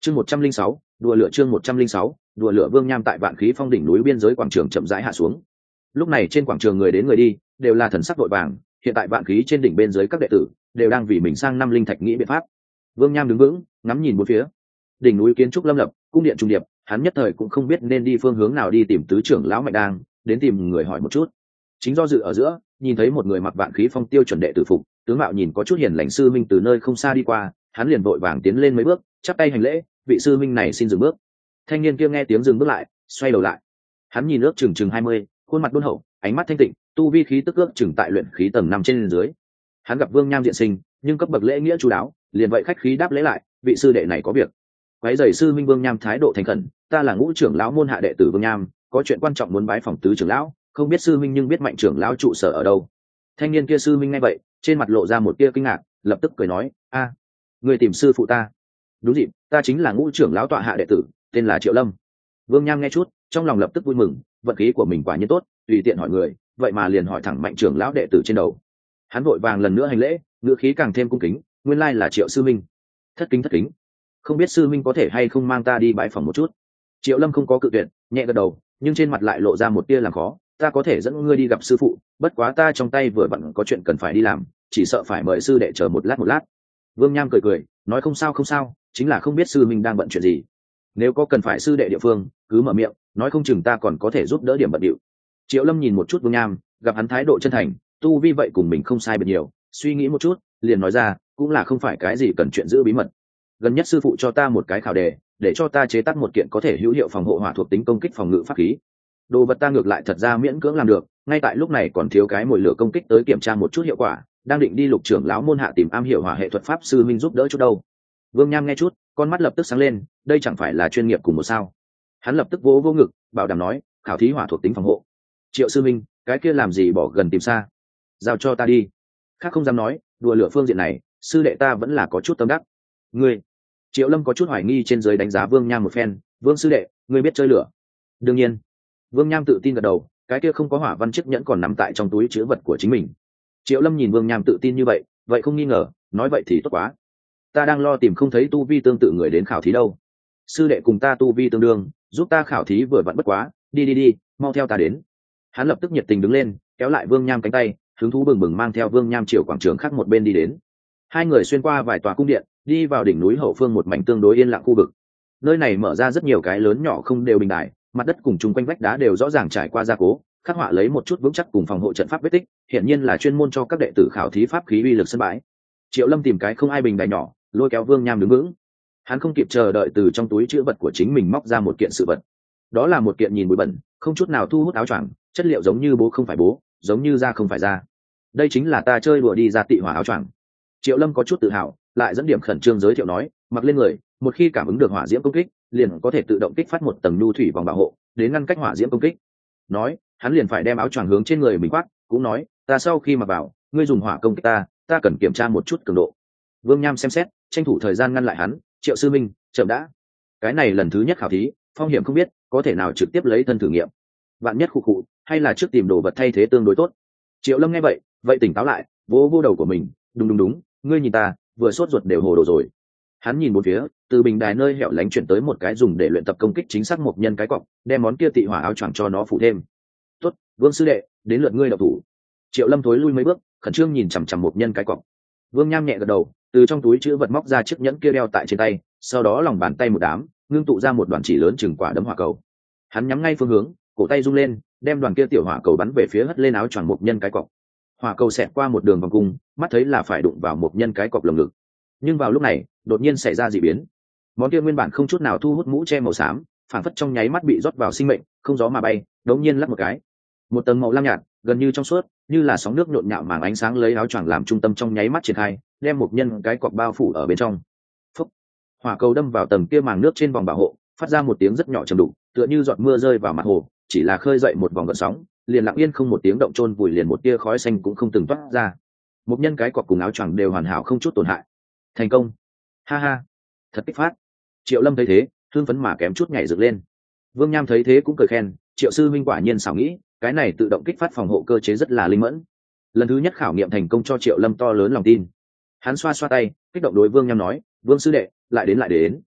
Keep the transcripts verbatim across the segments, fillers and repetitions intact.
chương một trăm linh sáu đùa lửa chương một trăm linh sáu đùa lửa. Vương Nham tại Vạn Khí Phong đỉnh núi biên giới quảng trường chậm rãi hạ xuống. Lúc này trên quảng trường người đến người đi đều là thần sắc vội vàng, hiện tại Vạn Khí trên đỉnh bên dưới các đệ tử đều đang vì mình sang năm linh thạch nghĩ biện pháp. Vương Nham đứng vững, ngắm nhìn bốn phía. Đỉnh núi kiến trúc lâm lập, cung điện trung điệp, hắn nhất thời cũng không biết nên đi phương hướng nào đi tìm tứ trưởng lão Mạnh Đang, đến tìm người hỏi một chút. Chính do dự ở giữa, nhìn thấy một người mặc Vạn Khí Phong tiêu chuẩn đệ tử phục, tướng mạo nhìn có chút hiền lành sư minh từ nơi không xa đi qua, hắn liền vội vàng tiến lên mấy bước, chắp tay hành lễ, vị sư minh này xin dừng bước. Thanh niên kia nghe tiếng dừng bước lại, xoay đầu lại. Hắn nhìn ước chừng chừng hai mươi, khuôn mặt đôn hậu, ánh mắt thanh tịnh, tu vi khí tức ước chừng tại luyện khí tầng năm trên dưới. Hắn gặp Vương Nham diện sinh, nhưng cấp bậc lễ nghĩa chú đáo, liền vậy khách khí đáp lễ lại, vị sư đệ này có việc. Quái giày sư minh Vương Nham thái độ thành khẩn, ta là Ngũ trưởng lão môn hạ đệ tử Vương Nham, có chuyện quan trọng muốn bái phỏng tứ trưởng lão, không biết sư minh nhưng biết Mạnh trưởng lão trụ sở ở đâu. Thanh niên kia sư minh nghe vậy, trên mặt lộ ra một tia kinh ngạc, lập tức cười nói, a, người tìm sư phụ ta. Đúng dịp, ta chính là Ngũ trưởng lão tọa hạ đệ tử, tên là Triệu Lâm. Vương Nham nghe chút, trong lòng lập tức vui mừng, vận khí của mình quả nhiên tốt, tùy tiện hỏi người, vậy mà liền hỏi thẳng Mạnh trưởng lão đệ tử trên đầu. Hắn vội vàng lần nữa hành lễ, ngữ khí càng thêm cung kính, nguyên lai là Triệu sư minh. Thất kính thất kính, không biết sư minh có thể hay không mang ta đi bãi phòng một chút. Triệu Lâm không có cự tuyệt, nhẹ gật đầu, nhưng trên mặt lại lộ ra một tia làm khó, ta có thể dẫn ngươi đi gặp sư phụ, bất quá ta trong tay vừa vặn có chuyện cần phải đi làm, chỉ sợ phải mời sư đệ chờ một lát một lát. Vương Nham cười cười, nói không sao không sao, chính là không biết sư minh đang bận chuyện gì. Nếu có cần phải sư đệ địa phương, cứ mở miệng, nói không chừng ta còn có thể giúp đỡ điểm bận điệu. Triệu Lâm nhìn một chút Vương Nham, gặp hắn thái độ chân thành, tu vi vậy cùng mình không sai biệt nhiều, suy nghĩ một chút, liền nói ra, cũng là không phải cái gì cần chuyện giữ bí mật. Gần nhất sư phụ cho ta một cái khảo đề, để cho ta chế tác một kiện có thể hữu hiệu phòng hộ hỏa thuộc tính công kích phòng ngự pháp khí. Đồ vật ta ngược lại thật ra miễn cưỡng làm được, ngay tại lúc này còn thiếu cái mồi lửa công kích tới kiểm tra một chút hiệu quả, đang định đi Lục trưởng lão môn hạ tìm am hiểu hỏa hệ thuật pháp sư minh giúp đỡ chút đâu. Vương Nham nghe chút, con mắt lập tức sáng lên, đây chẳng phải là chuyên nghiệp cùng một sao? Hắn lập tức vỗ vỗ ngực, bảo đảm nói, khảo thí hỏa thuộc tính phòng hộ. Triệu sư minh, cái kia làm gì bỏ gần tìm xa, giao cho ta đi. Khác không dám nói, đùa lửa phương diện này, sư đệ ta vẫn là có chút tâm đắc. Ngươi, Triệu Lâm có chút hoài nghi trên dưới đánh giá Vương Nham một phen, Vương sư đệ, ngươi biết chơi lửa? Đương nhiên. Vương Nham tự tin gật đầu, cái kia không có hỏa văn chiếc nhẫn còn nằm tại trong túi chứa vật của chính mình. Triệu Lâm nhìn Vương Nham tự tin như vậy, vậy không nghi ngờ, nói vậy thì tốt quá. Ta đang lo tìm không thấy tu vi tương tự người đến khảo thí đâu. Sư đệ cùng ta tu vi tương đương, giúp ta khảo thí vừa vặn bất quá, đi đi đi, mau theo ta đến. Hắn lập tức nhiệt tình đứng lên, kéo lại Vương Nham cánh tay, hứng thú bừng bừng mang theo Vương Nham chiều quảng trường khác một bên đi đến. Hai người xuyên qua vài tòa cung điện, đi vào đỉnh núi hậu phương một mảnh tương đối yên lặng khu vực. Nơi này mở ra rất nhiều cái lớn nhỏ không đều bình đài, mặt đất cùng chung quanh vách đá đều rõ ràng trải qua gia cố, khắc họa lấy một chút vững chắc cùng phòng hộ trận pháp vết tích, hiển nhiên là chuyên môn cho các đệ tử khảo thí pháp khí uy lực sân bãi. Triệu Lâm tìm cái không ai bình đài nhỏ, lôi kéo Vương Nham đứng vững. Hắn không kịp chờ đợi từ trong túi trữ vật của chính mình móc ra một kiện sự vật. Đó là một kiện nhìn bụi bẩn, không chút nào thu hút áo choàng, chất liệu giống như bố không phải bố, giống như da không phải da. Đây chính là ta chơi đùa đi ra tị hỏa áo choàng. Triệu Lâm có chút tự hào, lại dẫn điểm khẩn trương giới thiệu nói, mặc lên người, một khi cảm ứng được hỏa diễm công kích, liền có thể tự động kích phát một tầng nhu thủy vòng bảo hộ, đến ngăn cách hỏa diễm công kích. Nói, hắn liền phải đem áo choàng hướng trên người mình khoác, cũng nói, ta sau khi mặc vào, ngươi dùng hỏa công kích ta, ta cần kiểm tra một chút cường độ. Vương Nham xem xét, tranh thủ thời gian ngăn lại hắn, Triệu sư minh, chậm đã. Cái này lần thứ nhất khảo thí, phong hiểm không biết, có thể nào trực tiếp lấy thân thử nghiệm. Bạn nhất khu cụ, hay là trước tìm đồ vật thay thế tương đối tốt. Triệu Lâm nghe vậy, vậy tỉnh táo lại, vỗ vô đầu của mình, đúng đúng đúng, ngươi nhìn ta, vừa sốt ruột đều hồ đồ rồi. Hắn nhìn một phía, từ bình đài nơi hẻo lánh chuyển tới một cái dùng để luyện tập công kích chính xác một nhân cái cọc, đem món kia tị hỏa áo choàng cho nó phủ thêm. Tốt, Vương sư đệ, đến lượt ngươi đậu thủ. Triệu Lâm thối lui mấy bước, khẩn trương nhìn chằm chằm một nhân cái cọc. Vương Nham nhẹ gật đầu, từ trong túi chữ vật móc ra chiếc nhẫn kia đeo tại trên tay, sau đó lòng bàn tay một đám, ngưng tụ ra một đoàn chỉ lớn chừng quả đấm hỏa cầu. Hắn nhắm ngay phương hướng, cổ tay rung lên, đem đoàn kia tiểu hỏa cầu bắn về phía hất lên áo choàng một nhân cái cọc. Hỏa cầu xẹt qua một đường vòng cung, mắt thấy là phải đụng vào một nhân cái cọc lồng ngực. Nhưng vào lúc này, đột nhiên xảy ra dị biến. Món kia nguyên bản không chút nào thu hút mũ che màu xám, phản phất trong nháy mắt bị rót vào sinh mệnh, không gió mà bay, đống nhiên lắc một cái. Một tầng màu lam nhạt, gần như trong suốt, như là sóng nước nhộn nhạo màng ánh sáng lấy áo choàng làm trung tâm trong nháy mắt triển khai, đem một nhân cái cọc bao phủ ở bên trong. Phúc! Hỏa cầu đâm vào tầng kia màng nước trên vòng bảo hộ, phát ra một tiếng rất nhỏ trầm đục, tựa như giọt mưa rơi vào mặt hồ, chỉ là khơi dậy một vòng gợn sóng, liền lặng yên không một tiếng động chôn vùi liền một tia khói xanh cũng không từng toát ra. Một nhân cái cọc cùng áo choàng đều hoàn hảo không chút tổn hại. Thành công! Ha ha! Thật kích phát! Triệu Lâm thấy thế, hưng phấn mà kém chút nhảy dựng lên. Vương Nham thấy thế cũng cười khen, Triệu sư minh quả nhiên xảo nghĩ, cái này tự động kích phát phòng hộ cơ chế rất là linh mẫn. Lần thứ nhất khảo nghiệm thành công cho Triệu Lâm to lớn lòng tin. Hắn xoa xoa tay, kích động đối Vương Nham nói, Vương sư đệ, lại đến lại đến.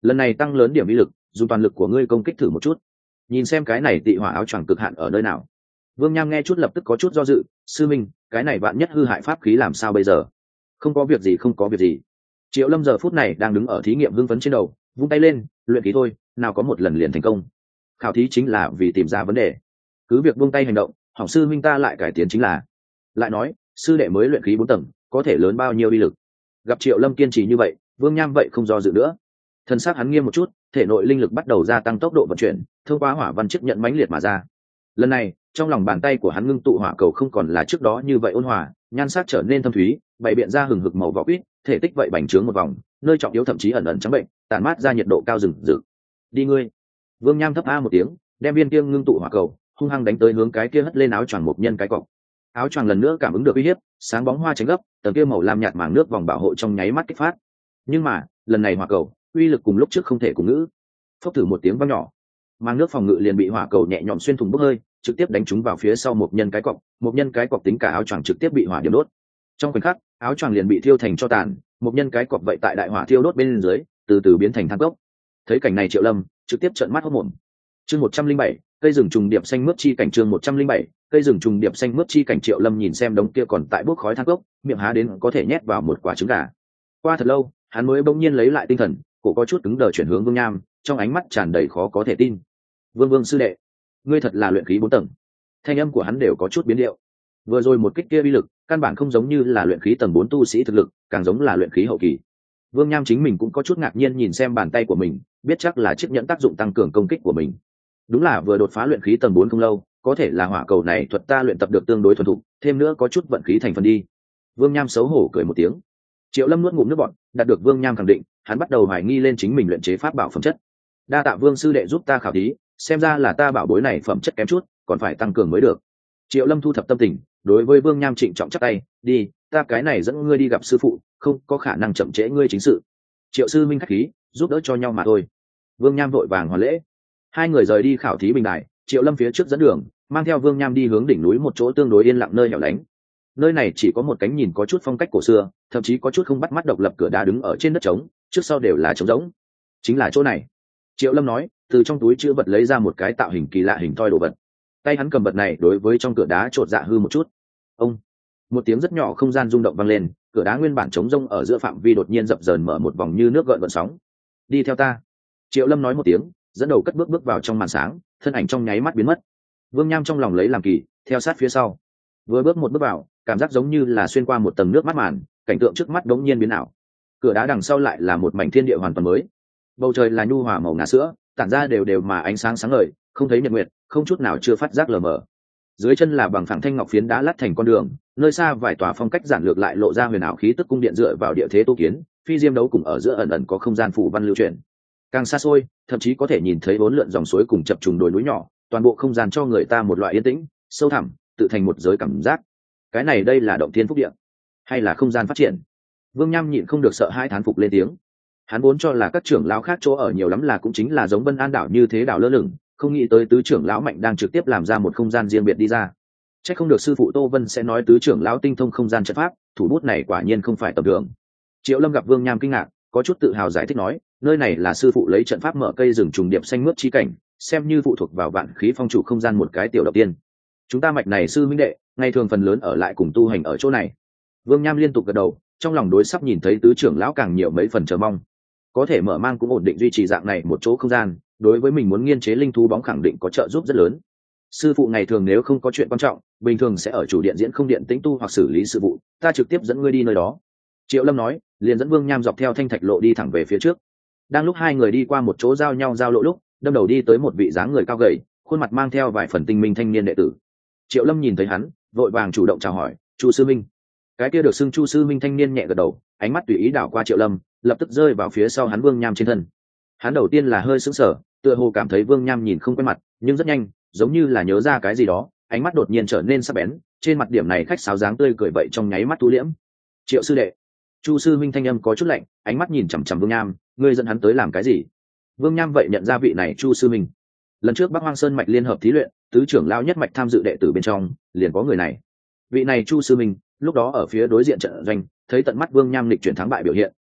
lần này tăng lớn điểm uy lực, dùng toàn lực của ngươi công kích thử một chút, nhìn xem cái này tị hỏa áo choàng cực hạn ở nơi nào. Vương Nham nghe chút lập tức có chút do dự, sư minh, cái này bạn nhất hư hại pháp khí làm sao bây giờ? Không có việc gì, không có việc gì. Triệu Lâm giờ phút này đang đứng ở thí nghiệm hưng phấn trên đầu, vung tay lên, luyện khí thôi, nào có một lần liền thành công. Khảo thí chính là vì tìm ra vấn đề, cứ việc buông tay hành động, hỏng sư minh ta lại cải tiến chính là. Lại nói, sư đệ mới luyện khí bốn tầng, có thể lớn bao nhiêu uy lực? Gặp Triệu Lâm kiên trì như vậy, Vương Nham vậy không do dự nữa. Thân xác hắn nghiêm một chút, thể nội linh lực bắt đầu gia tăng tốc độ vận chuyển, thông qua hỏa văn chiếc nhận mãnh liệt mà ra. Lần này, trong lòng bàn tay của hắn ngưng tụ hỏa cầu không còn là trước đó như vậy ôn hòa, nhan sắc trở nên thâm thúy, bày biện ra hừng hực màu vỏ quýt, thể tích vậy bành trướng một vòng, nơi trọng yếu thậm chí ẩn ẩn trắng bệnh, tàn mát ra nhiệt độ cao rừng rực. Đi ngươi! Vương Nham thấp a một tiếng, đem viên kia ngưng tụ hỏa cầu hung hăng đánh tới hướng cái kia hất lên áo choàng một nhân cái cọc. Áo choàng lần nữa cảm ứng được uy hiếp, sáng bóng hoa tránh gấp, tầng kia màu lam nhạt màng nước vòng bảo hộ trong nháy mắt kích phát. Nhưng mà, lần này hỏa cầu, uy lực cùng lúc trước không thể cùng ngữ. Phốc thử một tiếng vang nhỏ, màng nước phòng ngự liền bị hỏa cầu nhẹ nhõm xuyên thủng bốc hơi, trực tiếp đánh trúng vào phía sau một nhân cái cọc, một nhân cái cọc tính cả áo choàng trực tiếp bị hỏa điểm đốt. Trong khoảnh khắc, áo choàng liền bị thiêu thành tro tàn, một nhân cái cọc vậy tại đại hỏa thiêu đốt bên dưới, từ từ biến thành than cốc. Thấy cảnh này Triệu Lâm trực tiếp trợn mắt hốt mồm. Chương một trăm linh bảy, cây rừng trùng điệp xanh mướt chi cảnh. Chương một trăm linh bảy, cây rừng trùng điệp xanh mướt chi cảnh. Triệu Lâm nhìn xem đống kia còn tại bốc khói than cốc, miệng há đến có thể nhét vào một quả trứng gà. Qua thật lâu, hắn mới bỗng nhiên lấy lại tinh thần, cổ có chút cứng đờ chuyển hướng Vương Nham, trong ánh mắt tràn đầy khó có thể tin. Vương Vương sư đệ, ngươi thật là luyện khí bốn tầng. Thanh âm của hắn đều có chút biến điệu. Vừa rồi một kích kia uy lực, căn bản không giống như là luyện khí tầng bốn tu sĩ thực lực, càng giống là luyện khí hậu kỳ. Vương Nham chính mình cũng có chút ngạc nhiên nhìn xem bàn tay của mình, biết chắc là chiếc nhẫn tác dụng tăng cường công kích của mình. Đúng là vừa đột phá luyện khí tầng bốn không lâu, có thể là hỏa cầu này thuật ta luyện tập được tương đối thuần thục, thêm nữa có chút vận khí thành phần đi. Vương Nham xấu hổ cười một tiếng. Triệu Lâm nuốt ngụm nước bọt, đạt được Vương Nham khẳng định, hắn bắt đầu hoài nghi lên chính mình luyện chế pháp bảo phẩm chất. Đa tạ Vương sư đệ giúp ta khảo thí, xem ra là ta bảo bối này phẩm chất kém chút, còn phải tăng cường mới được. Triệu Lâm thu thập tâm tình, đối với Vương Nham trịnh trọng chắp tay, đi, ta cái này dẫn ngươi đi gặp sư phụ, không có khả năng chậm trễ ngươi chính sự. Triệu sư minh khách khí, giúp đỡ cho nhau mà thôi. Vương Nham vội vàng hoàn lễ. Hai người rời đi khảo thí bình đài, Triệu Lâm phía trước dẫn đường, mang theo Vương Nham đi hướng đỉnh núi một chỗ tương đối yên lặng nơi hẻo lánh. Nơi này chỉ có một cánh nhìn có chút phong cách cổ xưa, thậm chí có chút không bắt mắt độc lập cửa đá đứng ở trên đất trống, trước sau đều là trống rỗng. Chính là chỗ này. Triệu Lâm nói, từ trong túi chữ vật lấy ra một cái tạo hình kỳ lạ hình thoi đồ vật. Tay hắn cầm vật này đối với trong cửa đá chột dạ hư một chút. Ông, một tiếng rất nhỏ không gian rung động vang lên, cửa đá nguyên bản trống rỗng ở giữa phạm vi đột nhiên dập dờn mở một vòng như nước gợn gợn sóng. Đi theo ta. Triệu Lâm nói một tiếng, dẫn đầu cất bước bước vào trong màn sáng, thân ảnh trong nháy mắt biến mất. Vương Nham trong lòng lấy làm kỳ, theo sát phía sau. Vừa bước một bước vào, cảm giác giống như là xuyên qua một tầng nước mắt màn, cảnh tượng trước mắt đống nhiên biến ảo. Cửa đá đằng sau lại là một mảnh thiên địa hoàn toàn mới. Bầu trời là nhu hòa màu ngà sữa, tản ra đều đều mà ánh sáng sáng ngời, không thấy nhật nguyệt, không chút nào chưa phát giác lờ mờ. Dưới chân là bằng phẳng thanh ngọc phiến đá lát thành con đường, nơi xa vài tòa phong cách giản lược lại lộ ra huyền ảo khí tức cung điện dựa vào địa thế tu kiến, phi diêm đấu cùng ở giữa ẩn ẩn có không gian phủ văn lưu chuyển. Càng xa xôi, thậm chí có thể nhìn thấy bốn lượn dòng suối cùng chập trùng đồi núi nhỏ, toàn bộ không gian cho người ta một loại yên tĩnh, sâu thẳm, tự thành một giới cảm giác. Cái này đây là động thiên phúc địa, hay là không gian phát triển? Vương Nham nhịn không được sợ hai thán phục lên tiếng. Hắn vốn cho là các trưởng lão khác chỗ ở nhiều lắm là cũng chính là giống Vân An đảo như thế đảo lơ lửng, không nghĩ tới tứ trưởng lão Mạnh đang trực tiếp làm ra một không gian riêng biệt đi ra. Chắc không được sư phụ Tô Vân sẽ nói tứ trưởng lão tinh thông không gian trận pháp, thủ bút này quả nhiên không phải tầm thường. Triệu Lâm gặp Vương Nham kinh ngạc, có chút tự hào giải thích nói, nơi này là sư phụ lấy trận pháp mở cây rừng trùng điệp xanh mướt chi cảnh, xem như phụ thuộc vào vạn khí phong chủ không gian một cái tiểu đầu tiên. Chúng ta Mạch này sư minh đệ, ngày thường phần lớn ở lại cùng tu hành ở chỗ này. Vương Nham liên tục gật đầu, trong lòng đối sắp nhìn thấy tứ trưởng lão càng nhiều mấy phần chờ mong. Có thể mở mang cũng ổn định duy trì dạng này một chỗ không gian, đối với mình muốn nghiên chế linh thú bóng khẳng định có trợ giúp rất lớn. Sư phụ ngày thường nếu không có chuyện quan trọng, bình thường sẽ ở chủ điện diễn không điện tĩnh tu hoặc xử lý sự vụ, ta trực tiếp dẫn ngươi đi nơi đó. Triệu Lâm nói, liền dẫn Vương Nham dọc theo thanh thạch lộ đi thẳng về phía trước. Đang lúc hai người đi qua một chỗ giao nhau giao lộ lúc, đâm đầu đi tới một vị dáng người cao gầy, khuôn mặt mang theo vài phần tinh minh thanh niên đệ tử. Triệu Lâm nhìn thấy hắn, vội vàng chủ động chào hỏi, Chu sư minh. Cái kia được xưng Chu sư minh thanh niên nhẹ gật đầu, ánh mắt tùy ý đảo qua Triệu Lâm, lập tức rơi vào phía sau hắn Vương Nham trên thân. Hắn đầu tiên là hơi sững sờ, tựa hồ cảm thấy Vương Nham nhìn không quen mặt, nhưng rất nhanh, giống như là nhớ ra cái gì đó, ánh mắt đột nhiên trở nên sắc bén, trên mặt điểm này khách sáo dáng tươi cười vậy trong nháy mắt thu liễm. Triệu sư đệ. Chu sư minh thanh âm có chút lạnh, ánh mắt nhìn chằm chằm Vương Nham, ngươi dẫn hắn tới làm cái gì? Vương Nham vậy nhận ra vị này Chu sư minh. Lần trước Bắc Hoang Sơn mạch liên hợp thí luyện, tứ trưởng lao nhất mạch tham dự đệ tử bên trong, liền có người này. Vị này Chu sư minh, lúc đó ở phía đối diện trận doanh, thấy tận mắt Vương Nham lịch chuyển thắng bại biểu hiện,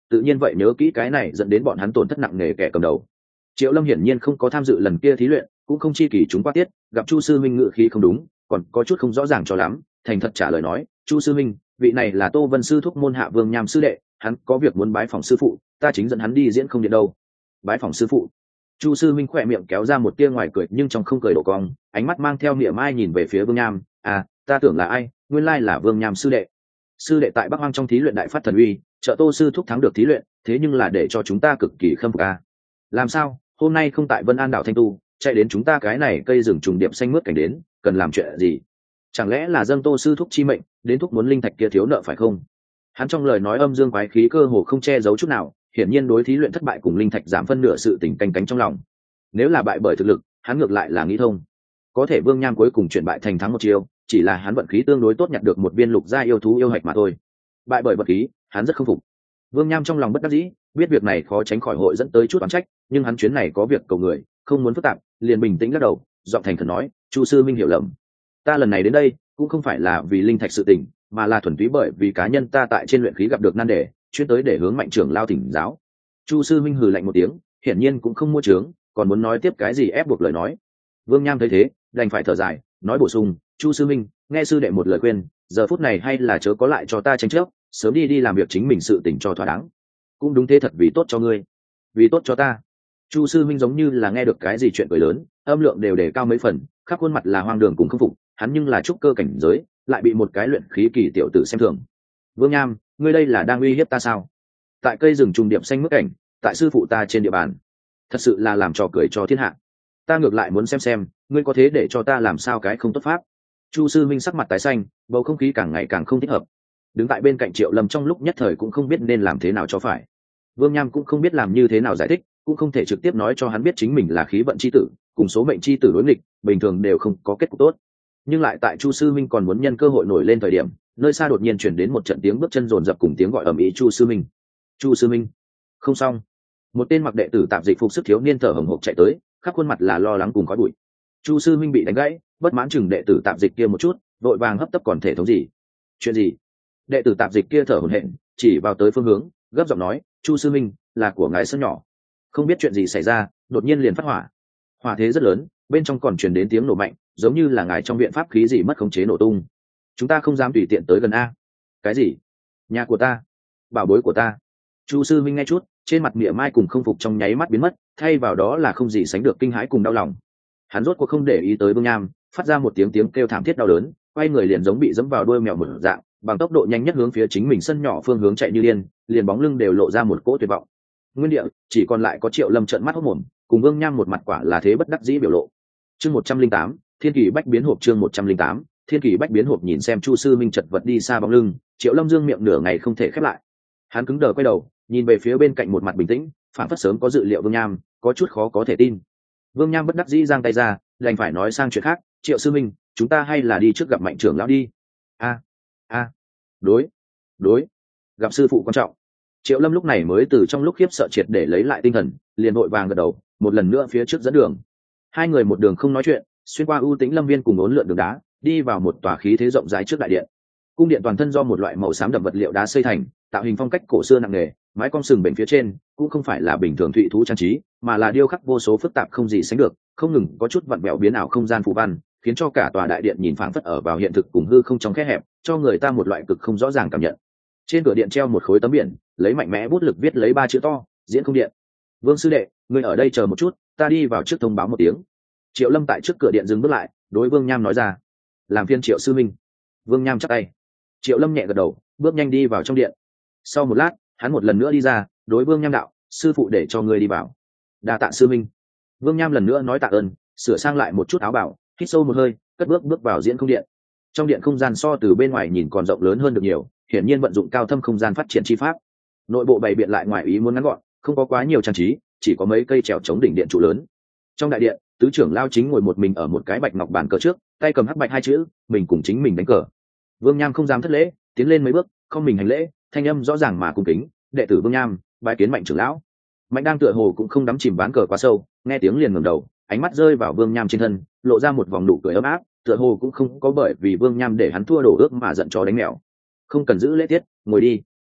tự nhiên vậy nhớ kỹ cái này dẫn đến bọn hắn tổn thất nặng nề kẻ cầm đầu. Triệu Lâm hiển nhiên không có tham dự lần kia thí luyện, cũng không chi kỳ chúng qua tiết, gặp Chu sư minh ngự khí không đúng, còn có chút không rõ ràng cho lắm, thành thật trả lời nói, Chu sư minh, vị này là Tô Vân sư thúc môn hạ Vương Nham sư đệ, hắn có việc muốn bái phòng sư phụ, ta chính dẫn hắn đi diễn không điện đâu. Bái phòng sư phụ? Chu sư minh khỏe miệng kéo ra một tia ngoài cười nhưng trong không cười đổ cong, ánh mắt mang theo niệm ai nhìn về phía Vương Nham, à, ta tưởng là ai, nguyên lai là Vương Nham sư đệ. Sư đệ tại Bắc Hoang trong thí luyện đại phát thần uy, trợ Tô sư thúc thắng được thí luyện, thế nhưng là để cho chúng ta cực kỳ khâm phục a. Làm sao, hôm nay không tại Vân An đảo Thanh Tu, chạy đến chúng ta cái này cây rừng trùng điệp xanh mướt cảnh đến, cần làm chuyện gì? Chẳng lẽ là dâng Tô sư thúc chi mệnh, đến thúc muốn linh thạch kia thiếu nợ phải không? Hắn trong lời nói âm dương quái khí cơ hồ không che giấu chút nào, hiển nhiên đối thí luyện thất bại cùng linh thạch giảm phân nửa sự tình canh cánh trong lòng. Nếu là bại bởi thực lực, hắn ngược lại là nghĩ thông. Có thể Vương Nham cuối cùng chuyển bại thành thắng một chiều, chỉ là hắn vận khí tương đối tốt nhặt được một viên lục gia yêu thú yêu hạch mà thôi. Bại bởi vận khí, hắn rất không phục. Vương Nham trong lòng bất đắc dĩ, biết việc này khó tránh khỏi hội dẫn tới chút oán trách, nhưng hắn chuyến này có việc cầu người, không muốn phức tạp, liền bình tĩnh lắc đầu, giọng thành khẩn nói, Chu sư minh hiểu lầm. Ta lần này đến đây, cũng không phải là vì linh thạch sự tình, mà là thuần túy bởi vì cá nhân ta tại trên luyện khí gặp được nan đề, chuyên tới để hướng Mạnh trưởng lao thỉnh giáo. Chu sư minh hừ lạnh một tiếng, hiển nhiên cũng không mua trướng, còn muốn nói tiếp cái gì ép buộc lời nói. Vương Nham thấy thế, đành phải thở dài, nói bổ sung, Chu sư minh, nghe sư đệ một lời khuyên, giờ phút này hay là chớ có lại cho ta tranh chấp, sớm đi đi làm việc chính mình sự tình cho thỏa đáng. Cũng đúng thế thật, vì tốt cho ngươi, vì tốt cho ta. Chu sư minh giống như là nghe được cái gì chuyện cười lớn, âm lượng đều đề cao mấy phần, khắp khuôn mặt là hoang đường cùng không phục, hắn nhưng là trúc cơ cảnh giới, lại bị một cái luyện khí kỳ tiểu tử xem thường. Vương Nham, ngươi đây là đang uy hiếp ta sao? Tại cây rừng trùng điệp xanh mướt cảnh, tại sư phụ ta trên địa bàn, thật sự là làm trò cười cho thiên hạ. Ta ngược lại muốn xem xem, ngươi có thế để cho ta làm sao cái không tốt pháp. Chu sư minh sắc mặt tái xanh, bầu không khí càng ngày càng không thích hợp. Đứng tại bên cạnh Triệu Lâm trong lúc nhất thời cũng không biết nên làm thế nào cho phải. Vương Nham cũng không biết làm như thế nào giải thích, cũng không thể trực tiếp nói cho hắn biết chính mình là khí vận chi tử, cùng số mệnh chi tử đối nghịch, bình thường đều không có kết cục tốt. Nhưng lại tại Chu sư minh còn muốn nhân cơ hội nổi lên thời điểm, nơi xa đột nhiên chuyển đến một trận tiếng bước chân rồn rập cùng tiếng gọi ầm ĩ, Chu sư minh, Chu sư minh. Không xong. Một tên mặc đệ tử tạp dịch phục sức thiếu niên thở hổn hộc chạy tới, khắp khuôn mặt là lo lắng cùng khói bụi. Chu sư minh bị đánh gãy, bất mãn chừng đệ tử tạp dịch kia một chút, vội vàng hấp tấp còn thể thống gì. Chuyện gì? Đệ tử tạp dịch kia thở hổn hển, chỉ vào tới phương hướng, gấp giọng nói, Chu sư minh, là của ngài sân nhỏ. Không biết chuyện gì xảy ra, đột nhiên liền phát hỏa. Hỏa thế rất lớn, bên trong còn truyền đến tiếng nổ mạnh, giống như là ngài trong viện pháp khí gì mất khống chế nổ tung. Chúng ta không dám tùy tiện tới gần a. Cái gì? Nhà của ta, bảo bối của ta. Chu sư minh nghe chút, trên mặt mỉa mai cùng không phục trong nháy mắt biến mất, thay vào đó là không gì sánh được kinh hãi cùng đau lòng. Hắn rốt cuộc không để ý tới Vương Nham, phát ra một tiếng tiếng kêu thảm thiết đau đớn, quay người liền giống bị dẫm vào đuôi mèo một dạng, bằng tốc độ nhanh nhất hướng phía chính mình sân nhỏ phương hướng chạy như điên, liền bóng lưng đều lộ ra một cỗ tuyệt vọng. Nguyên địa chỉ còn lại có Triệu Lâm trợn mắt hốt mồm, cùng Vương Nham một mặt quả là thế bất đắc dĩ biểu lộ. Chương một trăm linh tám, Thiên Kỳ Bách Biến Hộp. Chương một trăm linh tám, Thiên Kỳ Bách Biến Hộp. Nhìn xem Chu sư minh chật vật đi xa bóng lưng, Triệu Lâm dương miệng nửa ngày không thể khép lại. Hắn cứng đờ quay đầu, nhìn về phía bên cạnh một mặt bình tĩnh, phản phất sớm có dự liệu Vương Nham, có chút khó có thể tin. Vương Nham bất đắc dĩ giang tay ra, đành phải nói sang chuyện khác, Triệu sư minh, chúng ta hay là đi trước gặp Mạnh trưởng lão đi. A, a, đối, đối, gặp sư phụ quan trọng. Triệu Lâm lúc này mới từ trong lúc khiếp sợ triệt để lấy lại tinh thần, liền vội vàng gật đầu, một lần nữa phía trước dẫn đường. Hai người một đường không nói chuyện, xuyên qua ưu tĩnh lâm viên cùng uốn lượn đường đá, đi vào một tòa khí thế rộng rãi trước đại điện. Cung điện toàn thân do một loại màu xám đậm vật liệu đá xây thành, tạo hình phong cách cổ xưa nặng nề, mái cong sừng bềnh phía trên cũng không phải là bình thường thụy thú trang trí, mà là điêu khắc vô số phức tạp không gì sánh được, không ngừng có chút vặn vẹo biến ảo không gian phù văn, khiến cho cả tòa đại điện nhìn phảng phất ở vào hiện thực cùng hư không trong khe hẹp, cho người ta một loại cực không rõ ràng cảm nhận. Trên cửa điện treo một khối tấm biển, lấy mạnh mẽ bút lực viết lấy ba chữ to, Diễn Không Điện. Vương sư đệ, ngươi ở đây chờ một chút, ta đi vào trước thông báo một tiếng. Triệu Lâm tại trước cửa điện dừng bước lại, đối Vương Nham nói ra. Làm phiên Triệu sư minh. Vương Nham chắp tay. Triệu Lâm nhẹ gật đầu, bước nhanh đi vào trong điện. Sau một lát, hắn một lần nữa đi ra, đối Vương Nham đạo, sư phụ để cho ngươi đi vào. Đa tạ sư minh. Vương Nham lần nữa nói tạ ơn, sửa sang lại một chút áo bảo, hít sâu một hơi, cất bước bước vào Diễn Không Điện. Trong điện không gian so từ bên ngoài nhìn còn rộng lớn hơn được nhiều, hiển nhiên vận dụng cao thâm không gian phát triển chi pháp. Nội bộ bày biện lại ngoài ý muốn ngắn gọn, không có quá nhiều trang trí, chỉ có mấy cây trèo chống đỉnh điện trụ lớn. Trong đại điện, tứ trưởng lao chính ngồi một mình ở một cái bạch ngọc bàn cờ trước, tay cầm hắc bạch hai chữ, mình cùng chính mình đánh cờ. Vương Nham không dám thất lễ, tiến lên mấy bước, không mình hành lễ, thanh âm rõ ràng mà cung kính, đệ tử Vương Nham, bái kiến Mạnh trưởng lão. Mạnh đang tựa hồ cũng không đắm chìm ván cờ quá sâu, nghe tiếng liền ngẩng đầu, ánh mắt rơi vào Vương Nham trên thân, lộ ra một vòng nụ cười ấm áp, tựa hồ cũng không có bởi vì Vương Nham để hắn thua đổ ước mà giận chó đánh mèo. Không cần giữ lễ tiết, ngồi đi.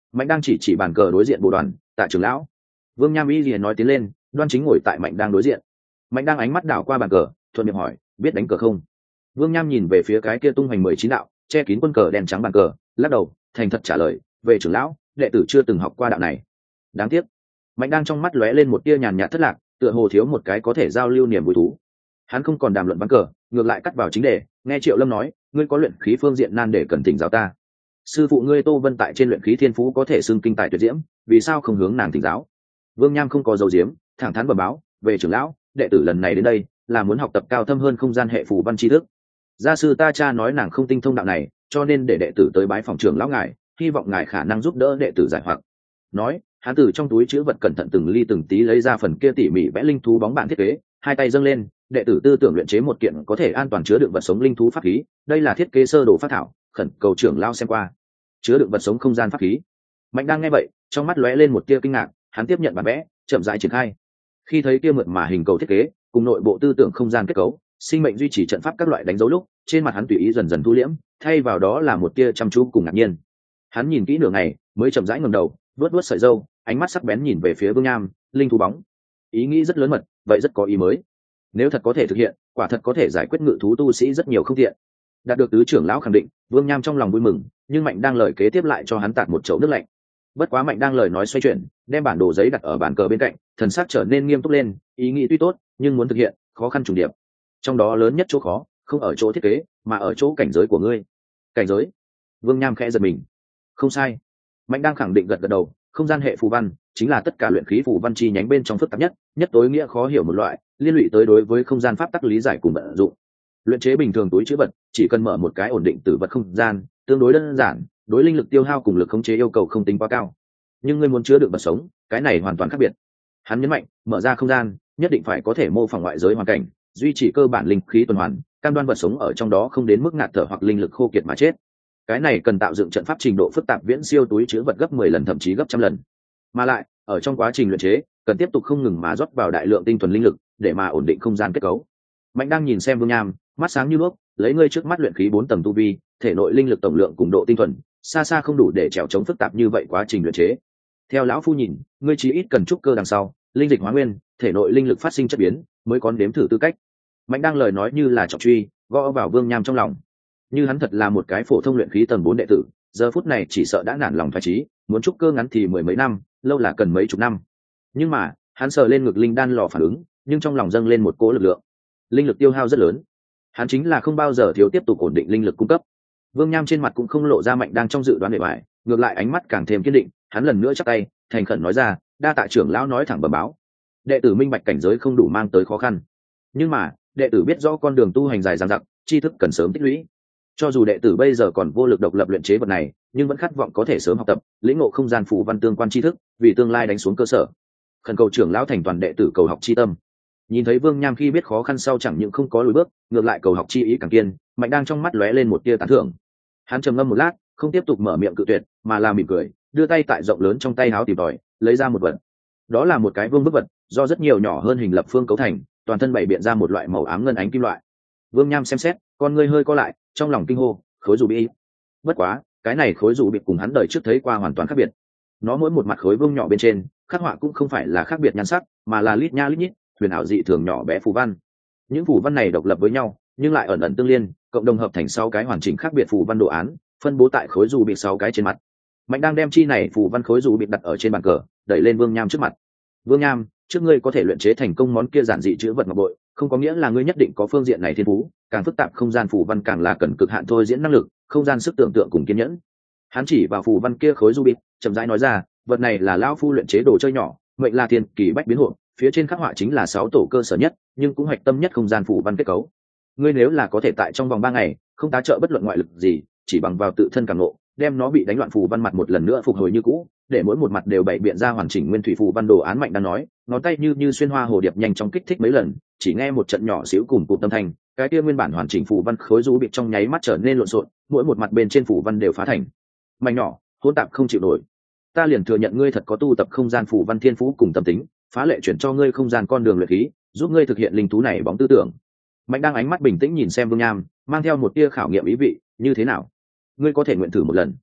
Mạnh đang chỉ chỉ bàn cờ đối diện bộ đoàn, tạ trưởng lão. Vương Nham y liền nói tiến lên, đoan chính ngồi tại Mạnh đang đối diện. Mạnh đang ánh mắt đảo qua bàn cờ, thuận miệng hỏi, biết đánh cờ không? Vương Nham nhìn về phía cái kia tung hoành mười chín đạo, che kín quân cờ đen trắng bàn cờ, lắc đầu, thành thật trả lời, về trưởng lão, đệ tử chưa từng học qua đạo này. Đáng tiếc. Mạnh đang trong mắt lóe lên một tia nhàn nhạt thất lạc, tựa hồ thiếu một cái có thể giao lưu niềm vui thú. Hắn không còn đàm luận ván cờ, ngược lại cắt vào chính đề, nghe Triệu Lâm nói, ngươi có luyện khí phương diện nan để cần thỉnh giáo ta. Sư phụ ngươi Tô Vân tại trên luyện khí thiên phú có thể xưng kinh tài tuyệt diễm, vì sao không hướng nàng thỉnh giáo? Vương Nham không có dấu diếm, thẳng thắn bẩm báo, về trưởng lão, đệ tử lần này đến đây là muốn học tập cao thâm hơn không gian hệ phù văn tri thức. Gia sư ta cha nói nàng không tinh thông đạo này, cho nên để đệ tử tới bái phòng trưởng lão ngài, hy vọng ngài khả năng giúp đỡ đệ tử giải hoặc. Nói, hắn từ trong túi chữ vật cẩn thận từng ly từng tí lấy ra phần kia tỉ mỉ vẽ linh thú bóng bản thiết kế, hai tay dâng lên, đệ tử tư tưởng luyện chế một kiện có thể an toàn chứa đựng vật sống linh thú pháp khí, đây là thiết kế sơ đồ phát thảo, khẩn cầu trưởng lão xem qua. Chứa đựng vật sống không gian pháp khí. Mạnh đang nghe vậy, trong mắt lóe lên một tia kinh ngạc, hắn tiếp nhận bản vẽ, chậm rãi triển khai. Khi thấy kia mượt mà hình cầu thiết kế, cùng nội bộ tư tưởng không gian kết cấu, sinh mệnh duy trì trận pháp các loại đánh dấu lúc, trên mặt hắn tùy ý dần dần thu liễm, thay vào đó là một tia chăm chú cùng ngạc nhiên. Hắn nhìn kỹ nửa ngày, mới chậm rãi ngẩng đầu, vuốt vuốt sợi râu, ánh mắt sắc bén nhìn về phía Vương Nham, linh thú bóng. Ý nghĩ rất lớn mật, vậy rất có ý mới. Nếu thật có thể thực hiện, quả thật có thể giải quyết ngự thú tu sĩ rất nhiều không tiện. Đạt được tứ trưởng lão khẳng định, Vương Nham trong lòng vui mừng, nhưng Mạnh đang lời kế tiếp lại cho hắn tạt một chậu nước lạnh. Bất quá Mạnh đang lời nói xoay chuyển, đem bản đồ giấy đặt ở bàn cờ bên cạnh, thần sắc trở nên nghiêm túc lên, ý nghĩ tuy tốt, nhưng muốn thực hiện, khó khăn trùng điệp. Trong đó lớn nhất chỗ khó, không ở chỗ thiết kế, mà ở chỗ cảnh giới của ngươi. Cảnh giới? Vương Nham khẽ giật mình. Không sai. Mạnh đang khẳng định gật gật đầu, không gian hệ phù văn chính là tất cả luyện khí phù văn chi nhánh bên trong phức tạp nhất, nhất tối nghĩa khó hiểu một loại, liên lụy tới đối với không gian pháp tắc lý giải cùng vận dụng. Luyện chế bình thường túi trữ vật, chỉ cần mở một cái ổn định tử vật không gian, tương đối đơn giản, đối linh lực tiêu hao cùng lực khống chế yêu cầu không tính quá cao. Nhưng ngươi muốn chứa được vật sống, cái này hoàn toàn khác biệt. Hắn nhấn mạnh, mở ra không gian, nhất định phải có thể mô phỏng ngoại giới hoàn cảnh, duy trì cơ bản linh khí tuần hoàn, cam đoan vật sống ở trong đó không đến mức ngạt thở hoặc linh lực khô kiệt mà chết. Cái này cần tạo dựng trận pháp trình độ phức tạp viễn siêu túi chứa vật gấp mười lần thậm chí gấp trăm lần. Mà lại, ở trong quá trình luyện chế, cần tiếp tục không ngừng mà rót vào đại lượng tinh thuần linh lực để mà ổn định không gian kết cấu. Mạnh đang nhìn xem Vương Nham, mắt sáng như đuốc, lấy ngươi trước mắt luyện khí bốn tầng tu vi, thể nội linh lực tổng lượng cùng độ tinh thuần, xa xa không đủ để trèo chống phức tạp như vậy quá trình luyện chế. Theo lão phu nhìn, ngươi chí ít cần trúc cơ đằng sau, linh dịch hóa nguyên, thể nội linh lực phát sinh chất biến, mới có đếm thử tư cách. Mạnh đang lời nói như là trọng truy, gõ vào Vương Nham trong lòng. Như hắn thật là một cái phổ thông luyện khí tầng bốn đệ tử, giờ phút này chỉ sợ đã nản lòng phái trí, muốn trúc cơ ngắn thì mười mấy năm, lâu là cần mấy chục năm. Nhưng mà, hắn sờ lên ngực linh đan lò phản ứng, nhưng trong lòng dâng lên một cỗ lực lượng. Linh lực tiêu hao rất lớn. Hắn chính là không bao giờ thiếu tiếp tục ổn định linh lực cung cấp. Vương Nham trên mặt cũng không lộ ra Mạnh đang trong dự đoán bề ngoài, ngược lại ánh mắt càng thêm kiên định, hắn lần nữa chắp tay, thành khẩn nói ra, đa tạ trưởng lão nói thẳng bẩm báo. Đệ tử minh bạch cảnh giới không đủ mang tới khó khăn. Nhưng mà, đệ tử biết rõ con đường tu hành dài dằng dặc, tri thức cần sớm tích lũy. Cho dù đệ tử bây giờ còn vô lực độc lập luyện chế vật này, nhưng vẫn khát vọng có thể sớm học tập, lĩnh ngộ không gian phù văn tương quan tri thức, vì tương lai đánh xuống cơ sở. Khẩn cầu trưởng lão thành toàn đệ tử cầu học chi tâm. Nhìn thấy Vương Nham khi biết khó khăn sau chẳng những không có lùi bước, ngược lại cầu học chi ý càng kiên, Mạnh đang trong mắt lóe lên một tia tán thưởng. Hắn trầm ngâm một lát, không tiếp tục mở miệng cự tuyệt, mà là mỉm cười, đưa tay tại rộng lớn trong tay áo tìm tòi, lấy ra một vật. Đó là một cái vương bức vật, do rất nhiều nhỏ hơn hình lập phương cấu thành, toàn thân bày biện ra một loại màu ám ngân ánh kim loại. Vương Nham xem xét, con ngươi hơi co lại, trong lòng kinh hô, khối dù bị. Bất quá, cái này khối dù bị cùng hắn đời trước thấy qua hoàn toàn khác biệt. Nó mỗi một mặt khối vương nhỏ bên trên, khắc họa cũng không phải là khác biệt nhan sắc, mà là lít nha lít nhít, huyền ảo dị thường nhỏ bé phù văn. Những phù văn này độc lập với nhau, nhưng lại ẩn ẩn tương liên, cộng đồng hợp thành sáu cái hoàn chỉnh khác biệt phù văn đồ án, phân bố tại khối dù bị sáu cái trên mặt. Mạnh đang đem chi này phù văn khối dù bị đặt ở trên bàn cờ, đẩy lên Vương Nham trước mặt. Vương Nham, trước ngươi có thể luyện chế thành công món kia giản dị chữ vật ngọc bội, không có nghĩa là ngươi nhất định có phương diện này thiên phú, càng phức tạp không gian phù văn càng là cần cực hạn thôi diễn năng lực, không gian sức tưởng tượng cùng kiên nhẫn. Hắn chỉ vào phù văn kia khối du bịt, chậm rãi nói ra, vật này là lão phu luyện chế đồ chơi nhỏ, mệnh là thiên kỳ bách biến hộ, phía trên khắc họa chính là sáu tổ cơ sở nhất, nhưng cũng hoạch tâm nhất không gian phù văn kết cấu. Ngươi nếu là có thể tại trong vòng ba ngày, không tá trợ bất luận ngoại lực gì, chỉ bằng vào tự thân cảm ngộ, đem nó bị đánh loạn phù văn mặt một lần nữa phục hồi như cũ, để mỗi một mặt đều bày biện ra hoàn chỉnh nguyên thủy phù văn đồ án. Mạnh đang nói, ngón tay như như xuyên hoa hồ điệp nhanh chóng kích thích mấy lần, chỉ nghe một trận nhỏ xíu cùng cụm tâm thành, cái kia nguyên bản hoàn chỉnh phù văn khối du bị trong nháy mắt trở nên lộn xộn, mỗi một mặt bên trên phù văn đều phá thành mảnh nhỏ, hỗn tạp không chịu nổi. Ta liền thừa nhận ngươi thật có tu tập không gian phù văn thiên phú cùng tâm tính, phá lệ chuyển cho ngươi không gian con đường luyện khí, giúp ngươi thực hiện linh thú này bóng tư tưởng. Mạnh đang ánh mắt bình tĩnh nhìn xem Vương Nham, mang theo một tia khảo nghiệm ý vị, như thế nào? Ngươi có thể nguyện thử một lần.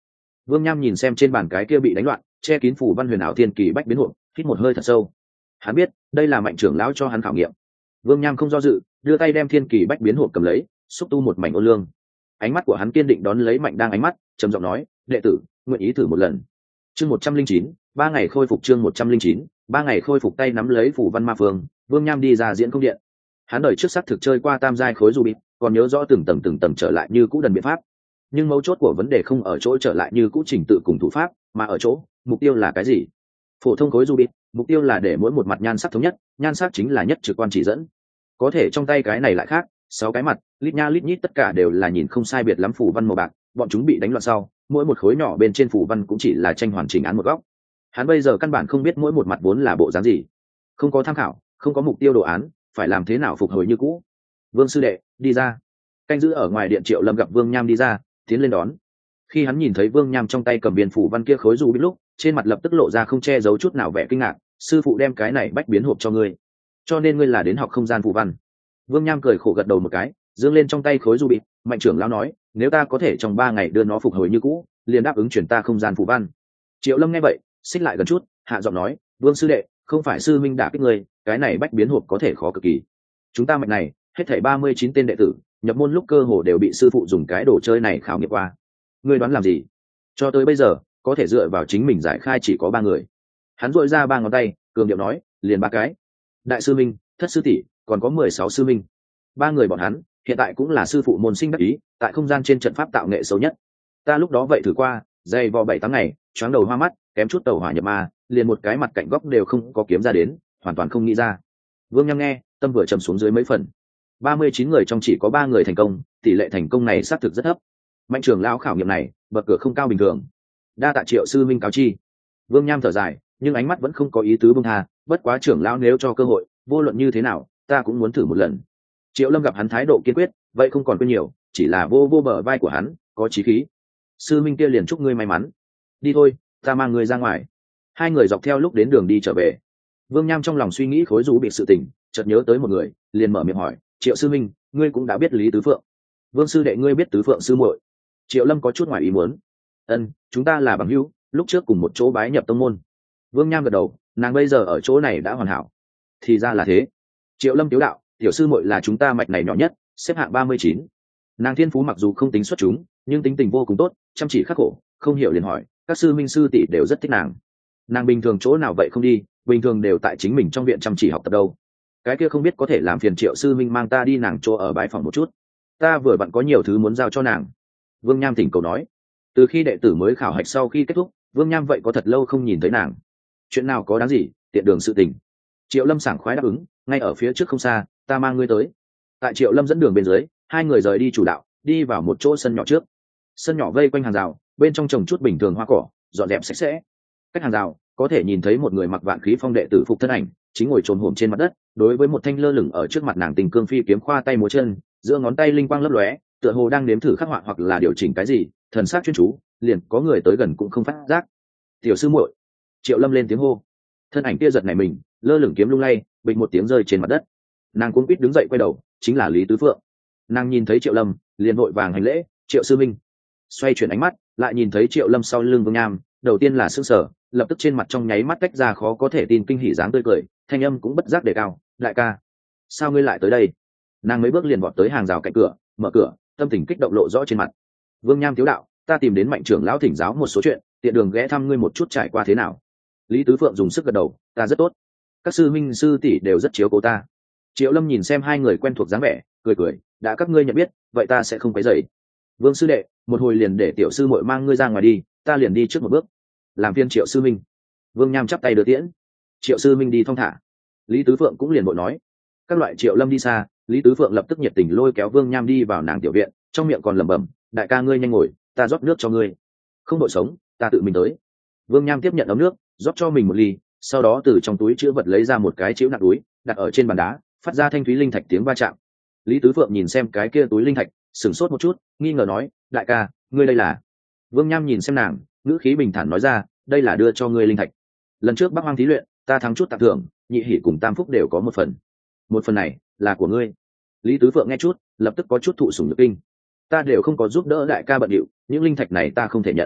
Vương Nham nhìn xem trên bàn cái kia bị đánh loạn che kín phủ văn huyền ảo thiên kỳ bách biến hộp, hít một hơi thật sâu. Hắn biết đây là Mạnh trưởng lão cho hắn khảo nghiệm. Vương Nham không do dự, đưa tay đem thiên kỳ bách biến hộp cầm lấy, xúc tu một mảnh ôn lương. Ánh mắt của hắn kiên định đón lấy Mạnh đang ánh mắt, trầm giọng nói, đệ tử nguyện ý thử một lần. Chương một trăm linh chín, ba ngày khôi phục. Chương một trăm linh chín, ba ngày khôi phục. Tay nắm lấy phủ văn ma phương, Vương Nham đi ra diễn công điện. Hắn đời trước sắc thực chơi qua tam giai khối ruby, còn nhớ rõ từng tầng từng tầng trở lại như cũ đần biện pháp. Nhưng mấu chốt của vấn đề không ở chỗ trở lại như cũ trình tự cùng thủ pháp, mà ở chỗ mục tiêu là cái gì. Phổ thông khối ruby, mục tiêu là để mỗi một mặt nhan sắc thống nhất, nhan sắc chính là nhất trực quan chỉ dẫn. Có thể trong tay cái này lại khác, sáu cái mặt, lít nha lít nhít tất cả đều là nhìn không sai biệt lắm phủ văn màu bạc, bọn chúng bị đánh loạn sau, mỗi một khối nhỏ bên trên phủ văn cũng chỉ là tranh hoàn chỉnh án một góc. Hắn bây giờ căn bản không biết mỗi một mặt vốn là bộ dáng gì, không có tham khảo, không có mục tiêu đồ án, phải làm thế nào phục hồi như cũ. Vương sư đệ, đi ra. Canh giữ ở ngoài điện Triệu Lâm gặp Vương Nham đi ra, tiến lên đón. Khi hắn nhìn thấy Vương Nham trong tay cầm viên phủ văn kia khối dù biết lúc, trên mặt lập tức lộ ra không che giấu chút nào vẻ kinh ngạc. Sư phụ đem cái này bách biến hộp cho ngươi, cho nên ngươi là đến học không gian phù văn. Vương Nham cười khổ gật đầu một cái, giương lên trong tay khối du bị. Mạnh trưởng lão nói, nếu ta có thể trong ba ngày đưa nó phục hồi như cũ, liền đáp ứng chuyển ta không gian phù văn. Triệu Lâm nghe vậy, xích lại gần chút, hạ giọng nói, Vương sư đệ, không phải sư minh đả kích ngươi, cái này bách biến hộp có thể khó cực kỳ. Chúng ta mạnh này, hết thảy ba mươi chín tên đệ tử, nhập môn lúc cơ hồ đều bị sư phụ dùng cái đồ chơi này khảo nghiệm qua. Ngươi đoán làm gì? Cho tới bây giờ, có thể dựa vào chính mình giải khai chỉ có ba người. Hắn duỗi ra ba ngón tay, cường điệu nói, liền ba cái. Đại sư minh, thất sư tỷ, còn có mười sáu sư minh. Ba người bọn hắn, hiện tại cũng là sư phụ môn sinh đắc ý, tại không gian trên trận pháp tạo nghệ xấu nhất. Ta lúc đó vậy thử qua, dày vò bảy tám ngày, choáng đầu hoa mắt, kém chút tẩu hỏa nhập ma, liền một cái mặt cạnh góc đều không có kiếm ra đến, hoàn toàn không nghĩ ra. Vương Nham nghe, tâm vừa trầm xuống dưới mấy phần. Ba mươi chín người trong chỉ có ba người thành công, tỷ lệ thành công này xác thực rất thấp. Mạnh trưởng lão khảo nghiệm này, bậc cửa không cao bình thường. Đa tạ Triệu sư minh cáo chi. Vương Nham thở dài, nhưng ánh mắt vẫn không có ý tứ buông tha, bất quá trưởng lão nếu cho cơ hội, vô luận như thế nào, ta cũng muốn thử một lần. Triệu Lâm gặp hắn thái độ kiên quyết, vậy không còn quên nhiều, chỉ là vô vô bờ vai của hắn, có chí khí. Sư minh kia liền chúc ngươi may mắn. Đi thôi, ta mang ngươi ra ngoài. Hai người dọc theo lúc đến đường đi trở về. Vương Nham trong lòng suy nghĩ khối rũ bị sự tình, chợt nhớ tới một người, liền mở miệng hỏi, Triệu sư minh, ngươi cũng đã biết Lý Tứ Phượng. Vương sư đệ ngươi biết Tứ Phượng sư muội? Triệu Lâm có chút ngoài ý muốn. Ân, chúng ta là bằng hữu, lúc trước cùng một chỗ bái nhập tông môn. Vương Nham gật đầu, nàng bây giờ ở chỗ này đã hoàn hảo. Thì ra là thế. Triệu Lâm tiếu đạo, tiểu sư muội là chúng ta mạch này nhỏ nhất, xếp hạng ba mươi chín. Nàng thiên phú mặc dù không tính xuất chúng, nhưng tính tình vô cùng tốt, chăm chỉ khắc khổ, không hiểu liền hỏi, các sư minh sư tỷ đều rất thích nàng. Nàng bình thường chỗ nào vậy không đi, bình thường đều tại chính mình trong viện chăm chỉ học tập đâu. Cái kia không biết có thể làm phiền Triệu sư minh mang ta đi nàng chỗ ở bãi phòng một chút. Ta vừa vặn có nhiều thứ muốn giao cho nàng. Vương Nham thỉnh cầu nói. Từ khi đệ tử mới khảo hạch sau khi kết thúc, Vương Nham vậy có thật lâu không nhìn thấy nàng. Chuyện nào có đáng gì, tiện đường sự tình. Triệu Lâm sảng khoái đáp ứng, ngay ở phía trước không xa, ta mang ngươi tới. Tại Triệu Lâm dẫn đường bên dưới, hai người rời đi chủ đạo, đi vào một chỗ sân nhỏ trước. Sân nhỏ vây quanh hàng rào, bên trong trồng chút bình thường hoa cỏ, dọn dẹp sạch sẽ. Cách hàng rào, có thể nhìn thấy một người mặc vạn khí phong đệ tử phục thân ảnh, chính ngồi trồm hổm trên mặt đất, đối với một thanh lơ lửng ở trước mặt nàng tình cương phi kiếm khoa tay múa chân, giữa ngón tay linh quang lấp lóe, tựa hồ đang nếm thử khắc họa hoặc là điều chỉnh cái gì, thần sắc chuyên chú, liền có người tới gần cũng không phát giác. Tiểu sư muội. Triệu Lâm lên tiếng hô. Thân ảnh kia giật nảy mình, lơ lửng kiếm lung lay, bịch một tiếng rơi trên mặt đất. Nàng cuống quýt đứng dậy quay đầu, chính là Lý Tứ Phượng. Nàng nhìn thấy Triệu Lâm, liền vội vàng hành lễ, Triệu sư minh. Xoay chuyển ánh mắt, lại nhìn thấy Triệu Lâm sau lưng Vương Nham, đầu tiên là sững sờ, lập tức trên mặt trong nháy mắt tách ra khó có thể tin kinh hỉ dáng tươi cười, thanh âm cũng bất giác đề cao, đại ca, sao ngươi lại tới đây? Nàng mấy bước liền vọt tới hàng rào cạnh cửa, mở cửa, tâm tình kích động lộ rõ trên mặt. Vương Nham thiếu đạo, ta tìm đến Mạnh trưởng lão thỉnh giáo một số chuyện, tiện đường ghé thăm ngươi một chút trải qua thế nào. Lý Tứ Phượng dùng sức gật đầu, ta rất tốt, các sư minh sư tỷ đều rất chiếu cố ta. Triệu Lâm nhìn xem hai người quen thuộc dáng vẻ, cười cười, đã các ngươi nhận biết, vậy ta sẽ không quấy rầy. Vương sư đệ, một hồi liền để tiểu sư muội mang ngươi ra ngoài đi, ta liền đi trước một bước. Làm phiên Triệu sư minh. Vương Nham chắp tay đưa tiễn. Triệu sư minh đi thong thả. Lý Tứ Phượng cũng liền bội nói. Các loại Triệu Lâm đi xa, Lý Tứ Phượng lập tức nhiệt tình lôi kéo Vương Nham đi vào nàng tiểu viện, trong miệng còn lẩm bẩm, đại ca ngươi nhanh ngồi, ta rót nước cho ngươi. Không đội sống, ta tự mình tới. Vương Nham tiếp nhận ấm nước, rót cho mình một ly, sau đó từ trong túi chứa vật lấy ra một cái chữ nặng túi, đặt ở trên bàn đá, phát ra thanh thúy linh thạch tiếng va chạm. Lý Tứ Phượng nhìn xem cái kia túi linh thạch, sửng sốt một chút, nghi ngờ nói, đại ca, ngươi đây là? Vương Nham nhìn xem nàng, ngữ khí bình thản nói ra, đây là đưa cho ngươi linh thạch. Lần trước Bắc Hoang thí luyện, ta thắng chút tặng thưởng, nhị hỉ cùng tam phúc đều có một phần. Một phần này là của ngươi. Lý Tứ Phượng nghe chút, lập tức có chút thụ sủng nhược kinh. Ta đều không có giúp đỡ đại ca bận điệu, những linh thạch này ta không thể nhận.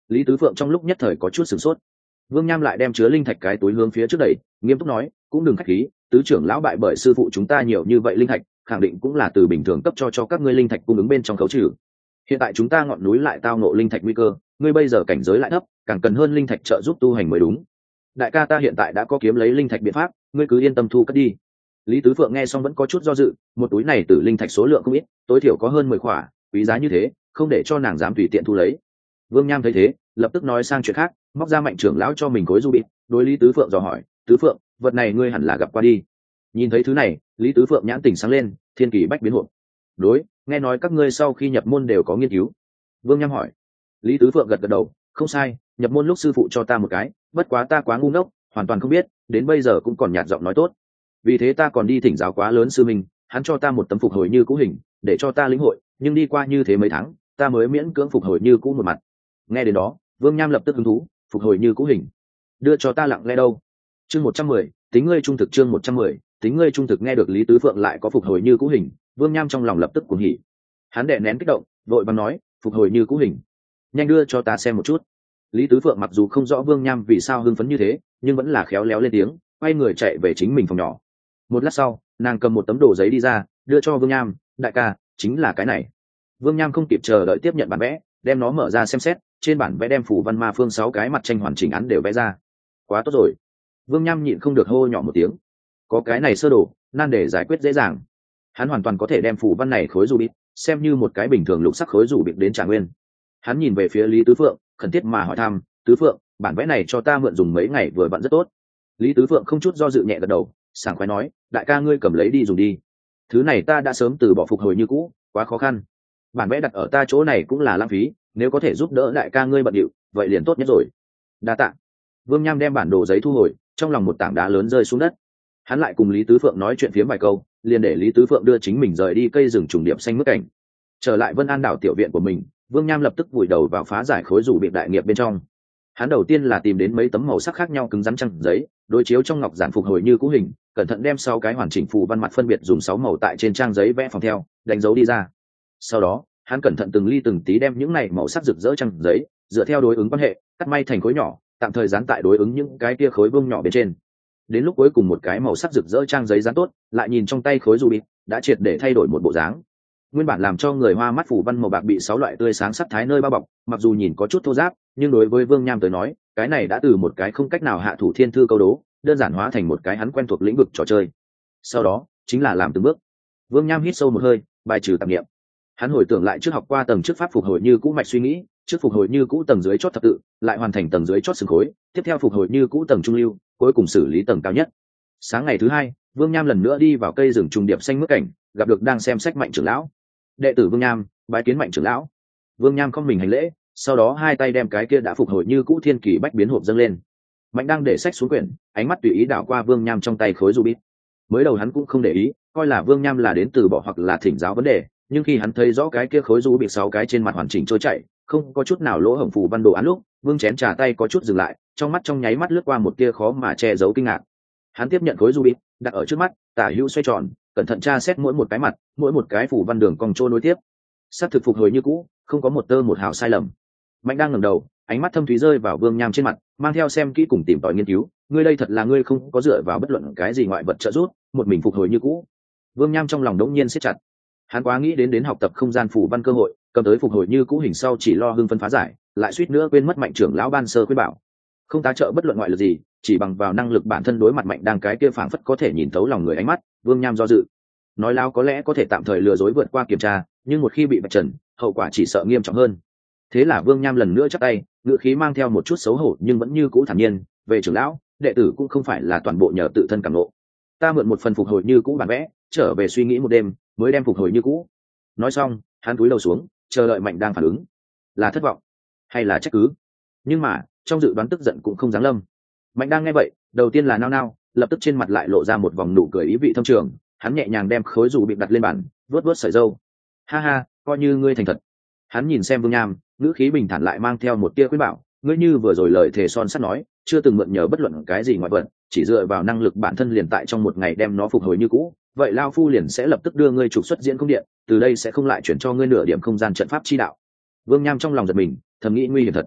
Lý Tứ Phượng trong lúc nhất thời có chút sửng sốt. Vương Nham lại đem chứa linh thạch cái túi hướng phía trước đẩy, nghiêm túc nói, cũng đừng khách khí, tứ trưởng lão bại bởi sư phụ chúng ta nhiều như vậy linh thạch, khẳng định cũng là từ bình thường cấp cho cho các ngươi linh thạch cung ứng bên trong khấu trừ. Hiện tại chúng ta ngọn núi lại tao ngộ linh thạch nguy cơ, ngươi bây giờ cảnh giới lại thấp, càng cần hơn linh thạch trợ giúp tu hành mới đúng. Đại ca ta hiện tại đã có kiếm lấy linh thạch biện pháp, ngươi cứ yên tâm thu cất đi. Lý Tứ Phượng nghe xong vẫn có chút do dự, một túi này tử linh thạch số lượng không ít, tối thiểu có hơn mười khỏa, quý giá như thế, không để cho nàng dám tùy tiện thu lấy. Vương Nham thấy thế, lập tức nói sang chuyện khác, móc ra Mạnh trưởng lão cho mình khối ruby, đối Lý Tứ Phượng dò hỏi, "Tứ Phượng, vật này ngươi hẳn là gặp qua đi." Nhìn thấy thứ này, Lý Tứ Phượng nhãn tỉnh sáng lên, thiên kỳ bách biến hồn. "Đối, nghe nói các ngươi sau khi nhập môn đều có nghiên cứu." Vương Nham hỏi. Lý Tứ Phượng gật gật đầu, "Không sai, nhập môn lúc sư phụ cho ta một cái, bất quá ta quá ngu ngốc, hoàn toàn không biết, đến bây giờ cũng còn nhạt giọng nói tốt. Vì thế ta còn đi thỉnh giáo quá lớn sư minh, hắn cho ta một tấm phục hồi như cũ hình, để cho ta lĩnh hội, nhưng đi qua như thế mấy tháng, ta mới miễn cưỡng phục hồi như cũ một mặt." Nghe đến đó, Vương Nham lập tức hứng thú, "Phục hồi như cũ hình, đưa cho ta lặng lẽ đâu?" Chương một trăm mười, tính ngươi trung thực. Chương một trăm mười, tính ngươi trung thực. Nghe được Lý Tứ Phượng lại có phục hồi như cũ hình, Vương Nham trong lòng lập tức cuồng hỉ. Hắn đè nén kích động, vội vàng nói, "Phục hồi như cũ hình, nhanh đưa cho ta xem một chút." Lý Tứ Phượng mặc dù không rõ Vương Nham vì sao hưng phấn như thế, nhưng vẫn là khéo léo lên tiếng, quay người chạy về chính mình phòng nhỏ. Một lát sau, nàng cầm một tấm đồ giấy đi ra, đưa cho Vương Nham, "Đại ca, chính là cái này." Vương Nham không kịp chờ đợi tiếp nhận bản vẽ, đem nó mở ra xem xét, trên bản vẽ đem phủ văn ma phương sáu cái mặt tranh hoàn chỉnh án đều vẽ ra. Quá tốt rồi. Vương Nham nhịn không được hô nhỏ một tiếng. Có cái này sơ đồ, nan để giải quyết dễ dàng. Hắn hoàn toàn có thể đem phủ văn này khối dù bịt, xem như một cái bình thường lục sắc khối dù bịt đến trả nguyên. Hắn nhìn về phía Lý Tứ Phượng, khẩn thiết mà hỏi thăm, "Tứ Phượng, bản vẽ này cho ta mượn dùng mấy ngày vừa vặn rất tốt." Lý Tứ Phượng không chút do dự nhẹ gật đầu, sảng khoái nói, "Đại ca ngươi cầm lấy đi dùng đi. Thứ này ta đã sớm từ bỏ phục hồi như cũ, quá khó khăn. Bản vẽ đặt ở ta chỗ này cũng là lãng phí, nếu có thể giúp đỡ đại ca ngươi bận điệu, vậy liền tốt nhất rồi." Đa tạ. Vương Nham đem bản đồ giấy thu hồi, trong lòng một tảng đá lớn rơi xuống đất. Hắn lại cùng Lý Tứ Phượng nói chuyện phiếm vài câu, liền để Lý Tứ Phượng đưa chính mình rời đi cây rừng trùng điệp xanh mướt cảnh. Trở lại Vân An đảo tiểu viện của mình, Vương Nham lập tức vùi đầu vào phá giải khối rủ bị đại nghiệp bên trong. Hắn đầu tiên là tìm đến mấy tấm màu sắc khác nhau cứng rắn trăng giấy, đối chiếu trong ngọc giản phục hồi như cũ hình, cẩn thận đem sáu cái hoàn chỉnh phù văn mặt phân biệt dùng sáu màu tại trên trang giấy vẽ phòng theo, đánh dấu đi ra. Sau đó, hắn cẩn thận từng ly từng tí đem những này màu sắc rực rỡ trăng giấy, dựa theo đối ứng quan hệ, cắt may thành khối nhỏ, tạm thời dán tại đối ứng những cái kia khối vuông nhỏ bên trên. Đến lúc cuối cùng một cái màu sắc rực rỡ trang giấy dán tốt, lại nhìn trong tay khối ruby, đã triệt để thay đổi một bộ dáng. Nguyên bản làm cho người hoa mắt phủ văn màu bạc bị sáu loại tươi sáng sắc thái nơi bao bọc, mặc dù nhìn có chút thô ráp, nhưng đối với Vương Nham tới nói, cái này đã từ một cái không cách nào hạ thủ thiên thư câu đố, đơn giản hóa thành một cái hắn quen thuộc lĩnh vực trò chơi. Sau đó, chính là làm từng bước. Vương Nham hít sâu một hơi, bài trừ tạp niệm. Hắn hồi tưởng lại trước học qua tầng trước pháp phục hồi như cũ mạch suy nghĩ, trước phục hồi như cũ tầng dưới chót thập tự, lại hoàn thành tầng dưới chót sừng khối, tiếp theo phục hồi như cũ tầng trung lưu, cuối cùng xử lý tầng cao nhất. Sáng ngày thứ hai, Vương Nham lần nữa đi vào cây rừng trùng điệp xanh mướt cảnh, gặp được đang xem sách Mạnh trưởng lão. "Đệ tử Vương Nham, bái kiến Mạnh trưởng lão." Vương Nham không mình hành lễ, sau đó hai tay đem cái kia đã phục hồi như cũ thiên kỳ bách biến hộp dâng lên. Mạnh đang để sách xuống quyển, ánh mắt tùy ý đảo qua Vương Nham trong tay khối ruby. Mới đầu hắn cũng không để ý, coi là Vương Nham là đến từ bỏ hoặc là thỉnh giáo vấn đề, nhưng khi hắn thấy rõ cái kia khối ruby sáu cái trên mặt hoàn chỉnh trôi chảy, không có chút nào lỗ hổng phù văn đồ án lúc, Vương chén trà tay có chút dừng lại, trong mắt trong nháy mắt lướt qua một tia khó mà che giấu kinh ngạc. Hắn tiếp nhận khối ruby, đặt ở trước mắt, tả hữu xoay tròn, cẩn thận tra xét mỗi một cái mặt, mỗi một cái phù văn đường cong trôi nối tiếp. Sắp thực phục hồi như cũ, không có một tơ một hào sai lầm. Mạnh đang ngẩng đầu, ánh mắt thâm thúy rơi vào Vương Nham trên mặt, mang theo xem kỹ cùng tìm tòi nghiên cứu, "Ngươi đây thật là ngươi không có dựa vào bất luận cái gì ngoại vật trợ giúp, một mình phục hồi như cũ." Vương Nham trong lòng đống nhiên siết chặt. Hắn quá nghĩ đến đến học tập không gian phù văn cơ hội, cầm tới phục hồi như cũ hình sau chỉ lo hưng phân phá giải, lại suýt nữa quên mất Mạnh trưởng lão ban sơ khuyên bảo, không tá trợ bất luận ngoại lực gì, chỉ bằng vào năng lực bản thân đối mặt Mạnh đang cái kia phảng phất có thể nhìn thấu lòng người ánh mắt. Vương Nham do dự. Nói láo có lẽ có thể tạm thời lừa dối vượt qua kiểm tra, nhưng một khi bị vạch trần, hậu quả chỉ sợ nghiêm trọng hơn. Thế là Vương Nham lần nữa chắp tay, ngữ khí mang theo một chút xấu hổ nhưng vẫn như cũ thản nhiên, "Về trưởng lão, đệ tử cũng không phải là toàn bộ nhờ tự thân cảm ngộ. Ta mượn một phần phục hồi như cũ bản vẽ, trở về suy nghĩ một đêm, mới đem phục hồi như cũ." Nói xong, hắn cúi đầu xuống, chờ đợi Mạnh đang phản ứng. Là thất vọng, hay là trách cứ? Nhưng mà, trong dự đoán tức giận cũng không giáng lâm. Mạnh đang nghe vậy, đầu tiên là nao nao, lập tức trên mặt lại lộ ra một vòng nụ cười ý vị thâm trường. Hắn nhẹ nhàng đem khối dù bị đặt lên bàn, vuốt vuốt sợi râu. "Ha ha, coi như ngươi thành thật." Hắn nhìn xem Vương Nham, ngữ khí bình thản lại mang theo một tia khuyên bảo, "Ngươi như vừa rồi lời thề son sắt nói, chưa từng mượn nhờ bất luận cái gì ngoại vật, chỉ dựa vào năng lực bản thân liền tại trong một ngày đem nó phục hồi như cũ, vậy lao phu liền sẽ lập tức đưa ngươi trục xuất diễn không điện, từ đây sẽ không lại chuyển cho ngươi nửa điểm không gian trận pháp chi đạo." Vương Nham trong lòng giật mình, thầm nghĩ nguy hiểm thật.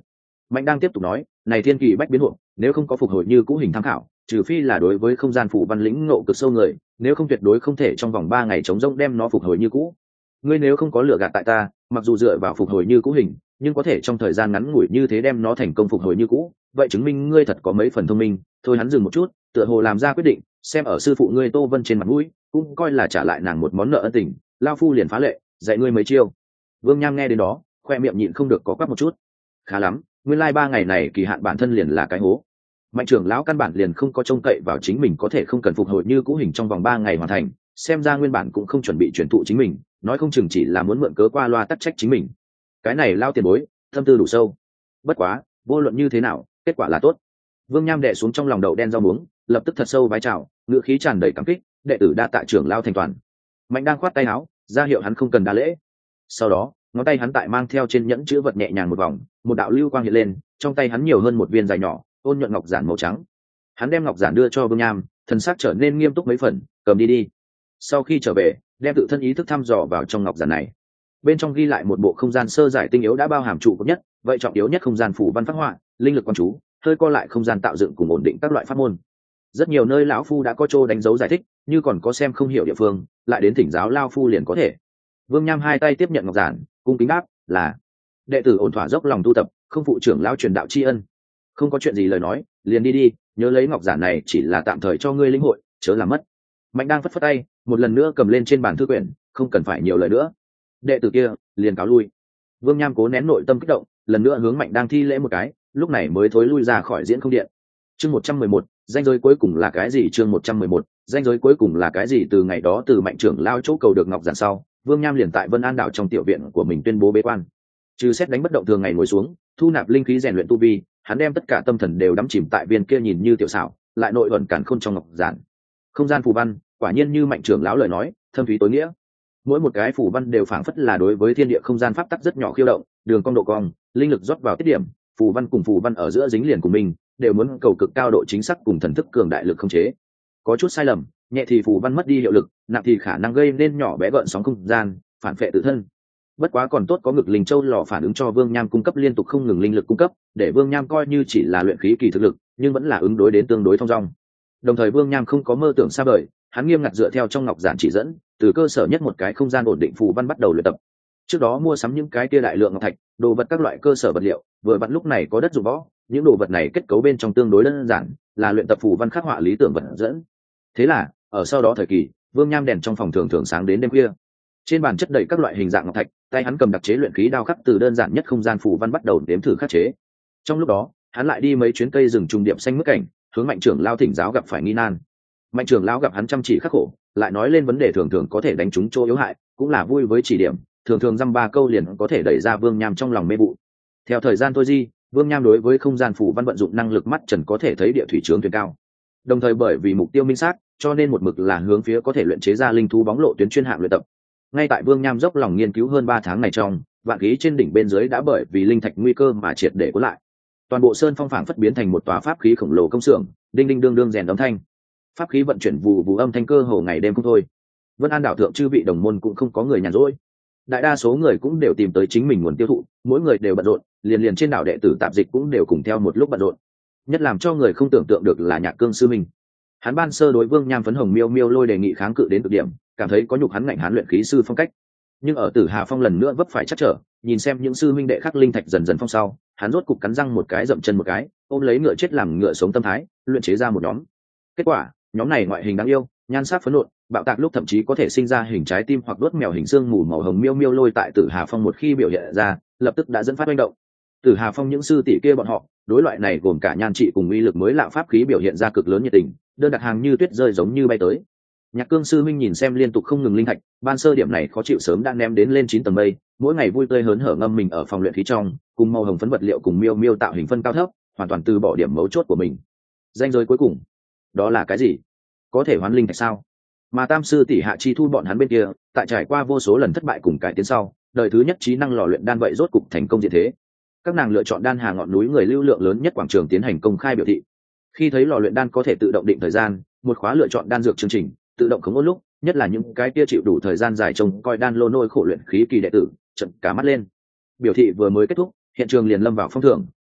Mạnh đang tiếp tục nói, này thiên kỳ bách biến hộ, nếu không có phục hồi như cũ hình tham khảo, trừ phi là đối với không gian phủ văn lĩnh ngộ cực sâu người, nếu không tuyệt đối không thể trong vòng ba ngày chống rông đem nó phục hồi như cũ. Ngươi nếu không có lựa gạt tại ta, mặc dù dựa vào phục hồi như cũ hình, nhưng có thể trong thời gian ngắn ngủi như thế đem nó thành công phục hồi như cũ, vậy chứng minh ngươi thật có mấy phần thông minh. Thôi hắn dừng một chút, tựa hồ làm ra quyết định, xem ở sư phụ ngươi Tô Vân trên mặt mũi, cũng coi là trả lại nàng một món nợ ân tình. Lao phu liền phá lệ, dạy ngươi mấy chiêu. Vương Nham nghe đến đó, khoe miệng nhịn không được có quắc một chút. Khá lắm, nguyên lai ba ngày này kỳ hạn bản thân liền là cái hố. Mạnh trưởng lão căn bản liền không có trông cậy vào chính mình có thể không cần phục hồi như cũ hình trong vòng ba ngày hoàn thành, xem ra nguyên bản cũng không chuẩn bị truyền thụ chính mình, nói không chừng chỉ là muốn mượn cớ qua loa tắc trách chính mình. Cái này lao tiền bối, thâm tư đủ sâu. Bất quá, vô luận như thế nào, kết quả là tốt. Vương Nham đè xuống trong lòng đậu đen rau muống, lập tức thật sâu vái chào, ngữ khí tràn đầy cảm kích, đệ tử đa tạ trưởng lao thành toàn. Mạnh đang khoát tay áo, ra hiệu hắn không cần đa lễ. Sau đó, ngón tay hắn tại mang theo trên nhẫn chữ vật nhẹ nhàng một vòng, một đạo lưu quang hiện lên, trong tay hắn nhiều hơn một viên dài nhỏ, ôn nhuận ngọc giản màu trắng. Hắn đem ngọc giản đưa cho Vương Nham, thần sắc trở nên nghiêm túc mấy phần, cầm đi đi. Sau khi trở về, đem tự thân ý thức thăm dò vào trong ngọc giản này. Bên trong ghi lại một bộ không gian sơ giải tinh yếu đã bao hàm trụ cột nhất, vậy trọng yếu nhất không gian phủ văn phác họa, linh lực quan chú, hơi co lại không gian tạo dựng cùng ổn định các loại pháp môn. Rất nhiều nơi lão phu đã có chỗ đánh dấu giải thích, như còn có xem không hiểu địa phương, lại đến thỉnh giáo lao phu liền có thể. Vương Nham hai tay tiếp nhận ngọc giản, cung kính đáp là đệ tử ổn thỏa dốc lòng tu tập, không phụ trưởng lão truyền đạo tri ân. Không có chuyện gì lời nói, liền đi đi, nhớ lấy ngọc giản này chỉ là tạm thời cho ngươi lĩnh hội, chớ làm mất. Mạnh đang phất phất tay, một lần nữa cầm lên trên bàn thư quyển, không cần phải nhiều lời nữa. Đệ tử kia liền cáo lui. Vương Nham cố nén nội tâm kích động, lần nữa hướng Mạnh đang thi lễ một cái, lúc này mới thối lui ra khỏi diễn không điện. Chương một trăm mười một, danh giới cuối cùng là cái gì? Chương một trăm mười một, danh giới cuối cùng là cái gì? Từ ngày đó từ Mạnh trưởng lao chỗ cầu được ngọc giản sau, Vương Nham liền tại Vân An đảo trong tiểu viện của mình tuyên bố bế quan. Trừ xét đánh bất động thường ngày ngồi xuống, thu nạp linh khí rèn luyện tu vi, hắn đem tất cả tâm thần đều đắm chìm tại viên kia nhìn như tiểu xảo, lại nội ẩn cản khôn trong ngọc giản. Không gian phù văn, quả nhiên như Mạnh trưởng lão lời nói, thâm thúy tối nghĩa. Mỗi một cái phù văn đều phảng phất là đối với thiên địa không gian pháp tắc rất nhỏ khiêu động, đường cong độ cong, linh lực rót vào tiết điểm, phù văn cùng phù văn ở giữa dính liền của mình, đều muốn cầu cực cao độ chính xác cùng thần thức cường đại lực không chế. Có chút sai lầm, nhẹ thì phù văn mất đi hiệu lực, nặng thì khả năng gây nên nhỏ bé gợn sóng không gian, phản phệ tự thân. Bất quá còn tốt có ngực linh châu lò phản ứng cho Vương Nham cung cấp liên tục không ngừng linh lực cung cấp, để Vương Nham coi như chỉ là luyện khí kỳ thực lực, nhưng vẫn là ứng đối đến tương đối thông dong. Đồng thời Vương Nham không có mơ tưởng xa vời, hắn nghiêm ngặt dựa theo trong ngọc giản chỉ dẫn, từ cơ sở nhất một cái không gian ổn định phù văn bắt đầu luyện tập. Trước đó mua sắm những cái kia đại lượng ngọc thạch, đồ vật các loại cơ sở vật liệu, vừa vặn lúc này có đất dụng võ, những đồ vật này kết cấu bên trong tương đối đơn giản, là luyện tập phù văn khắc họa lý tưởng vật dẫn. Thế là, ở sau đó thời kỳ, Vương Nham đèn trong phòng thường thường sáng đến đêm khuya. Trên bàn chất đầy các loại hình dạng ngọc thạch, tay hắn cầm đặc chế luyện khí đao khắc từ đơn giản nhất không gian phù văn bắt đầu đếm thử khắc chế. Trong lúc đó, hắn lại đi mấy chuyến cây rừng trùng điệp xanh mức cảnh, hướng Mạnh trưởng lao thỉnh giáo gặp phải nghi nan. Mạnh trưởng lao gặp hắn chăm chỉ khắc khổ, lại nói lên vấn đề thường thường có thể đánh trúng chỗ yếu hại, cũng là vui với chỉ điểm, thường thường dăm ba câu liền có thể đẩy ra Vương Nham trong lòng mê vụ. Theo thời gian thôi di, Vương Nham đối với không gian phù văn vận dụng năng lực mắt trần có thể thấy địa thủy trướng thuyền cao. Đồng thời bởi vì mục tiêu minh xác, cho nên một mực là hướng phía có thể luyện chế ra linh thú bóng lộ tuyến chuyên hạng luyện tập. Ngay tại Vương Nham dốc lòng nghiên cứu hơn ba tháng này trong, vạn khí trên đỉnh bên dưới đã bởi vì linh thạch nguy cơ mà triệt để cuốn lại. Toàn bộ sơn phong phảng phất biến thành một tòa pháp khí khổng lồ công xưởng, đinh đinh đương đương rèn âm thanh. Pháp khí vận chuyển vụ vụ âm thanh cơ hồ ngày đêm không thôi. Vân An đảo thượng chư vị đồng môn cũng không có người nhàn rỗi. Đại đa số người cũng đều tìm tới chính mình nguồn tiêu thụ, mỗi người đều bận rộn, liền liền trên đảo đệ tử tạp dịch cũng đều cùng theo một lúc bận rộn. Nhất làm cho người không tưởng tượng được là Nhạc Cương sư minh. Hắn ban sơ đối Vương Nham phấn hồng miêu miêu lôi đề nghị kháng cự đến cực điểm, cảm thấy có nhục hắn ngạnh hắn luyện khí sư phong cách. Nhưng ở Tử Hà Phong lần nữa vấp phải chắc trở, nhìn xem những sư minh đệ khắc linh thạch dần dần phong sau, hắn rốt cục cắn răng một cái dậm chân một cái, ôm lấy ngựa chết làm ngựa sống tâm thái, luyện chế ra một nhóm. Kết quả, nhóm này ngoại hình đáng yêu, nhan sắc phấn nộn, bạo tạc lúc thậm chí có thể sinh ra hình trái tim hoặc đốt mèo hình xương mù màu hồng miêu miêu lôi tại Tử Hà Phong một khi biểu hiện ra, lập tức đã dẫn phát manh động. Tử Hà Phong những sư tỷ kia bọn họ, đối loại này gồm cả nhan trị cùng uy lực mới lạ pháp khí biểu hiện ra cực lớn nhiệt tình, đơn đặt hàng như tuyết rơi giống như bay tới. Nhạc Cương sư minh nhìn xem liên tục không ngừng linh thạch, ban sơ điểm này khó chịu sớm đã ném đến lên chín tầng mây, mỗi ngày vui tươi hớn hở ngâm mình ở phòng luyện khí trong, cùng màu hồng phấn vật liệu cùng miêu miêu tạo hình phân cao thấp, hoàn toàn từ bỏ điểm mấu chốt của mình. Danh giới cuối cùng, đó là cái gì? Có thể hoán linh thạch sao? Mà Tam sư tỷ Hạ Chi Thu bọn hắn bên kia, tại trải qua vô số lần thất bại cùng cải tiến sau, đời thứ nhất trí năng lò luyện đan vậy rốt cục thành công diện thế. Các nàng lựa chọn đan hà ngọn núi người lưu lượng lớn nhất quảng trường tiến hành công khai biểu thị. Khi thấy lò luyện đan có thể tự động định thời gian, một khóa lựa chọn đan dược chương trình, tự động khống ôn lúc, nhất là những cái kia chịu đủ thời gian dài trông coi đan lô nôi khổ luyện khí kỳ đệ tử, trận cả mắt lên. Biểu thị vừa mới kết thúc, hiện trường liền lâm vào phong thưởng,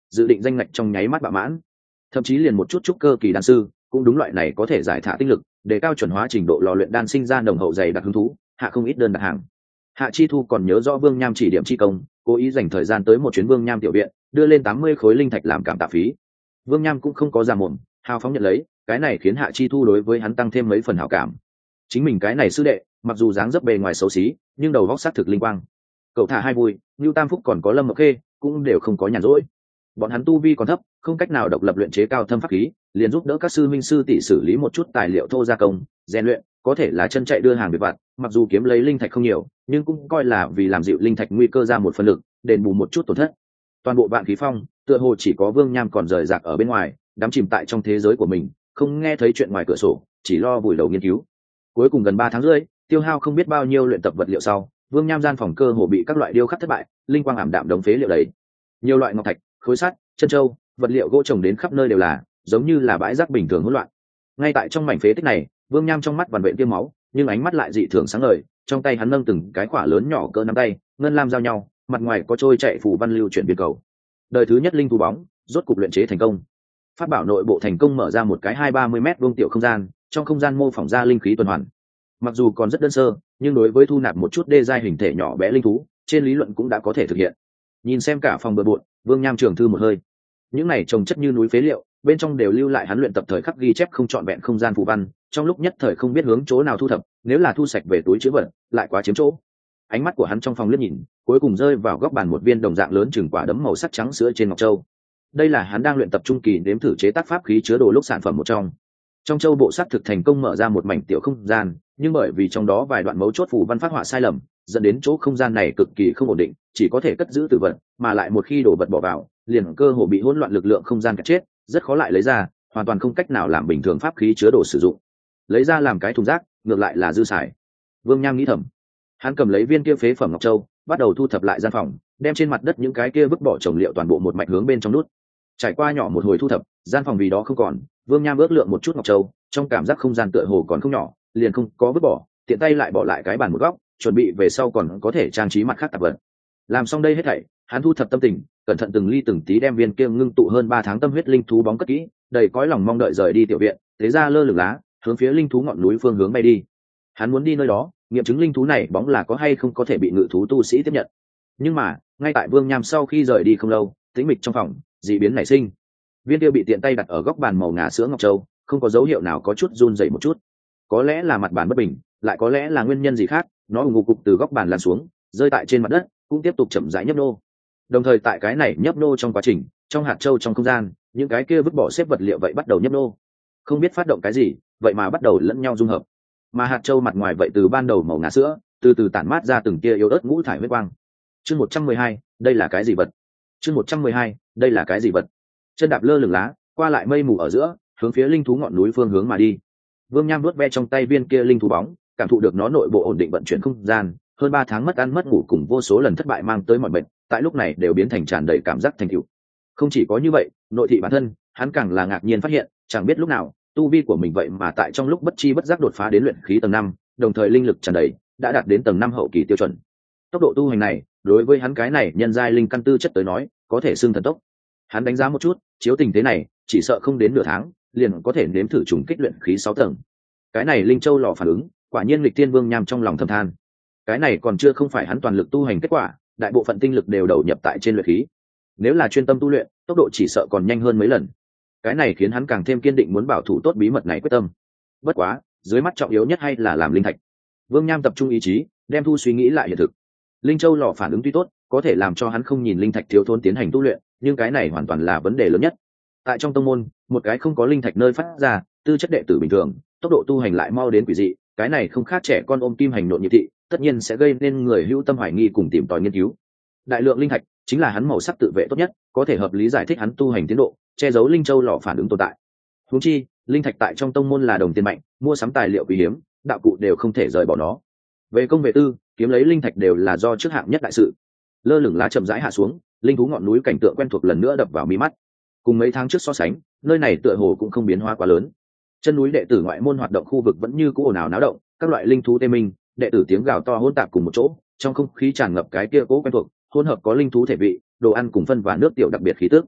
dự định danh ngạch trong nháy mắt bạo mãn. Thậm chí liền một chút trúc cơ kỳ đan sư cũng đúng loại này có thể giải thả tinh lực để cao chuẩn hóa trình độ lò luyện đan sinh ra nồng hậu dày đặc hứng thú, hạ không ít đơn đặt hàng. Hạ Chi Thu còn nhớ rõ Vương Nham chỉ điểm chi công, cố ý dành thời gian tới một chuyến Vương Nham tiểu viện, đưa lên tám mươi khối linh thạch làm cảm tạ phí. Vương Nham cũng không có ra mồm, hào phóng nhận lấy, cái này khiến Hạ Chi Thu đối với hắn tăng thêm mấy phần hảo cảm. Chính mình cái này sư đệ, mặc dù dáng dấp bề ngoài xấu xí, nhưng đầu óc sắc thực linh quang. Cậu thả hai vui, Nưu Tam Phúc còn có Lâm Mộc Khê, cũng đều không có nhàn rỗi. Bọn hắn tu vi còn thấp, không cách nào độc lập luyện chế cao thâm pháp khí, liền giúp đỡ các sư minh sư tỷ xử lý một chút tài liệu thô gia công, rèn luyện, có thể là chân chạy đưa hàng về vặt, mặc dù kiếm lấy linh thạch không nhiều, nhưng cũng coi là vì làm dịu linh thạch nguy cơ ra một phần lực, đền bù một chút tổn thất. Toàn bộ Vạn Khí Phong, tựa hồ chỉ có Vương Nham còn rời rạc ở bên ngoài, đắm chìm tại trong thế giới của mình, không nghe thấy chuyện ngoài cửa sổ, chỉ lo vùi đầu nghiên cứu. Cuối cùng gần ba tháng rưỡi, tiêu hao không biết bao nhiêu luyện tập vật liệu sau, Vương Nham gian phòng cơ hồ bị các loại điêu khắc thất bại, linh quang ảm đạm đống phế liệu đấy. Nhiều loại ngọc thạch, khối sắt, chân châu, vật liệu gỗ trồng đến khắp nơi đều là, giống như là bãi rác bình thường hỗn loạn. Ngay tại trong mảnh phế tích này, Vương Nham trong mắt vằn vện tiêm máu, nhưng ánh mắt lại dị thường sáng ngời, trong tay hắn nâng từng cái quả lớn nhỏ cỡ nắm tay, ngân lam giao nhau, mặt ngoài có trôi chạy phù văn lưu chuyển biên cầu. Đời thứ nhất linh thú bóng, rốt cục luyện chế thành công. Pháp bảo nội bộ thành công mở ra một cái hai ba mươi mét vuông tiểu không gian, trong không gian mô phỏng ra linh khí tuần hoàn. Mặc dù còn rất đơn sơ, nhưng đối với thu nạp một chút đê giai hình thể nhỏ bé linh thú, trên lý luận cũng đã có thể thực hiện. Nhìn xem cả phòng bừa bộn, Vương Nham trường thư một hơi. Những này trồng chất như núi phế liệu, bên trong đều lưu lại hắn luyện tập thời khắc ghi chép không trọn vẹn không gian phù văn, trong lúc nhất thời không biết hướng chỗ nào thu thập, nếu là thu sạch về túi chứa vật, lại quá chiếm chỗ. Ánh mắt của hắn trong phòng liếc nhìn, cuối cùng rơi vào góc bàn một viên đồng dạng lớn chừng quả đấm màu sắc trắng sữa trên ngọc châu. Đây là hắn đang luyện tập trung kỳ nếm thử chế tác pháp khí chứa đồ lúc sản phẩm một trong. Trong châu bộ sắc thực thành công mở ra một mảnh tiểu không gian, nhưng bởi vì trong đó vài đoạn mấu chốt phù văn phát họa sai lầm, dẫn đến chỗ không gian này cực kỳ không ổn định, chỉ có thể cất giữ tử vật, mà lại một khi đổ vật bỏ vào, liền cơ hồ bị hỗn loạn lực lượng không gian cắt chết, rất khó lại lấy ra, hoàn toàn không cách nào làm bình thường pháp khí chứa đồ sử dụng. Lấy ra làm cái thùng rác, ngược lại là dư xài. Vương Nham nghĩ thầm. Hắn cầm lấy viên kia phế phẩm ngọc châu, bắt đầu thu thập lại gian phòng, đem trên mặt đất những cái kia vứt bỏ trồng liệu toàn bộ một mạch hướng bên trong nút. Trải qua nhỏ một hồi thu thập, gian phòng vì đó không còn, Vương Nham ước lượng một chút ngọc châu, trong cảm giác không gian tựa hồ còn không nhỏ, liền không có vứt bỏ, tiện tay lại bỏ lại cái bàn một góc, chuẩn bị về sau còn có thể trang trí mặt khác tạp vật. Làm xong đây hết thảy, hắn thu thập tâm tình, cẩn thận từng ly từng tí đem viên kia ngưng tụ hơn ba tháng tâm huyết linh thú bóng cất kỹ, đầy cõi lòng mong đợi rời đi tiểu viện, thế ra lơ lửng lá, hướng phía linh thú ngọn núi phương hướng bay đi. Hắn muốn đi nơi đó, nghiệm chứng linh thú này bóng là có hay không có thể bị ngự thú tu sĩ tiếp nhận. Nhưng mà, ngay tại Vương Nham sau khi rời đi không lâu, tĩnh mịch trong phòng, dị biến nảy sinh. Viên kia bị tiện tay đặt ở góc bàn màu ngà sữa ngọc châu, không có dấu hiệu nào có chút run rẩy một chút. Có lẽ là mặt bàn bất bình, lại có lẽ là nguyên nhân gì khác, nó ù ngục cục từ góc bàn lan xuống, rơi tại trên mặt đất, cũng tiếp tục chậm rãi nhấp nô. Đồng thời tại cái này nhấp nô trong quá trình, trong hạt châu trong không gian, những cái kia vứt bỏ xếp vật liệu vậy bắt đầu nhấp nô. Không biết phát động cái gì, vậy mà bắt đầu lẫn nhau dung hợp. Mà hạt châu mặt ngoài vậy từ ban đầu màu ngà sữa, từ từ tản mát ra từng tia yếu ớt ngũ thải huyết quang. Chương một trăm mười hai, đây là cái gì vật? Chương một trăm mười hai, đây là cái gì vật? Chân đạp lơ lửng lá, qua lại mây mù ở giữa, hướng phía linh thú ngọn núi phương hướng mà đi. Vương Nham vuốt ve trong tay viên kia linh thú bóng, cảm thụ được nó nội bộ ổn định vận chuyển không gian, hơn ba tháng mất ăn mất ngủ cùng vô số lần thất bại mang tới mọi bệnh, tại lúc này đều biến thành tràn đầy cảm giác thành tựu. Không chỉ có như vậy, nội thị bản thân, hắn càng là ngạc nhiên phát hiện, chẳng biết lúc nào, tu vi của mình vậy mà tại trong lúc bất chi bất giác đột phá đến luyện khí tầng năm, đồng thời linh lực tràn đầy, đã đạt đến tầng năm hậu kỳ tiêu chuẩn. Tốc độ tu hành này, đối với hắn cái này nhân giai linh căn tư chất tới nói, có thể xưng thần tốc. Hắn đánh giá một chút, chiếu tình thế này, chỉ sợ không đến nửa tháng, liền có thể nếm thử trùng kích luyện khí sáu tầng. Cái này linh châu lò phản ứng, quả nhiên nghịch thiên Vương Nham trong lòng thầm than. Cái này còn chưa không phải hắn toàn lực tu hành kết quả, đại bộ phận tinh lực đều đầu nhập tại trên luyện khí. Nếu là chuyên tâm tu luyện, tốc độ chỉ sợ còn nhanh hơn mấy lần. Cái này khiến hắn càng thêm kiên định muốn bảo thủ tốt bí mật này quyết tâm. Bất quá, dưới mắt trọng yếu nhất hay là làm linh thạch. Vương Nham tập trung ý chí, đem thu suy nghĩ lại hiện thực. Linh châu lò phản ứng tuy tốt, có thể làm cho hắn không nhìn linh thạch thiếu thốn tiến hành tu luyện, nhưng cái này hoàn toàn là vấn đề lớn nhất. Tại trong tông môn, một cái không có linh thạch nơi phát ra, tư chất đệ tử bình thường, tốc độ tu hành lại mau đến quỷ dị, cái này không khác trẻ con ôm kim hành nộn nhị thị, tất nhiên sẽ gây nên người hữu tâm hoài nghi cùng tìm tòi nghiên cứu. Đại lượng linh thạch chính là hắn màu sắc tự vệ tốt nhất, có thể hợp lý giải thích hắn tu hành tiến độ, che giấu linh châu lò phản ứng tồn tại. Huống chi, linh thạch tại trong tông môn là đồng tiền mạnh, mua sắm tài liệu quý hiếm, đạo cụ đều không thể rời bỏ nó. Về công về tư, kiếm lấy linh thạch đều là do trước hạng nhất đại sự. Lơ lửng lá chậm rãi hạ xuống, linh thú ngọn núi cảnh tượng quen thuộc lần nữa đập vào mi mắt. Cùng mấy tháng trước so sánh, nơi này tựa hồ cũng không biến hóa quá lớn. Chân núi đệ tử ngoại môn hoạt động khu vực vẫn như cũ ồn ào náo động, các loại linh thú tê minh, đệ tử tiếng gào to hỗn tạp cùng một chỗ, trong không khí tràn ngập cái kia cố quen thuộc, hỗn hợp có linh thú thể vị, đồ ăn cùng phân và nước tiểu đặc biệt khí tức.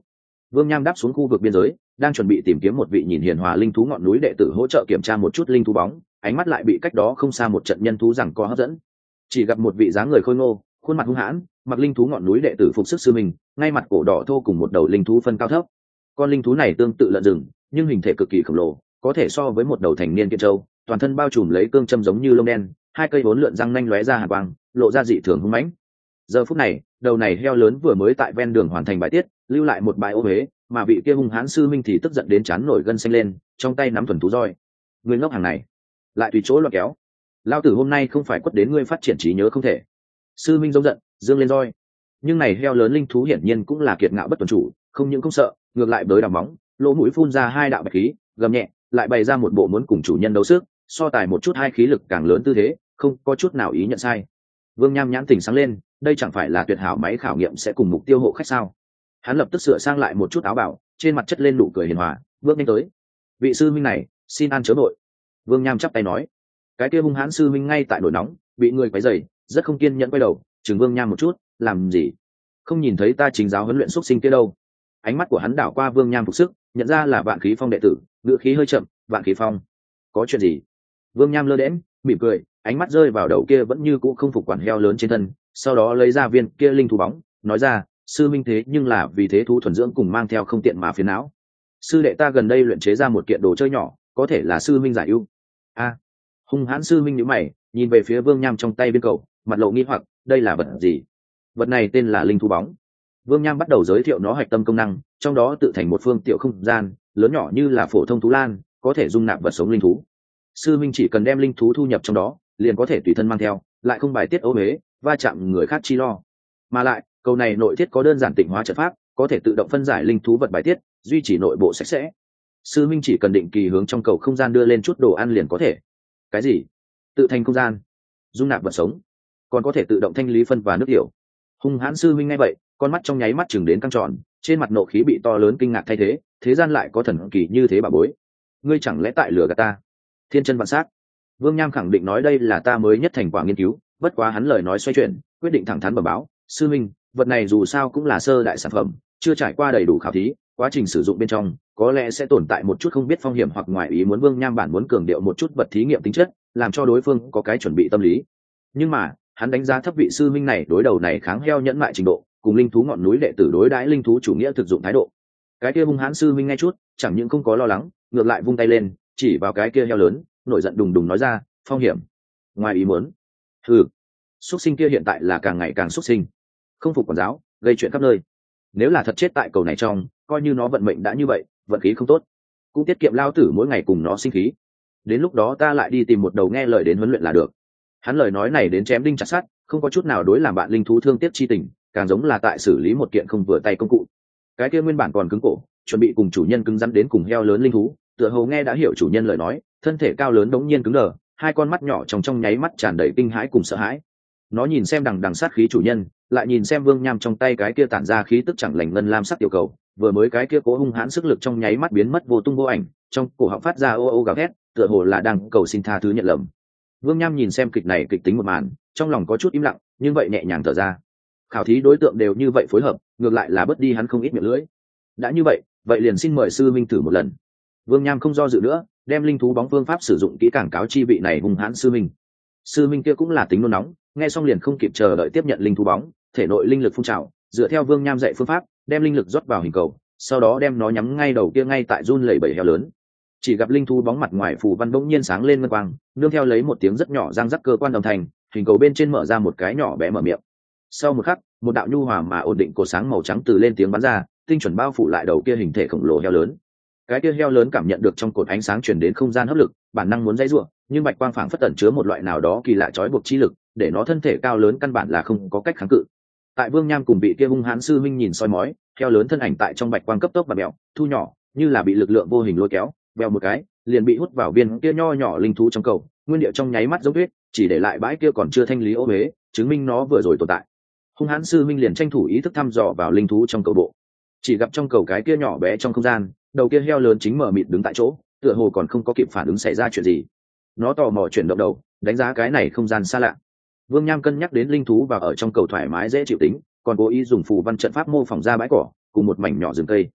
Vương Nham đáp xuống khu vực biên giới, đang chuẩn bị tìm kiếm một vị nhìn hiền hòa linh thú ngọn núi đệ tử hỗ trợ kiểm tra một chút linh thú bóng, ánh mắt lại bị cách đó không xa một trận nhân thú rằng co hấp dẫn. Chỉ gặp một vị dáng người khôi ngô, khuôn mặt hung hãn, mặc linh thú ngọn núi đệ tử phục sức sư mình, ngay mặt cổ đỏ thô cùng một đầu linh thú phân cao thấp. Con linh thú này tương tự lợn rừng, nhưng hình thể cực kỳ khổng lồ, có thể so với một đầu thành niên kiện trâu, toàn thân bao trùm lấy cương châm giống như lông đen, hai cây vốn lượn răng nanh lóe ra hàn quang, lộ ra dị thường hung mãnh. Giờ phút này, đầu này heo lớn vừa mới tại ven đường hoàn thành bài tiết, lưu lại một bãi ô huế, mà vị kia hung hãn sư minh thì tức giận đến chán nổi gân xanh lên, trong tay nắm thuần thú roi. Người ngốc hàng này, lại tùy chỗ loạn kéo. Lao tử hôm nay không phải quất đến ngươi phát triển trí nhớ không thể. Sư minh giống giận, dương lên roi. Nhưng này heo lớn linh thú hiển nhiên cũng là kiệt ngạo bất tuân chủ, không những không sợ, ngược lại bới đào móng, lỗ mũi phun ra hai đạo bạch khí, gầm nhẹ, lại bày ra một bộ muốn cùng chủ nhân đấu sức, so tài một chút hai khí lực càng lớn tư thế, không có chút nào ý nhận sai. Vương Nham nhãn tỉnh sáng lên, đây chẳng phải là tuyệt hảo máy khảo nghiệm sẽ cùng mục tiêu hộ khách sao? Hắn lập tức sửa sang lại một chút áo bảo, trên mặt chất lên nụ cười hiền hòa, bước nhanh tới. Vị sư minh này, xin an chớ nội. Vương Nham chắp tay nói. Cái kia hung hãn sư minh ngay tại nổi nóng, bị người quấy rầy, rất không kiên nhẫn quay đầu, chừng Vương Nham một chút, làm gì? Không nhìn thấy ta chính giáo huấn luyện xuất sinh kia đâu? Ánh mắt của hắn đảo qua Vương Nham phục sức, nhận ra là Vạn Khí Phong đệ tử, ngữ khí hơi chậm, Vạn Khí Phong, có chuyện gì? Vương Nham lơ đễnh, mỉm cười, ánh mắt rơi vào đầu kia vẫn như cũ không phục quản heo lớn trên thân, sau đó lấy ra viên kia linh thú bóng, nói ra, sư minh thế nhưng là vì thế thú thuần dưỡng cùng mang theo không tiện mà phiền não. Sư đệ ta gần đây luyện chế ra một kiện đồ chơi nhỏ, có thể là sư minh giải ưu. A, hung hãn sư minh nhíu mày, nhìn về phía Vương Nham trong tay viên cầu, mặt lộ nghi hoặc, đây là vật gì? Vật này tên là linh thú bóng. Vương Nham bắt đầu giới thiệu nó hạch tâm công năng, trong đó tự thành một phương tiểu không gian, lớn nhỏ như là phổ thông thú lan, có thể dung nạp vật sống linh thú. Sư minh chỉ cần đem linh thú thu nhập trong đó, liền có thể tùy thân mang theo, lại không bài tiết ố huế, va chạm người khác chi lo. Mà lại, cầu này nội thiết có đơn giản tịnh hóa trận pháp, có thể tự động phân giải linh thú vật bài tiết, duy trì nội bộ sạch sẽ. Sư minh chỉ cần định kỳ hướng trong cầu không gian đưa lên chút đồ ăn liền có thể. Cái gì? Tự thành không gian, dung nạp vật sống, còn có thể tự động thanh lý phân và nước tiểu. Hung hãn sư minh nghe vậy, con mắt trong nháy mắt chừng đến căng tròn, trên mặt nộ khí bị to lớn kinh ngạc thay thế, thế gian lại có thần kỳ như thế bà bối. Ngươi chẳng lẽ tại lừa gạt ta? Thiên chân vạn sát. Vương Nham khẳng định nói đây là ta mới nhất thành quả nghiên cứu, bất quá hắn lời nói xoay chuyển, quyết định thẳng thắn bẩm báo, sư minh, vật này dù sao cũng là sơ đại sản phẩm, chưa trải qua đầy đủ khảo thí, quá trình sử dụng bên trong có lẽ sẽ tồn tại một chút không biết phong hiểm hoặc ngoài ý muốn. Vương Nham bản muốn cường điệu một chút vật thí nghiệm tính chất, làm cho đối phương có cái chuẩn bị tâm lý, nhưng mà hắn đánh giá thấp vị sư minh này đối đầu này kháng heo nhẫn mại trình độ, cùng linh thú ngọn núi đệ tử đối đãi linh thú chủ nghĩa thực dụng thái độ. Cái kia hung hãn sư minh ngay chút chẳng những không có lo lắng, ngược lại vung tay lên chỉ vào cái kia heo lớn, nổi giận đùng đùng nói ra, phong hiểm, ngoài ý muốn. Ừ, xuất sinh kia hiện tại là càng ngày càng xuất sinh, không phục quản giáo, gây chuyện khắp nơi. Nếu là thật chết tại cầu này trong, coi như nó vận mệnh đã như vậy, vận khí không tốt, cũng tiết kiệm lao tử mỗi ngày cùng nó sinh khí. Đến lúc đó ta lại đi tìm một đầu nghe lời đến huấn luyện là được. Hắn lời nói này đến chém đinh chặt sắt, không có chút nào đối làm bạn linh thú thương tiếc chi tình, càng giống là tại xử lý một kiện không vừa tay công cụ. Cái kia nguyên bản còn cứng cổ, chuẩn bị cùng chủ nhân cứng rắn đến cùng heo lớn linh thú, tựa hồ nghe đã hiểu chủ nhân lời nói, thân thể cao lớn đống nhiên cứng đờ, hai con mắt nhỏ trong trong nháy mắt tràn đầy kinh hãi cùng sợ hãi. Nó nhìn xem đằng đằng sát khí chủ nhân, lại nhìn xem Vương Nham trong tay cái kia tản ra khí tức chẳng lành ngân lam sắc tiểu cầu, vừa mới cái kia cố hung hãn sức lực trong nháy mắt biến mất vô tung vô ảnh, trong cổ họng phát ra ô ô gào thét, tựa hồ là đang cầu xin tha thứ nhận lầm. Vương Nham nhìn xem kịch này kịch tính một màn, trong lòng có chút im lặng, nhưng vậy nhẹ nhàng thở ra. Khảo thí đối tượng đều như vậy phối hợp, ngược lại là bớt đi hắn không ít miệng lưỡi. Đã như vậy, vậy liền xin mời sư minh thử một lần. Vương Nham không do dự nữa, đem linh thú bóng phương pháp sử dụng kỹ càng cáo chi vị này hung hãn sư minh. Sư minh kia cũng là tính nôn nóng, nghe xong liền không kịp chờ đợi tiếp nhận linh thú bóng, thể nội linh lực phun trào, dựa theo Vương Nham dạy phương pháp, đem linh lực rót vào hình cầu, sau đó đem nó nhắm ngay đầu kia ngay tại run lẩy bẩy heo lớn. Chỉ gặp linh thú bóng mặt ngoài phù văn bỗng nhiên sáng lên ngân quang, nương theo lấy một tiếng rất nhỏ răng rắc cơ quan đồng thành, hình cầu bên trên mở ra một cái nhỏ bé mở miệng. Sau một khắc, một đạo nhu hòa mà ổn định cột sáng màu trắng từ lên tiếng bắn ra, tinh chuẩn bao phủ lại đầu kia hình thể khổng lồ heo lớn. Cái kia heo lớn cảm nhận được trong cột ánh sáng truyền đến không gian hấp lực, bản năng muốn dãy rủa, nhưng bạch quang phảng phất ẩn chứa một loại nào đó kỳ lạ trói buộc chi lực, để nó thân thể cao lớn căn bản là không có cách kháng cự. Tại Vương Nham cùng vị kia hung hãn sư minh nhìn soi mói, heo lớn thân ảnh tại trong bạch quang cấp tốc và mèo, thu nhỏ, như là bị lực lượng vô hình lôi kéo, vèo một cái, liền bị hút vào viên kia nho nhỏ linh thú trong cầu, nguyên địa trong nháy mắt giống tuyết, chỉ để lại bãi kia còn chưa thanh lý ô uế, chứng minh nó vừa rồi tồn tại. Hung hãn sư minh liền tranh thủ ý thức thăm dò vào linh thú trong cầu bộ, chỉ gặp trong cầu cái kia nhỏ bé trong không gian, đầu kia heo lớn chính mở mịt đứng tại chỗ, tựa hồ còn không có kịp phản ứng xảy ra chuyện gì. Nó tò mò chuyển động đầu, đánh giá cái này không gian xa lạ. Vương Nham cân nhắc đến linh thú và ở trong cầu thoải mái dễ chịu tính, còn cố ý dùng phù văn trận pháp mô phỏng ra bãi cỏ cùng một mảnh nhỏ rừng cây.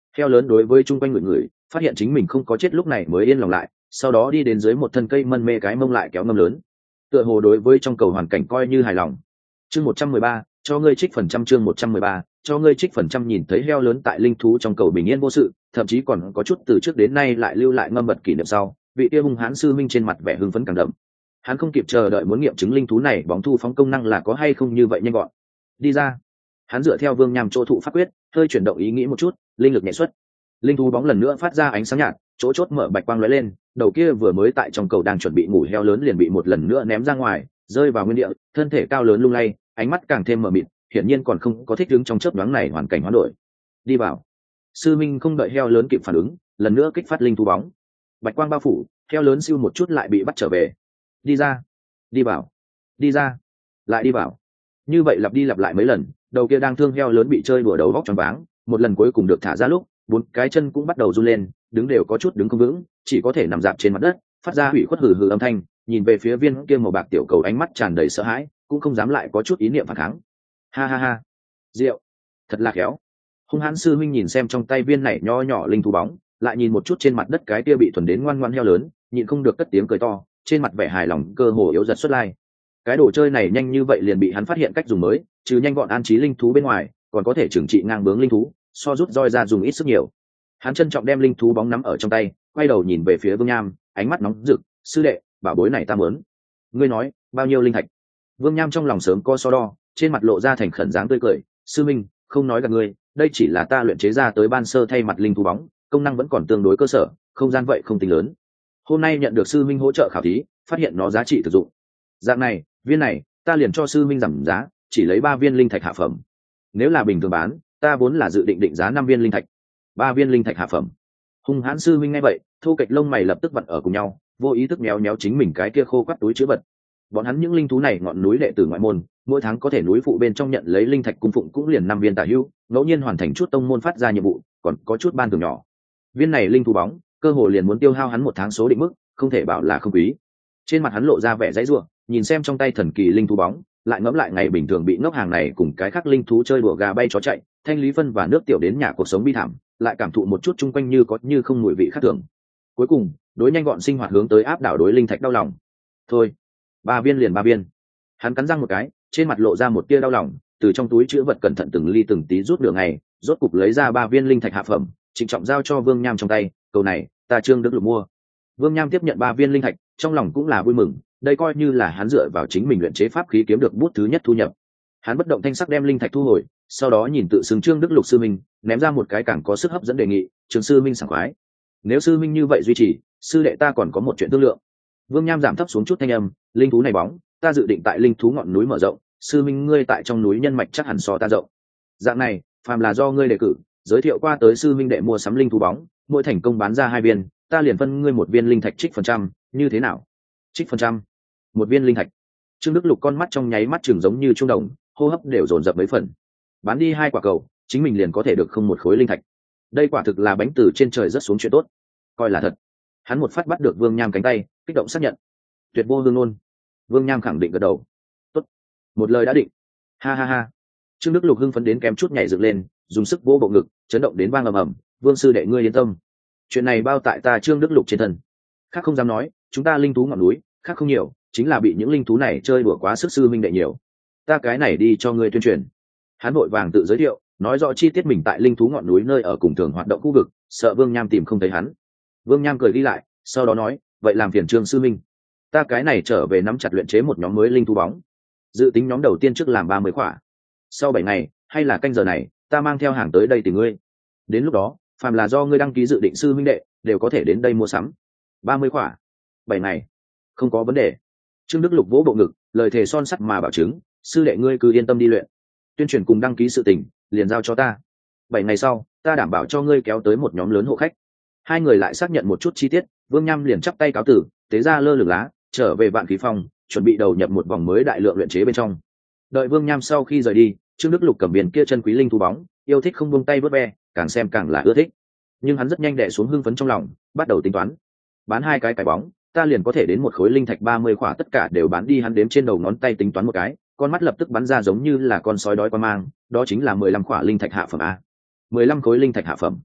Heo lớn đối với chung quanh người người phát hiện chính mình không có chết lúc này mới yên lòng lại, sau đó đi đến dưới một thân cây mân mê cái mông lại kéo ngâm lớn, tựa hồ đối với trong cầu hoàn cảnh coi như hài lòng. Chương một trăm mười ba, cho ngươi trích phần trăm. Chương một trăm mười ba, cho ngươi trích phần trăm. Nhìn thấy heo lớn tại linh thú trong cầu bình yên vô sự, thậm chí còn có chút từ trước đến nay lại lưu lại ngâm mật kỷ niệm sau, vị kia hung hãn sư minh trên mặt vẻ hưng phấn càng đậm. Hắn không kịp chờ đợi muốn nghiệm chứng linh thú này bóng thu phóng công năng là có hay không như vậy nhanh gọn. Đi ra. Hắn dựa theo Vương Nham chỗ thụ pháp quyết, hơi chuyển động ý nghĩ một chút, linh lực nhẹ xuất. Linh thú bóng lần nữa phát ra ánh sáng nhạt, chỗ chốt mở bạch quang lóe lên, đầu kia vừa mới tại trong cầu đang chuẩn bị ngủ heo lớn liền bị một lần nữa ném ra ngoài, rơi vào nguyên địa, thân thể cao lớn lung lay, ánh mắt càng thêm mờ mịt, hiển nhiên còn không có thích ứng trong chớp nhoáng này hoàn cảnh hoán đổi. Đi vào. Sư minh không đợi heo lớn kịp phản ứng, lần nữa kích phát linh thú bóng. Bạch quang bao phủ, heo lớn siêu một chút lại bị bắt trở về. Đi ra. Đi vào. Đi ra. Lại đi vào. Như vậy lặp đi lặp lại mấy lần, đầu kia đang thương heo lớn bị chơi đùa đầu vóc tròn váng, một lần cuối cùng được thả ra lúc, bốn cái chân cũng bắt đầu run lên, đứng đều có chút đứng không vững, chỉ có thể nằm dạp trên mặt đất, phát ra hủy khuất hừ hừ âm thanh, nhìn về phía viên kia màu bạc tiểu cầu ánh mắt tràn đầy sợ hãi, cũng không dám lại có chút ý niệm phản kháng. Ha ha ha, rượu, thật là khéo. Hung hãn sư huynh nhìn xem trong tay viên này nho nhỏ linh thú bóng, lại nhìn một chút trên mặt đất cái kia bị thuần đến ngoan ngoãn heo lớn, nhịn không được cất tiếng cười to, trên mặt vẻ hài lòng cơ hồ yếu giật xuất lai. Cái đồ chơi này nhanh như vậy liền bị hắn phát hiện cách dùng mới, trừ nhanh gọn an trí linh thú bên ngoài, còn có thể trừng trị ngang bướng linh thú, so rút roi ra dùng ít sức nhiều. Hắn trân trọng đem linh thú bóng nắm ở trong tay, quay đầu nhìn về phía Vương Nham, ánh mắt nóng rực, sư đệ, bảo bối này ta muốn. Ngươi nói bao nhiêu linh thạch? Vương Nham trong lòng sớm co so đo, trên mặt lộ ra thành khẩn dáng tươi cười, sư minh, không nói gạt ngươi, đây chỉ là ta luyện chế ra tới ban sơ thay mặt linh thú bóng, công năng vẫn còn tương đối cơ sở, không gian vậy không tính lớn. Hôm nay nhận được sư minh hỗ trợ khảo thí, phát hiện nó giá trị thực dụng. Dạng này, viên này, ta liền cho sư minh giảm giá, chỉ lấy ba viên linh thạch hạ phẩm. Nếu là bình thường bán, ta vốn là dự định định giá năm viên linh thạch, ba viên linh thạch hạ phẩm. Hung hãn sư minh nghe vậy, thu kịch lông mày lập tức vặn ở cùng nhau, vô ý thức méo méo chính mình cái kia khô quắt túi chứa vật. Bọn hắn những linh thú này ngọn núi đệ tử ngoại môn, mỗi tháng có thể núi phụ bên trong nhận lấy linh thạch cung phụng cũng liền năm viên tả hữu, ngẫu nhiên hoàn thành chút tông môn phát ra nhiệm vụ, còn có chút ban thưởng nhỏ. Viên này linh thú bóng, cơ hồ liền muốn tiêu hao hắn một tháng số định mức, không thể bảo là không quý. Trên mặt hắn lộ ra vẻ dãy rủa, nhìn xem trong tay thần kỳ linh thú bóng, lại ngẫm lại ngày bình thường bị ngốc hàng này cùng cái khác linh thú chơi đùa gà bay chó chạy, thanh lý phân và nước tiểu đến nhà cuộc sống bi thảm, lại cảm thụ một chút chung quanh như có như không mùi vị khác thường. Cuối cùng, đối nhanh gọn sinh hoạt hướng tới áp đảo đối linh thạch đau lòng. Thôi, ba viên liền ba viên. Hắn cắn răng một cái, trên mặt lộ ra một tia đau lòng, từ trong túi chữ vật cẩn thận từng ly từng tí rút nửa ngày, rốt cục lấy ra ba viên linh thạch hạ phẩm, trịnh trọng giao cho Vương Nham trong tay, cầu này, ta Trương Đức Lục mua. Vương Nham tiếp nhận ba viên linh thạch, trong lòng cũng là vui mừng, đây coi như là hắn dựa vào chính mình luyện chế pháp khí kiếm được bút thứ nhất thu nhập. Hắn bất động thanh sắc đem linh thạch thu hồi, sau đó nhìn tự xưng Trương Đức Lục sư minh, ném ra một cái càng có sức hấp dẫn đề nghị, Trương sư minh sảng khoái. Nếu sư minh như vậy duy trì, sư đệ ta còn có một chuyện thương lượng. Vương Nham giảm thấp xuống chút thanh âm, linh thú này bóng, ta dự định tại linh thú ngọn núi mở rộng, sư minh ngươi tại trong núi nhân mạch chắc hẳn so ta rộng. Dạng này, phàm là do ngươi đề cử, giới thiệu qua tới sư minh đệ mua sắm linh thú bóng, mỗi thành công bán ra hai viên, ta liền phân ngươi một viên linh thạch trích phần trăm, như thế nào? Trích phần trăm, một viên linh thạch. Trương Đức Lục con mắt trong nháy mắt chừng giống như trung đồng, hô hấp đều dồn dập mấy phần. Bán đi hai quả cầu, chính mình liền có thể được không một khối linh thạch. Đây quả thực là bánh từ trên trời rớt xuống chuyện tốt, coi là thật. Hắn một phát bắt được Vương Nham cánh tay, kích động xác nhận. Tuyệt vô hương ngôn. Vương Nham khẳng định gật đầu. Tốt, một lời đã định. Ha ha ha. Trương Đức Lục hưng phấn đến kém chút nhảy dựng lên, dùng sức vỗ bộ ngực, chấn động đến vang ầm ầm. Vương sư đệ ngươi yên tâm, chuyện này bao tại ta Trương Đức Lục trên thân. Khác không dám nói, chúng ta linh thú ngọn núi, khác không nhiều, chính là bị những linh thú này chơi đùa quá sức sư minh đệ nhiều. Ta cái này đi cho ngươi tuyên truyền. Hắn vội vàng tự giới thiệu, nói rõ chi tiết mình tại linh thú ngọn núi nơi ở cùng thường hoạt động khu vực, sợ Vương Nham tìm không thấy hắn. Vương Nham cười đi lại, sau đó nói, vậy làm phiền Trương sư minh, ta cái này trở về nắm chặt luyện chế một nhóm mới linh thú bóng, dự tính nhóm đầu tiên trước làm ba mươi khỏa, sau bảy ngày hay là canh giờ này, ta mang theo hàng tới đây tìm ngươi. Đến lúc đó, phàm là do ngươi đăng ký dự định sư minh đệ, đều có thể đến đây mua sắm. ba mươi khỏa, bảy ngày, không có vấn đề. Trương Đức Lục vỗ bộ ngực, lời thề son sắt mà bảo chứng, sư đệ ngươi cứ yên tâm đi luyện, tuyên truyền cùng đăng ký sự tình liền giao cho ta. Bảy ngày sau, ta đảm bảo cho ngươi kéo tới một nhóm lớn hộ khách. Hai người lại xác nhận một chút chi tiết, Vương Nham liền chắp tay cáo tử, tế ra lơ lửng lá, trở về Vạn Khí Phong, chuẩn bị đầu nhập một vòng mới đại lượng luyện chế bên trong. Đợi Vương Nham sau khi rời đi, Trương Đức Lục cầm biển kia chân quý linh thú bóng, yêu thích không buông tay vớt ve, càng xem càng là ưa thích. Nhưng hắn rất nhanh đè xuống hưng phấn trong lòng, bắt đầu tính toán. Bán hai cái cái bóng, ta liền có thể đến một khối linh thạch ba mươi khỏa, tất cả đều bán đi. Hắn đếm trên đầu ngón tay tính toán một cái, con mắt lập tức bắn ra giống như là con sói đói qua mang, đó chính là mười lăm khỏa linh thạch hạ phẩm a. mười lăm khối linh thạch hạ phẩm.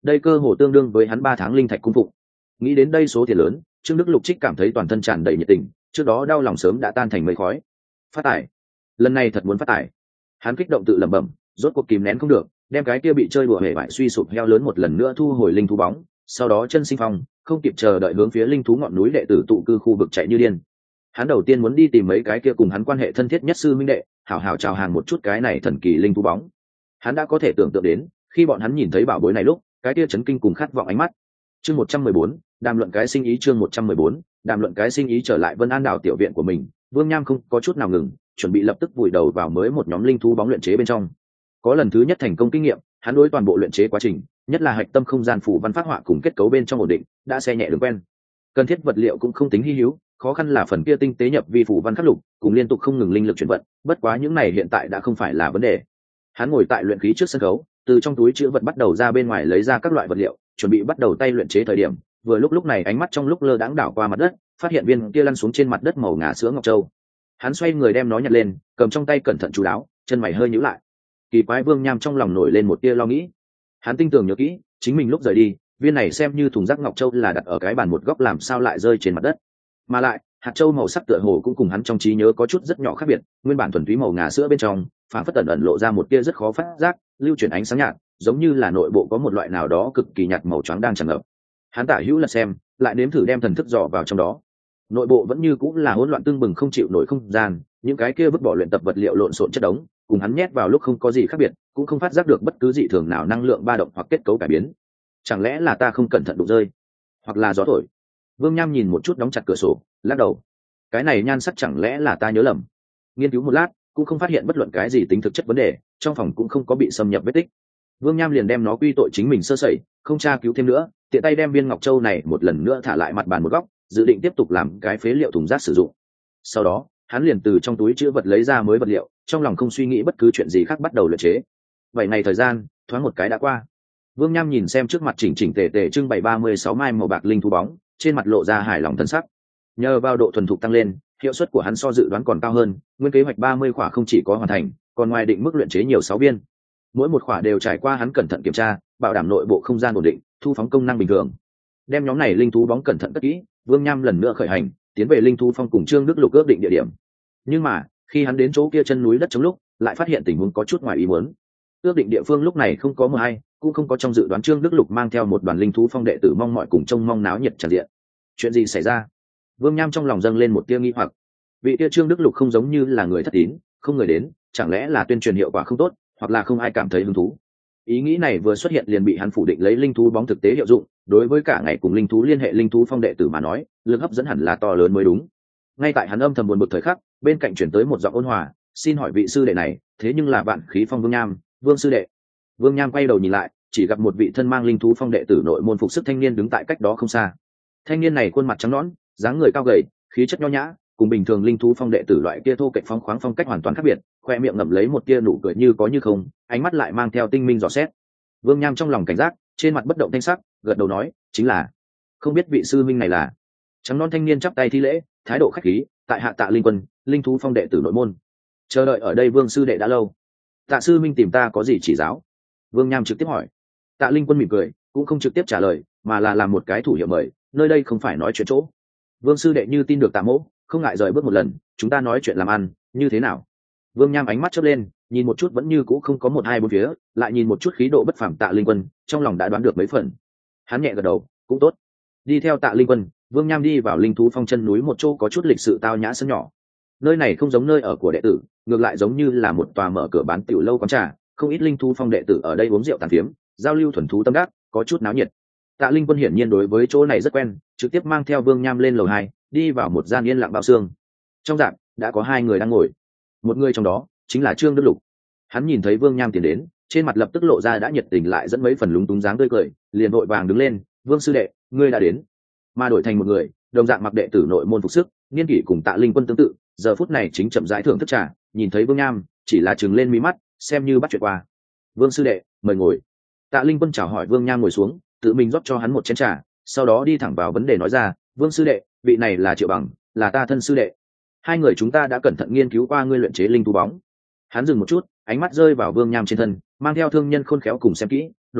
đây cơ hồ tương đương với hắn ba tháng linh thạch cung phụng. Nghĩ đến đây số tiền lớn, Trương Đức Lục Trích cảm thấy toàn thân tràn đầy nhiệt tình, trước đó đau lòng sớm đã tan thành mây khói. Phát tài, lần này thật muốn phát tài. Hắn kích động tự lẩm bẩm, rốt cuộc kìm nén không được, đem cái kia bị chơi đùa hề bại suy sụp heo lớn một lần nữa thu hồi linh thú bóng, sau đó chân sinh phong, không kịp chờ đợi hướng phía linh thú ngọn núi đệ tử tụ cư khu vực chạy như điên. Hắn đầu tiên muốn đi tìm mấy cái kia cùng hắn quan hệ thân thiết nhất sư minh đệ, hảo hảo chào hàng một chút cái này thần kỳ linh thú bóng. Hắn đã có thể tưởng tượng đến, khi bọn hắn nhìn thấy bảo bối này lúc, cái kia chấn kinh cùng khát vọng ánh mắt. Chương một trăm mười bốn, đàm luận cái sinh ý chương một trăm mười bốn, đàm luận cái sinh ý trở lại Vân An đảo tiểu viện của mình, Vương Nham không có chút nào ngừng, chuẩn bị lập tức vùi đầu vào mới một nhóm linh thú bóng luyện chế bên trong. Có lần thứ nhất thành công kinh nghiệm, hắn đối toàn bộ luyện chế quá trình, nhất là hạch tâm không gian phủ văn phát họa cùng kết cấu bên trong ổn định, đã xe nhẹ đường quen. Cần thiết vật liệu cũng không tính hi hữu, khó khăn là phần kia tinh tế nhập vi phủ văn khắc lục, cùng liên tục không ngừng linh lực chuyển vận, bất quá những này hiện tại đã không phải là vấn đề. Hắn ngồi tại luyện khí trước sân khấu, từ trong túi chứa vật bắt đầu ra bên ngoài lấy ra các loại vật liệu, chuẩn bị bắt đầu tay luyện chế thời điểm, vừa lúc lúc này ánh mắt trong lúc lơ đãng đảo qua mặt đất, phát hiện viên kia lăn xuống trên mặt đất màu ngà sữa ngọc châu. Hắn xoay người đem nó nhặt lên, cầm trong tay cẩn thận chú đáo, chân mày hơi nhíu lại. Kỳ quái Vương Nham trong lòng nổi lên một tia lo nghĩ. Hắn tinh tường nhớ kỹ, chính mình lúc rời đi, viên này xem như thùng rác ngọc châu là đặt ở cái bàn một góc làm sao lại rơi trên mặt đất. Mà lại, hạt châu màu sắc tựa hồ cũng cùng hắn trong trí nhớ có chút rất nhỏ khác biệt, nguyên bản thuần túy màu ngà sữa bên trong, phản phất ẩn ẩn lộ ra một tia rất khó phát giác, lưu chuyển ánh sáng nhạt, giống như là nội bộ có một loại nào đó cực kỳ nhạt màu trắng đang tràn ngập. Hắn tả hữu là xem, lại nếm thử đem thần thức dò vào trong đó. Nội bộ vẫn như cũng là hỗn loạn tương bừng không chịu nổi không gian, những cái kia vứt bỏ luyện tập vật liệu lộn xộn chất đống, cùng hắn nhét vào lúc không có gì khác biệt, cũng không phát giác được bất cứ dị thường nào năng lượng ba động hoặc kết cấu cải biến. Chẳng lẽ là ta không cẩn thận đụng rơi, hoặc là gió thổi? Vương Nham nhìn một chút đóng chặt cửa sổ, lắc đầu. Cái này nhan sắc chẳng lẽ là ta nhớ lầm? Nghiên cứu một lát, cũng không phát hiện bất luận cái gì tính thực chất vấn đề, trong phòng cũng không có bị xâm nhập vết tích. Vương Nham liền đem nó quy tội chính mình sơ sẩy, không tra cứu thêm nữa, tiện tay đem viên ngọc châu này một lần nữa thả lại mặt bàn một góc, dự định tiếp tục làm cái phế liệu thùng rác sử dụng. Sau đó, hắn liền từ trong túi chứa vật lấy ra mới vật liệu, trong lòng không suy nghĩ bất cứ chuyện gì khác bắt đầu luyện chế. Bảy ngày thời gian, thoáng một cái đã qua. Vương Nham nhìn xem trước mặt chỉnh chỉnh tề tề trưng bày ba mươi sáu mai màu bạc linh thú bóng, trên mặt lộ ra hài lòng thân sắc. Nhờ vào độ thuần thục tăng lên, hiệu suất của hắn so dự đoán còn cao hơn, nguyên kế hoạch ba mươi khỏa không chỉ có hoàn thành, còn ngoài định mức luyện chế nhiều sáu viên. Mỗi một khỏa đều trải qua hắn cẩn thận kiểm tra, bảo đảm nội bộ không gian ổn định, thu phóng công năng bình thường. Đem nhóm này linh thú bóng cẩn thận cất kỹ, Vương Nham lần nữa khởi hành, tiến về linh thú phong cùng Trương Đức Lục ước định địa điểm. Nhưng mà, khi hắn đến chỗ kia chân núi đất trống lúc, lại phát hiện tình huống có chút ngoài ý muốn. Ước định địa phương lúc này không có mờ hay, cũng không có trong dự đoán Trương Đức Lục mang theo một đoàn linh thú phong đệ tử mong mọi cùng trông mong náo nhiệt tràn diện. Chuyện gì xảy ra? Vương Nham trong lòng dâng lên một tia nghi hoặc. Vị tia Trương Đức Lục không giống như là người thất tín, không người đến, chẳng lẽ là tuyên truyền hiệu quả không tốt, hoặc là không ai cảm thấy hứng thú. Ý nghĩ này vừa xuất hiện liền bị hắn phủ định lấy linh thú bóng thực tế hiệu dụng, đối với cả ngày cùng linh thú liên hệ linh thú phong đệ tử mà nói, lực hấp dẫn hẳn là to lớn mới đúng. Ngay tại hắn âm thầm buồn bực thời khắc, bên cạnh chuyển tới một giọng ôn hòa, xin hỏi vị sư đệ này, thế nhưng là Vạn Khí Phong Vương Nham, Vương sư đệ. Vương Nham quay đầu nhìn lại, chỉ gặp một vị thân mang linh thú phong đệ tử nội môn phục sức thanh niên đứng tại cách đó không xa. Thanh niên này khuôn mặt trắng nõn, dáng người cao gầy, khí chất nho nhã, cùng bình thường linh thú phong đệ tử loại kia thô kệch phóng khoáng phong cách hoàn toàn khác biệt, khoe miệng ngậm lấy một tia nụ cười như có như không, ánh mắt lại mang theo tinh minh dò xét. Vương Nham trong lòng cảnh giác, trên mặt bất động thanh sắc, gật đầu nói, chính là, không biết vị sư minh này là. Trắng non thanh niên chắp tay thi lễ, thái độ khách khí, tại hạ Tạ Linh Quân, linh thú phong đệ tử nội môn. Chờ đợi ở đây Vương sư đệ đã lâu. Tạ sư minh tìm ta có gì chỉ giáo? Vương Nham trực tiếp hỏi. Tạ Linh Quân mỉm cười, cũng không trực tiếp trả lời, mà là làm một cái thủ hiệu mời, nơi đây không phải nói chuyện chỗ. Vương sư đệ như tin được Tạ mỗ, không ngại rời bước một lần, chúng ta nói chuyện làm ăn, như thế nào? Vương Nham ánh mắt chớp lên, nhìn một chút vẫn như cũ không có một hai bốn phía, lại nhìn một chút khí độ bất phàm Tạ Linh Quân, trong lòng đã đoán được mấy phần. Hắn nhẹ gật đầu, cũng tốt. Đi theo Tạ Linh Quân, Vương Nham đi vào linh thú phong chân núi một chỗ có chút lịch sự tao nhã sân nhỏ. Nơi này không giống nơi ở của đệ tử, ngược lại giống như là một tòa mở cửa bán tiểu lâu quán trà, không ít linh thú phong đệ tử ở đây uống rượu tàn phiếm, giao lưu thuần thú tâm đắc, có chút náo nhiệt. Tạ Linh Quân hiển nhiên đối với chỗ này rất quen, trực tiếp mang theo Vương Nham lên lầu hai, đi vào một gian yên lặng bao xương. Trong dạng đã có hai người đang ngồi, một người trong đó chính là Trương Đức Lục. Hắn nhìn thấy Vương Nham tiến đến, trên mặt lập tức lộ ra đã nhiệt tình lại dẫn mấy phần lúng túng dáng tươi cười, liền vội vàng đứng lên, "Vương sư đệ, ngươi đã đến." Mà đổi thành một người, đồng dạng mặc đệ tử nội môn phục sức, niên kỷ cùng Tạ Linh Quân tương tự, giờ phút này chính chậm rãi thưởng thức trà, nhìn thấy Vương Nham, chỉ là trừng lên mí mắt, xem như bắt chuyện qua. "Vương sư đệ, mời ngồi." Tạ Linh Quân chào hỏi Vương Nham ngồi xuống, tự mình rót cho hắn một chén trà, sau đó đi thẳng vào vấn đề nói ra, "Vương sư đệ, vị này là Triệu Bằng, là ta thân sư đệ. Hai người chúng ta đã cẩn thận nghiên cứu qua ngươi luyện chế linh thú bóng." Hắn dừng một chút, ánh mắt rơi vào Vương Nham trên thân, mang theo thương nhân khôn khéo cùng xem kỹ, đồ vật,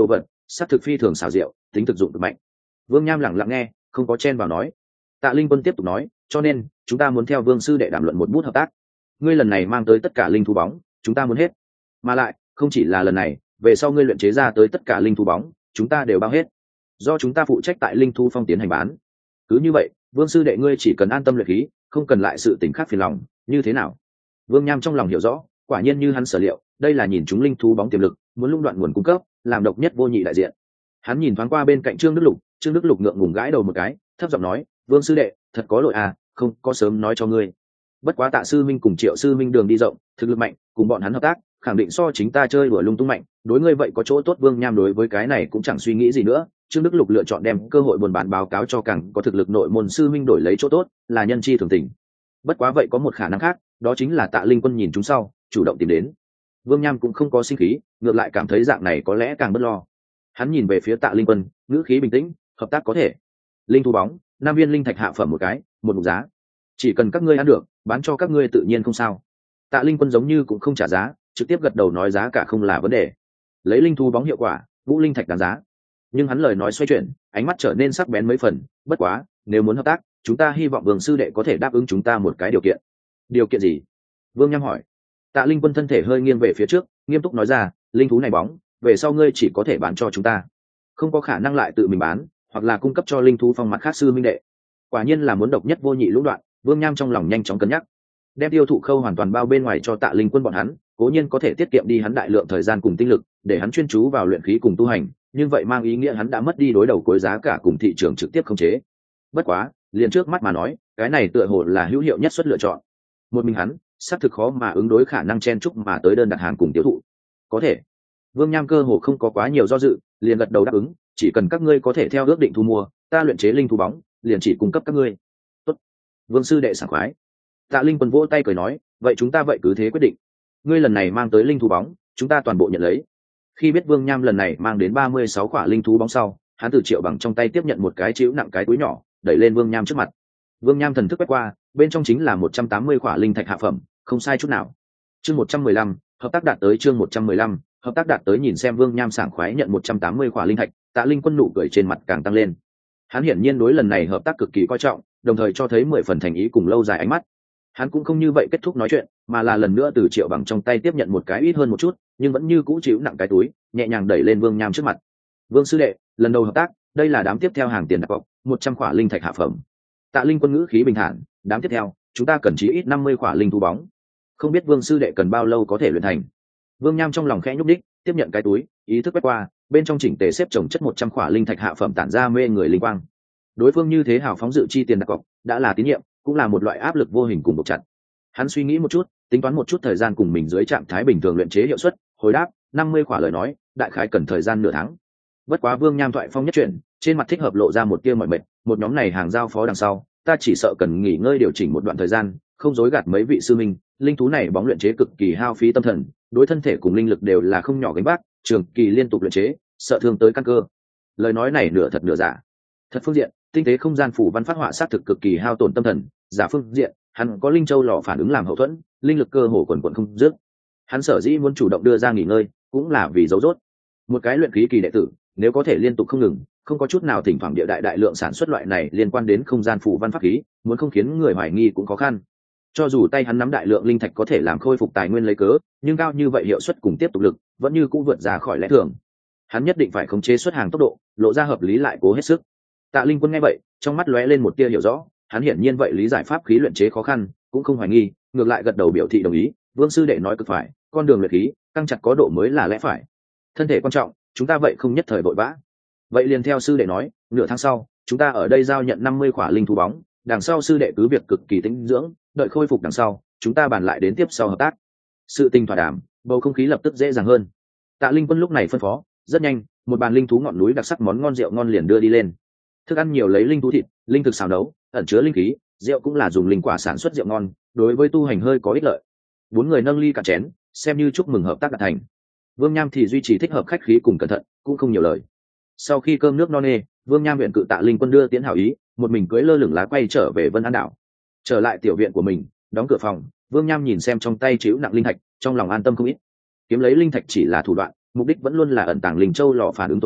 sắc thực phi thường xảo diệu, tính thực dụng cực mạnh. Vương Nham lặng lặng nghe, không có chen vào nói. Tạ Linh Quân tiếp tục nói, cho nên chúng ta muốn theo Vương sư đệ đàm luận một bút hợp tác. Ngươi lần này mang tới tất cả linh thú bóng, chúng ta muốn hết. Mà lại, không chỉ là lần này, về sau ngươi luyện chế ra tới tất cả linh thú bóng, chúng ta đều bao hết. Do chúng ta phụ trách tại linh thú phong tiến hành bán. Cứ như vậy, Vương sư đệ ngươi chỉ cần an tâm luyện khí, không cần lại sự tình khác phiền lòng, như thế nào? Vương Nham trong lòng hiểu rõ, quả nhiên như hắn sở liệu, đây là nhìn chúng linh thú bóng tiềm lực, muốn lũng đoạn nguồn cung cấp, làm độc nhất vô nhị đại diện. Hắn nhìn thoáng qua bên cạnh Trương Đức Lục, Trương Đức Lục ngượng ngùng gãi đầu một cái, thấp giọng nói, Vương sư đệ, thật có lỗi à, không có sớm nói cho ngươi. Bất quá Tạ sư minh cùng Triệu sư minh đường đi rộng, thực lực mạnh, cùng bọn hắn hợp tác, khẳng định so chính ta chơi đùa lung tung mạnh, đối ngươi vậy có chỗ tốt. Vương Nham đối với cái này cũng chẳng suy nghĩ gì nữa. Trương Đức Lục lựa chọn đem cơ hội buôn bán báo cáo cho càng có thực lực nội môn sư minh đổi lấy chỗ tốt, là nhân chi thường tình. Bất quá vậy có một khả năng khác, đó chính là Tạ Linh Quân nhìn chúng sau, chủ động tìm đến. Vương Nham cũng không có sinh khí, ngược lại cảm thấy dạng này có lẽ càng bất lo. Hắn nhìn về phía Tạ Linh Quân, ngữ khí bình tĩnh, hợp tác có thể. Linh thú bóng, năm viên linh thạch hạ phẩm một cái, một mục giá. Chỉ cần các ngươi ăn được, bán cho các ngươi tự nhiên không sao. Tạ Linh Quân giống như cũng không trả giá, trực tiếp gật đầu nói giá cả không là vấn đề. Lấy linh thú bóng hiệu quả, ngũ linh thạch đáng giá. Nhưng hắn lời nói xoay chuyển, ánh mắt trở nên sắc bén mấy phần, bất quá, nếu muốn hợp tác, chúng ta hy vọng Vương sư đệ có thể đáp ứng chúng ta một cái điều kiện. Điều kiện gì? Vương Nham hỏi. Tạ Linh Quân thân thể hơi nghiêng về phía trước, nghiêm túc nói ra, linh thú này bóng, về sau ngươi chỉ có thể bán cho chúng ta, không có khả năng lại tự mình bán, hoặc là cung cấp cho linh thú phong mặt khác sư minh đệ. Quả nhiên là muốn độc nhất vô nhị lũng đoạn. Vương Nham trong lòng nhanh chóng cân nhắc, đem tiêu thụ khâu hoàn toàn bao bên ngoài cho Tạ Linh Quân bọn hắn, cố nhiên có thể tiết kiệm đi hắn đại lượng thời gian cùng tinh lực, để hắn chuyên chú vào luyện khí cùng tu hành, nhưng vậy mang ý nghĩa hắn đã mất đi đối đầu cuối giá cả cùng thị trường trực tiếp khống chế. Bất quá, liền trước mắt mà nói, cái này tựa hồ là hữu hiệu nhất suất lựa chọn. Một mình hắn, xác thực khó mà ứng đối khả năng chen chúc mà tới đơn đặt hàng cùng tiêu thụ. Có thể. Vương Nham cơ hồ không có quá nhiều do dự, liền gật đầu đáp ứng, chỉ cần các ngươi có thể theo ước định thu mua, ta luyện chế linh thú bóng, liền chỉ cung cấp các ngươi. Tốt. Vương sư đệ sảng khoái. Tạ Linh Quân vỗ tay cười nói, vậy chúng ta vậy cứ thế quyết định. Ngươi lần này mang tới linh thú bóng, chúng ta toàn bộ nhận lấy. Khi biết Vương Nham lần này mang đến ba mươi sáu quả linh thú bóng sau, hắn từ Triệu Bằng trong tay tiếp nhận một cái chịu nặng cái túi nhỏ, đẩy lên Vương Nham trước mặt. Vương Nham thần thức quét qua, bên trong chính là một trăm tám mươi quả linh thạch hạ phẩm, không sai chút nào. Chương một trăm mười lăm, hợp tác đạt tới chương một trăm mười lăm, hợp tác đạt tới. Nhìn xem Vương Nham sảng khoái nhận một trăm tám mươi quả linh thạch, Tạ Linh Quân nụ cười trên mặt càng tăng lên. Hắn hiển nhiên đối lần này hợp tác cực kỳ coi trọng, đồng thời cho thấy mười phần thành ý cùng lâu dài ánh mắt. Hắn cũng không như vậy kết thúc nói chuyện, mà là lần nữa từ Triệu Bằng trong tay tiếp nhận một cái ít hơn một chút, nhưng vẫn như cũ chịu nặng cái túi, nhẹ nhàng đẩy lên Vương Nham trước mặt. Vương sư đệ, lần đầu hợp tác, đây là đám tiếp theo hàng tiền đặt cọc, một trăm quả linh thạch hạ phẩm. Tạ Linh Quân ngữ khí bình thản, đám tiếp theo, chúng ta cần chí ít năm mươi quả linh thú bóng. Không biết Vương sư đệ cần bao lâu có thể luyện thành. Vương Nham trong lòng khẽ nhúc đích, tiếp nhận cái túi, ý thức quét qua, bên trong chỉnh tề xếp chồng chất một trăm quả linh thạch hạ phẩm tản ra mê người linh quang. Đối phương như thế hào phóng dự chi tiền đặt cọc, đã là tín nhiệm, cũng là một loại áp lực vô hình cùng buộc chặt. Hắn suy nghĩ một chút, tính toán một chút thời gian cùng mình dưới trạng thái bình thường luyện chế hiệu suất, hồi đáp, năm mươi quả lời nói, đại khái cần thời gian nửa tháng. Bất quá Vương Nham thoại phong nhất chuyển, trên mặt thích hợp lộ ra một tia mỏi mệt, một nhóm này hàng giao phó đằng sau, ta chỉ sợ cần nghỉ ngơi điều chỉnh một đoạn thời gian, không dối gạt mấy vị sư minh, linh thú này bóng luyện chế cực kỳ hao phí tâm thần, đối thân thể cùng linh lực đều là không nhỏ gánh vác, trường kỳ liên tục luyện chế, sợ thương tới căn cơ. Lời nói này nửa thật nửa giả. Thật phương diện, tinh tế không gian phủ văn phát họa sát thực cực kỳ hao tổn tâm thần, giả phương diện, hắn có linh châu lò phản ứng làm hậu thuẫn, linh lực cơ hồ quần quần không dứt. Hắn sở dĩ muốn chủ động đưa ra nghỉ ngơi, cũng là vì dấu rốt. Một cái luyện khí kỳ đệ tử, nếu có thể liên tục không ngừng, không có chút nào thỉnh thoảng địa đại đại lượng sản xuất loại này liên quan đến không gian phủ văn pháp khí, muốn không khiến người hoài nghi cũng khó khăn. Cho dù tay hắn nắm đại lượng linh thạch có thể làm khôi phục tài nguyên lấy cớ, nhưng cao như vậy hiệu suất cùng tiếp tục lực, vẫn như cũng vượt ra khỏi lẽ thường. Hắn nhất định phải khống chế xuất hàng tốc độ, lộ ra hợp lý lại cố hết sức. Tạ Linh Quân nghe vậy, trong mắt lóe lên một tia hiểu rõ, hắn hiển nhiên vậy lý giải pháp khí luyện chế khó khăn, cũng không hoài nghi, ngược lại gật đầu biểu thị đồng ý. Vương sư đệ nói cực phải, con đường luyện khí, căng chặt có độ mới là lẽ phải. Thân thể quan trọng, chúng ta vậy không nhất thời vội vã. Vậy liền theo sư đệ nói, nửa tháng sau, chúng ta ở đây giao nhận năm mươi quả linh thú bóng, đằng sau sư đệ cứ việc cực kỳ tĩnh dưỡng, đợi khôi phục đằng sau, chúng ta bàn lại đến tiếp sau hợp tác. Sự tình thỏa đàm, bầu không khí lập tức dễ dàng hơn. Tạ Linh Quân lúc này phân phó, rất nhanh, một bàn linh thú ngọn núi đặc sắc món ngon rượu ngon liền đưa đi lên. Thức ăn nhiều lấy linh thú thịt, linh thực xào nấu, ẩn chứa linh khí, rượu cũng là dùng linh quả sản xuất rượu ngon, đối với tu hành hơi có ích lợi. Bốn người nâng ly cả chén, xem như chúc mừng hợp tác đạt thành. Vương Nham thì duy trì thích hợp khách khí cùng cẩn thận, cũng không nhiều lời. Sau khi cơm nước no nê, Vương Nham viện cự Tạ Linh Quân đưa tiến hảo ý, một mình cưỡi lơ lửng lá quay trở về Vân An đảo. Trở lại tiểu viện của mình, đóng cửa phòng, Vương Nham nhìn xem trong tay chịu nặng linh thạch, trong lòng an tâm không ít. Kiếm lấy linh thạch chỉ là thủ đoạn, mục đích vẫn luôn là ẩn tàng linh châu lò phản ứng tồn tại,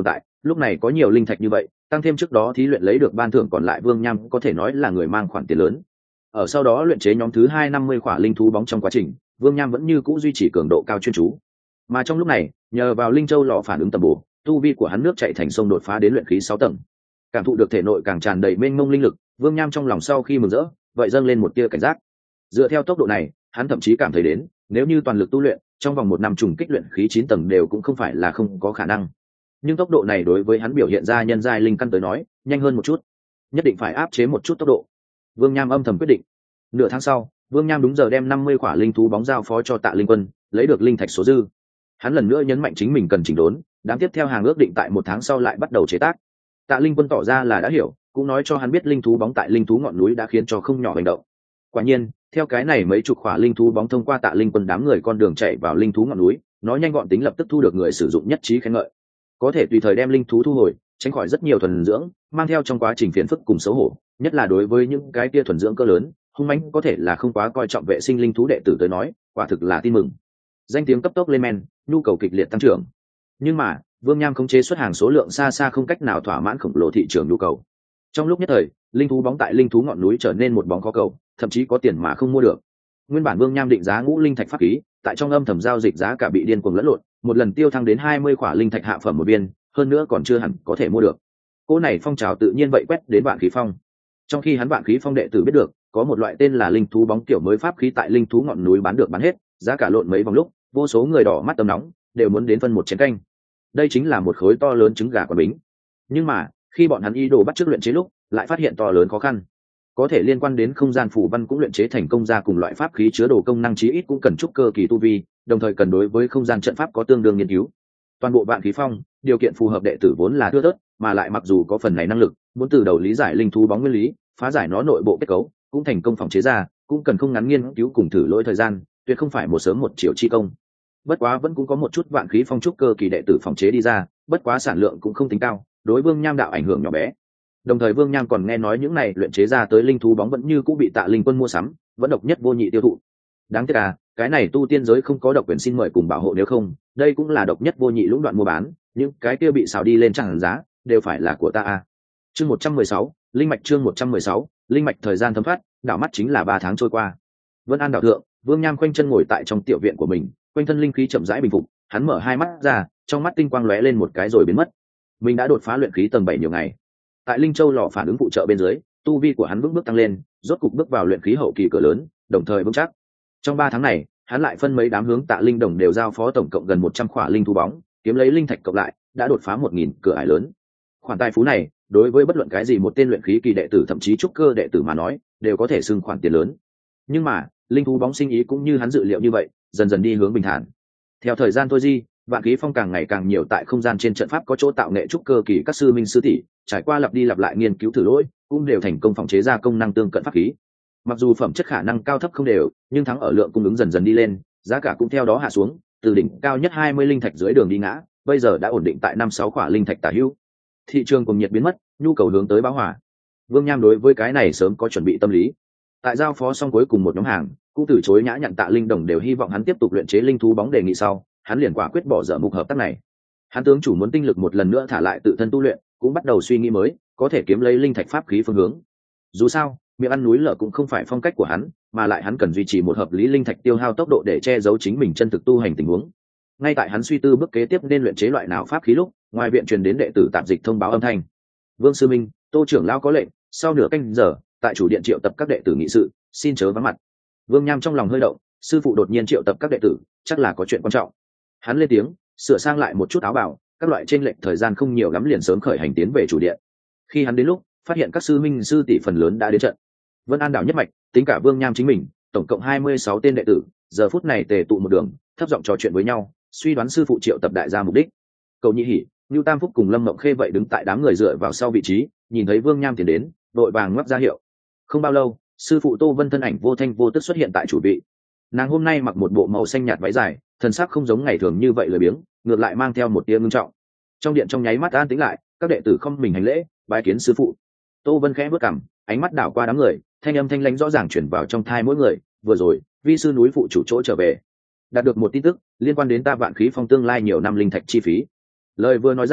Lúc này có nhiều linh thạch như vậy, tăng thêm trước đó thí luyện lấy được ban thưởng, còn lại Vương Nham có thể nói là người mang khoản tiền lớn. Ở sau đó luyện chế nhóm thứ hai năm mươi khỏa linh thú bóng trong quá trình, Vương Nham vẫn như cũ duy trì cường độ cao chuyên chú. Mà trong lúc này, nhờ vào linh châu lọ phản ứng tầm bổ, tu vi của hắn nước chảy thành sông đột phá đến luyện khí sáu tầng. Cảm thụ được thể nội càng tràn đầy mênh mông linh lực, Vương Nham trong lòng sau khi mừng rỡ, vậy dâng lên một tia cảnh giác. Dựa theo tốc độ này, hắn thậm chí cảm thấy đến, nếu như toàn lực tu luyện, trong vòng một năm trùng kích luyện khí chín tầng đều cũng không phải là không có khả năng. Nhưng tốc độ này đối với hắn biểu hiện ra nhân giai linh căn tới nói, nhanh hơn một chút, nhất định phải áp chế một chút tốc độ. Vương Nham âm thầm quyết định. Nửa tháng sau, Vương Nham đúng giờ đem năm mươi quả linh thú bóng giao phó cho Tạ Linh Quân, lấy được linh thạch số dư. Hắn lần nữa nhấn mạnh chính mình cần chỉnh đốn, đáng tiếp theo hàng ước định tại một tháng sau lại bắt đầu chế tác. Tạ Linh Quân tỏ ra là đã hiểu, cũng nói cho hắn biết linh thú bóng tại linh thú ngọn núi đã khiến cho không nhỏ hành động. Quả nhiên, theo cái này mấy chục quả linh thú bóng thông qua Tạ Linh Quân đám người con đường chạy vào linh thú ngọn núi, nó nhanh gọn tính lập tức thu được người sử dụng nhất trí khen ngợi. Có thể tùy thời đem linh thú thu hồi, tránh khỏi rất nhiều thuần dưỡng, mang theo trong quá trình phiền phức cùng xấu hổ, nhất là đối với những cái kia thuần dưỡng cỡ lớn, hung mãnh có thể là không quá coi trọng vệ sinh linh thú đệ tử tới nói, quả thực là tin mừng. Danh tiếng cấp tốc lên men, nhu cầu kịch liệt tăng trưởng. Nhưng mà, Vương Nham khống chế xuất hàng số lượng xa xa không cách nào thỏa mãn khổng lồ thị trường nhu cầu. Trong lúc nhất thời, linh thú bóng tại linh thú ngọn núi trở nên một bóng khó cầu, thậm chí có tiền mà không mua được. Nguyên bản Vương Nham định giá ngũ linh thạch pháp khí, tại trong âm thầm giao dịch giá cả bị điên cuồng lẫn lộn, một lần tiêu thăng đến hai mươi khỏa linh thạch hạ phẩm một viên, hơn nữa còn chưa hẳn có thể mua được. Cô này phong trào tự nhiên vậy quét đến Vạn Khí Phong. Trong khi hắn Vạn Khí Phong đệ tử biết được, có một loại tên là linh thú bóng kiểu mới pháp khí tại linh thú ngọn núi bán được bán hết, giá cả lộn mấy vòng lúc, vô số người đỏ mắt tầm nóng, đều muốn đến phân một chén canh. Đây chính là một khối to lớn trứng gà quả bính. Nhưng mà, khi bọn hắn ý đồ bắt chước luyện chế lúc, lại phát hiện to lớn khó khăn. Có thể liên quan đến không gian phủ văn cũng luyện chế thành công ra cùng loại pháp khí chứa đồ công năng chí ít cũng cần trúc cơ kỳ tu vi, đồng thời cần đối với không gian trận pháp có tương đương nghiên cứu. Toàn bộ Vạn Khí Phong, điều kiện phù hợp đệ tử vốn là thưa thớt, mà lại mặc dù có phần này năng lực, muốn từ đầu lý giải linh thú bóng nguyên lý, phá giải nó nội bộ kết cấu, cũng thành công phòng chế ra, cũng cần không ngắn nghiên cứu cùng thử lỗi thời gian, tuyệt không phải một sớm một chiều chi công. Bất quá vẫn cũng có một chút Vạn Khí Phong trúc cơ kỳ đệ tử phòng chế đi ra, bất quá sản lượng cũng không tính cao, đối Vương Nham đạo ảnh hưởng nhỏ bé. Đồng thời Vương Nham còn nghe nói những này luyện chế ra tới linh thú bóng vẫn như cũng bị Tạ Linh Quân mua sắm, vẫn độc nhất vô nhị tiêu thụ. Đáng tiếc à, cái này tu tiên giới không có độc quyền xin mời cùng bảo hộ, nếu không, đây cũng là độc nhất vô nhị lũng đoạn mua bán, những cái kia bị xào đi lên chẳng giá, đều phải là của ta à. Chương một trăm mười sáu, linh mạch chương một trăm mười sáu, linh mạch thời gian thấm thoát, đảo mắt chính là ba tháng trôi qua. Vân An đảo thượng, Vương Nham khoanh chân ngồi tại trong tiểu viện của mình, quanh thân linh khí chậm rãi bình phục, hắn mở hai mắt ra, trong mắt tinh quang lóe lên một cái rồi biến mất. Mình đã đột phá luyện khí tầng bảy nhiều ngày. Tại linh châu lò phản ứng phụ trợ bên dưới, tu vi của hắn vững bước tăng lên, rốt cục bước vào luyện khí hậu kỳ cửa lớn, đồng thời vững chắc. Trong ba tháng này, hắn lại phân mấy đám hướng Tạ Linh Đồng đều giao phó tổng cộng gần một trăm khỏa linh thú bóng, kiếm lấy linh thạch cộng lại, đã đột phá một nghìn cửa ải lớn. Khoản tài phú này, đối với bất luận cái gì một tên luyện khí kỳ đệ tử thậm chí trúc cơ đệ tử mà nói, đều có thể xưng khoản tiền lớn. Nhưng mà, linh thú bóng sinh ý cũng như hắn dự liệu như vậy, dần dần đi hướng bình thản. Theo thời gian trôi di, Vạn Khí Phong càng ngày càng nhiều tại không gian trên trận pháp có chỗ tạo nghệ trúc cơ kỳ các sư minh sư tỷ, trải qua lặp đi lặp lại nghiên cứu thử lỗi, cũng đều thành công phòng chế ra công năng tương cận pháp khí. Mặc dù phẩm chất khả năng cao thấp không đều, nhưng thắng ở lượng cung ứng dần dần đi lên, giá cả cũng theo đó hạ xuống, từ đỉnh cao nhất hai mươi linh thạch dưới đường đi ngã, bây giờ đã ổn định tại năm sáu khỏa linh thạch tả hữu. Thị trường cùng nhiệt biến mất, nhu cầu hướng tới bão hòa. Vương Nham đối với cái này sớm có chuẩn bị tâm lý. Tại giao phó xong cuối cùng một nhóm hàng, cũng từ chối nhã nhặn Tạ Linh Đồng đều hy vọng hắn tiếp tục luyện chế linh thú bóng đề nghị sau, hắn liền quả quyết bỏ dở mục hợp tác này. Hắn tướng chủ muốn tinh lực một lần nữa thả lại tự thân tu luyện, cũng bắt đầu suy nghĩ mới, có thể kiếm lấy linh thạch pháp khí phương hướng. Dù sao, miệng ăn núi lở cũng không phải phong cách của hắn, mà lại hắn cần duy trì một hợp lý linh thạch tiêu hao tốc độ để che giấu chính mình chân thực tu hành tình huống. Ngay tại hắn suy tư bước kế tiếp nên luyện chế loại nào pháp khí lúc, ngoài viện truyền đến đệ tử tạp dịch thông báo âm thanh. Vương sư minh, Tô trưởng lão có lệnh, sau nửa canh giờ, tại chủ điện triệu tập các đệ tử nghị sự, xin chớ vắng mặt. Vương Nham trong lòng hơi động, sư phụ đột nhiên triệu tập các đệ tử, chắc là có chuyện quan trọng. Hắn lên tiếng, sửa sang lại một chút áo bào, các loại trên lệnh thời gian không nhiều lắm liền sớm khởi hành tiến về chủ điện. Khi hắn đến lúc, phát hiện các sư minh sư tỷ phần lớn đã đến trận. Vân An đảo nhất mạch, tính cả Vương Nham chính mình, tổng cộng hai mươi sáu tên đệ tử, giờ phút này tề tụ một đường, thấp giọng trò chuyện với nhau, suy đoán sư phụ triệu tập đại gia mục đích. Cầu Nhị Hỉ, Nưu Tam Phúc cùng Lâm Mộng Khê vậy đứng tại đám người dựa vào sau vị trí, nhìn thấy Vương Nham tiến đến, đội vàng ngoắc ra hiệu. Không bao lâu, sư phụ Tô Vân thân ảnh vô thanh vô tức xuất hiện tại chủ vị. Nàng hôm nay mặc một bộ màu xanh nhạt váy dài, thần sắc không giống ngày thường như vậy lười biếng, ngược lại mang theo một tia ngưng trọng. Trong điện trong nháy mắt an tĩnh lại, các đệ tử không mình hành lễ, bái kiến sư phụ. Tô Vân khẽ bước cằm, ánh mắt đảo qua đám người, thanh âm thanh lãnh rõ ràng chuyển vào trong thai mỗi người. Vừa rồi, vi sư núi phụ chủ chỗ trở về, đạt được một tin tức liên quan đến ta Vạn Khí Phong tương lai nhiều năm linh thạch chi phí. Lời vừa nói ra,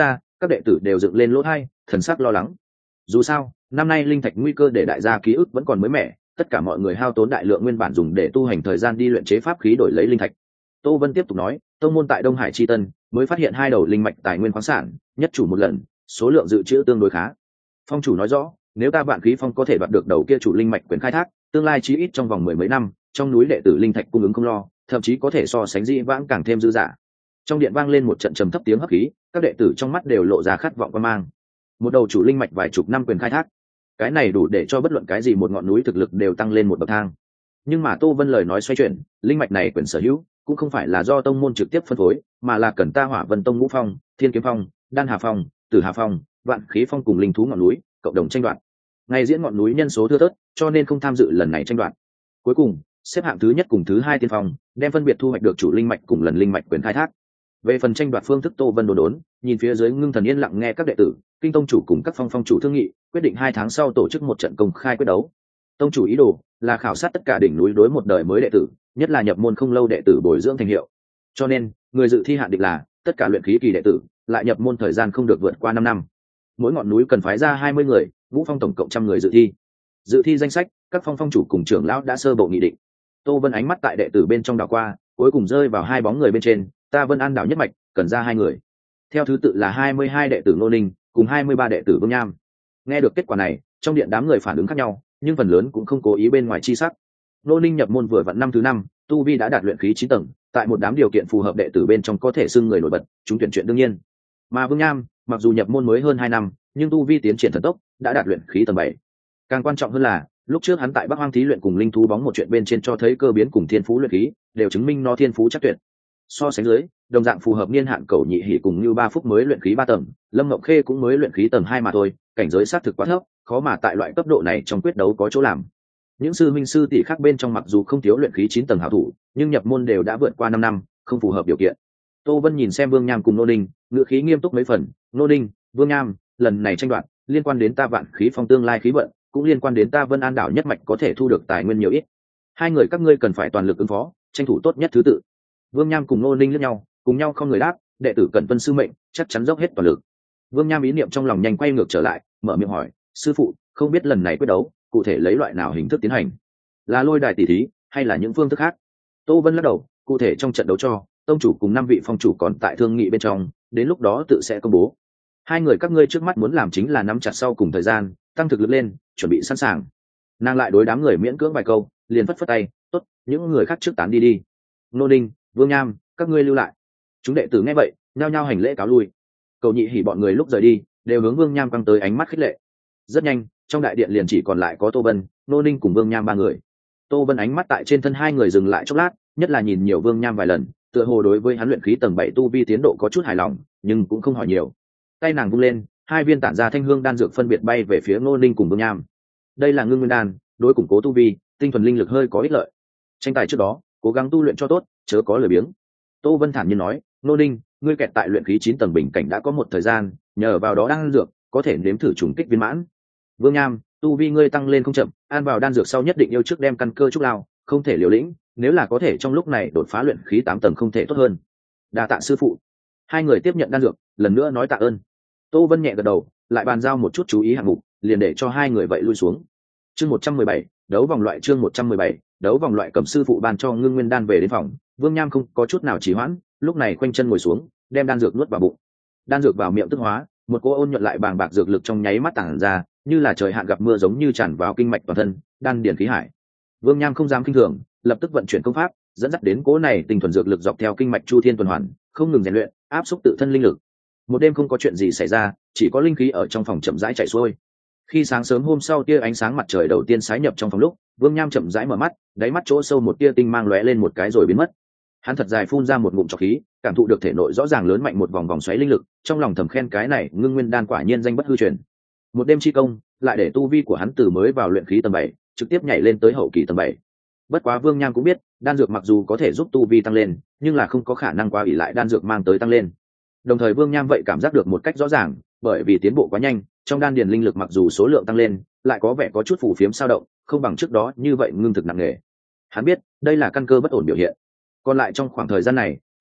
các đệ tử đều dựng lên lỗ thai, thần sắc lo lắng. Dù sao năm nay linh thạch nguy cơ để đại gia ký ức vẫn còn mới mẻ, tất cả mọi người hao tốn đại lượng nguyên bản dùng để tu hành thời gian đi luyện chế pháp khí đổi lấy linh thạch. Tô Vân tiếp tục nói, tông môn tại Đông Hải Chi Tân mới phát hiện hai đầu linh mạch tài nguyên khoáng sản, nhất chủ một lần, số lượng dự trữ tương đối khá. Phong chủ nói rõ, nếu ta Vạn Khí Phong có thể đoạt được đầu kia chủ linh mạch quyền khai thác, tương lai chí ít trong vòng mười mấy năm, trong núi đệ tử linh thạch cung ứng không lo, thậm chí có thể so sánh dĩ vãng càng thêm dư dả. Trong điện vang lên một trận trầm thấp tiếng hấp khí, các đệ tử trong mắt đều lộ ra khát vọng quan mang. Một đầu chủ linh mạch vài chục năm quyền khai thác, cái này đủ để cho bất luận cái gì một ngọn núi thực lực đều tăng lên một bậc thang. Nhưng mà Tô Vân lời nói xoay chuyển, linh mạch này quyền sở hữu cũng không phải là do tông môn trực tiếp phân phối, mà là cần ta Hỏa Vân Tông Ngũ Phong, Thiên Kiếm Phong, Đan Hà Phong, Tử Hà Phong, Vạn Khí Phong cùng linh thú ngọn núi cộng đồng tranh đoạt. Ngày diễn ngọn núi nhân số thưa thớt, cho nên không tham dự lần này tranh đoạt. Cuối cùng xếp hạng thứ nhất cùng thứ hai tiên phong đem phân biệt thu hoạch được chủ linh mạch cùng lần linh mạch quyền khai thác. Về phần tranh đoạt phương thức, Tô Vân đồn đốn nhìn phía dưới ngưng thần yên lặng nghe các đệ tử kinh tông chủ cùng các phong phong chủ thương nghị, quyết định hai tháng sau tổ chức một trận công khai quyết đấu. Tông chủ ý đồ là khảo sát tất cả đỉnh núi đối một đời mới đệ tử, nhất là nhập môn không lâu đệ tử bồi dưỡng thành hiệu. Cho nên người dự thi hạn định là tất cả luyện khí kỳ đệ tử lại nhập môn thời gian không được vượt qua năm năm. Mỗi ngọn núi cần phái ra hai mươi người, Vũ Phong tổng cộng trăm người dự thi. Dự thi danh sách các phong phong chủ cùng trưởng lão đã sơ bộ nghị định. Tô Vân ánh mắt tại đệ tử bên trong đảo qua, cuối cùng rơi vào hai bóng người bên trên, ta Vân An đảo nhất mạch cần ra hai người, theo thứ tự là hai mươi hai đệ tử Ngô Ninh cùng hai mươi ba đệ tử Vương Nham. Nghe được kết quả này, trong điện đám người phản ứng khác nhau, nhưng phần lớn cũng không cố ý bên ngoài chi sắc. Ngô Ninh nhập môn vừa vặn năm thứ năm, tu vi đã đạt luyện khí chín tầng, tại một đám điều kiện phù hợp đệ tử bên trong có thể xưng người nổi bật, chúng tuyển chuyện đương nhiên. Mà Vương Nham, mặc dù nhập môn mới hơn hai năm, nhưng tu vi tiến triển thần tốc, đã đạt luyện khí tầng bảy. Càng quan trọng hơn là, lúc trước hắn tại Bắc Hoang thí luyện cùng linh thú bóng một chuyện bên trên cho thấy cơ biến cùng thiên phú luyện khí, đều chứng minh nó thiên phú chắc tuyệt. So sánh dưới, đồng dạng phù hợp niên hạn Cầu Nhị Hỉ cùng Như Ba Phúc mới luyện khí ba tầng, Lâm Ngọc Khê cũng mới luyện khí tầng hai mà thôi, cảnh giới sát thực quá thấp, khó mà tại loại cấp độ này trong quyết đấu có chỗ làm. Những sư minh sư tỷ khác bên trong mặc dù không thiếu luyện khí chín tầng hảo thủ, nhưng nhập môn đều đã vượt qua năm năm, không phù hợp điều kiện. Tô Vân nhìn xem Vương Nham cùng Nô Ninh, ngữ khí nghiêm túc mấy phần, "Nô Ninh, Vương Nham, lần này tranh đoạt liên quan đến ta Vạn Khí Phong tương lai khí vận, cũng liên quan đến ta Vân An đảo nhất mạch có thể thu được tài nguyên nhiều ít. Hai người các ngươi cần phải toàn lực ứng phó, tranh thủ tốt nhất thứ tự." Vương Nham cùng Nô Ninh liếc nhau, cùng nhau không người đáp, đệ tử cần tuân sư mệnh, chắc chắn dốc hết toàn lực. Vương Nham ý niệm trong lòng nhanh quay ngược trở lại, mở miệng hỏi, sư phụ, không biết lần này quyết đấu cụ thể lấy loại nào hình thức tiến hành, là lôi đài tỷ thí hay là những phương thức khác? Tô Vân lắc đầu, cụ thể trong trận đấu cho tông chủ cùng năm vị phong chủ còn tại thương nghị bên trong, đến lúc đó tự sẽ công bố. Hai người các ngươi trước mắt muốn làm chính là nắm chặt sau cùng thời gian, tăng thực lực lên, chuẩn bị sẵn sàng. Nàng lại đối đám người miễn cưỡng vài câu, liền phất phất tay, tốt, những người khác trước tán đi đi. Nô Ninh, Vương Nham, các ngươi lưu lại. Chúng đệ tử nghe vậy, nhao nhao hành lễ cáo lui. Cầu Nhị Hỉ bọn người lúc rời đi, đều hướng Vương Nham quăng tới ánh mắt khích lệ. Rất nhanh, trong đại điện liền chỉ còn lại có Tô Vân, Nô Ninh cùng Vương Nham ba người. Tô Vân ánh mắt tại trên thân hai người dừng lại chốc lát, nhất là nhìn nhiều Vương Nham vài lần, tựa hồ đối với hắn luyện khí tầng bảy tu vi tiến độ có chút hài lòng, nhưng cũng không hỏi nhiều. Tay nàng vung lên, hai viên tản ra thanh hương đan dược phân biệt bay về phía Nô Ninh cùng Vương Nham. Đây là ngưng nguyên đan, đối củng cố tu vi, tinh thuần linh lực hơi có ích lợi. Tranh tài trước đó, cố gắng tu luyện cho tốt, chớ có lười biếng. Tô Vân thản nhiên nói, Nô Ninh, ngươi kẹt tại luyện khí chín tầng bình cảnh đã có một thời gian, nhờ vào đó đan dược có thể nếm thử trùng kích viên mãn. Vương Nham, tu vi ngươi tăng lên không chậm, an vào đan dược sau nhất định yêu trước đem căn cơ trúc lao, không thể liều lĩnh, nếu là có thể trong lúc này đột phá luyện khí tám tầng không thể tốt hơn. Đa tạ sư phụ. Hai người tiếp nhận đan dược, lần nữa nói tạ ơn. Tô Vân nhẹ gật đầu, lại bàn giao một chút chú ý hạng mục, liền để cho hai người vậy lui xuống. Chương một trăm mười bảy, đấu vòng loại chương một trăm mười bảy, đấu vòng loại cầm sư phụ ban cho ngưng nguyên đan về đến phòng, Vương Nham không có chút nào trì hoãn, lúc này khoanh chân ngồi xuống, đem đan dược nuốt vào bụng. Đan dược vào miệng tức hóa, một cô ôn nhuận lại bàng bạc dược lực trong nháy mắt tản ra, như là trời hạn gặp mưa giống như tràn vào kinh mạch toàn thân, đan điển khí hải. Vương Nham không dám kinh thường, lập tức vận chuyển công pháp, dẫn dắt đến cỗ này tinh thuần dược lực dọc theo kinh mạch chu thiên tuần hoàn, không ngừng rèn luyện, áp xúc tự thân linh lực. Một đêm không có chuyện gì xảy ra, chỉ có linh khí ở trong phòng chậm rãi chảy xuôi. Khi sáng sớm hôm sau tia ánh sáng mặt trời đầu tiên sái nhập trong phòng lúc, Vương Nham chậm rãi mở mắt, đáy mắt chỗ sâu một tia tinh mang lóe lên một cái rồi biến mất. Hắn thật dài phun ra một ngụm trọc khí, cảm thụ được thể nội rõ ràng lớn mạnh một vòng vòng xoáy linh lực, trong lòng thầm khen cái này ngưng nguyên đan quả nhiên danh bất hư truyền. Một đêm chi công, lại để tu vi của hắn từ mới vào luyện khí tầng bảy, trực tiếp nhảy lên tới hậu kỳ tầng bảy. Bất quá Vương Nham cũng biết, đan dược mặc dù có thể giúp tu vi tăng lên, nhưng là không có khả năng quá ỷ lại đan dược mang tới tăng lên. Đồng thời Vương Nham vậy cảm giác được một cách rõ ràng, bởi vì tiến bộ quá nhanh, trong đan điền linh lực mặc dù số lượng tăng lên, lại có vẻ có chút phù phiếm sao động, không bằng trước đó như vậy ngưng thực nặng nề. Hắn biết, đây là căn cơ bất ổn biểu hiện. Còn lại trong khoảng thời gian này,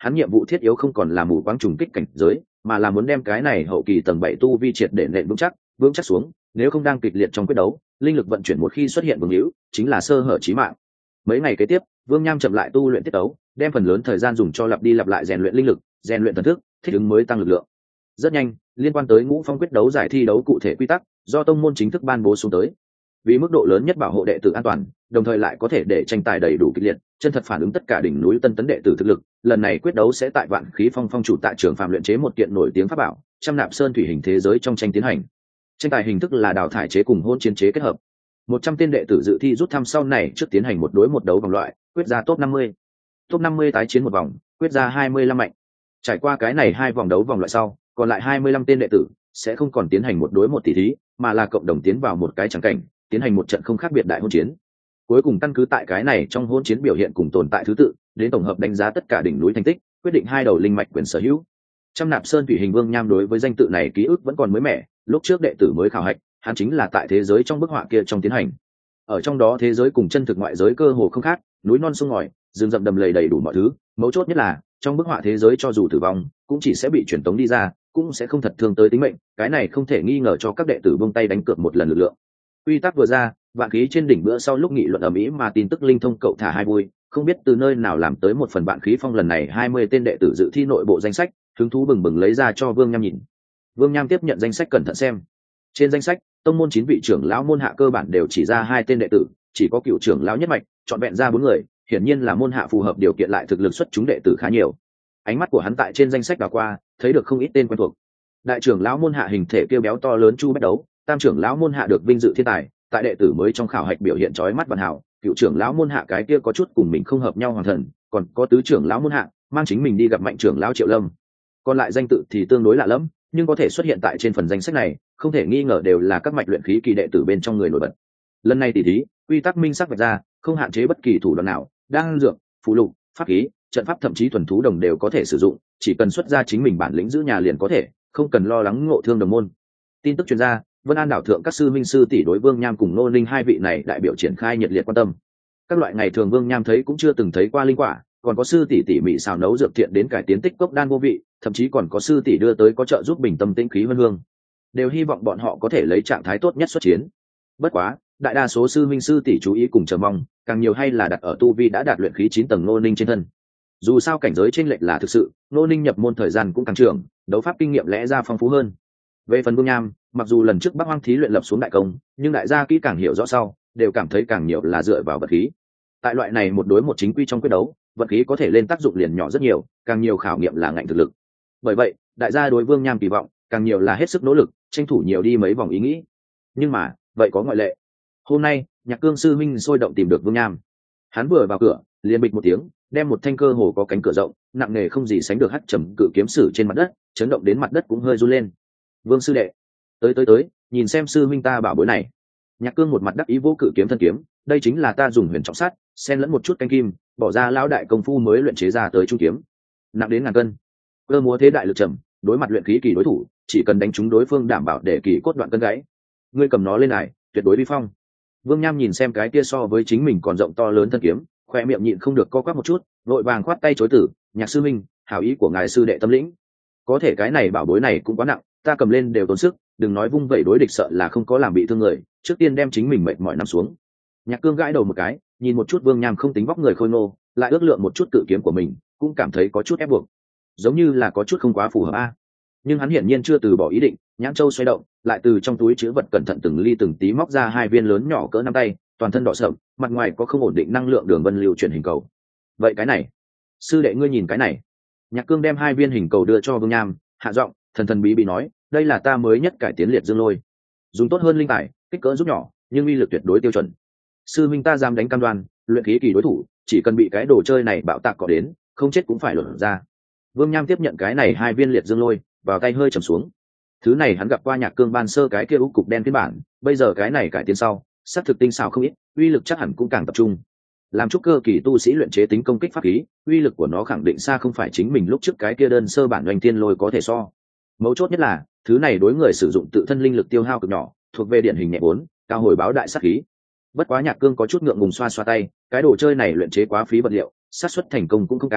hắn nhiệm vụ thiết yếu không còn là mù quáng trùng kích cảnh giới, mà là muốn đem cái này hậu kỳ tầng bảy tu vi triệt để nện vững chắc, vững chắc xuống, nếu không đang kịch liệt trong quyết đấu, linh lực vận chuyển một khi xuất hiện vương hữu, chính là sơ hở chí mạng. Mấy ngày kế tiếp, Vương Nham chậm lại tu luyện tiết tấu, đem phần lớn thời gian dùng cho lặp đi lặp lại rèn luyện linh lực, rèn luyện thần thức, thích ứng mới tăng lực lượng. Rất nhanh, liên quan tới Ngũ Phong quyết đấu giải thi đấu cụ thể quy tắc, do tông môn chính thức ban bố xuống tới. Vì mức độ lớn nhất bảo hộ đệ tử an toàn, đồng thời lại có thể để tranh tài đầy đủ kịch liệt, chân thật phản ứng tất cả đỉnh núi tân tấn đệ tử thực lực, lần này quyết đấu sẽ tại Vạn Khí Phong phong chủ tại trường phạm luyện chế một kiện nổi tiếng pháp bảo, trăm nạp sơn thủy hình thế giới trong tranh tiến hành. Tranh tài hình thức là đào thải chế cùng hôn chiến chế kết hợp. Một trăm tên đệ tử dự thi rút thăm sau này trước tiến hành một đối một đấu vòng loại, quyết ra top năm mươi. Top năm mươi tái chiến một vòng, quyết ra hai mươi lăm mạnh. Trải qua cái này hai vòng đấu vòng loại sau, còn lại hai mươi lăm tên đệ tử sẽ không còn tiến hành một đối một tỷ thí, mà là cộng đồng tiến vào một cái tràng cảnh, tiến hành một trận không khác biệt đại hôn chiến. Cuối cùng căn cứ tại cái này trong hôn chiến biểu hiện cùng tồn tại thứ tự, đến tổng hợp đánh giá tất cả đỉnh núi thành tích, quyết định hai đầu linh mạch quyền sở hữu. Trăm nạp sơn thủy hình Vương Nham đối với danh tự này ký ức vẫn còn mới mẻ, lúc trước đệ tử mới khảo hạch, hắn chính là tại thế giới trong bức họa kia trong tiến hành. Ở trong đó thế giới cùng chân thực ngoại giới cơ hồ không khác, núi non sông ngòi, rừng rậm đầm lầy đầy đủ mọi thứ, mấu chốt nhất là trong bức họa thế giới cho dù tử vong cũng chỉ sẽ bị truyền tống đi ra, cũng sẽ không thật thương tới tính mệnh, cái này không thể nghi ngờ cho các đệ tử buông tay đánh cược một lần lực lượng. Quy tắc vừa ra, Vạn Khí trên đỉnh bữa sau lúc nghị luận ầm ĩ mà tin tức linh thông cậu thả hai vui, không biết từ nơi nào làm tới một phần Vạn Khí Phong lần này hai mươi tên đệ tử dự thi nội bộ danh sách, hứng thú bừng bừng lấy ra cho Vương Nham nhìn. Vương Nham tiếp nhận danh sách cẩn thận xem. Trên danh sách, tông môn chín vị trưởng lão môn hạ cơ bản đều chỉ ra hai tên đệ tử, chỉ có cựu trưởng lão nhất mạch chọn vẹn ra bốn người, hiển nhiên là môn hạ phù hợp điều kiện lại thực lực xuất chúng đệ tử khá nhiều. Ánh mắt của hắn tại trên danh sách đảo qua, thấy được không ít tên quen thuộc. Đại trưởng lão môn hạ hình thể kêu béo to lớn Chu Bách Đấu, tam trưởng lão môn hạ được vinh dự thiên tài, tại đệ tử mới trong khảo hạch biểu hiện chói mắt hoàn hảo, cựu trưởng lão môn hạ cái kia có chút cùng mình không hợp nhau Hoàng Thần, còn có tứ trưởng lão môn hạ mang chính mình đi gặp mạnh trưởng lão Triệu Lâm. Còn lại danh tự thì tương đối lạ lẫm, nhưng có thể xuất hiện tại trên phần danh sách này, không thể nghi ngờ đều là các mạch luyện khí kỳ đệ tử bên trong người nổi bật. Lần này tỷ thí, quy tắc minh sắc vạch ra, không hạn chế bất kỳ thủ đoạn nào, đan dược, phụ lục, pháp khí, trận pháp thậm chí thuần thú đồng đều có thể sử dụng, chỉ cần xuất ra chính mình bản lĩnh giữ nhà liền có thể, không cần lo lắng ngộ thương đồng môn. Tin tức truyền ra, Vân An đảo thượng các sư minh sư tỷ đối Vương Nham cùng Nô Linh hai vị này đại biểu triển khai nhiệt liệt quan tâm. Các loại ngày thường Vương Nham thấy cũng chưa từng thấy qua linh quả, còn có sư tỷ tỉ mỉ xào nấu dược thiện đến cải tiến tích cốc đan vô vị, thậm chí còn có sư tỷ đưa tới có trợ giúp bình tâm tĩnh khí vân hương, đều hy vọng bọn họ có thể lấy trạng thái tốt nhất xuất chiến. Bất quá, đại đa số sư minh sư tỷ chú ý cùng chờ mong, càng nhiều hay là đặt ở tu vi đã đạt luyện khí chín tầng Nô Linh trên thân. Dù sao cảnh giới chênh lệch là thực sự, Nô Linh nhập môn thời gian cũng càng trường, đấu pháp kinh nghiệm lẽ ra phong phú hơn. Về phần Vương Nham, mặc dù lần trước Bắc Hoang thí luyện lập xuống đại công, nhưng đại gia kỹ càng hiểu rõ sau, đều cảm thấy càng nhiều là dựa vào vật khí. Tại loại này một đối một chính quy trong quyết đấu, vật khí có thể lên tác dụng liền nhỏ rất nhiều, càng nhiều khảo nghiệm là ngạnh thực lực. Bởi vậy, đại gia đối Vương Nham kỳ vọng, càng nhiều là hết sức nỗ lực, tranh thủ nhiều đi mấy vòng ý nghĩ. Nhưng mà, vậy có ngoại lệ. Hôm nay, Nhạc Cương sư minh sôi động tìm được Vương Nham. Hắn vừa vào cửa, liền bịch một tiếng, đem một thanh cơ hồ có cánh cửa rộng, nặng nề không gì sánh được hất trầm cự kiếm sử trên mặt đất, chấn động đến mặt đất cũng hơi run lên. Vương sư đệ, tới tới tới, nhìn xem sư minh ta bảo bối này. Nhạc Cương một mặt đắc ý vô cự kiếm thân kiếm, đây chính là ta dùng huyền trọng sát, xen lẫn một chút canh kim, bỏ ra lão đại công phu mới luyện chế ra tới trung kiếm, nặng đến ngàn cân. Cơ múa thế đại lực trầm, đối mặt luyện khí kỳ đối thủ, chỉ cần đánh trúng đối phương đảm bảo để kỳ cốt đoạn cân gãy. Ngươi cầm nó lên này, tuyệt đối vi phong. Vương Nham nhìn xem cái kia so với chính mình còn rộng to lớn thân kiếm, khoe miệng nhịn không được co quắp một chút, vội vàng khoát tay chối từ, Nhạc sư minh, hảo ý của ngài sư đệ tâm lĩnh. Có thể cái này bảo bối này cũng quá nặng, ta cầm lên đều tốn sức, đừng nói vung vẩy đối địch sợ là không có làm bị thương người, trước tiên đem chính mình mệt mỏi nằm xuống. Nhạc Cương gãi đầu một cái, nhìn một chút Vương Nham không tính vóc người khôi ngô, lại ước lượng một chút cự kiếm của mình, cũng cảm thấy có chút ép buộc, giống như là có chút không quá phù hợp a. Nhưng hắn hiển nhiên chưa từ bỏ ý định, nhãn châu xoay động, lại từ trong túi trữ vật cẩn thận từng ly từng tí móc ra hai viên lớn nhỏ cỡ nắm tay, toàn thân đỏ sậm, mặt ngoài có không ổn định năng lượng đường vân lưu chuyển hình cầu. Vậy cái này, sư đệ ngươi nhìn cái này. Nhạc Cương đem hai viên hình cầu đưa cho Vương Nham, hạ giọng, thần thần bí bí nói, đây là ta mới nhất cải tiến liệt dương lôi, dùng tốt hơn linh tài, kích cỡ giúp nhỏ, nhưng uy lực tuyệt đối tiêu chuẩn. Sư minh ta dám đánh cam đoan, luyện khí kỳ đối thủ chỉ cần bị cái đồ chơi này bạo tạc cọ đến, không chết cũng phải luận ra. Vương Nham tiếp nhận cái này hai viên liệt dương lôi, vào tay hơi trầm xuống. Thứ này hắn gặp qua Nhạc Cương ban sơ cái kia ú cục đen phiên bản, bây giờ cái này cải tiến sau, sắc thực tinh xảo không ít, uy lực chắc hẳn cũng càng tập trung. Làm trúc cơ kỳ tu sĩ luyện chế tính công kích pháp khí, uy lực của nó khẳng định xa không phải chính mình lúc trước cái kia đơn sơ bản doanh tiên lôi có thể so. Mấu chốt nhất là, thứ này đối người sử dụng tự thân linh lực tiêu hao cực nhỏ, thuộc về điển hình nhẹ vốn, cao hồi báo đại sát khí. Bất quá Nhạc Cương có chút ngượng ngùng xoa xoa tay, cái đồ chơi này luyện chế quá phí vật liệu, xác suất thành công cũng không cao,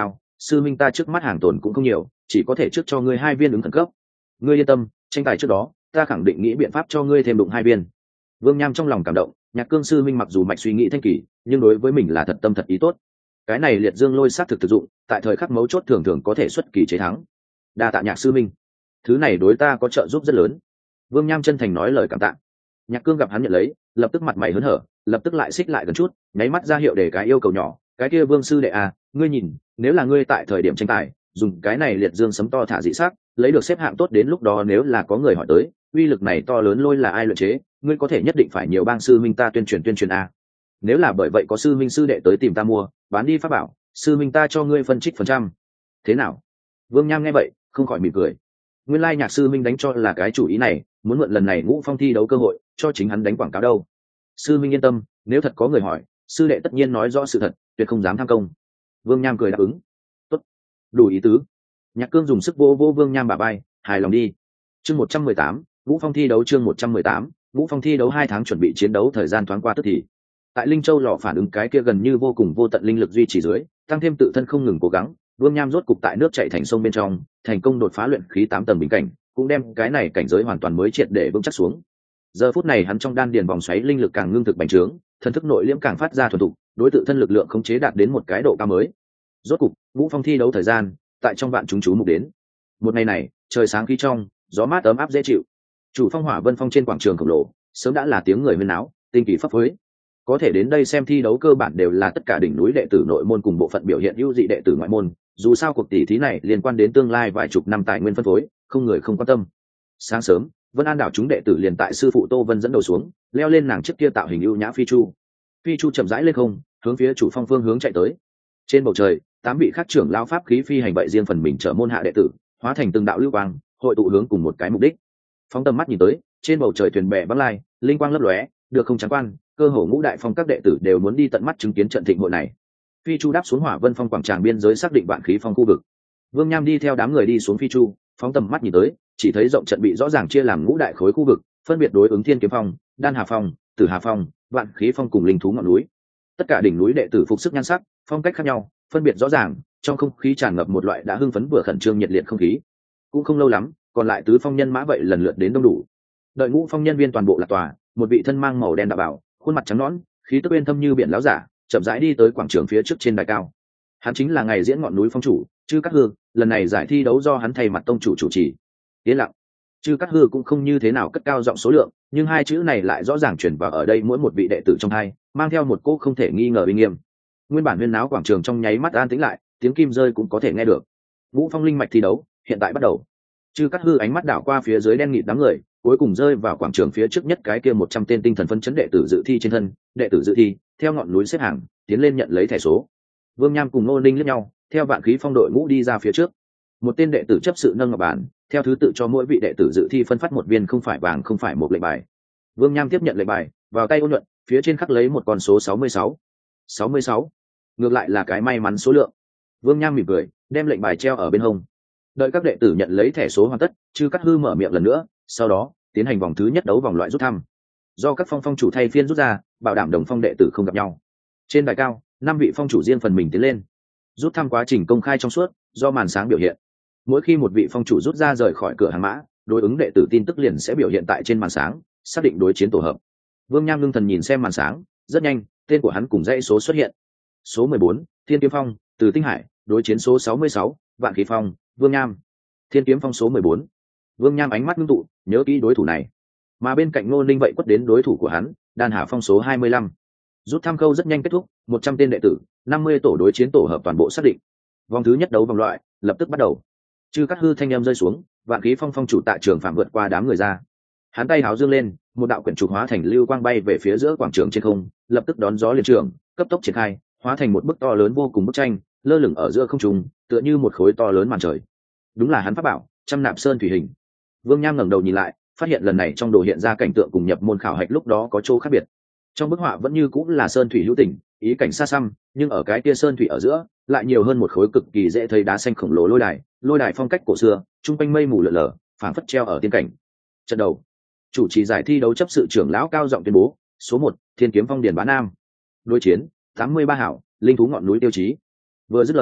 sư minh ta trước mắt hàng tồn cũng không nhiều, chỉ có thể trước cho ngươi hai viên ứng khẩn cấp. Ngươi yên tâm, tranh tài trước đó ta khẳng định nghĩ biện pháp cho ngươi thêm đụng hai viên. Vương Nham trong lòng cảm động, Nhạc Cương sư minh mặc dù mạch suy nghĩ thanh kỳ, nhưng đối với mình là thật tâm thật ý tốt. Cái này liệt dương lôi sát thực thực dụng, tại thời khắc mấu chốt thường thường có thể xuất kỳ chế thắng. Đa tạ Nhạc sư minh, thứ này đối ta có trợ giúp rất lớn. Vương Nham chân thành nói lời cảm tạ. Nhạc Cương gặp hắn nhận lấy, lập tức mặt mày hớn hở, lập tức lại xích lại gần chút, nháy mắt ra hiệu để cái yêu cầu nhỏ. Cái kia Vương sư đệ à, ngươi nhìn, nếu là ngươi tại thời điểm tranh tài, dùng cái này liệt dương sấm to thả dị sắc, lấy được xếp hạng tốt, đến lúc đó nếu là có người hỏi tới, uy lực này to lớn lôi là ai luyện chế, ngươi có thể nhất định phải nhiều bang sư minh ta tuyên truyền tuyên truyền a. Nếu là bởi vậy có sư minh sư đệ tới tìm ta mua, bán đi pháp bảo, sư minh ta cho ngươi phân trích phần trăm. Thế nào? Vương Nham nghe vậy, không khỏi mỉm cười. Nguyên lai Nhạc sư minh đánh cho là cái chủ ý này, muốn mượn lần này Ngũ Phong thi đấu cơ hội, cho chính hắn đánh quảng cáo đâu. Sư minh yên tâm, nếu thật có người hỏi, sư đệ tất nhiên nói rõ sự thật, tuyệt không dám tham công. Vương Nham cười đáp ứng. Tốt, đủ ý tứ. Nhạc Cương dùng sức vô vô Vương Nham bả vai, hài lòng đi. Chương một trăm mười tám, Ngũ Phong thi đấu chương một trăm mười tám, Ngũ Phong thi đấu hai tháng chuẩn bị chiến đấu thời gian thoáng qua tức thì. Tại Linh Châu lò phản ứng cái kia gần như vô cùng vô tận linh lực duy trì dưới, tăng thêm tự thân không ngừng cố gắng, Vương Nham rốt cục tại nước chảy thành sông bên trong, thành công đột phá luyện khí tám tầng bình cảnh, cũng đem cái này cảnh giới hoàn toàn mới triệt để vững chắc xuống. Giờ phút này hắn trong đan điền vòng xoáy linh lực càng ngưng thực bành trướng, thần thức nội liễm càng phát ra thuần thục, đối tự thân lực lượng khống chế đạt đến một cái độ cao mới. Rốt cục, Ngũ Phong thi đấu thời gian, tại trong vạn chúng chú mục đến. Một ngày này, trời sáng khí trong, gió mát ấm áp dễ chịu. Chủ phong Hỏa Vân Phong trên quảng trường khổng lồ, sớm đã là tiếng người huyên náo, tinh kỳ phấp phới. Có thể đến đây xem thi đấu cơ bản đều là tất cả đỉnh núi đệ tử nội môn cùng bộ phận biểu hiện ưu dị đệ tử ngoại môn, dù sao cuộc tỷ thí này liên quan đến tương lai vài chục năm tài nguyên phân phối, không người không quan tâm. Sáng sớm, Vân An đảo chúng đệ tử liền tại sư phụ Tô Vân dẫn đầu xuống, leo lên nàng chiếc kia tạo hình ưu nhã phi chu. Phi chu chậm rãi lên không, hướng phía chủ phong phương hướng chạy tới. Trên bầu trời, tám vị khắc trưởng lao pháp khí phi hành vậy riêng phần mình chở môn hạ đệ tử, hóa thành từng đạo lưu quang, hội tụ hướng cùng một cái mục đích. Phóng tầm mắt nhìn tới, trên bầu trời thuyền bè vắng lai, linh quang lấp lóe, được không trắng quan, cơ hồ ngũ đại phong các đệ tử đều muốn đi tận mắt chứng kiến trận thịnh hội này. Phi chu đáp xuống Hỏa Vân Phong quảng tràng biên giới xác định vạn khí phong khu vực. Vương Nham đi theo đám người đi xuống phi chu, phóng tầm mắt nhìn tới, chỉ thấy rộng trận bị rõ ràng chia làm ngũ đại khối khu vực, phân biệt đối ứng Thiên Kiếm Phong, Đan Hà Phong, Tử Hà Phong, Vạn Khí Phong cùng linh thú ngọn núi. Tất cả đỉnh núi đệ tử phục sức nhan sắc, phong cách khác nhau, phân biệt rõ ràng, trong không khí tràn ngập một loại đã hưng phấn vừa khẩn trương nhiệt liệt không khí. Cũng không lâu lắm, còn lại tứ phong nhân mã vậy lần lượt đến đông đủ. Đợi ngũ phong nhân viên toàn bộ lạc tòa, một vị thân mang màu đen đạo bảo, khuôn mặt trắng nõn, khí tức uyên thâm như biển láo giả, chậm rãi đi tới quảng trường phía trước trên đài cao. Hắn chính là ngày diễn ngọn núi phong chủ Chư Cát Hư, lần này giải thi đấu do hắn thay mặt tông chủ chủ trì. Yên lặng. Chư Cát Hư cũng không như thế nào cất cao giọng số lượng, nhưng hai chữ này lại rõ ràng truyền vào ở đây mỗi một vị đệ tử trong hai, mang theo một cỗ không thể nghi ngờ uy nghiêm. Nguyên bản huyên náo quảng trường trong nháy mắt an tĩnh lại, tiếng kim rơi cũng có thể nghe được. Ngũ phong linh mạch thi đấu hiện tại bắt đầu. Chư Cát Hư ánh mắt đảo qua phía dưới đen nghịt đám người, cuối cùng rơi vào quảng trường phía trước nhất cái kia một trăm tên tinh thần phấn chấn đệ tử dự thi trên thân. Đệ tử dự thi theo ngọn núi xếp hàng tiến lên nhận lấy thẻ số. Vương Nham cùng Ngô Ninh liếc nhau, theo Vạn Khí Phong đội ngũ đi ra phía trước. Một tên đệ tử chấp sự nâng ngọc bản, theo thứ tự cho mỗi vị đệ tử dự thi phân phát một viên không phải vàng không phải một lệnh bài. Vương Nham tiếp nhận lệnh bài, vào tay ôn nhuận, phía trên khắc lấy một con số sáu mươi sáu. sáu mươi sáu. Ngược lại là cái may mắn số lượng. Vương Nham mỉm cười, đem lệnh bài treo ở bên hông. Đợi các đệ tử nhận lấy thẻ số hoàn tất, Chư Cát Hư mở miệng lần nữa, sau đó tiến hành vòng thứ nhất đấu vòng loại rút thăm. Do các phong phong chủ thay phiên rút ra, bảo đảm đồng phong đệ tử không gặp nhau. Trên đài cao, năm vị phong chủ riêng phần mình tiến lên. Rút thăm quá trình công khai trong suốt, do màn sáng biểu hiện. Mỗi khi một vị phong chủ rút ra rời khỏi cửa hàng mã, đối ứng đệ tử tin tức liền sẽ biểu hiện tại trên màn sáng, xác định đối chiến tổ hợp. Vương Nham ngưng thần nhìn xem màn sáng, rất nhanh, tên của hắn cùng dãy số xuất hiện. Số mười bốn, Thiên Kiếm Phong, Từ Tinh Hải, đối chiến số sáu mươi sáu, Vạn Khí Phong, Vương Nham. Thiên Kiếm Phong số mười bốn. Vương Nham ánh mắt ngưng tụ, nhớ kỹ đối thủ này. Mà bên cạnh Ngô Ninh vậy quất đến đối thủ của hắn, Đan Hà Phong số hai mươi lăm. Rút thăm câu rất nhanh kết thúc, một trăm tên đệ tử, năm mươi tổ đối chiến tổ hợp toàn bộ xác định. Vòng thứ nhất đấu vòng loại lập tức bắt đầu. Chư Cát Hư thanh âm rơi xuống, Vạn Khí Phong phong chủ Tạ Trường Phạm vượt qua đám người ra. Hắn tay háo dương lên, một đạo quyển trục hóa thành lưu quang bay về phía giữa quảng trường trên không, lập tức đón gió liền trường, cấp tốc triển khai, hóa thành một bức to lớn vô cùng bức tranh, lơ lửng ở giữa không trung, tựa như một khối to lớn màn trời. Đúng là hắn pháp bảo, Trăm Nạp Sơn thủy hình. Vương Nham ngẩng đầu nhìn lại, phát hiện lần này trong đồ hiện ra cảnh tượng cùng nhập môn khảo hạch lúc đó có chỗ khác biệt. Trong bức họa vẫn như cũng là sơn thủy hữu tình, ý cảnh xa xăm, nhưng ở cái kia sơn thủy ở giữa lại nhiều hơn một khối cực kỳ dễ thấy đá xanh khổng lồ lôi đài, lôi đài phong cách cổ xưa, trung quanh mây mù lở lở, phảng phất treo ở tiên cảnh. Trận đầu, chủ trì giải thi đấu chấp sự trưởng lão cao giọng tuyên bố, số một, Thiên Kiếm Phong Điền Bá Nam. Đối chiến, tám mươi ba hảo, linh thú ngọn núi Tiêu Chí. Vừa dứt lời,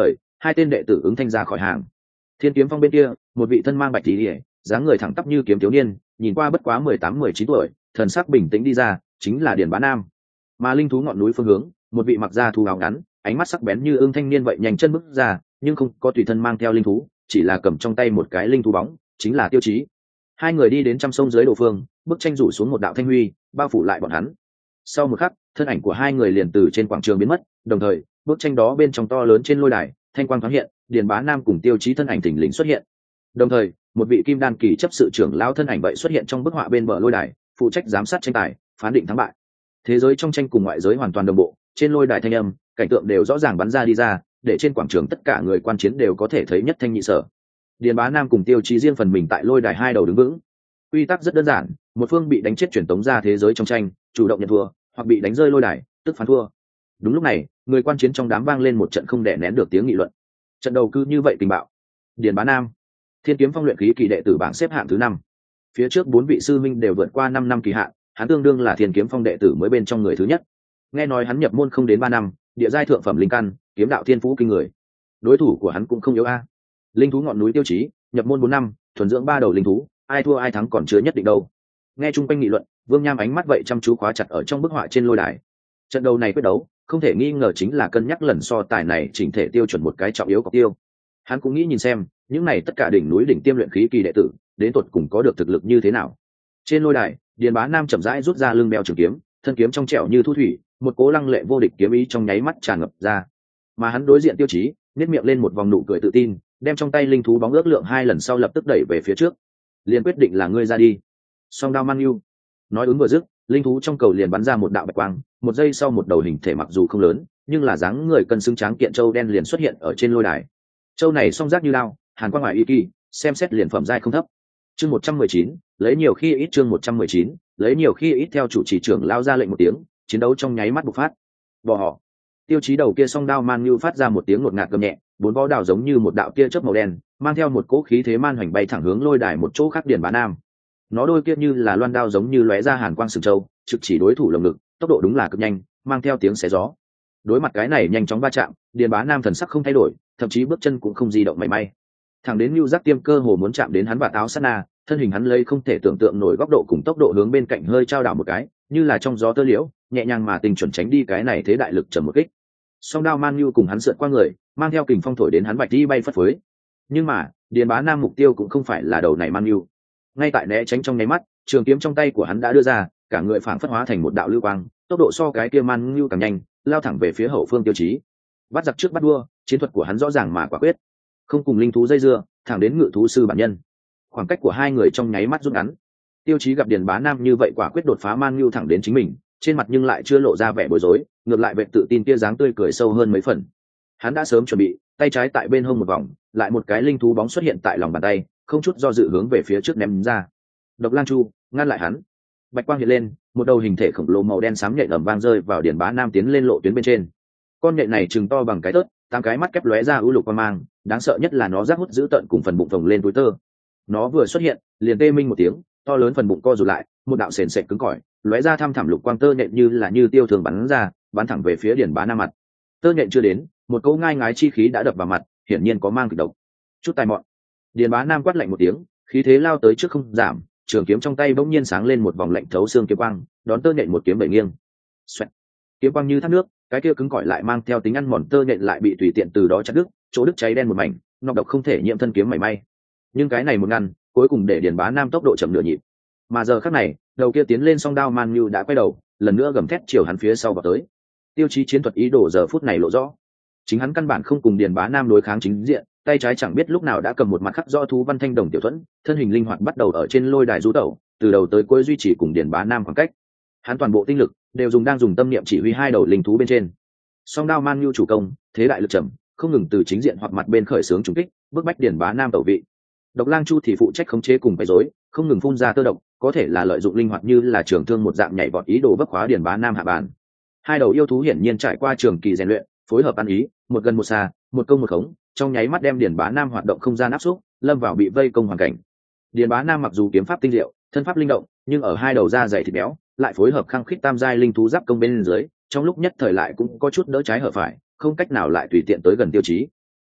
hai tên đệ tử ứng thanh ra khỏi hàng. Thiên Kiếm Phong bên kia, một vị thân mang bạch tí ỉa, dáng người thẳng tắp như kiếm thiếu niên, nhìn qua bất quá mười tám mười chín tuổi, thần sắc bình tĩnh đi ra, chính là Điền Bá Nam. Mà linh thú ngọn núi phương hướng, một vị mặc da thú áo ngắn, ánh mắt sắc bén như ương thanh niên vậy nhanh chân bước ra, nhưng không có tùy thân mang theo linh thú, chỉ là cầm trong tay một cái linh thú bóng, chính là Tiêu Chí. Hai người đi đến trăm sông dưới đồ phương, bức tranh rủ xuống một đạo thanh huy, bao phủ lại bọn hắn. Sau một khắc, thân ảnh của hai người liền từ trên quảng trường biến mất, đồng thời, bức tranh đó bên trong to lớn trên lôi đài, thanh quang thoáng hiện, Điền Bá Nam cùng Tiêu Chí thân ảnh thình lình xuất hiện. Đồng thời, một vị kim đan kỳ chấp sự trưởng lão thân ảnh vậy xuất hiện trong bức họa bên bờ lôi đài, phụ trách giám sát tranh tài, phán định thắng bại. Thế giới trong tranh cùng ngoại giới hoàn toàn đồng bộ, trên lôi đài thanh âm, cảnh tượng đều rõ ràng bắn ra đi ra, để trên quảng trường tất cả người quan chiến đều có thể thấy nhất thanh nhị sở. Điền Bá Nam cùng Tiêu Chí riêng phần mình tại lôi đài hai đầu đứng vững. Quy tắc rất đơn giản, một phương bị đánh chết truyền tống ra thế giới trong tranh, chủ động nhận thua, hoặc bị đánh rơi lôi đài, tức phán thua. Đúng lúc này, người quan chiến trong đám vang lên một trận không đè nén được tiếng nghị luận. Trận đầu cứ như vậy tình bạo. Điền Bá Nam, Thiên Kiếm Phong luyện khí kỳ đệ tử bảng xếp hạng thứ năm. Phía trước bốn vị sư minh đều vượt qua năm năm kỳ hạn, hắn tương đương là Thiên Kiếm Phong đệ tử mới bên trong người thứ nhất. Nghe nói hắn nhập môn không đến ba năm, địa giai thượng phẩm linh căn, kiếm đạo thiên phú kinh người. Đối thủ của hắn cũng không yếu a. Linh thú ngọn núi Tiêu Chí, nhập môn bốn năm, thuần dưỡng ba đầu linh thú, ai thua ai thắng còn chưa nhất định đâu. Nghe chung quanh nghị luận, Vương Nham ánh mắt vậy chăm chú khóa chặt ở trong bức họa trên lôi đài. Trận đấu này quyết đấu, không thể nghi ngờ chính là cân nhắc lần so tài này chỉnh thể tiêu chuẩn một cái trọng yếu cọc tiêu. Hắn cũng nghĩ nhìn xem, những này tất cả đỉnh núi đỉnh tiêm luyện khí kỳ đệ tử, đến tột cùng có được thực lực như thế nào. Trên lôi đài, Điền Bá Nam chậm rãi rút ra lưng beo trường kiếm, thân kiếm trong trẻo như thu thủy, một cố lăng lệ vô địch kiếm ý trong nháy mắt tràn ngập ra. Mà hắn đối diện Tiêu Chí, nhếch miệng lên một vòng nụ cười tự tin, đem trong tay linh thú bóng ước lượng hai lần sau lập tức đẩy về phía trước. Liền quyết định là ngươi ra đi. Song đao man yêu. Nói ứng vừa dứt, linh thú trong cầu liền bắn ra một đạo bạch quang, một giây sau một đầu hình thể mặc dù không lớn, nhưng là dáng người cân xứng tráng kiện châu đen liền xuất hiện ở trên lôi đài. Châu này song giác như lao, hàn quang ngoài y kỳ, xem xét liền phẩm giai không thấp. Chương một trăm mười chín, lấy nhiều khi ít chương một trăm mười chín, lấy nhiều khi ít theo chủ trì trưởng lao ra lệnh một tiếng, chiến đấu trong nháy mắt bộc phát. Bỏ họ. Tiêu Chí đầu kia song đao man như phát ra một tiếng ngột ngạt gầm nhẹ, bốn vó đào giống như một đạo tia chớp màu đen, mang theo một cỗ khí thế man hoành bay thẳng hướng lôi đài một chỗ khác Điền Bá Nam. Nó đôi kia như là loan đao giống như lóe ra hàn quang sừng châu, trực chỉ đối thủ lồng ngực, tốc độ đúng là cực nhanh, mang theo tiếng xé gió. Đối mặt cái này nhanh chóng va chạm, Điền Bá Nam thần sắc không thay đổi, thậm chí bước chân cũng không di động mảy may. Thẳng đến Nưu Giác Tiêm cơ hồ muốn chạm đến hắn và áo sát na, thân hình hắn lấy không thể tưởng tượng nổi góc độ cùng tốc độ hướng bên cạnh hơi trao đảo một cái, như là trong gió tơ liễu, nhẹ nhàng mà tình chuẩn tránh đi cái này thế đại lực trầm một kích. Song đao man nhu cùng hắn sượt qua người, mang theo kình phong thổi đến hắn bạch đi bay phất phới. Nhưng mà, Điền Bá Nam mục tiêu cũng không phải là đầu này man nhu. Ngay tại né tránh trong nháy mắt, trường kiếm trong tay của hắn đã đưa ra, cả người phảng phất hóa thành một đạo lưu quang, tốc độ so cái kia man nhu càng nhanh, lao thẳng về phía hậu phương Tiêu Chí. Bắt giặc trước bắt đua, chiến thuật của hắn rõ ràng mà quả quyết, không cùng linh thú dây dưa, thẳng đến ngự thú sư bản nhân. Khoảng cách của hai người trong nháy mắt rút ngắn. Tiêu Chí gặp Điền Bá Nam như vậy quả quyết đột phá man nhu thẳng đến chính mình, trên mặt nhưng lại chưa lộ ra vẻ bối rối, ngược lại vẻ tự tin kia dáng tươi cười sâu hơn mấy phần. Hắn đã sớm chuẩn bị, tay trái tại bên hông một vòng, lại một cái linh thú bóng xuất hiện tại lòng bàn tay, không chút do dự hướng về phía trước ném ra. Độc Lang Chu ngăn lại hắn. Bạch quang hiện lên, một đầu hình thể khổng lồ màu đen xám nhện ầm vang rơi vào Điền Bá Nam tiến lên lộ tuyến bên trên. Con nhện này chừng to bằng cái tớt, tám cái mắt kép lóe ra ưu lục quang mang, đáng sợ nhất là nó rác hút giữ tận cùng phần bụng phồng lên túi tơ. Nó vừa xuất hiện, liền tê minh một tiếng, to lớn phần bụng co rụt lại, một đạo sền sệt cứng cỏi, lóe ra thăm thẳm lục quang tơ nhện như là như tiêu thường bắn ra, bắn thẳng về phía Điền Bá Nam mặt. Tơ nhện chưa đến, một câu ngai ngái chi khí đã đập vào mặt, hiển nhiên có mang kịch độc. Chút tài mọn. Điền Bá Nam quát lạnh một tiếng, khí thế lao tới trước không giảm, trường kiếm trong tay bỗng nhiên sáng lên một vòng lạnh thấu xương kiếm quang, đón tơ nhện một kiếm bẩy nghiêng. Xoẹt. Kiếm quang như thác nước, cái kia cứng cỏi lại mang theo tính ăn mòn tơ nhện lại bị tùy tiện từ đó chặt đứt, chỗ đứt cháy đen một mảnh, nọc độc không thể nhiễm thân kiếm mảy may. Nhưng cái này một ngăn, cuối cùng để Điền Bá Nam tốc độ chậm nửa nhịp. Mà giờ khắc này, đầu kia tiến lên song đao man như đã quay đầu, lần nữa gầm thét chiều hắn phía sau vào tới. Tiêu Chí chiến thuật ý đồ giờ phút này lộ rõ. Chính hắn căn bản không cùng Điền Bá Nam đối kháng chính diện, tay trái chẳng biết lúc nào đã cầm một mặt khắc rõ thú văn thanh đồng tiểu thuẫn, thân hình linh hoạt bắt đầu ở trên lôi đài rú tẩu, từ đầu tới cuối duy trì cùng Điền Bá Nam khoảng cách. Hắn toàn bộ tinh lực đều dùng đang dùng tâm niệm chỉ huy hai đầu linh thú bên trên. Song đao man như chủ công, thế đại lực trầm, không ngừng từ chính diện hoặc mặt bên khởi xướng trùng kích, bức bách Điền Bá Nam tẩu vị. Độc Lang Chu thì phụ trách khống chế cùng quấy rối, không ngừng phun ra tơ độc, có thể là lợi dụng linh hoạt như là trường thương một dạng nhảy vọt ý đồ vấp khóa Điền Bá Nam hạ bàn. Hai đầu yêu thú hiển nhiên trải qua trường kỳ rèn luyện, phối hợp ăn ý, một gần một xa, một công một khống, trong nháy mắt đem Điền Bá Nam hoạt động không gian áp xúc, lâm vào bị vây công hoàn cảnh. Điền Bá Nam mặc dù kiếm pháp tinh diệu, thân pháp linh động, nhưng ở hai đầu da dày thịt béo, lại phối hợp khăng khít tam giai linh thú giáp công bên dưới, trong lúc nhất thời lại cũng có chút đỡ trái hở phải, không cách nào lại tùy tiện tới gần Tiêu Chí.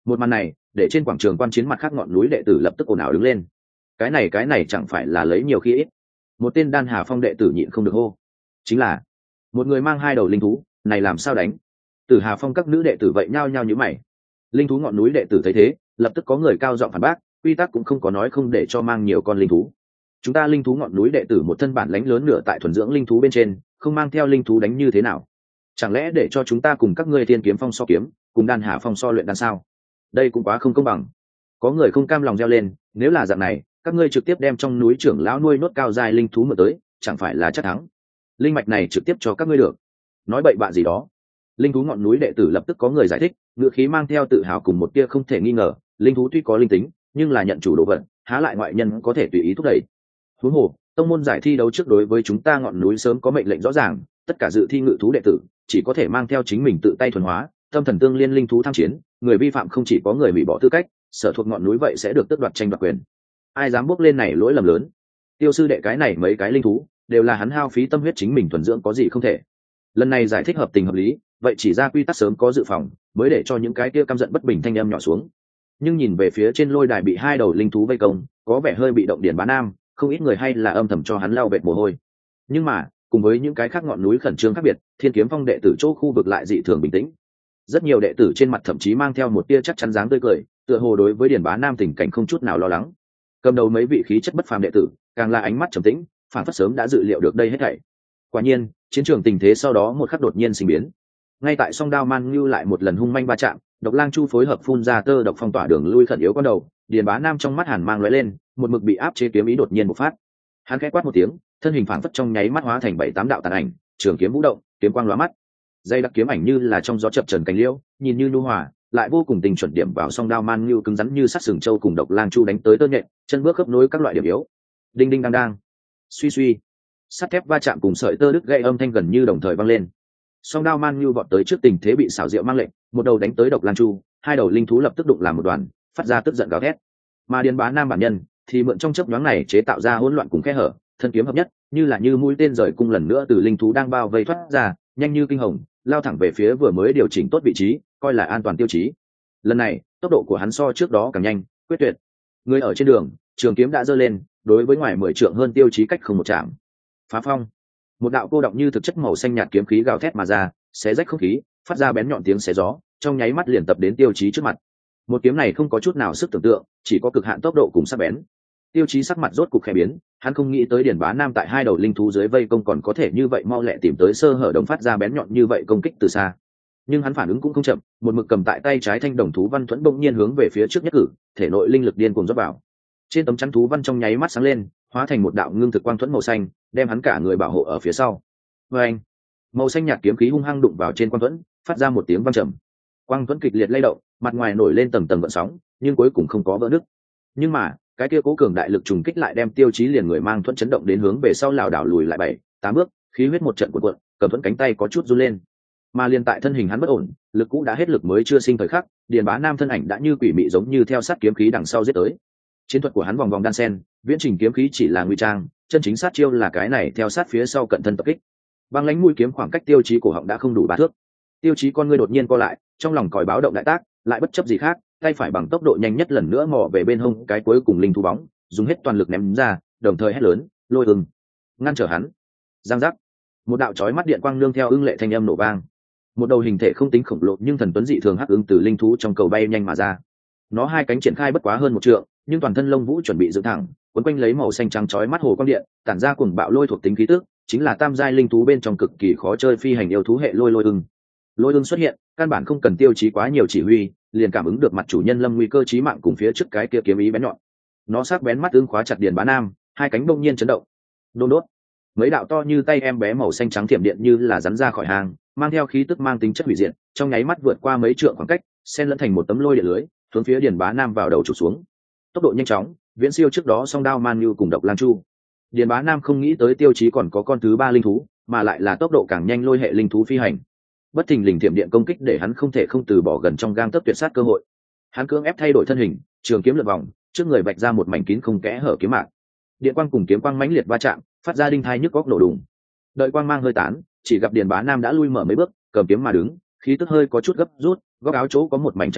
Một màn này để trên quảng trường quan chiến mặt khác ngọn núi đệ tử lập tức ồn ào đứng lên. Cái này cái này chẳng phải là lấy nhiều khi ít. Một tên Đan Hà Phong đệ tử nhịn không được hô, chính là một người mang hai đầu linh thú, này làm sao đánh? Tử Hà Phong các nữ đệ tử vậy nhao nhao như mày. Linh thú ngọn núi đệ tử thấy thế, lập tức có người cao giọng phản bác, quy tắc cũng không có nói không để cho mang nhiều con linh thú. Chúng ta linh thú ngọn núi đệ tử một thân bản lãnh lớn nửa tại thuần dưỡng linh thú bên trên, không mang theo linh thú đánh như thế nào? Chẳng lẽ để cho chúng ta cùng các ngươi Thiên Kiếm Phong so kiếm, cùng Đan Hà Phong so luyện đan sao? Đây cũng quá không công bằng. Có người không cam lòng reo lên, nếu là dạng này, các ngươi trực tiếp đem trong núi trưởng lão nuôi nốt cao dài linh thú mượn tới, chẳng phải là chắc thắng? Linh mạch này trực tiếp cho các ngươi được. Nói bậy bạ gì đó. Linh thú ngọn núi đệ tử lập tức có người giải thích, ngữ khí mang theo tự hào cùng một tia không thể nghi ngờ, linh thú tuy có linh tính, nhưng là nhận chủ đồ vật, há lại ngoại nhân có thể tùy ý thúc đẩy. Huống hồ, tông môn giải thi đấu trước đối với chúng ta ngọn núi sớm có mệnh lệnh rõ ràng, tất cả dự thi ngự thú đệ tử chỉ có thể mang theo chính mình tự tay thuần hóa, tâm thần tương liên linh thú tham chiến, người vi phạm không chỉ có người bị bỏ tư cách, sở thuộc ngọn núi vậy sẽ được tước đoạt tranh đoạt quyền. Ai dám bước lên này lỗi lầm lớn? Tiêu sư đệ cái này mấy cái linh thú đều là hắn hao phí tâm huyết chính mình thuần dưỡng, có gì không thể. Lần này giải thích hợp tình hợp lý, vậy chỉ ra quy tắc sớm có dự phòng, mới để cho những cái kia căm giận bất bình thanh âm nhỏ xuống. Nhưng nhìn về phía trên lôi đài bị hai đầu linh thú vây công, có vẻ hơi bị động Điền Bá Nam, không ít người hay là âm thầm cho hắn lau vệt mồ hôi. Nhưng mà cùng với những cái khác ngọn núi khẩn trương khác biệt, Thiên Kiếm Phong đệ tử chỗ khu vực lại dị thường bình tĩnh. Rất nhiều đệ tử trên mặt thậm chí mang theo một tia chắc chắn dáng tươi cười, tựa hồ đối với Điền Bá Nam tình cảnh không chút nào lo lắng. Cầm đầu mấy vị khí chất bất phàm đệ tử càng là ánh mắt trầm tĩnh, phản phất sớm đã dự liệu được đây hết thảy. Quả nhiên, chiến trường tình thế sau đó một khắc đột nhiên sinh biến. Ngay tại song đao man như lại một lần hung manh va chạm, Độc Lang Chu phối hợp phun ra tơ độc phong tỏa đường lui khẩn yếu con đầu, Điền Bá Nam trong mắt hàn mang lóe lên, một mực bị áp chế kiếm ý đột nhiên bộc phát. Hắn khẽ quát một tiếng, thân hình phảng phất trong nháy mắt hóa thành bảy tám đạo tàn ảnh, trường kiếm vũ động, kiếm quang lóa mắt. Dây đặc kiếm ảnh như là trong gió chập chờn cánh liễu, nhìn như nhu hòa, lại vô cùng tình chuẩn điểm vào song đao man như cứng rắn như sắt sừng châu cùng Độc Lang Chu đánh tới tơ nhện, chân bước khớp nối các loại điểm yếu. Đinh đinh đang đang, suy suy, sắt thép va chạm cùng sợi tơ đứt gãy âm thanh gần như đồng thời vang lên. Song đao man như vọt tới trước tình thế bị xảo diệu mang lệnh, một đầu đánh tới Độc Lang Chu, hai đầu linh thú lập tức đụng làm một đoàn, phát ra tức giận gào thét. Mà Điền Bá Nam bản nhân thì mượn trong chớp nhoáng này chế tạo ra hỗn loạn cùng khe hở, thân kiếm hợp nhất, như là như mũi tên rời cung lần nữa từ linh thú đang bao vây thoát ra, nhanh như kinh hồng, lao thẳng về phía vừa mới điều chỉnh tốt vị trí, coi là an toàn tiêu chí. Lần này, tốc độ của hắn so trước đó càng nhanh, quyết tuyệt. Người ở trên đường, trường kiếm đã giơ lên, đối với ngoài mười trượng hơn tiêu chí cách không một chạm. Phá phong. Một đạo cô động như thực chất màu xanh nhạt kiếm khí gào thét mà ra, xé rách không khí, phát ra bén nhọn tiếng xé gió, trong nháy mắt liền tập đến tiêu chí trước mặt. Một kiếm này không có chút nào sức tưởng tượng, chỉ có cực hạn tốc độ cùng sắc bén. Tiêu chí sắc mặt rốt cục khẽ biến, hắn không nghĩ tới Điền Bá Nam tại hai đầu linh thú dưới vây công còn có thể như vậy mau lẹ tìm tới sơ hở đồng phát ra bén nhọn như vậy công kích từ xa. Nhưng hắn phản ứng cũng không chậm, một mực cầm tại tay trái thanh đồng thú văn thuẫn bỗng nhiên hướng về phía trước nhất cử, thể nội linh lực điên cuồng rót vào. Trên tấm chắn thú văn trong nháy mắt sáng lên, hóa thành một đạo ngưng thực quang thuẫn màu xanh, đem hắn cả người bảo hộ ở phía sau. Và anh, màu xanh nhạt kiếm khí hung hăng đụng vào trên quang thuẫn, phát ra một tiếng vang trầm. Quang thuẫn kịch liệt lay động, mặt ngoài nổi lên tầng tầng gợn sóng, nhưng cuối cùng không có vỡ nứt. Nhưng mà cái kia cố cường đại lực trùng kích lại đem tiêu chí liền người mang thuẫn chấn động đến hướng về sau lảo đảo lùi lại bảy tám bước, khí huyết một trận cuộn cuộn, cầm thuẫn cánh tay có chút run lên. Mà liền tại thân hình hắn bất ổn, lực cũ đã hết lực mới chưa sinh thời khắc, Điền Bá Nam thân ảnh đã như quỷ mị giống như theo sát kiếm khí đằng sau giết tới. Chiến thuật của hắn vòng vòng đan sen, viễn trình kiếm khí chỉ là nguy trang, chân chính sát chiêu là cái này theo sát phía sau cận thân tập kích. Băng lãnh mũi kiếm khoảng cách tiêu chí cổ họng đã không đủ ba thước. Tiêu chí con ngươi đột nhiên co lại, trong lòng còi báo động đại tác, lại bất chấp gì khác, tay phải bằng tốc độ nhanh nhất lần nữa mò về bên hông cái cuối cùng linh thú bóng, dùng hết toàn lực ném ra, đồng thời hét lớn, lôi ưng, ngăn trở hắn. Giang giác, một đạo chói mắt điện quang nương theo ưng lệ thanh âm nổ vang. Một đầu hình thể không tính khổng lồ nhưng thần tuấn dị thường hắc ưng từ linh thú trong cầu bay nhanh mà ra. Nó hai cánh triển khai bất quá hơn một trượng, nhưng toàn thân lông vũ chuẩn bị dựng thẳng, quấn quanh lấy màu xanh trắng chói mắt hồ quang điện, tản ra cuồng bạo lôi thuộc tính khí tức, chính là tam giai linh thú bên trong cực kỳ khó chơi phi hành yêu thú hệ lôi lôi ưng. Lôi ưng xuất hiện, căn bản không cần tiêu chí quá nhiều chỉ huy, liền cảm ứng được mặt chủ nhân lâm nguy cơ chí mạng cùng phía trước cái kia kiếm ý bén nhọn. Nó sắc bén mắt ưng khóa chặt Điền Bá Nam, hai cánh đông nhiên chấn động. Đôn đốt, mấy đạo to như tay em bé màu xanh trắng thiểm điện như là rắn ra khỏi hang, mang theo khí tức mang tính chất hủy diệt, trong nháy mắt vượt qua mấy trượng khoảng cách, xen lẫn thành một tấm lôi điện lưới, hướng phía Điền Bá Nam vào đầu chụp xuống. Tốc độ nhanh chóng, viễn siêu trước đó song đao man như cùng Độc Lang Chu. Điền Bá Nam không nghĩ tới tiêu chí còn có con thứ ba linh thú, mà lại là tốc độ càng nhanh lôi hệ linh thú phi hành. Bất thình lình thiểm điện công kích để hắn không thể không từ bỏ gần trong gang tấc tuyệt sát cơ hội. Hắn cưỡng ép thay đổi thân hình, trường kiếm lượn vòng, trước người vạch ra một mảnh kín không kẽ hở kiếm mạng. Điện quang cùng kiếm quang mãnh liệt va chạm, phát ra đinh thai nhức góc nổ đùng. Đợi quang mang hơi tán, chỉ gặp Điền Bá Nam đã lui mở mấy bước, cầm kiếm mà đứng, khí tức hơi có chút gấp rút, góc áo chỗ có một mảnh cháy đen,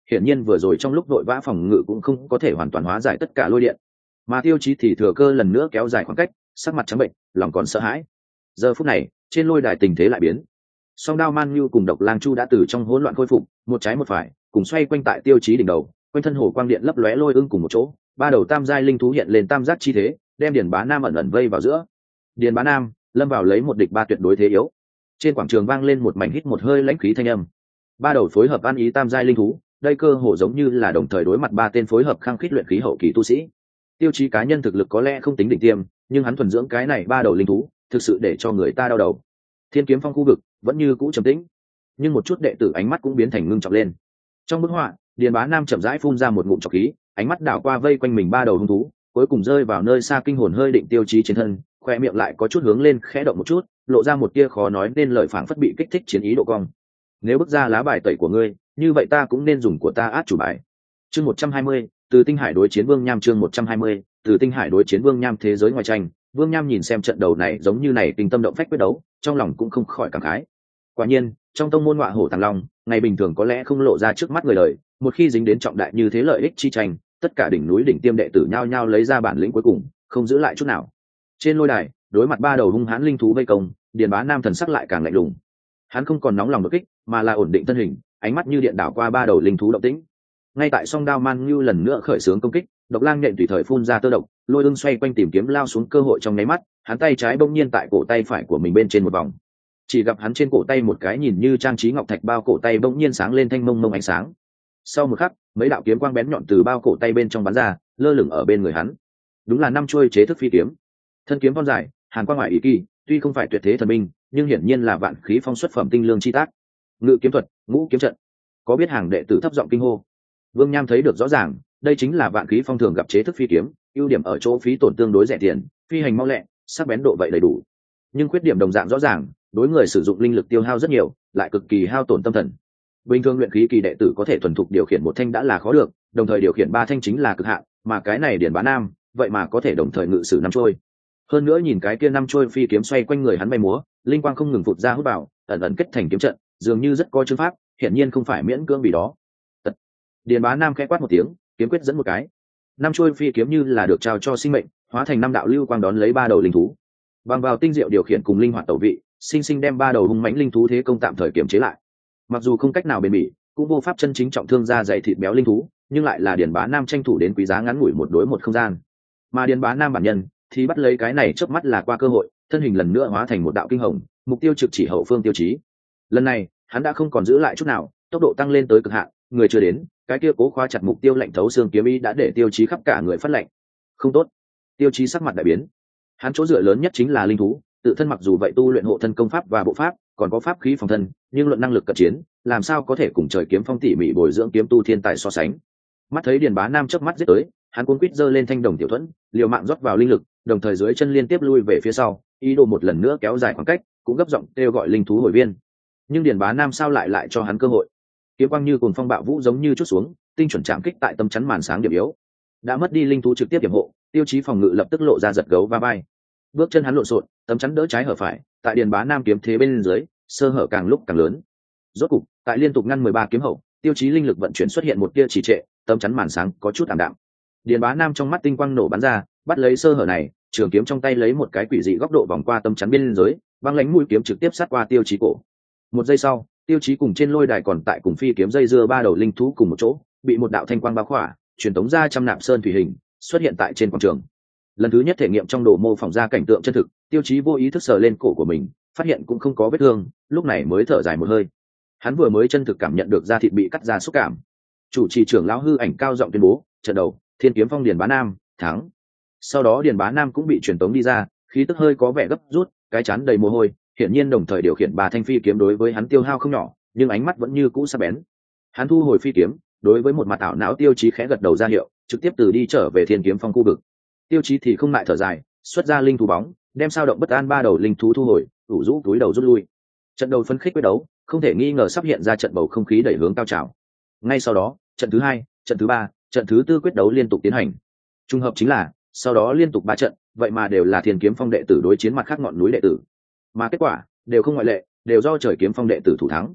hiển nhiên vừa rồi trong lúc vội vã phòng ngự cũng không có thể hoàn toàn hóa giải tất cả lôi điện, mà Tiêu Chí thì thừa cơ lần nữa kéo dài khoảng cách, sắc mặt trắng bệnh, lòng còn sợ hãi. Giờ phút này trên lôi đài tình thế lại biến, song đao Man Nhu cùng Độc Lang Chu đã từ trong hỗn loạn khôi phục, một trái một phải cùng xoay quanh tại Tiêu Chí đỉnh đầu, quanh thân hồ quang điện lấp lóe lôi ưng cùng một chỗ, ba đầu tam giai linh thú hiện lên tam giác chi thế, đem Điền Bá Nam ẩn ẩn vây vào giữa. Điền Bá Nam lâm vào lấy một địch ba tuyệt đối thế yếu. Trên quảng trường vang lên một mảnh hít một hơi lãnh khí thanh âm. Ba đầu phối hợp ăn ý tam giai linh thú, đây cơ hồ giống như là đồng thời đối mặt ba tên phối hợp khăng khít luyện khí hậu kỳ tu sĩ. Tiêu Chí cá nhân thực lực có lẽ không tính đỉnh tiêm, nhưng hắn thuần dưỡng cái này ba đầu linh thú, thực sự để cho người ta đau đầu. Thiên Kiếm Phong khu vực vẫn như cũ trầm tĩnh, nhưng một chút đệ tử ánh mắt cũng biến thành ngưng trọng lên. Trong bức họa, Điền Bá Nam chậm rãi phun ra một ngụm trọc khí, ánh mắt đảo qua vây quanh mình ba đầu hung thú, cuối cùng rơi vào nơi xa kinh hồn hơi định Tiêu Chí trên thân, khoe miệng lại có chút hướng lên khẽ động một chút, lộ ra một tia khó nói nên lời phảng phất bị kích thích chiến ý độ cong. Nếu bước ra lá bài tẩy của ngươi, như vậy ta cũng nên dùng của ta át chủ bài. Chương một trăm hai mươi, từ Tinh Hải đối chiến Vương Nham. Chương một trăm hai mươi, từ Tinh Hải đối chiến Vương Nham. Thế giới ngoài tranh, Vương Nham nhìn xem trận đầu này giống như này kinh tâm động phách quyết đấu, trong lòng cũng không khỏi cảm khái. Quả nhiên, trong tông môn Ngọa Hổ Tàng Long, ngày bình thường có lẽ không lộ ra trước mắt người đời, một khi dính đến trọng đại như thế lợi ích chi tranh, tất cả đỉnh núi đỉnh tiêm đệ tử nhao nhao lấy ra bản lĩnh cuối cùng, không giữ lại chút nào. Trên lôi đài, đối mặt ba đầu hung hãn linh thú vây công, Điền Bá Nam thần sắc lại càng lạnh lùng. Hắn không còn nóng lòng đột kích, mà là ổn định thân hình, ánh mắt như điện đảo qua ba đầu linh thú động tĩnh. Ngay tại song đao Man Nhu lần nữa khởi xướng công kích, Độc Lang nhện tùy thời phun ra tơ độc, lôi ưng xoay quanh tìm kiếm lao xuống cơ hội trong nháy mắt, hắn tay trái bỗng nhiên tại cổ tay phải của mình bên trên một vòng. Chỉ gặp hắn trên cổ tay một cái nhìn như trang trí ngọc thạch bao cổ tay bỗng nhiên sáng lên thanh mông mông ánh sáng. Sau một khắc, mấy đạo kiếm quang bén nhọn từ bao cổ tay bên trong bắn ra, lơ lửng ở bên người hắn. Đúng là năm chuôi chế thức phi kiếm. Thân kiếm phong dài, hàn quang ngoại ý kỳ, tuy không phải tuyệt thế thần binh, nhưng hiển nhiên là vạn khí phong xuất phẩm tinh lương chi tác. Ngự kiếm thuật, ngũ kiếm trận. Có biết hàng đệ tử thấp giọng kinh hô. Vương Nham thấy được rõ ràng, đây chính là vạn khí phong thường gặp chế thức phi kiếm, ưu điểm ở chỗ phí tổn tương đối rẻ tiền, phi hành mau lẹ, sắc bén độ vậy đầy đủ. Nhưng khuyết điểm đồng dạng rõ ràng, đối người sử dụng linh lực tiêu hao rất nhiều, lại cực kỳ hao tổn tâm thần. Bình thường luyện khí kỳ đệ tử có thể thuần thục điều khiển một thanh đã là khó được, đồng thời điều khiển ba thanh chính là cực hạn, mà cái này Điền Bá Nam, vậy mà có thể đồng thời ngự sử năm trôi. Hơn nữa nhìn cái kia năm trôi phi kiếm xoay quanh người hắn bay múa, linh quang không ngừng phụt ra hút vào, ẩn ẩn kết thành kiếm trận, dường như rất có chương pháp, hiển nhiên không phải miễn cưỡng vì đó. Tật. Điền Bá Nam khẽ quát một tiếng, kiếm quyết dẫn một cái, năm trôi phi kiếm như là được trao cho sinh mệnh, hóa thành năm đạo lưu quang đón lấy ba đầu linh thú. Bằng vào tinh diệu điều khiển cùng linh hoạt tẩu vị, sinh sinh đem ba đầu hung mãnh linh thú thế công tạm thời kiềm chế lại. Mặc dù không cách nào bền bỉ, cũng vô pháp chân chính trọng thương ra dày thịt béo linh thú, nhưng lại là Điền Bá Nam tranh thủ đến quý giá ngắn ngủi một đối một không gian. Mà Điền Bá Nam bản nhân thì bắt lấy cái này chớp mắt là qua cơ hội, thân hình lần nữa hóa thành một đạo kinh hồng, mục tiêu trực chỉ hậu phương Tiêu Chí. Lần này, hắn đã không còn giữ lại chút nào, tốc độ tăng lên tới cực hạn, người chưa đến, cái kia cố khóa chặt mục tiêu lạnh thấu xương kiếm ý đã để Tiêu Chí khắp cả người phát lạnh. Không tốt. Tiêu Chí sắc mặt đại biến. Hắn chỗ dựa lớn nhất chính là linh thú, tự thân mặc dù vậy tu luyện hộ thân công pháp và bộ pháp, còn có pháp khí phòng thân, nhưng luận năng lực cận chiến, làm sao có thể cùng Trời Kiếm Phong tỉ mỉ bồi dưỡng kiếm tu thiên tài so sánh. Mắt thấy Điền Bá Nam chớp mắt giết tới, hắn cuốn quýt giơ lên thanh đồng tiểu thuẫn, liều mạng rót vào linh lực, đồng thời dưới chân liên tiếp lui về phía sau, ý đồ một lần nữa kéo dài khoảng cách, cũng gấp giọng kêu gọi linh thú hồi viên. Nhưng Điền Bá Nam sao lại lại cho hắn cơ hội? Kiếm quang như cuồng phong bạo vũ giống như chút xuống, tinh chuẩn chạm kích tại tâm chắn màn sáng điểm yếu. Đã mất đi linh thú trực tiếp điểm hộ, Tiêu Chí phòng ngự lập tức lộ ra giật gấu va vai. Bước chân hắn lộn xộn, tấm chắn đỡ trái hở phải, tại Điền Bá Nam kiếm thế bên dưới, sơ hở càng lúc càng lớn. Rốt cục, tại liên tục ngăn mười ba kiếm hậu, Tiêu Chí linh lực vận chuyển xuất hiện một tia trì trệ, tấm chắn màn sáng có chút ảm đạm. Điền Bá Nam trong mắt tinh quang nổ bắn ra, bắt lấy sơ hở này, trường kiếm trong tay lấy một cái quỷ dị góc độ vòng qua tấm chắn bên dưới, băng lãnh mũi kiếm trực tiếp sát qua Tiêu Chí cổ. Một giây sau, Tiêu Chí cùng trên lôi đài còn tại cùng phi kiếm dây dưa ba đầu linh thú cùng một chỗ, bị một đạo thanh quang bao khỏa, truyền tống ra trăm nạp sơn thủy hình, xuất hiện tại trên quảng trường. Lần thứ nhất thể nghiệm trong đồ mô phỏng ra cảnh tượng chân thực, Tiêu Chí vô ý thức sờ lên cổ của mình, phát hiện cũng không có vết thương, lúc này mới thở dài một hơi. Hắn vừa mới chân thực cảm nhận được da thịt bị cắt ra xúc cảm. Chủ trì trưởng lão hư ảnh cao giọng tuyên bố, trận đầu, Thiên Kiếm Phong Điền Bá Nam thắng. Sau đó Điền Bá Nam cũng bị truyền tống đi ra, khí tức hơi có vẻ gấp rút, cái chán đầy mồ hôi, hiển nhiên đồng thời điều khiển ba thanh phi kiếm đối với hắn tiêu hao không nhỏ, nhưng ánh mắt vẫn như cũ sắc bén. Hắn thu hồi phi kiếm, đối với một mặt ảo não Tiêu Chí khẽ gật đầu ra hiệu, trực tiếp từ đi trở về Thiên Kiếm Phong khu vực. Tiêu Chí thì không lại thở dài, xuất ra linh thú bóng, đem sao động bất an ba đầu linh thú thu hồi, ủ rũ túi đầu rút lui. Trận đầu phân khích quyết đấu, không thể nghi ngờ sắp hiện ra trận bầu không khí đẩy hướng cao trào. Ngay sau đó, trận thứ hai, trận thứ ba, trận thứ tư quyết đấu liên tục tiến hành. Trùng hợp chính là, sau đó liên tục ba trận, vậy mà đều là Thiên Kiếm Phong đệ tử đối chiến mặt khác ngọn núi đệ tử. Mà kết quả đều không ngoại lệ, đều do Trời Kiếm Phong đệ tử thủ thắng.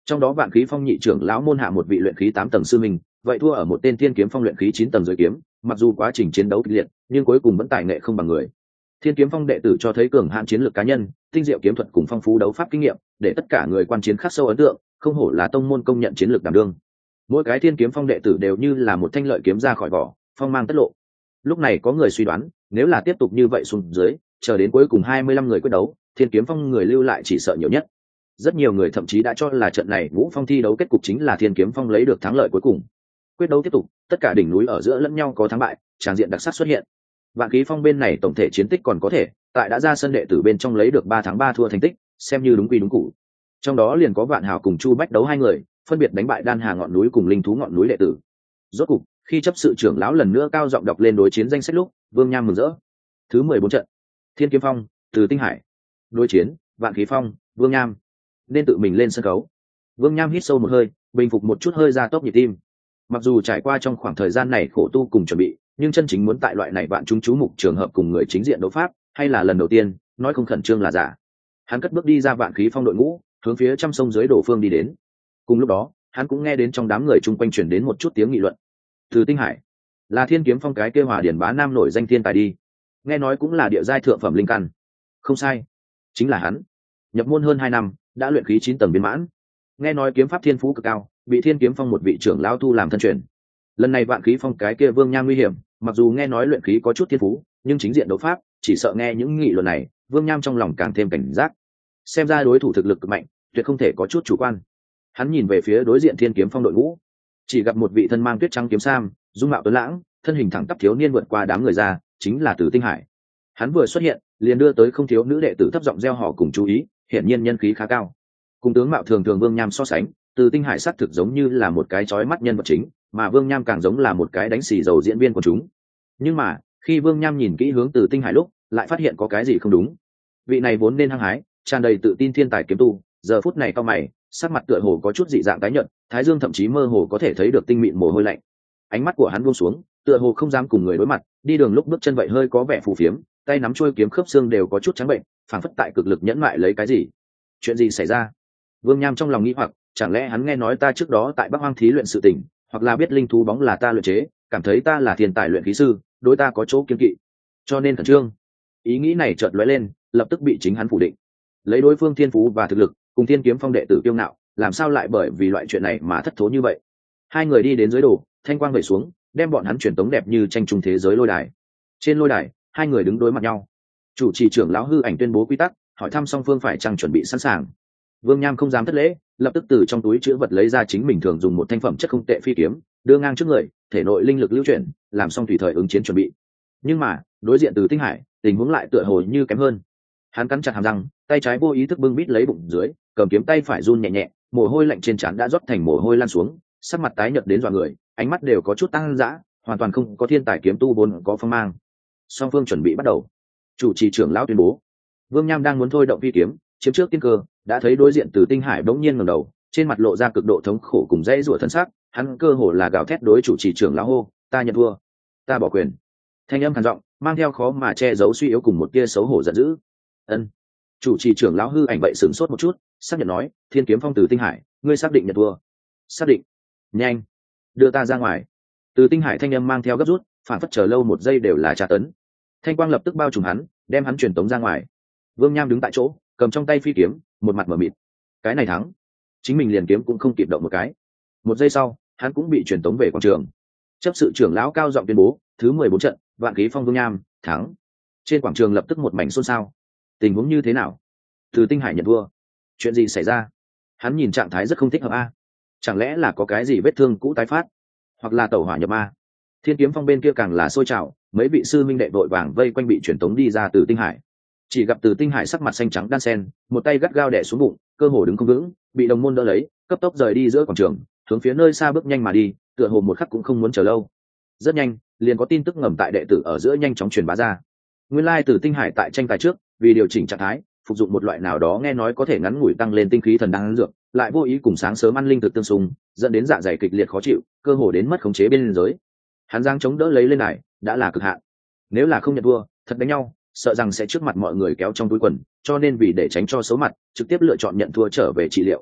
Trong đó Vạn Khí Phong nhị trưởng lão môn hạ một vị luyện khí tám tầng sư minh, vậy thua ở một tên Thiên Kiếm Phong luyện khí chín tầng dưới kiếm, mặc dù quá trình chiến đấu kịch liệt, nhưng cuối cùng vẫn tài nghệ không bằng người. Thiên Kiếm Phong đệ tử cho thấy cường hãn chiến lược cá nhân, tinh diệu kiếm thuật cùng phong phú đấu pháp kinh nghiệm, để tất cả người quan chiến khắc sâu ấn tượng, không hổ là tông môn công nhận chiến lược đảm đương. Mỗi cái Thiên Kiếm Phong đệ tử đều như là một thanh lợi kiếm ra khỏi vỏ, phong mang tất lộ. Lúc này có người suy đoán, nếu là tiếp tục như vậy xuống dưới, chờ đến cuối cùng hai mươi lăm người quyết đấu, Thiên Kiếm Phong người lưu lại chỉ sợ nhiều nhất. Rất nhiều người thậm chí đã cho là trận này Vũ Phong thi đấu kết cục chính là Thiên Kiếm Phong lấy được thắng lợi cuối cùng. Quyết đấu tiếp tục, tất cả đỉnh núi ở giữa lẫn nhau có thắng bại, tràng diện đặc sắc xuất hiện. Vạn Khí Phong bên này tổng thể chiến tích còn có thể, tại đã ra sân đệ tử bên trong lấy được ba thắng ba thua thành tích, xem như đúng quy đúng cũ. Trong đó liền có Vạn Hào cùng Chu Bách đấu hai người, phân biệt đánh bại Đan Hà ngọn núi cùng Linh Thú ngọn núi đệ tử. Rốt cục, khi chấp sự trưởng lão lần nữa cao giọng đọc lên đối chiến danh sách lúc, Vương Nham mừng rỡ. Thứ mười bốn trận. Thiên Kiếm Phong, Từ Tinh Hải. Đối chiến, Vạn Khí Phong, Vương Nham. Nên tự mình lên sân khấu. Vương Nham hít sâu một hơi, bình phục một chút hơi ra tốc nhịp tim. Mặc dù trải qua trong khoảng thời gian này khổ tu cùng chuẩn bị, nhưng chân chính muốn tại loại này vạn chúng chú mục trường hợp cùng người chính diện đấu pháp, hay là lần đầu tiên, nói không khẩn trương là giả. Hắn cất bước đi ra Vạn Khí Phong đội ngũ, hướng phía trăm sông dưới đổ phương đi đến. Cùng lúc đó, hắn cũng nghe đến trong đám người chung quanh truyền đến một chút tiếng nghị luận. Từ Tinh Hải, là Thiên Kiếm Phong cái kêu Hòa Điển Bá Nam nổi danh thiên tài đi. Nghe nói cũng là địa giai thượng phẩm linh căn. Không sai, chính là hắn. Nhập môn hơn hai năm, đã luyện khí chín tầng viên mãn. Nghe nói kiếm pháp thiên phú cực cao, bị Thiên Kiếm Phong một vị trưởng lão thu làm thân truyền. Lần này Vạn Khí Phong cái kia Vương Nham nguy hiểm, mặc dù nghe nói luyện khí có chút thiên phú, nhưng chính diện đấu pháp, chỉ sợ nghe những nghị luận này, Vương Nham trong lòng càng thêm cảnh giác. Xem ra đối thủ thực lực cực mạnh, tuyệt không thể có chút chủ quan. Hắn nhìn về phía đối diện Thiên Kiếm Phong đội ngũ, chỉ gặp một vị thân mang tuyết trắng kiếm sam, dung mạo tuấn lãng, thân hình thẳng tắp thiếu niên vượt qua đám người ra, chính là Từ Tinh Hải. Hắn vừa xuất hiện, liền đưa tới không thiếu nữ đệ tử thấp giọng reo hò cùng chú ý, hiển nhiên nhân khí khá cao. Cùng tướng mạo thường thường Vương Nham so sánh, Từ Tinh Hải xác thực giống như là một cái chói mắt nhân vật chính, mà Vương Nham càng giống là một cái đánh xì dầu diễn viên của chúng. Nhưng mà, khi Vương Nham nhìn kỹ hướng Từ Tinh Hải lúc, lại phát hiện có cái gì không đúng. Vị này vốn nên hăng hái, tràn đầy tự tin thiên tài kiếm tu, giờ phút này cau mày, sắc mặt tựa hồ có chút dị dạng tái nhợt, thái dương thậm chí mơ hồ có thể thấy được tinh mịn mồ hôi lạnh. Ánh mắt của hắn buông xuống, tựa hồ không dám cùng người đối mặt, đi đường lúc bước chân vậy hơi có vẻ phù phiếm, tay nắm chuôi kiếm khớp xương đều có chút trắng bệnh, phảng phất tại cực lực nhẫn nại lấy cái gì. Chuyện gì xảy ra? Vương Nham trong lòng nghĩ hoặc, chẳng lẽ hắn nghe nói ta trước đó tại Bắc Hoang thí luyện sự tình, hoặc là biết linh thú bóng là ta luyện chế, cảm thấy ta là thiên tài luyện khí sư, đối ta có chỗ kiêng kỵ, cho nên khẩn trương. Ý nghĩ này chợt lóe lên, lập tức bị chính hắn phủ định. Lấy đối phương thiên phú và thực lực, cùng Thiên Kiếm Phong đệ tử kiêu ngạo, làm sao lại bởi vì loại chuyện này mà thất thố như vậy? Hai người đi đến dưới đổ, thanh quang vẩy xuống, đem bọn hắn truyền tống đẹp như tranh trung thế giới lôi đài. Trên lôi đài, hai người đứng đối mặt nhau. Chủ trì trưởng lão hư ảnh tuyên bố quy tắc, hỏi thăm song phương phải chăng chuẩn bị sẵn sàng. Vương Nham không dám thất lễ, lập tức từ trong túi chữ vật lấy ra chính mình thường dùng một thanh phẩm chất không tệ phi kiếm, đưa ngang trước người, thể nội linh lực lưu chuyển, làm xong tùy thời ứng chiến chuẩn bị. Nhưng mà, đối diện Từ Tinh Hải, tình huống lại tựa hồ như kém hơn. Hắn cắn chặt hàm răng, tay trái vô ý thức bưng bít lấy bụng dưới, cầm kiếm tay phải run nhẹ nhẹ, mồ hôi lạnh trên trán đã rót thành mồ hôi lan xuống, sắc mặt tái nhợt đến dọa người, ánh mắt đều có chút tăng dã, hoàn toàn không có thiên tài kiếm tu vốn có phong mang. Song phương chuẩn bị bắt đầu. Chủ trì trưởng lão tuyên bố. Vương Nham đang muốn thôi động phi kiếm, chiếm trước tiên cơ, đã thấy đối diện Từ Tinh Hải bỗng nhiên ngẩng đầu, trên mặt lộ ra cực độ thống khổ cùng dãy rủa thân xác, hắn cơ hồ là gào thét đối chủ trì trưởng lão hô, ta nhận thua, ta bỏ quyền. Thanh âm khàn giọng, mang theo khó mà che giấu suy yếu cùng một tia xấu hổ giận dữ. Ân. Chủ trì trưởng lão hư ảnh vậy sửng sốt một chút, xác nhận nói, Thiên Kiếm Phong Từ Tinh Hải, ngươi xác định nhận thua? Xác định. Nhanh, đưa ta ra ngoài. Từ Tinh Hải thanh âm mang theo gấp rút, phản phất chờ lâu một giây đều là tra tấn. Thanh quang lập tức bao trùm hắn, đem hắn truyền tống ra ngoài. Vương Nham đứng tại chỗ, cầm trong tay phi kiếm, một mặt mở mịt. Cái này thắng, chính mình liền kiếm cũng không kịp động một cái. Một giây sau, hắn cũng bị truyền tống về quảng trường. Chấp sự trưởng lão cao giọng tuyên bố, thứ mười bốn trận, Vạn Khí Phong Vương Nham thắng. Trên quảng trường lập tức một mảnh xôn xao. Tình huống như thế nào? Từ Tinh Hải nhận thua, chuyện gì xảy ra? Hắn nhìn trạng thái rất không thích hợp a. Chẳng lẽ là có cái gì vết thương cũ tái phát, hoặc là tẩu hỏa nhập ma? Thiên Kiếm Phong bên kia càng là sôi trào, mấy vị sư minh đệ vội vàng vây quanh bị truyền tống đi ra từ Tinh Hải. Chỉ gặp Từ Tinh Hải sắc mặt xanh trắng đan sen, một tay gắt gao đè xuống bụng, cơ hồ đứng không vững, bị đồng môn đỡ lấy, cấp tốc rời đi giữa quảng trường, hướng phía nơi xa bước nhanh mà đi, tựa hồ một khắc cũng không muốn chờ lâu. Rất nhanh, liền có tin tức ngầm tại đệ tử ở giữa nhanh chóng truyền bá ra. Nguyên lai Từ Tinh Hải tại tranh tài trước, vì điều chỉnh trạng thái, phục dụng một loại nào đó nghe nói có thể ngắn ngủi tăng lên tinh khí thần đan dược, lại vô ý cùng sáng sớm ăn linh thực tương xung, dẫn đến dạ dày kịch liệt khó chịu, cơ hồ đến mất khống chế bên giới. Hắn giang chống đỡ lấy lên này, đã là cực hạn. Nếu là không nhận thua, thật đánh nhau, sợ rằng sẽ trước mặt mọi người kéo trong túi quần, cho nên vì để tránh cho xấu mặt, trực tiếp lựa chọn nhận thua trở về trị liệu.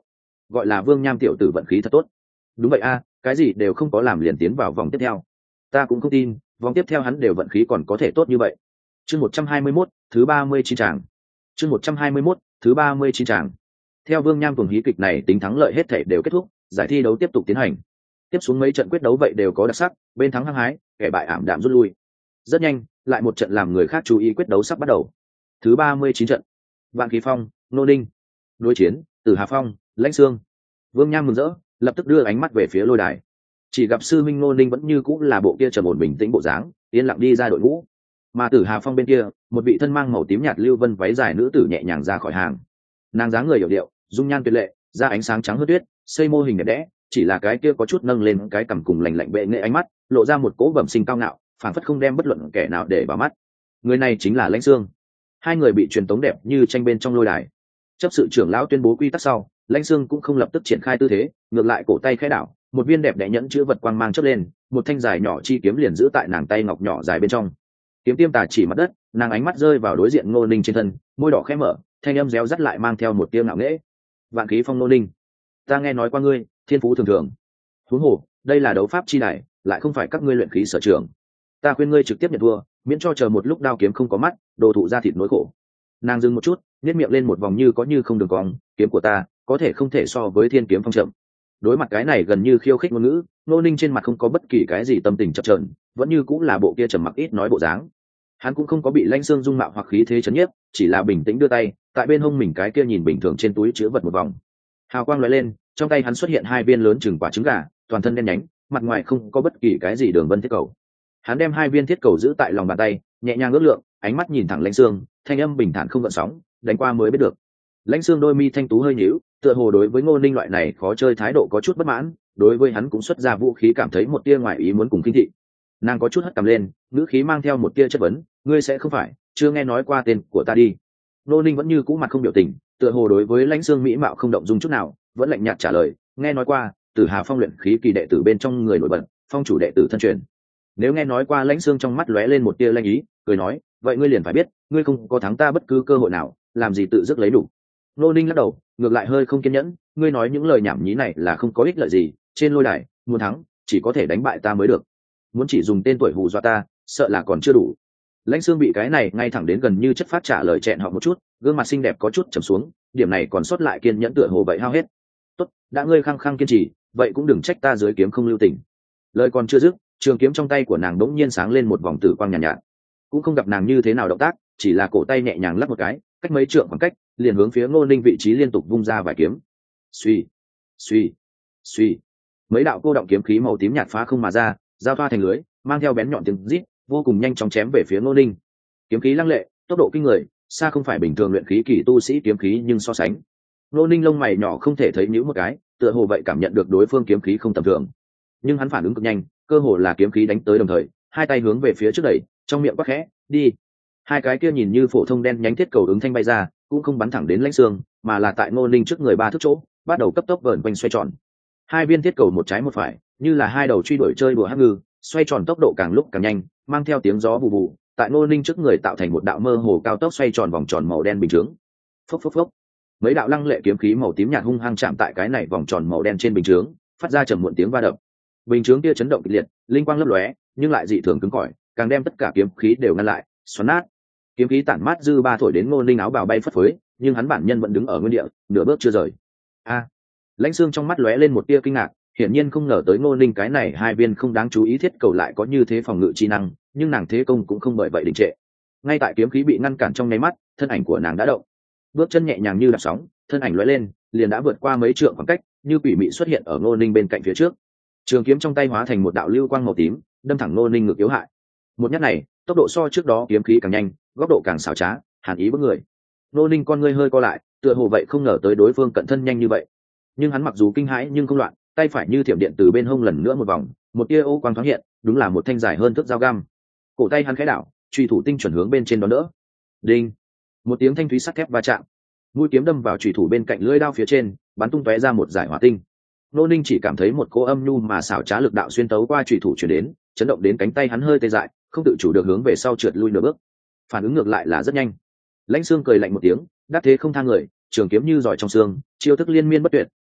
gọi là Vương Nham tiểu tử vận khí thật tốt. Đúng vậy a, cái gì đều không có làm liền tiến vào vòng tiếp theo. Ta cũng không tin vòng tiếp theo hắn đều vận khí còn có thể tốt như vậy. Chương một trăm hai mươi mốt, thứ ba mươi chín tràng. Chương một trăm hai mươi mốt, thứ ba mươi chín tràng. Theo Vương Nham tuồng hí kịch này tính thắng lợi hết thể đều kết thúc, giải thi đấu tiếp tục tiến hành. Tiếp xuống mấy trận quyết đấu vậy đều có đặc sắc, bên thắng hăng hái, kẻ bại ảm đạm rút lui. Rất nhanh, lại một trận làm người khác chú ý quyết đấu sắp bắt đầu. Thứ ba mươi chín trận. Vạn Khí Phong, Nô Ninh. Đối chiến, Tử Hà Phong, Lãnh Xương. Vương Nham mừng rỡ, lập tức đưa ánh mắt về phía lôi đài. Chỉ gặp sư minh Nô Ninh vẫn như cũng là bộ kia trầm ổn bình tĩnh bộ dáng, yên lặng đi ra đội ngũ. Mà Tử Hà Phong bên kia, một vị thân mang màu tím nhạt lưu vân váy dài nữ tử nhẹ nhàng ra khỏi hàng. Nàng dáng người hiểu điệu, dung nhan tuyệt lệ, da ánh sáng trắng hớt tuyết, xây mô hình đẹp đẽ, chỉ là cái kia có chút nâng lên cái cằm cùng lạnh lạnh bệ nghệ ánh mắt, lộ ra một cỗ bẩm sinh cao ngạo, phảng phất không đem bất luận kẻ nào để vào mắt. Người này chính là Lãnh Xương. Hai người bị truyền tống đẹp như tranh bên trong lôi đài. Chấp sự trưởng lão tuyên bố quy tắc sau, Lãnh Xương cũng không lập tức triển khai tư thế, ngược lại cổ tay khẽ đảo, một viên đẹp đẽ nhẫn chữ vật quang mang chớp lên, một thanh dài nhỏ chi kiếm liền giữ tại nàng tay ngọc nhỏ dài bên trong. Kiếm tiêm tà chỉ mặt đất, nàng ánh mắt rơi vào đối diện Ngô Ninh trên thân, môi đỏ khẽ mở, thanh âm réo rắt lại mang theo một tia ngạo nghễ. Vạn Khí Phong Ngô Ninh, ta nghe nói qua ngươi, thiên phú thường thường. Huống hồ, đây là đấu pháp chi đài, lại không phải các ngươi luyện khí sở trường. Ta khuyên ngươi trực tiếp nhận thua, miễn cho chờ một lúc đao kiếm không có mắt, đồ thụ ra thịt nỗi khổ. Nàng dừng một chút, nhếch miệng lên một vòng như có như không đường cong, kiếm của ta có thể không thể so với thiên kiếm phong chậm. Đối mặt cái này gần như khiêu khích ngôn ngữ, Ngô Ninh trên mặt không có bất kỳ cái gì tâm tình chập chờn, vẫn như cũng là bộ kia trầm mặc ít nói bộ dáng. Hắn cũng không có bị Lãnh Xương dung mạo hoặc khí thế chấn nhiếp, chỉ là bình tĩnh đưa tay, tại bên hông mình cái kia nhìn bình thường trên túi chứa vật một vòng. Hào quang lóe lên, trong tay hắn xuất hiện hai viên lớn chừng quả trứng gà, toàn thân đen nhánh, mặt ngoài không có bất kỳ cái gì đường vân thiết cầu. Hắn đem hai viên thiết cầu giữ tại lòng bàn tay, nhẹ nhàng ước lượng, ánh mắt nhìn thẳng Lãnh Xương, thanh âm bình thản không gợn sóng, đánh qua mới biết được. Lãnh Xương đôi mi thanh tú hơi nhíu, tựa hồ đối với Ngô Ninh loại này khó chơi thái độ có chút bất mãn, đối với hắn cũng xuất ra vũ khí cảm thấy một tia ngoài ý muốn cùng kinh thị. Nàng có chút hất cằm lên, ngữ khí mang theo một tia chất vấn, ngươi sẽ không phải chưa nghe nói qua tên của ta đi. Ngô Ninh vẫn như cũ mặt không biểu tình, tựa hồ đối với Lãnh Xương mỹ mạo không động dung chút nào, vẫn lạnh nhạt trả lời, nghe nói qua, Tử Hà Phong luyện khí kỳ đệ tử bên trong người nổi bật, phong chủ đệ tử thân truyền. Nếu nghe nói qua, Lãnh Xương trong mắt lóe lên một tia lanh ý, cười nói, vậy ngươi liền phải biết, ngươi không có thắng ta bất cứ cơ hội nào, làm gì tự dứt lấy đủ. Ngô Ninh lắc đầu, ngược lại hơi không kiên nhẫn, ngươi nói những lời nhảm nhí này là không có ích lợi gì, trên lôi đài, muốn thắng, chỉ có thể đánh bại ta mới được. Muốn chỉ dùng tên tuổi hù dọa ta, sợ là còn chưa đủ. Lãnh Xương bị cái này ngay thẳng đến gần như chất phát trả lời chẹn họ một chút, gương mặt xinh đẹp có chút trầm xuống, điểm này còn sót lại kiên nhẫn tựa hồ vậy hao hết. Tốt, đã ngươi khăng khăng kiên trì, vậy cũng đừng trách ta dưới kiếm không lưu tình. Lời còn chưa dứt, trường kiếm trong tay của nàng đống nhiên sáng lên một vòng tử quang nhàn nhạt, nhạt. Cũng không gặp nàng như thế nào động tác, chỉ là cổ tay nhẹ nhàng lắc một cái, cách mấy trượng khoảng cách, liền hướng phía Ngô Ninh vị trí liên tục vung ra vài kiếm. Suy, suy, suy. Mấy đạo cô động kiếm khí màu tím nhạt phá không mà ra, giao thoa thành lưới, mang theo bén nhọn tiếng rít, vô cùng nhanh chóng chém về phía Ngô Ninh. Kiếm khí lăng lệ, tốc độ kinh người, xa không phải bình thường luyện khí kỳ tu sĩ kiếm khí nhưng so sánh. Ngô Ninh lông mày nhỏ không thể thấy nhíu một cái, tựa hồ vậy cảm nhận được đối phương kiếm khí không tầm thường. Nhưng hắn phản ứng cực nhanh, cơ hồ là kiếm khí đánh tới đồng thời, hai tay hướng về phía trước đẩy, trong miệng quát khẽ, đi. Hai cái kia nhìn như phổ thông đen nhánh thiết cầu ứng thanh bay ra, cũng không bắn thẳng đến Lãnh Xương, mà là tại Ngô Ninh trước người ba thước chỗ, bắt đầu cấp tốc vờn quanh xoay tròn. Hai viên thiết cầu một trái một phải, như là hai đầu truy đuổi chơi đùa hắc ngư, xoay tròn tốc độ càng lúc càng nhanh, mang theo tiếng gió bù bù, tại Ngô Ninh trước người tạo thành một đạo mơ hồ cao tốc xoay tròn vòng tròn màu đen bình chướng. Phốc phốc phốc. Mấy đạo lăng lệ kiếm khí màu tím nhạt hung hăng chạm tại cái này vòng tròn màu đen trên bình chướng, phát ra trầm muộn tiếng va đập. Bình chướng kia chấn động kịch liệt, linh quang lấp lóe, nhưng lại dị thường cứng cỏi, càng đem tất cả kiếm khí đều ngăn lại, xoắn nát. Kiếm khí tản mát dư ba thổi đến Ngô Ninh áo bào bay phất phới, nhưng hắn bản nhân vẫn đứng ở nguyên địa, nửa bước chưa rời. A! Lãnh Xương trong mắt lóe lên một tia kinh ngạc, hiển nhiên không ngờ tới Ngô Ninh cái này hai viên không đáng chú ý thiết cầu lại có như thế phòng ngự chi năng, nhưng nàng thế công cũng không bởi vậy đình trệ. Ngay tại kiếm khí bị ngăn cản trong nháy mắt, thân ảnh của nàng đã động, bước chân nhẹ nhàng như đạp sóng, thân ảnh lóe lên, liền đã vượt qua mấy trượng khoảng cách, như quỷ mị xuất hiện ở Ngô Ninh bên cạnh phía trước. Trường kiếm trong tay hóa thành một đạo lưu quang màu tím, đâm thẳng Ngô Ninh ngực yếu hại. Một nhát này, tốc độ so trước đó kiếm khí càng nhanh, góc độ càng xảo trá, hàn ý bức người. Ngô Ninh con ngươi hơi co lại, tựa hồ vậy không ngờ tới đối phương cận thân nhanh như vậy. Nhưng hắn mặc dù kinh hãi nhưng không loạn, tay phải như thiểm điện từ bên hông lần nữa một vòng, một tia ô quang thoáng hiện, đúng là một thanh dài hơn thước dao găm. Cổ tay hắn khẽ đảo, truy thủ tinh chuẩn hướng bên trên đó đỡ. Đinh! Một tiếng thanh thúy sắt thép va chạm, mũi kiếm đâm vào truy thủ bên cạnh lưỡi đao phía trên, bắn tung tóe ra một dải hỏa tinh. Ngô Ninh chỉ cảm thấy một cỗ âm nhu mà xảo trá lực đạo xuyên tấu qua truy thủ truyền đến, chấn động đến cánh tay hắn hơi tê dại, không tự chủ được hướng về sau trượt lui nửa bước. Phản ứng ngược lại là rất nhanh. Lãnh Xương cười lạnh một tiếng, đắc thế không tha người, trường kiếm như giỏi trong xương, chiêu thức liên miên bất tuyệt,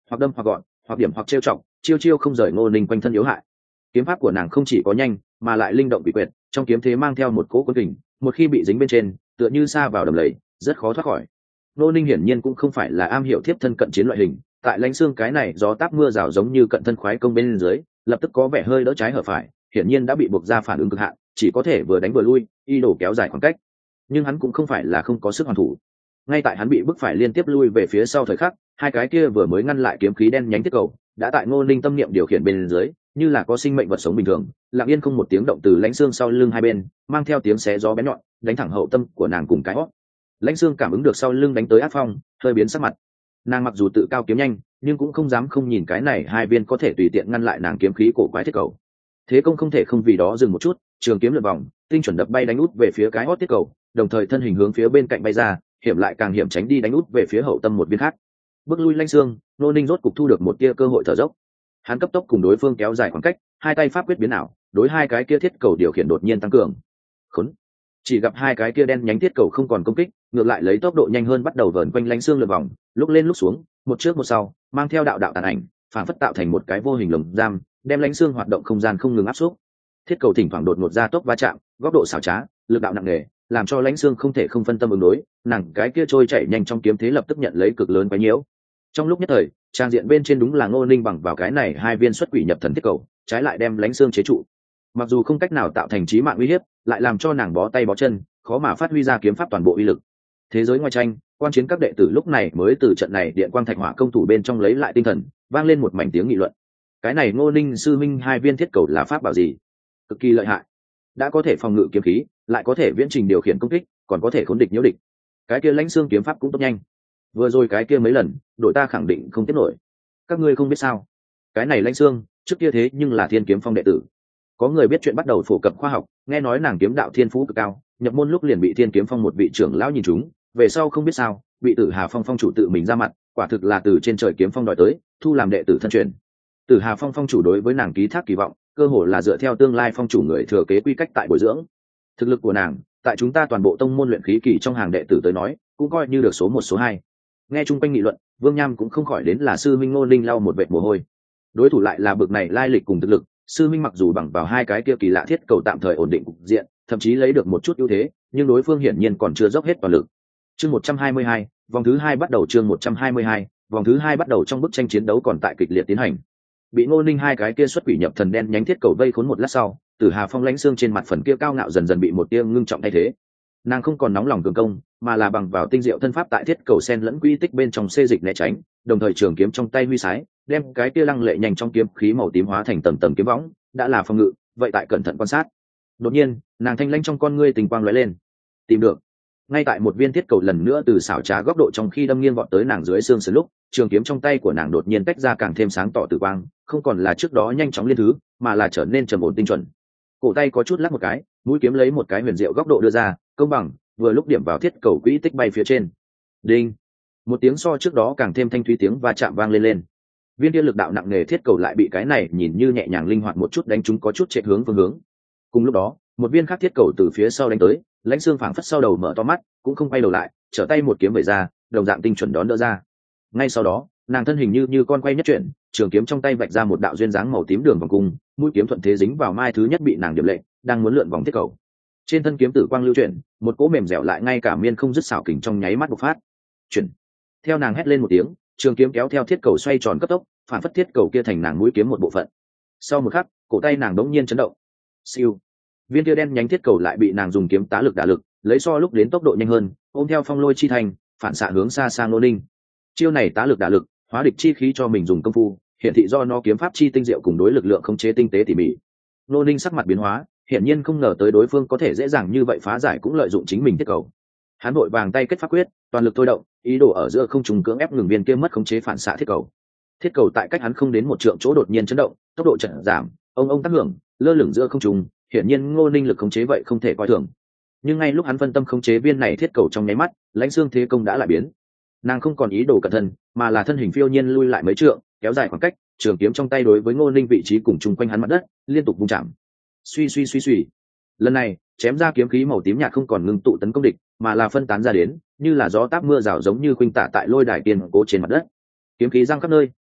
hoặc đâm hoặc gọn, hoặc điểm hoặc trêu chọc, chiêu chiêu không rời Ngô Ninh quanh thân yếu hại. Kiếm pháp của nàng không chỉ có nhanh, mà lại linh động bị quyệt, trong kiếm thế mang theo một cỗ cuốn kình, một khi bị dính bên trên, tựa như sa vào đầm lầy, rất khó thoát khỏi. Ngô Ninh hiển nhiên cũng không phải là am hiểu thiếp thân cận chiến loại hình, tại lãnh xương cái này gió táp mưa rào giống như cận thân khoái công bên dưới, lập tức có vẻ hơi đỡ trái hở phải, hiển nhiên đã bị buộc ra phản ứng cực hạn, chỉ có thể vừa đánh vừa lui, y đổ kéo dài khoảng cách. Nhưng hắn cũng không phải là không có sức hoàn thủ. Ngay tại hắn bị bức phải liên tiếp lui về phía sau thời khắc, hai cái kia vừa mới ngăn lại kiếm khí đen nhánh thiết cầu, đã tại Ngô Ninh tâm niệm điều khiển bên dưới, như là có sinh mệnh vật sống bình thường, lặng yên không một tiếng động từ lãnh xương sau lưng hai bên, mang theo tiếng xé gió bén nhọn, đánh thẳng hậu tâm của nàng cùng cái hót. Lãnh xương cảm ứng được sau lưng đánh tới ác phong, hơi biến sắc mặt. Nàng mặc dù tự cao kiếm nhanh, nhưng cũng không dám không nhìn cái này hai viên có thể tùy tiện ngăn lại nàng kiếm khí cổ quái thiết cầu. Thế công không thể không vì đó dừng một chút, trường kiếm lượn vòng, tinh chuẩn đập bay đánh út về phía cái hót thiết cầu, đồng thời thân hình hướng phía bên cạnh bay ra, hiểm lại càng hiểm tránh đi đánh út về phía hậu tâm một viên khác. Bước lui lãnh xương, Ngô Ninh rốt cục thu được một tia cơ hội thở dốc. Hắn cấp tốc cùng đối phương kéo dài khoảng cách, hai tay pháp quyết biến ảo, đối hai cái kia thiết cầu điều khiển đột nhiên tăng cường. Khốn! Chỉ gặp hai cái kia đen nhánh thiết cầu không còn công kích, ngược lại lấy tốc độ nhanh hơn bắt đầu vờn quanh lãnh xương lượn vòng, lúc lên lúc xuống, một trước một sau, mang theo đạo đạo tàn ảnh, phản phất tạo thành một cái vô hình lồng giam, đem lãnh xương hoạt động không gian không ngừng áp suất. Thiết cầu thỉnh thoảng đột ngột ra tốc va chạm, góc độ xảo trá, lực đạo nặng nề, làm cho lãnh xương không thể không phân tâm ứng đối, nàng cái kia trôi chảy nhanh trong kiếm thế lập tức nhận lấy cực lớn quấy nhiễu. Trong lúc nhất thời, trang diện bên trên đúng là Ngô Ninh bằng vào cái này hai viên xuất quỷ nhập thần thiết cầu, trái lại đem lãnh xương chế trụ. Mặc dù không cách nào tạo thành chí mạng uy hiếp, lại làm cho nàng bó tay bó chân, khó mà phát huy ra kiếm pháp toàn bộ uy lực. Thế giới ngoài tranh, quan chiến các đệ tử lúc này mới từ trận này điện quang thạch hỏa công thủ bên trong lấy lại tinh thần, vang lên một mảnh tiếng nghị luận. Cái này Ngô Ninh sư minh hai viên thiết cầu là pháp bảo gì? Cực kỳ lợi hại, đã có thể phòng ngự kiếm khí, lại có thể viễn trình điều khiển công kích, còn có thể khốn địch nhiễu địch. Cái kia lãnh xương kiếm pháp cũng tốt nhanh, vừa rồi cái kia mấy lần đội ta khẳng định không tiếp nổi. Các ngươi không biết sao, cái này lãnh xương trước kia thế nhưng là Thiên Kiếm Phong đệ tử. Có người biết chuyện bắt đầu phổ cập khoa học, nghe nói nàng kiếm đạo thiên phú cực cao, nhập môn lúc liền bị Thiên Kiếm Phong một vị trưởng lão nhìn trúng, về sau không biết sao bị Tử Hà Phong phong chủ tự mình ra mặt, quả thực là từ trên trời kiếm phong đòi tới, thu làm đệ tử thân truyền. Tử Hà Phong phong chủ đối với nàng ký thác kỳ vọng, cơ hồ là dựa theo tương lai phong chủ người thừa kế quy cách tại bồi dưỡng. Thực lực của nàng tại chúng ta toàn bộ tông môn luyện khí kỳ trong hàng đệ tử tới nói cũng coi như được số một số hai. Nghe chung quanh nghị luận, Vương Nham cũng không khỏi đến là sư minh Ngô Ninh lau một vệt mồ hôi. Đối thủ lại là bực này lai lịch cùng thực lực, sư minh mặc dù bằng vào hai cái kia kỳ lạ thiết cầu tạm thời ổn định cục diện, thậm chí lấy được một chút ưu thế, nhưng đối phương hiển nhiên còn chưa dốc hết toàn lực. Chương một trăm hai mươi hai, vòng thứ hai bắt đầu. Chương một trăm hai mươi hai, vòng thứ hai bắt đầu. Trong bức tranh chiến đấu còn tại kịch liệt tiến hành. Bị Ngô Ninh hai cái kia xuất quỷ nhập thần đen nhánh thiết cầu vây khốn một lát sau, Tử Hà Phong lãnh xương trên mặt phần kia cao ngạo dần dần bị một tia ngưng trọng thay thế. Nàng không còn nóng lòng cường công, mà là bằng vào tinh diệu thân pháp tại thiết cầu sen lẫn quy tích bên trong xê dịch né tránh, đồng thời trường kiếm trong tay huy sái, đem cái kia lăng lệ nhanh trong kiếm khí màu tím hóa thành tầng tầng kiếm võng, đã là phòng ngự, vậy tại cẩn thận quan sát. Đột nhiên, nàng thanh lãnh trong con ngươi tình quang lóe lên. Tìm được. Ngay tại một viên thiết cầu lần nữa từ xảo trá góc độ trong khi đâm nghiêng vọt tới nàng dưới xương sườn lúc, trường kiếm trong tay của nàng đột nhiên tách ra càng thêm sáng tỏ tử quang, không còn là trước đó nhanh chóng liên thứ, mà là trở nên trầm ổn tinh chuẩn. Cổ tay có chút lắc một cái, mũi kiếm lấy một cái huyền diệu góc độ đưa ra, công bằng, vừa lúc điểm vào thiết cầu quỹ tích bay phía trên. Đinh! Một tiếng so trước đó càng thêm thanh thúy tiếng va chạm vang lên lên. Viên kia lực đạo nặng nề thiết cầu lại bị cái này nhìn như nhẹ nhàng linh hoạt một chút đánh trúng có chút chạy hướng phương hướng. Cùng lúc đó, một viên khác thiết cầu từ phía sau đánh tới, lãnh xương phảng phất sau đầu mở to mắt, cũng không quay đầu lại, trở tay một kiếm vẩy ra, đồng dạng tinh chuẩn đón đỡ ra. Ngay sau đó, nàng thân hình như như con quay nhất chuyển, trường kiếm trong tay vạch ra một đạo duyên dáng màu tím đường vòng cung, mũi kiếm thuận thế dính vào mai thứ nhất bị nàng điểm lệ, đang muốn lượn vòng thiết cầu. Trên thân kiếm tử quang lưu chuyển, một cỗ mềm dẻo lại ngay cả miên không dứt xảo kình trong nháy mắt bộc phát. Chuyển. Theo nàng hét lên một tiếng, trường kiếm kéo theo thiết cầu xoay tròn cấp tốc, phản phất thiết cầu kia thành nàng mũi kiếm một bộ phận. Sau một khắc, cổ tay nàng đống nhiên chấn động. Siêu. Viên kia đen nhánh thiết cầu lại bị nàng dùng kiếm tá lực đả lực, lấy so lúc đến tốc độ nhanh hơn, ôm theo phong lôi chi thành, phản xạ hướng xa sang Ngô Ninh. Chiêu này tá lực đả lực, hóa địch chi khí cho mình dùng công phu, hiện thị do nó kiếm pháp chi tinh diệu cùng đối lực lượng khống chế tinh tế tỉ mỉ. Ngô Ninh sắc mặt biến hóa, hiển nhiên không ngờ tới đối phương có thể dễ dàng như vậy phá giải cũng lợi dụng chính mình thiết cầu. Hắn vội vàng tay kết pháp quyết, toàn lực thôi động, ý đồ ở giữa không trùng cưỡng ép ngừng viên kia mất khống chế phản xạ thiết cầu. Thiết cầu tại cách hắn không đến một trượng chỗ đột nhiên chấn động, tốc độ chậm giảm, ông ông tác hưởng, lơ lửng giữa không trung, hiển nhiên Ngô Ninh lực khống chế vậy không thể coi thường. Nhưng ngay lúc hắn phân tâm khống chế viên này thiết cầu trong nháy mắt, lãnh xương thế công đã lại biến. Nàng không còn ý đồ cẩn thận, mà là thân hình phiêu nhiên lui lại mấy trượng, kéo dài khoảng cách, trường kiếm trong tay đối với Ngô Ninh vị trí cùng chung quanh hắn mặt đất, liên tục vung chạm. Suy suy suy suy. Lần này, chém ra kiếm khí màu tím nhạt không còn ngưng tụ tấn công địch, mà là phân tán ra đến, như là gió táp mưa rào giống như khuynh tả tại lôi đài tiền cố trên mặt đất. Kiếm khí giăng khắp nơi,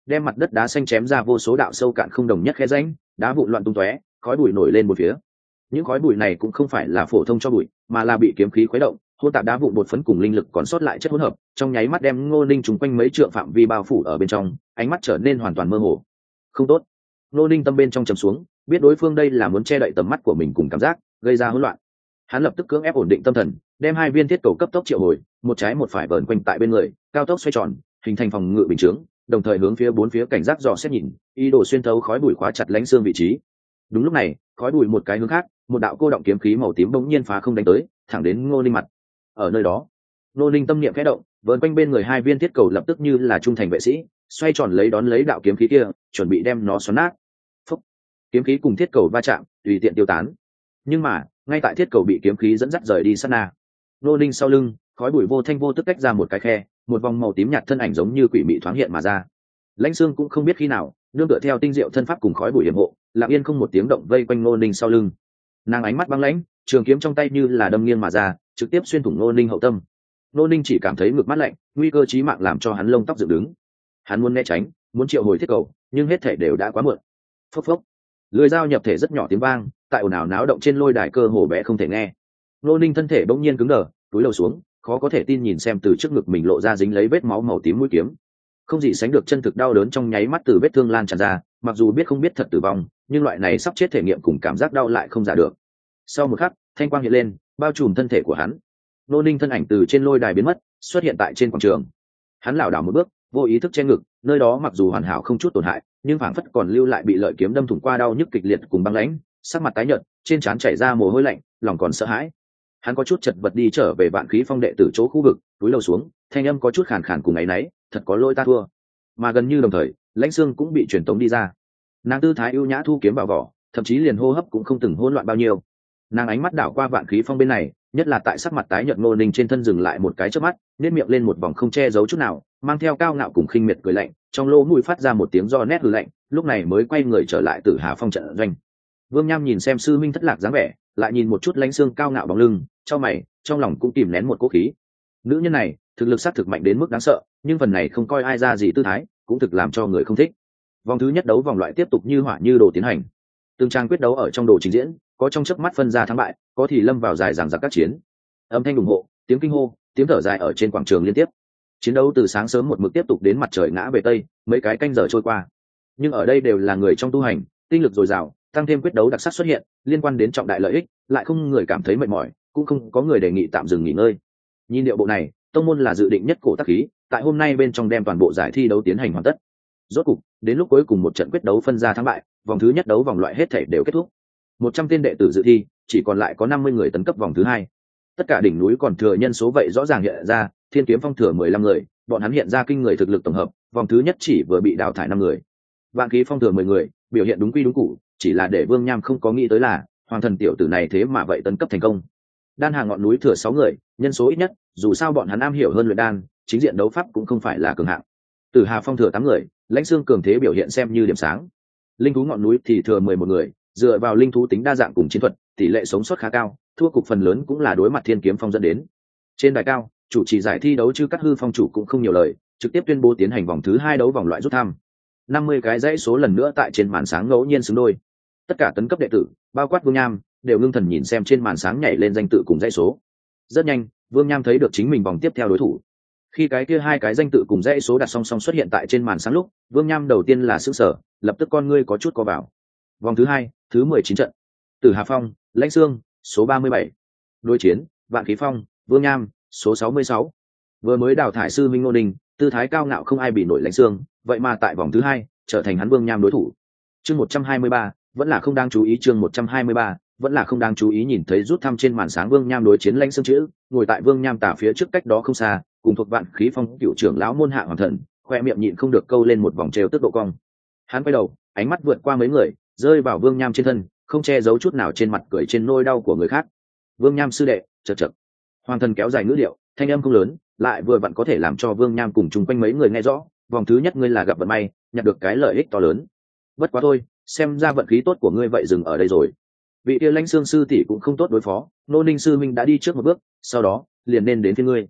đem mặt đất đá xanh chém ra vô số đạo sâu cạn không đồng nhất khe rãnh, đá vụn loạn tung tóe, khói bụi nổi lên một phía. Những khói bụi này cũng không phải là phổ thông cho bụi, mà là bị kiếm khí khuấy động, hỗn tạp đá vụn bột phấn cùng linh lực còn sót lại chất hỗn hợp, trong nháy mắt đem Ngô Ninh trùng quanh mấy trượng phạm vi bao phủ ở bên trong, ánh mắt trở nên hoàn toàn mơ hồ. Không tốt. Ngô Ninh tâm bên trong trầm xuống, biết đối phương đây là muốn che đậy tầm mắt của mình cùng cảm giác, gây ra hỗn loạn. Hắn lập tức cưỡng ép ổn định tâm thần, đem hai viên thiết cầu cấp tốc triệu hồi, một trái một phải vờn quanh tại bên người, cao tốc xoay tròn, hình thành phòng ngự bình chướng, đồng thời hướng phía bốn phía cảnh giác dò xét nhìn, ý đồ xuyên thấu khói bụi khóa chặt lãnh xương vị trí. Đúng lúc này, khói bụi một cái hướng khác, một đạo cô động kiếm khí màu tím bỗng nhiên phá không đánh tới, thẳng đến Ngô Ninh mặt. Ở nơi đó, Ngô Ninh tâm niệm khẽ động, vờn quanh bên người hai viên thiết cầu lập tức như là trung thành vệ sĩ, xoay tròn lấy đón lấy đạo kiếm khí kia, chuẩn bị đem nó xoắn nát. Phúc! Kiếm khí cùng thiết cầu va chạm, tùy tiện tiêu tán. Nhưng mà, ngay tại thiết cầu bị kiếm khí dẫn dắt rời đi sát na, Ngô Ninh sau lưng, khói bụi vô thanh vô tức tách ra một cái khe, một vòng màu tím nhạt thân ảnh giống như quỷ mị thoáng hiện mà ra. Lãnh Xương cũng không biết khi nào, nương tựa theo tinh diệu thân pháp cùng khói bụi yểm hộ, lặng yên không một tiếng động vây quanh Ngô Ninh sau lưng. Nàng ánh mắt băng lãnh, trường kiếm trong tay như là đâm nghiêng mà ra, trực tiếp xuyên thủng Ngô Ninh hậu tâm. Ngô Ninh chỉ cảm thấy ngực mát lạnh, nguy cơ chí mạng làm cho hắn lông tóc dựng đứng. Hắn muốn né tránh, muốn triệu hồi thiết cầu, nhưng hết thể đều đã quá muộn. Phốc phốc, lưỡi dao nhập thể rất nhỏ tiếng vang, tại ồn ào náo động trên lôi đài cơ hồ bé không thể nghe. Ngô Ninh thân thể bỗng nhiên cứng đờ, cúi đầu xuống, khó có thể tin nhìn xem từ trước ngực mình lộ ra dính lấy vết máu màu tím mũi kiếm. Không gì sánh được chân thực đau đớn trong nháy mắt từ vết thương lan tràn ra, mặc dù biết không biết thật tử vong, nhưng loại này sắp chết thể nghiệm cùng cảm giác đau lại không giả được. Sau một khắc, thanh quang hiện lên, bao trùm thân thể của hắn. Ngô Ninh thân ảnh từ trên lôi đài biến mất, xuất hiện tại trên quảng trường. Hắn lảo đảo một bước, vô ý thức che ngực, nơi đó mặc dù hoàn hảo không chút tổn hại, nhưng phảng phất còn lưu lại bị lợi kiếm đâm thủng qua đau nhức kịch liệt cùng băng lãnh, sắc mặt tái nhợt, trên trán chảy ra mồ hôi lạnh, lòng còn sợ hãi. Hắn có chút chật vật đi trở về Vạn Khí Phong đệ tử chỗ khu vực, túi lầu xuống, thanh âm có chút khàn khàn cùng áy náy, thật có lỗi ta thua. Mà gần như đồng thời, Lãnh Xương cũng bị truyền tống đi ra. Nàng tư thái ưu nhã thu kiếm vào vỏ, thậm chí liền hô hấp cũng không từng hỗn loạn bao nhiêu. Nàng ánh mắt đảo qua Vạn Khí Phong bên này, nhất là tại sắc mặt tái nhợt Ngô Ninh trên thân dừng lại một cái chớp mắt, nét miệng lên một vòng không che giấu chút nào, mang theo cao ngạo cùng khinh miệt cười lạnh, trong lỗ mũi phát ra một tiếng do nét hừ lạnh, lúc này mới quay người trở lại Tử Hà Phong trận doanh. Vương Nham nhìn xem sư minh thất lạc dáng vẻ, lại nhìn một chút Lãnh Xương cao ngạo bóng lưng, trong mày, trong lòng cũng kìm nén một cố khí. Nữ nhân này, thực lực xác thực mạnh đến mức đáng sợ, nhưng phần này không coi ai ra gì tư thái, cũng thực làm cho người không thích. Vòng thứ nhất đấu vòng loại tiếp tục như hỏa như đồ tiến hành. Từng trang quyết đấu ở trong đồ trình diễn, có trong chớp mắt phân ra thắng bại, có thì lâm vào dài dằng dặc các chiến. Âm thanh ủng hộ, tiếng kinh hô, tiếng thở dài ở trên quảng trường liên tiếp. Chiến đấu từ sáng sớm một mực tiếp tục đến mặt trời ngã về tây, mấy cái canh giờ trôi qua. Nhưng ở đây đều là người trong tu hành, tinh lực dồi dào, tăng thêm quyết đấu đặc sắc xuất hiện, liên quan đến trọng đại lợi ích, lại không người cảm thấy mệt mỏi, cũng không có người đề nghị tạm dừng nghỉ ngơi. Nhìn điệu bộ này, tông môn là dự định nhất cổ tác khí, tại hôm nay bên trong đem toàn bộ giải thi đấu tiến hành hoàn tất. Rốt cục, đến lúc cuối cùng một trận quyết đấu phân ra thắng bại, vòng thứ nhất đấu vòng loại hết thể đều kết thúc. Một trăm tên đệ tử dự thi, chỉ còn lại có năm mươi người tấn cấp vòng thứ hai. Tất cả đỉnh núi còn thừa nhân số vậy rõ ràng hiện ra, Thiên Kiếm Phong thừa mười lăm người, bọn hắn hiện ra kinh người thực lực tổng hợp, vòng thứ nhất chỉ vừa bị đào thải năm người. Vạn Khí Phong thừa mười người, biểu hiện đúng quy đúng cũ, chỉ là để Vương Nham không có nghĩ tới là, Hoàng Thần tiểu tử này thế mà vậy tấn cấp thành công. Đan Hà ngọn núi thừa sáu người, nhân số ít nhất, dù sao bọn hắn am hiểu hơn luyện đan, chính diện đấu pháp cũng không phải là cường hạng. Tử Hà Phong thừa tám người, Lãnh Xương cường thế biểu hiện xem như điểm sáng. Linh thú ngọn núi thì thừa mười một người, dựa vào linh thú tính đa dạng cùng chiến thuật, tỷ lệ sống sót khá cao, thua cục phần lớn cũng là đối mặt Thiên Kiếm Phong dẫn đến. Trên đài cao, chủ trì giải thi đấu Chư Cát Hư Phong chủ cũng không nhiều lời, trực tiếp tuyên bố tiến hành vòng thứ hai đấu vòng loại rút thăm. năm mươi cái dãy số lần nữa tại trên màn sáng ngẫu nhiên xứng đôi. Tất cả tấn cấp đệ tử, bao quát Vương Nham, đều ngưng thần nhìn xem trên màn sáng nhảy lên danh tự cùng dãy số. Rất nhanh, Vương Nham thấy được chính mình vòng tiếp theo đối thủ. Khi cái kia hai cái danh tự cùng dãy số đặt song song xuất hiện tại trên màn sáng lúc, Vương Nham đầu tiên là sửng sở, lập tức con ngươi có chút co vào. Vòng thứ hai, thứ mười chín trận. Tử Hà Phong, Lãnh Xương, số ba mươi bảy. Đối chiến, Vạn Khí Phong, Vương Nham, số sáu mươi sáu. Vừa mới đào thải sư Minh Ngô Đình, tư thái cao ngạo không ai bị nổi Lãnh Xương, vậy mà tại vòng thứ hai, trở thành hắn Vương Nham đối thủ. Chương một trăm hai mươi ba, vẫn là không đáng chú ý chương một trăm hai mươi ba, vẫn là không đáng chú ý nhìn thấy rút thăm trên màn sáng Vương Nham đối chiến Lãnh Xương chữ, ngồi tại Vương Nham tả phía trước cách đó không xa, cùng thuộc Vạn Khí Phong cựu trưởng lão môn hạ Hoàng Thần, khoe miệng nhịn không được câu lên một vòng trêu tức độ cong. Hắn quay đầu, ánh mắt vượt qua mấy người, rơi vào Vương Nham trên thân, không che giấu chút nào trên mặt cười trên nỗi đau của người khác. Vương Nham sư đệ, chậc chậc. Hoàng Thần kéo dài ngữ điệu, thanh âm không lớn, lại vừa vặn có thể làm cho Vương Nham cùng chung quanh mấy người nghe rõ, vòng thứ nhất ngươi là gặp vận may, nhặt được cái lợi ích to lớn. Bất quá thôi, xem ra vận khí tốt của ngươi vậy dừng ở đây rồi. Vị kia Lãnh Xương sư tỷ cũng không tốt đối phó, Nô Ninh sư minh đã đi trước một bước, sau đó liền nên đến phía ngươi.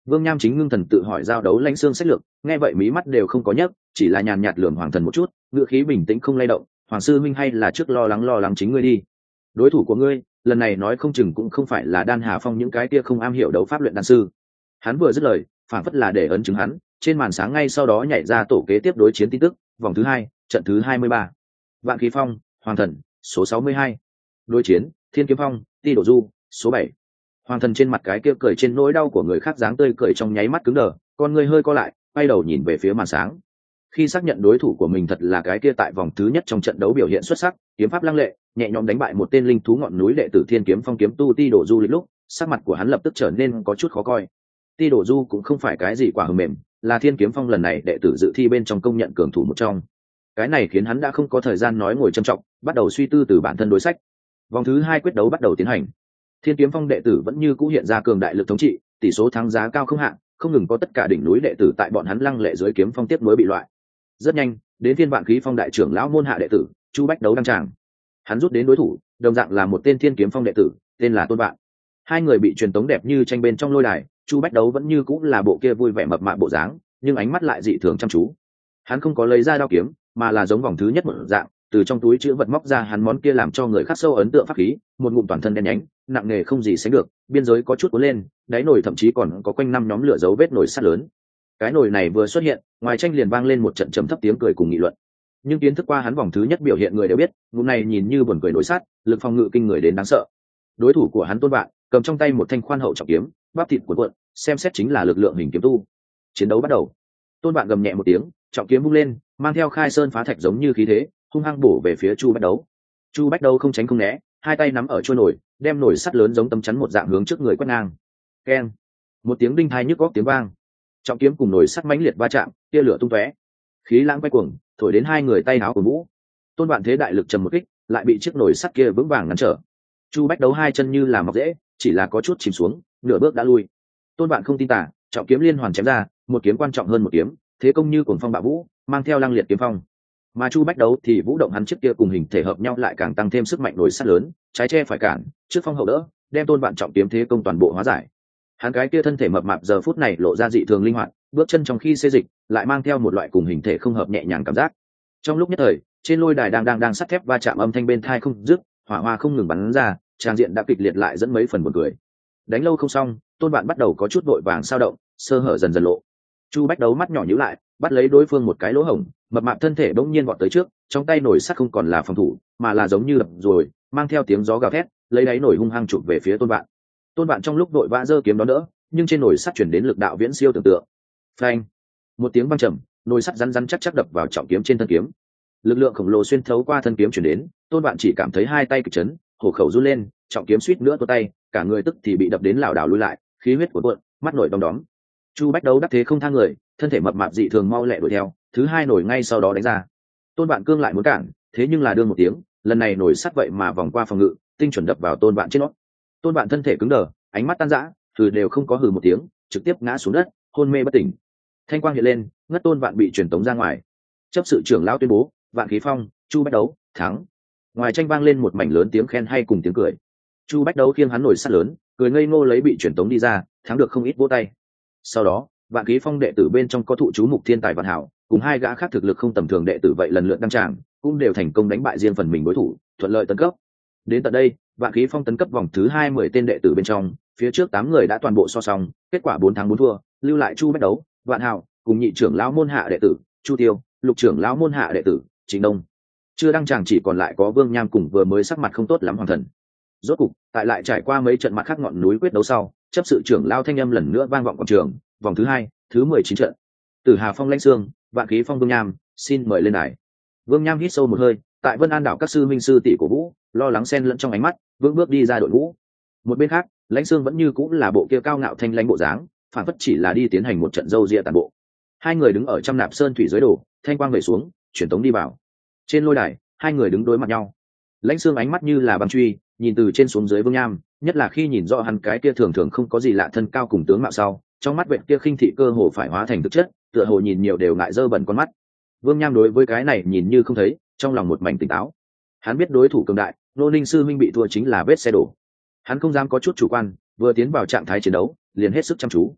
Vương Nham chính ngưng thần tự hỏi giao đấu lãnh xương sách lược, nghe vậy mí mắt đều không có nhấc, chỉ là nhàn nhạt lườm Hoàng Thần một chút, ngữ khí bình tĩnh không lay động. Hoàng sư minh hay là trước lo lắng lo lắng chính ngươi đi. Đối thủ của ngươi lần này nói không chừng cũng không phải là Đan Hà Phong những cái kia không am hiểu đấu pháp luyện đan sư. Hắn vừa dứt lời, phản phất là để ấn chứng hắn, trên màn sáng ngay sau đó nhảy ra tổ kế tiếp đối chiến tin tức, vòng thứ hai, trận thứ hai mươi ba. Vạn Khí Phong, Hoàng Thần, số sáu mươi hai. Đối chiến, Thiên Kiếm Phong, Ti Đổ Du, số bảy. Hoàng Thần trên mặt cái kia cười trên nỗi đau của người khác dáng tươi cười trong nháy mắt cứng đờ, con người hơi co lại, quay đầu nhìn về phía màn sáng. Khi xác nhận đối thủ của mình thật là cái kia tại vòng thứ nhất trong trận đấu biểu hiện xuất sắc, kiếm pháp lăng lệ, nhẹ nhõm đánh bại một tên linh thú ngọn núi đệ tử Thiên Kiếm Phong kiếm tu Ti Đổ Du lịch lúc, sắc mặt của hắn lập tức trở nên có chút khó coi. Ti Đổ Du cũng không phải cái gì quả hờm mềm, là Thiên Kiếm Phong lần này đệ tử dự thi bên trong công nhận cường thủ một trong. Cái này khiến hắn đã không có thời gian nói ngồi trầm trọng, bắt đầu suy tư từ bản thân đối sách. Vòng thứ hai quyết đấu bắt đầu tiến hành. Thiên Kiếm Phong đệ tử vẫn như cũ hiện ra cường đại lực thống trị, tỷ số thắng giá cao không hạn, không ngừng có tất cả đỉnh núi đệ tử tại bọn hắn lăng lệ dưới kiếm phong tiếp nối bị loại. Rất nhanh, đến Thiên Vạn Khí Phong đại trưởng lão môn hạ đệ tử, Chu Bách Đấu đăng tràng. Hắn rút đến đối thủ, đồng dạng là một tên Thiên Kiếm Phong đệ tử, tên là Tôn Vạn. Hai người bị truyền tống đẹp như tranh bên trong lôi đài, Chu Bách Đấu vẫn như cũng là bộ kia vui vẻ mập mạp bộ dáng, nhưng ánh mắt lại dị thường chăm chú. Hắn không có lấy ra đao kiếm, mà là giống vòng thứ nhất một dạng, từ trong túi chữ vật móc ra hắn món kia làm cho người khắc sâu ấn tượng pháp khí, một ngụm toàn thân đen nhánh, nặng nề không gì sánh được, biên giới có chút cuốn lên, đáy nồi thậm chí còn có quanh năm nhóm lửa dấu vết nồi sắt lớn. Cái nồi này vừa xuất hiện, ngoài tranh liền vang lên một trận trầm thấp tiếng cười cùng nghị luận. Nhưng kiến thức qua hắn vòng thứ nhất biểu hiện người đều biết, ngụm này nhìn như buồn cười nồi sắt, lực phòng ngự kinh người đến đáng sợ. Đối thủ của hắn Tôn Vạn, cầm trong tay một thanh khoan hậu trọng kiếm, bắp thịt cuộn cuộn, xem xét chính là lực lượng hình kiếm tu. Chiến đấu bắt đầu. Tôn Vạn gầm nhẹ một tiếng, trọng kiếm vung lên, mang theo khai sơn phá thạch giống như khí thế, hung hăng bổ về phía Chu Bách Đấu. Chu Bách Đấu không tránh không né, hai tay nắm ở chuôi nồi, đem nồi sắt lớn giống tấm chắn một dạng hướng trước người quét ngang. Keng! Một tiếng đinh tai nhức óc tiếng vang. Trọng kiếm cùng nồi sắt mãnh liệt va chạm, tia lửa tung tóe. Khí lãng quay cuồng, thổi đến hai người tay áo của vũ. Tôn Vạn thế đại lực trầm một kích, lại bị chiếc nồi sắt kia vững vàng ngăn trở. Chu Bách Đấu hai chân như là mọc rễ, chỉ là có chút chìm xuống, nửa bước đã lui. Tôn Vạn không tin tả, trọng kiếm liên hoàn chém ra, một kiếm quan trọng hơn một kiếm, thế công như cuồng phong bạo vũ, mang theo lăng liệt kiếm phong. Mà Chu Bách Đấu thì vũ động hắn trước kia cùng hình thể hợp nhau lại càng tăng thêm sức mạnh nổi sắt lớn, trái che phải cản, trước phong hậu đỡ, đem Tôn Vạn trọng kiếm thế công toàn bộ hóa giải. Hắn cái kia thân thể mập mạp giờ phút này lộ ra dị thường linh hoạt, bước chân trong khi xê dịch, lại mang theo một loại cùng hình thể không hợp nhẹ nhàng cảm giác. Trong lúc nhất thời, trên lôi đài đang đang đang sắt thép va chạm âm thanh bên tai không dứt, hỏa hoa không ngừng bắn ra, tràng diện đã kịch liệt lại dẫn mấy phần buồn cười. Đánh lâu không xong, Tôn Vạn bắt đầu có chút vội vàng sao động, sơ hở dần dần lộ. Chu Bách Đấu mắt nhỏ nhíu lại, bắt lấy đối phương một cái lỗ hổng, mập mạp thân thể bỗng nhiên vọt tới trước, trong tay nổi sắt không còn là phòng thủ, mà là giống như đập rồi, mang theo tiếng gió gào thét, lấy đáy nổi hung hăng chụp về phía Tôn Vạn. Tôn Vạn trong lúc đội vã giơ kiếm đó đỡ, nhưng trên nồi sắt chuyển đến lực đạo viễn siêu tưởng tượng. Phanh! Một tiếng vang trầm, nồi sắt rắn rắn chắc chắc đập vào trọng kiếm trên thân kiếm. Lực lượng khổng lồ xuyên thấu qua thân kiếm chuyển đến, Tôn Vạn chỉ cảm thấy hai tay kịch chấn, hổ khẩu run lên, trọng kiếm suýt nữa tuột tay, cả người tức thì bị đập đến lảo đảo lùi lại, khí huyết cuộn cuộn, mắt nổi đom đóm. Chu Bách Đấu đắc thế không tha người, thân thể mập mạp dị thường mau lẹ đuổi theo, thứ hai nổi ngay sau đó đánh ra. Tôn Vạn cương lại muốn cản, thế nhưng là đương một tiếng, lần này nổi sắt vậy mà vòng qua phòng ngự, tinh chuẩn đập vào Tôn Vạn trên nót. Tôn Vạn thân thể cứng đờ, ánh mắt tan rã, thử đều không có hừ một tiếng, trực tiếp ngã xuống đất, hôn mê bất tỉnh. Thanh quang hiện lên, ngất Tôn Vạn bị truyền tống ra ngoài. Chấp sự trưởng lão tuyên bố, Vạn Khí Phong, Chu Bách Đấu thắng. Ngoài tranh vang lên một mảnh lớn tiếng khen hay cùng tiếng cười. Chu Bách Đấu khiêng hắn nổi sắt lớn, cười ngây ngô lấy bị truyền tống đi ra, thắng được không ít vỗ tay. Sau đó, Vạn Khí Phong đệ tử bên trong có thụ chú mục thiên tài vạn hảo, cùng hai gã khác thực lực không tầm thường đệ tử vậy lần lượt đăng tràng, cũng đều thành công đánh bại riêng phần mình đối thủ, thuận lợi tấn cấp. Đến tận đây, Vạn Khí Phong tấn cấp vòng thứ hai mươi tên đệ tử bên trong, phía trước tám người đã toàn bộ so xong, kết quả bốn thắng bốn thua, lưu lại Chu Bách Đấu, Vạn Hảo, cùng nhị trưởng lão môn hạ đệ tử, Chu Tiêu, lục trưởng lão môn hạ đệ tử, Trịnh Đông. Chưa đăng tràng chỉ còn lại có Vương Nham cùng vừa mới sắc mặt không tốt lắm Hoàng Thần. Rốt cục, tại lại trải qua mấy trận mặt khác ngọn núi quyết đấu sau, chấp sự trưởng lão thanh âm lần nữa vang vọng quảng trường, vòng thứ hai, thứ mười chín trận. Tử Hà Phong Lãnh Xương, Vạn Khí Phong Vương Nham, xin mời lên đài. Vương Nham hít sâu một hơi, tại Vân An đảo các sư minh sư tỷ của Vũ, lo lắng xen lẫn trong ánh mắt, vững bước đi ra đội ngũ. Một bên khác, Lãnh Xương vẫn như cũng là bộ kia cao ngạo thanh lãnh bộ dáng, phản phất chỉ là đi tiến hành một trận dâu ria tàn bộ. Hai người đứng ở trăm nạp sơn thủy dưới đổ, thanh quang về xuống, chuyển tống đi vào. Trên lôi đài, hai người đứng đối mặt nhau. Lãnh Xương ánh mắt như là băng truy, nhìn từ trên xuống dưới Vương Nham, nhất là khi nhìn rõ hắn cái kia thường thường không có gì lạ thân cao cùng tướng mạo sau, trong mắt vệt kia khinh thị cơ hồ phải hóa thành thực chất, tựa hồ nhìn nhiều đều ngại dơ bẩn con mắt. Vương Nham đối với cái này nhìn như không thấy, trong lòng một mảnh tỉnh táo. Hắn biết đối thủ cường đại, Nô Ninh sư minh bị thua chính là vết xe đổ. Hắn không dám có chút chủ quan, vừa tiến vào trạng thái chiến đấu, liền hết sức chăm chú.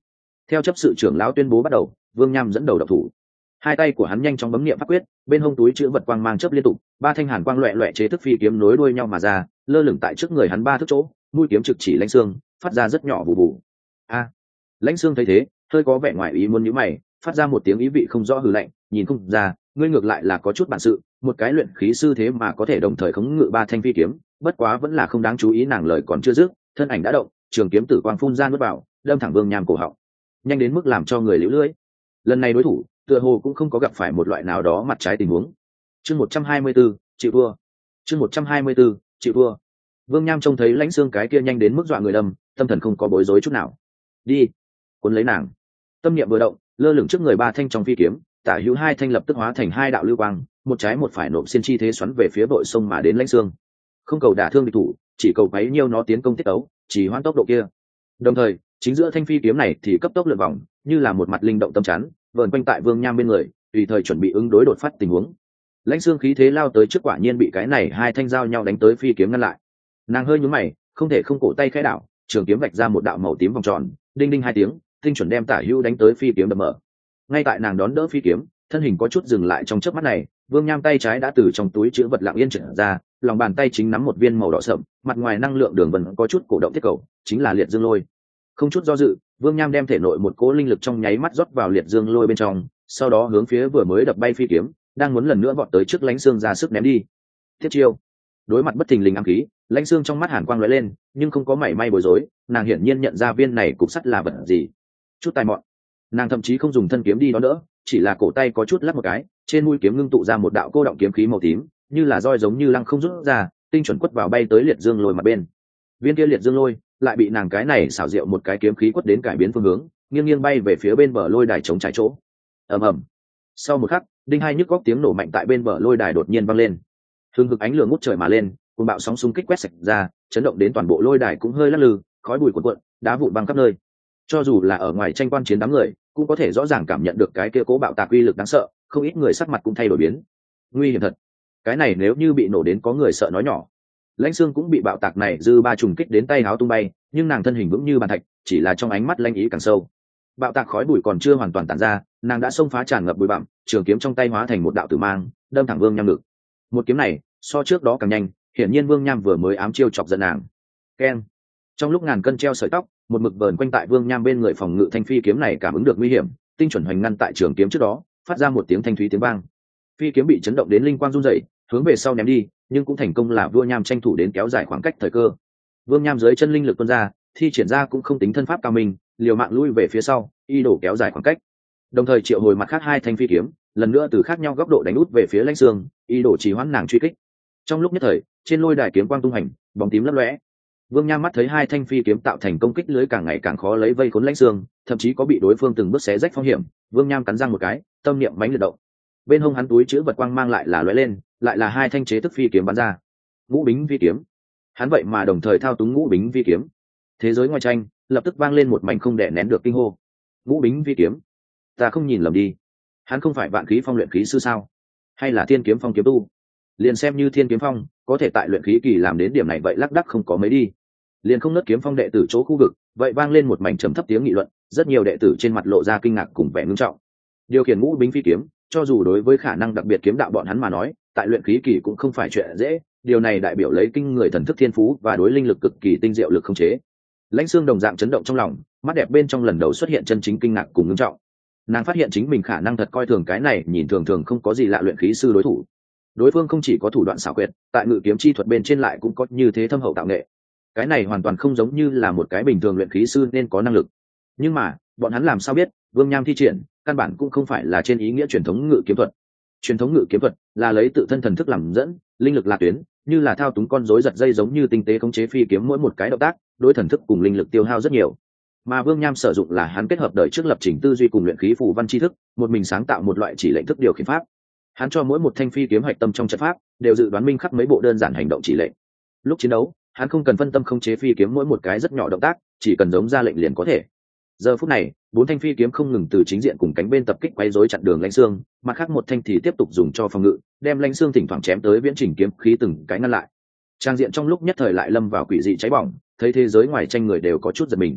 Theo chấp sự trưởng lão tuyên bố bắt đầu, Vương Nham dẫn đầu độc thủ. Hai tay của hắn nhanh chóng bấm niệm pháp quyết, bên hông túi chữ vật quang mang chớp liên tục, ba thanh hàn quang loẹt loẹt chế thức phi kiếm nối đuôi nhau mà ra, lơ lửng tại trước người hắn ba thước chỗ, mũi kiếm trực chỉ Lãnh Xương, phát ra rất nhỏ vụ vụ. A! Lãnh Xương thấy thế, hơi có vẻ ngoài ý muốn nhíu mày, phát ra một tiếng ý vị không rõ hừ lạnh, nhìn không ra, ngươi ngược lại là có chút bản sự, một cái luyện khí sư thế mà có thể đồng thời khống ngự ba thanh phi kiếm, bất quá vẫn là không đáng chú ý. Nàng lời còn chưa dứt, thân ảnh đã động, trường kiếm tử quang phun ra nuốt vào, đâm thẳng Vương Nham cổ họng, nhanh đến mức làm cho người liễu lưỡi. Lần này đối thủ tựa hồ cũng không có gặp phải một loại nào đó mặt trái tình huống. Chương một trăm hai mươi 124, chịu thua. Chương một trăm hai mươi 124, chịu thua. Vương Nham trông thấy Lãnh Xương cái kia nhanh đến mức dọa người đâm, tâm thần không có bối rối chút nào. Đi, cuốn lấy nàng. Tâm niệm vừa động, lơ lửng trước người ba thanh trong phi kiếm, tả hữu hai thanh lập tức hóa thành hai đạo lưu quang, một trái một phải nộp xiên chi thế xoắn về phía bội sông mà đến Lãnh Xương. Không cầu đả thương địch thủ, chỉ cầu bấy nhiêu nó tiến công tiết tấu, chỉ hoãn tốc độ kia. Đồng thời, chính giữa thanh phi kiếm này thì cấp tốc lượn vòng, như là một mặt linh động tâm chắn, vờn quanh tại Vương Nham bên người, tùy thời chuẩn bị ứng đối đột phát tình huống. Lãnh Xương khí thế lao tới trước, quả nhiên bị cái này hai thanh giao nhau đánh tới phi kiếm ngăn lại. Nàng hơi nhướng mày, không thể không cổ tay khẽ đảo, trường kiếm vạch ra một đạo màu tím vòng tròn, đinh đinh hai tiếng, tinh chuẩn đem tả hữu đánh tới phi kiếm đập mở. Ngay tại nàng đón đỡ phi kiếm, thân hình có chút dừng lại trong chớp mắt này, Vương Nham tay trái đã từ trong túi chứa vật lặng yên trượt ra, lòng bàn tay chính nắm một viên màu đỏ sậm, mặt ngoài năng lượng đường vân có chút cổ động thiết cầu, chính là liệt dương lôi. Không chút do dự, Vương Nham đem thể nội một cỗ linh lực trong nháy mắt rót vào liệt dương lôi bên trong, sau đó hướng phía vừa mới đập bay phi kiếm, đang muốn lần nữa vọt tới trước Lãnh Xương ra sức ném đi. Thiết chiêu. Đối mặt bất thình lình ám khí, Lãnh Xương trong mắt hàn quang lóe lên, nhưng không có mảy may bối rối, nàng hiển nhiên nhận ra viên này cục sắt là vật gì. Chút tài mọn. Nàng thậm chí không dùng thân kiếm đi đón đỡ, chỉ là cổ tay có chút lắc một cái, trên mũi kiếm ngưng tụ ra một đạo cô động kiếm khí màu tím, như là roi giống như lăng không rút ra, tinh chuẩn quất vào bay tới liệt dương lôi mặt bên. Viên kia liệt dương lôi lại bị nàng cái này xảo diệu một cái kiếm khí quất đến cải biến phương hướng, nghiêng nghiêng bay về phía bên bờ lôi đài chống trái chỗ. Ầm ầm. Sau một khắc, đinh hai nhức góc tiếng nổ mạnh tại bên bờ lôi đài đột nhiên vang lên. Hừng hực ánh lửa ngút trời mà lên, cuồng bạo sóng xung kích quét sạch ra, chấn động đến toàn bộ lôi đài cũng hơi lắc lư, khói bụi cuồn cuộn, đá vụn văng khắp nơi. Cho dù là ở ngoài tranh quan chiến đám người, cũng có thể rõ ràng cảm nhận được cái kia cố bạo tạc uy lực đáng sợ, không ít người sắc mặt cũng thay đổi biến. Nguy hiểm thật. Cái này nếu như bị nổ đến có người sợ nói nhỏ. Lãnh Xương cũng bị bạo tạc này dư ba trùng kích đến tay áo tung bay, nhưng nàng thân hình vững như bàn thạch, chỉ là trong ánh mắt lanh ý càng sâu. Bạo tạc khói bụi còn chưa hoàn toàn tản ra, nàng đã xông phá tràn ngập bụi bặm, trường kiếm trong tay hóa thành một đạo tử mang, đâm thẳng Vương Nham ngực. Một kiếm này, so trước đó càng nhanh, hiển nhiên Vương Nham vừa mới ám chiêu chọc giận nàng. Keng. Trong lúc ngàn cân treo sợi tóc, một mực vờn quanh tại Vương Nham bên người phòng ngự thanh phi kiếm này cảm ứng được nguy hiểm, tinh chuẩn hoành ngăn tại trường kiếm trước đó, phát ra một tiếng thanh thúy tiếng vang. Phi kiếm bị chấn động đến linh quang run rẩy, hướng về sau ném đi, nhưng cũng thành công là Vương Nham tranh thủ đến kéo dài khoảng cách thời cơ. Vương Nham dưới chân linh lực tuôn ra, thi triển ra cũng không tính thân pháp cao minh, liều mạng lui về phía sau, y đổ kéo dài khoảng cách. Đồng thời triệu hồi mặt khác hai thanh phi kiếm, lần nữa từ khác nhau góc độ đánh út về phía Lãnh Xương, y đổ trì hoãn nàng truy kích. Trong lúc nhất thời, trên lôi đài kiếm quang tung hành, bóng tím lấp lóe. Vương Nham mắt thấy hai thanh phi kiếm tạo thành công kích lưới càng ngày càng khó lấy vây khốn Lãnh Xương, thậm chí có bị đối phương từng bước xé rách phong hiểm. Vương Nham cắn răng một cái, tâm niệm mãnh liệt động. Bên hông hắn túi chứa vật quang mang lại là lóe lên, lại là hai thanh chế thức phi kiếm bắn ra. Ngũ Bính phi kiếm. Hắn vậy mà đồng thời thao túng Ngũ Bính phi kiếm. Thế giới ngoài tranh lập tức vang lên một mảnh không đè nén được kinh hô. Ngũ Bính phi kiếm, ta không nhìn lầm đi, hắn không phải Vạn Khí Phong luyện khí sư sao? Hay là Thiên Kiếm Phong kiếm tu? Liền xem như Thiên Kiếm Phong có thể tại luyện khí kỳ làm đến điểm này vậy lắc đắc không có mấy đi. Liền không nớt Kiếm Phong đệ tử chỗ khu vực, vậy vang lên một mảnh trầm thấp tiếng nghị luận, rất nhiều đệ tử trên mặt lộ ra kinh ngạc cùng vẻ ngưng trọng. Điều khiển Ngũ Bính phi kiếm, cho dù đối với khả năng đặc biệt kiếm đạo bọn hắn mà nói, tại luyện khí kỳ cũng không phải chuyện dễ, điều này đại biểu lấy kinh người thần thức thiên phú và đối linh lực cực kỳ tinh diệu lực không chế. Lãnh Xương đồng dạng chấn động trong lòng, mắt đẹp bên trong lần đầu xuất hiện chân chính kinh ngạc cùng ngưng trọng. Nàng phát hiện chính mình khả năng thật coi thường cái này nhìn thường thường không có gì lạ luyện khí sư đối thủ. Đối phương không chỉ có thủ đoạn xảo quyệt, tại ngự kiếm chi thuật bên trên lại cũng có như thế thâm hậu tạo nghệ. Cái này hoàn toàn không giống như là một cái bình thường luyện khí sư nên có năng lực. Nhưng mà, bọn hắn làm sao biết, Vương Nham thi triển, căn bản cũng không phải là trên ý nghĩa truyền thống ngự kiếm thuật. Truyền thống ngự kiếm thuật là lấy tự thân thần thức làm dẫn, linh lực là tuyến, như là thao túng con rối giật dây giống như tinh tế khống chế phi kiếm mỗi một cái động tác, đối thần thức cùng linh lực tiêu hao rất nhiều. Mà Vương Nham sử dụng là hắn kết hợp đời trước lập trình tư duy cùng luyện khí phù văn tri thức, một mình sáng tạo một loại chỉ lệnh thức điều khiển pháp. Hắn cho mỗi một thanh phi kiếm hạch tâm trong trận pháp đều dự đoán minh khắc mấy bộ đơn giản hành động chỉ lệnh. Lúc chiến đấu, hắn không cần phân tâm khống chế phi kiếm mỗi một cái rất nhỏ động tác, chỉ cần giống ra lệnh liền có thể. Giờ phút này, bốn thanh phi kiếm không ngừng từ chính diện cùng cánh bên tập kích quấy rối chặn đường Lãnh Xương, mặt khác một thanh thì tiếp tục dùng cho phòng ngự, đem Lãnh Xương thỉnh thoảng chém tới viễn trình kiếm khí từng cái ngăn lại. Trang diện trong lúc nhất thời lại lâm vào quỷ dị cháy bỏng, thấy thế giới ngoài tranh người đều có chút giật mình.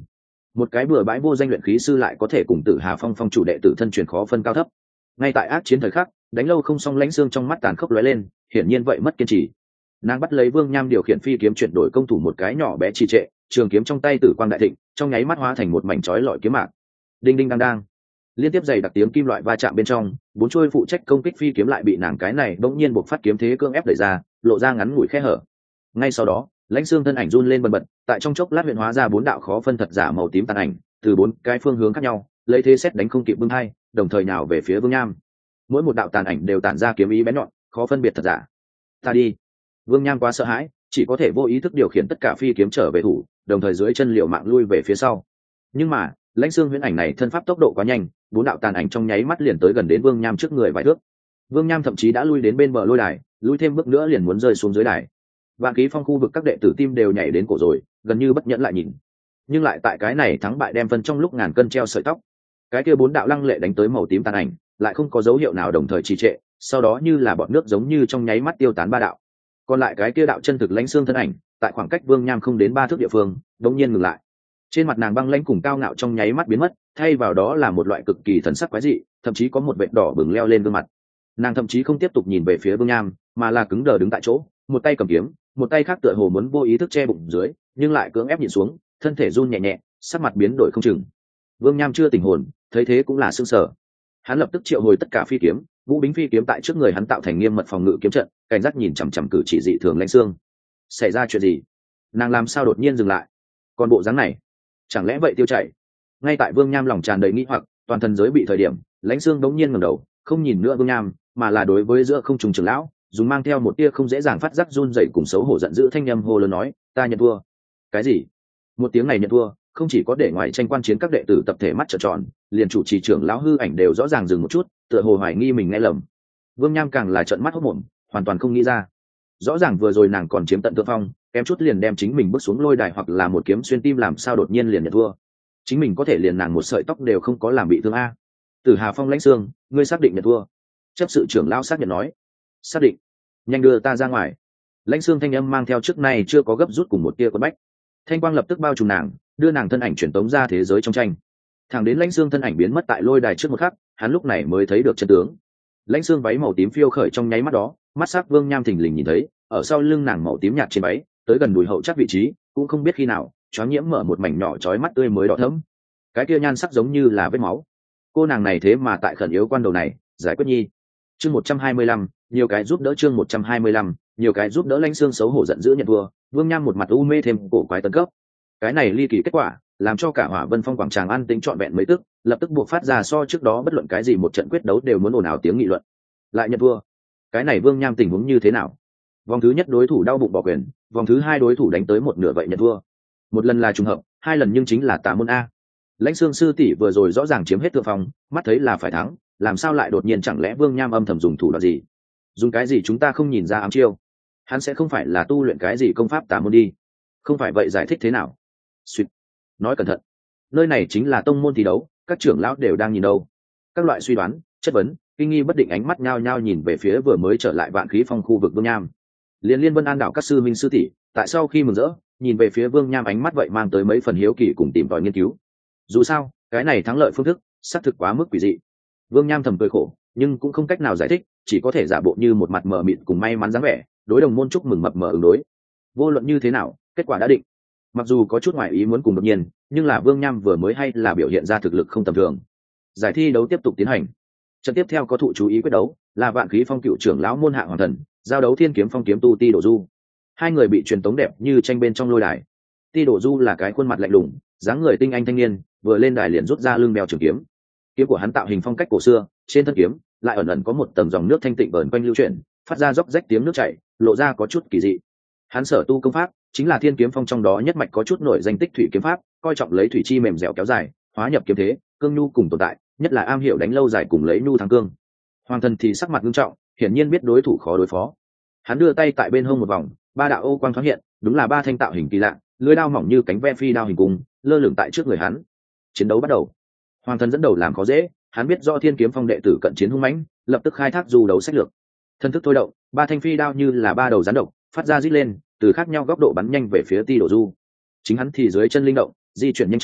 một cái bừa bãi vô danh luyện khí sư lại có thể cùng Tử Hà Phong phong chủ đệ tử thân truyền khó phân cao thấp. Ngay tại ác chiến thời khắc, đánh lâu không xong lãnh xương trong mắt tàn khốc lóe lên, hiển nhiên vậy mất kiên trì. Nàng bắt lấy Vương Nham điều khiển phi kiếm chuyển đổi công thủ một cái nhỏ bé trì trệ, trường kiếm trong tay tử quang đại thịnh, trong nháy mắt hóa thành một mảnh chói lọi kiếm mạc. Đinh đinh đang đang, liên tiếp dày đặc tiếng kim loại va chạm bên trong, bốn chuôi phụ trách công kích phi kiếm lại bị nàng cái này bỗng nhiên buộc phát kiếm thế cưỡng ép đẩy ra, lộ ra ngắn ngủi khe hở. Ngay sau đó, lãnh xương thân ảnh run lên bần bật, tại trong chốc lát huyện hóa ra bốn đạo khó phân thật giả màu tím tàn ảnh, từ bốn cái phương hướng khác nhau, lấy thế xét đánh không kịp bưng hai, đồng thời nhào về phía Vương Nham. Mỗi một đạo tàn ảnh đều tản ra kiếm ý bén nhọn, khó phân biệt thật giả. Ta đi. Vương Nham quá sợ hãi, chỉ có thể vô ý thức điều khiển tất cả phi kiếm trở về thủ, đồng thời dưới chân liều mạng lui về phía sau. Nhưng mà, lãnh xương huyễn ảnh này thân pháp tốc độ quá nhanh, bốn đạo tàn ảnh trong nháy mắt liền tới gần đến Vương Nham trước người vài thước. Vương Nham thậm chí đã lui đến bên bờ lôi đài, lui thêm bước nữa liền muốn rơi xuống dưới đài. Vạn Khí Phong khu vực các đệ tử tim đều nhảy đến cổ rồi, gần như bất nhẫn lại nhìn. Nhưng lại tại cái này thắng bại đem phân trong lúc ngàn cân treo sợi tóc. Cái kia bốn đạo lăng lệ đánh tới màu tím tàn ảnh, lại không có dấu hiệu nào đồng thời trì trệ, sau đó như là bọt nước giống như trong nháy mắt tiêu tán ba đạo. Còn lại cái kia đạo chân thực lãnh xương thân ảnh, tại khoảng cách Vương Nham không đến ba thước địa phương, đột nhiên ngừng lại. Trên mặt nàng băng lãnh cùng cao ngạo trong nháy mắt biến mất, thay vào đó là một loại cực kỳ thần sắc quái dị, thậm chí có một vệt đỏ bừng leo lên gương mặt. Nàng thậm chí không tiếp tục nhìn về phía Vương Nham, mà là cứng đờ đứng tại chỗ, một tay cầm kiếm, một tay khác tựa hồ muốn vô ý thức che bụng dưới, nhưng lại cưỡng ép nhìn xuống, thân thể run nhẹ nhẹ, sắc mặt biến đổi không chừng. Vương Nham chưa tỉnh hồn, thấy thế cũng là sửng sở. Hắn lập tức triệu hồi tất cả phi kiếm, vũ bính phi kiếm tại trước người hắn tạo thành nghiêm mật phòng ngự kiếm trận, cảnh giác nhìn chằm chằm cử chỉ dị thường lãnh xương. Xảy ra chuyện gì? Nàng làm sao đột nhiên dừng lại? Còn bộ dáng này, chẳng lẽ vậy tiêu chảy? Ngay tại Vương Nham lòng tràn đầy nghi hoặc, toàn thân giới bị thời điểm, lãnh xương đống nhiên ngẩng đầu, không nhìn nữa Vương Nham, mà là đối với giữa không trùng trưởng lão, dùng mang theo một tia không dễ dàng phát giác run rẩy cùng xấu hổ giận dữ thanh âm hô lớn nói, ta nhận thua. Cái gì? Một tiếng này nhận thua, không chỉ có để ngoài tranh quan chiến các đệ tử tập thể mắt trợn tròn, liền chủ trì trưởng lão hư ảnh đều rõ ràng dừng một chút, tựa hồ hoài nghi mình nghe lầm. Vương Nham càng là trợn mắt hốt mồm, hoàn toàn không nghĩ ra. Rõ ràng vừa rồi nàng còn chiếm tận thượng phong, kém chút liền đem chính mình bước xuống lôi đài hoặc là một kiếm xuyên tim, làm sao đột nhiên liền nhận thua? Chính mình có thể liền nàng một sợi tóc đều không có làm bị thương a. Tử Hà Phong lãnh xương, ngươi xác định nhận thua? Chấp sự trưởng lão xác nhận nói. Xác định. Nhanh đưa ta ra ngoài. Lãnh xương thanh âm mang theo trước nay chưa có gấp rút cùng một tia quất bách. Thanh quang lập tức bao trùm nàng, đưa nàng thân ảnh chuyển tống ra thế giới trong tranh. Thẳng đến lãnh xương thân ảnh biến mất tại lôi đài trước một khắc, hắn lúc này mới thấy được chân tướng. Lãnh xương váy màu tím phiêu khởi trong nháy mắt đó, mắt sắc Vương Nham thình lình nhìn thấy, ở sau lưng nàng màu tím nhạt trên váy, tới gần đùi hậu chắc vị trí, cũng không biết khi nào, choáng nhiễm mở một mảnh nhỏ chói mắt tươi mới đỏ thẫm. Cái kia nhan sắc giống như là vết máu. Cô nàng này thế mà tại khẩn yếu quan đầu này, giải quyết nhi. Chương một trăm hai mươi lăm, nhiều cái giúp đỡ chương một trăm hai mươi lăm, nhiều cái giúp đỡ lãnh xương xấu hổ giận dữ nhận thua, Vương Nham một mặt u mê thêm cổ quái tấn cấp. Cái này ly kỳ kết quả, làm cho cả Hỏa Vân Phong quảng tràng an tĩnh trọn vẹn mấy tức, lập tức buộc phát ra so trước đó bất luận cái gì một trận quyết đấu đều muốn ồn ào tiếng nghị luận. Lại nhận thua. Cái này Vương Nham tình huống như thế nào? Vòng thứ nhất đối thủ đau bụng bỏ quyền, vòng thứ hai đối thủ đánh tới một nửa vậy nhận thua. Một lần là trùng hợp, hai lần nhưng chính là tà môn a. Lãnh xương sư tỷ vừa rồi rõ ràng chiếm hết thượng phong, mắt thấy là phải thắng, làm sao lại đột nhiên chẳng lẽ Vương Nham âm thầm dùng thủ đoạn gì? Dùng cái gì chúng ta không nhìn ra ám chiêu? Hắn sẽ không phải là tu luyện cái gì công pháp tà môn đi? Không phải vậy giải thích thế nào? Xuyệt. Nói cẩn thận, nơi này chính là tông môn thi đấu, các trưởng lão đều đang nhìn đâu. Các loại suy đoán, chất vấn, kinh nghi bất định ánh mắt nhao nhao nhìn về phía vừa mới trở lại Vạn Khí Phong khu vực Vương Nham. Liên Liên Vân An đạo các sư minh sư tỷ, tại sau khi mừng rỡ, nhìn về phía Vương Nham ánh mắt vậy mang tới mấy phần hiếu kỳ cùng tìm tòi nghiên cứu. Dù sao, cái này thắng lợi phương thức, xác thực quá mức quỷ dị. Vương Nham thầm cười khổ, nhưng cũng không cách nào giải thích, chỉ có thể giả bộ như một mặt mờ mịt cùng may mắn dáng vẻ, đối đồng môn chúc mừng mập mờ ứng đối. Vô luận như thế nào, kết quả đã định. Mặc dù có chút ngoài ý muốn cùng đột nhiên, nhưng là Vương Nham vừa mới hay là biểu hiện ra thực lực không tầm thường. Giải thi đấu tiếp tục tiến hành. Trận tiếp theo có thụ chú ý quyết đấu, là Vạn Khí Phong cựu trưởng lão môn hạ Hoàng Thần, giao đấu Thiên Kiếm Phong kiếm tu Ti Đổ Du. Hai người bị truyền tống đẹp như tranh bên trong lôi đài. Ti Đổ Du là cái khuôn mặt lạnh lùng, dáng người tinh anh thanh niên, vừa lên đài liền rút ra lưng bèo trường kiếm. Kiếm của hắn tạo hình phong cách cổ xưa, trên thân kiếm lại ẩn ẩn có một tầng dòng nước thanh tịnh vờn quanh lưu chuyển, phát ra róc rách tiếng nước chảy, lộ ra có chút kỳ dị. Hắn sở tu công pháp chính là Thiên Kiếm Phong trong đó nhất mạch có chút nổi danh tích thủy kiếm pháp, coi trọng lấy thủy chi mềm dẻo kéo dài, hóa nhập kiếm thế, cương nhu cùng tồn tại, nhất là am hiểu đánh lâu dài cùng lấy nhu thắng cương. Hoàng Thần thì sắc mặt nghiêm trọng, hiển nhiên biết đối thủ khó đối phó. Hắn đưa tay tại bên hông một vòng, ba đạo ô quang thoáng hiện, đúng là ba thanh tạo hình kỳ lạ, lưỡi đao mỏng như cánh ve phi đao hình cung, lơ lửng tại trước người hắn. Chiến đấu bắt đầu. Hoàng Thần dẫn đầu làm khó dễ, hắn biết do Thiên Kiếm Phong đệ tử cận chiến hung mãnh, lập tức khai thác du đấu sách lược. Thân thức thôi động, ba thanh phi đao như là ba đầu rắn độc, phát ra rít lên, từ khác nhau góc độ bắn nhanh về phía Ti Đổ Du. Chính hắn thì dưới chân linh động, di chuyển nhanh chóng,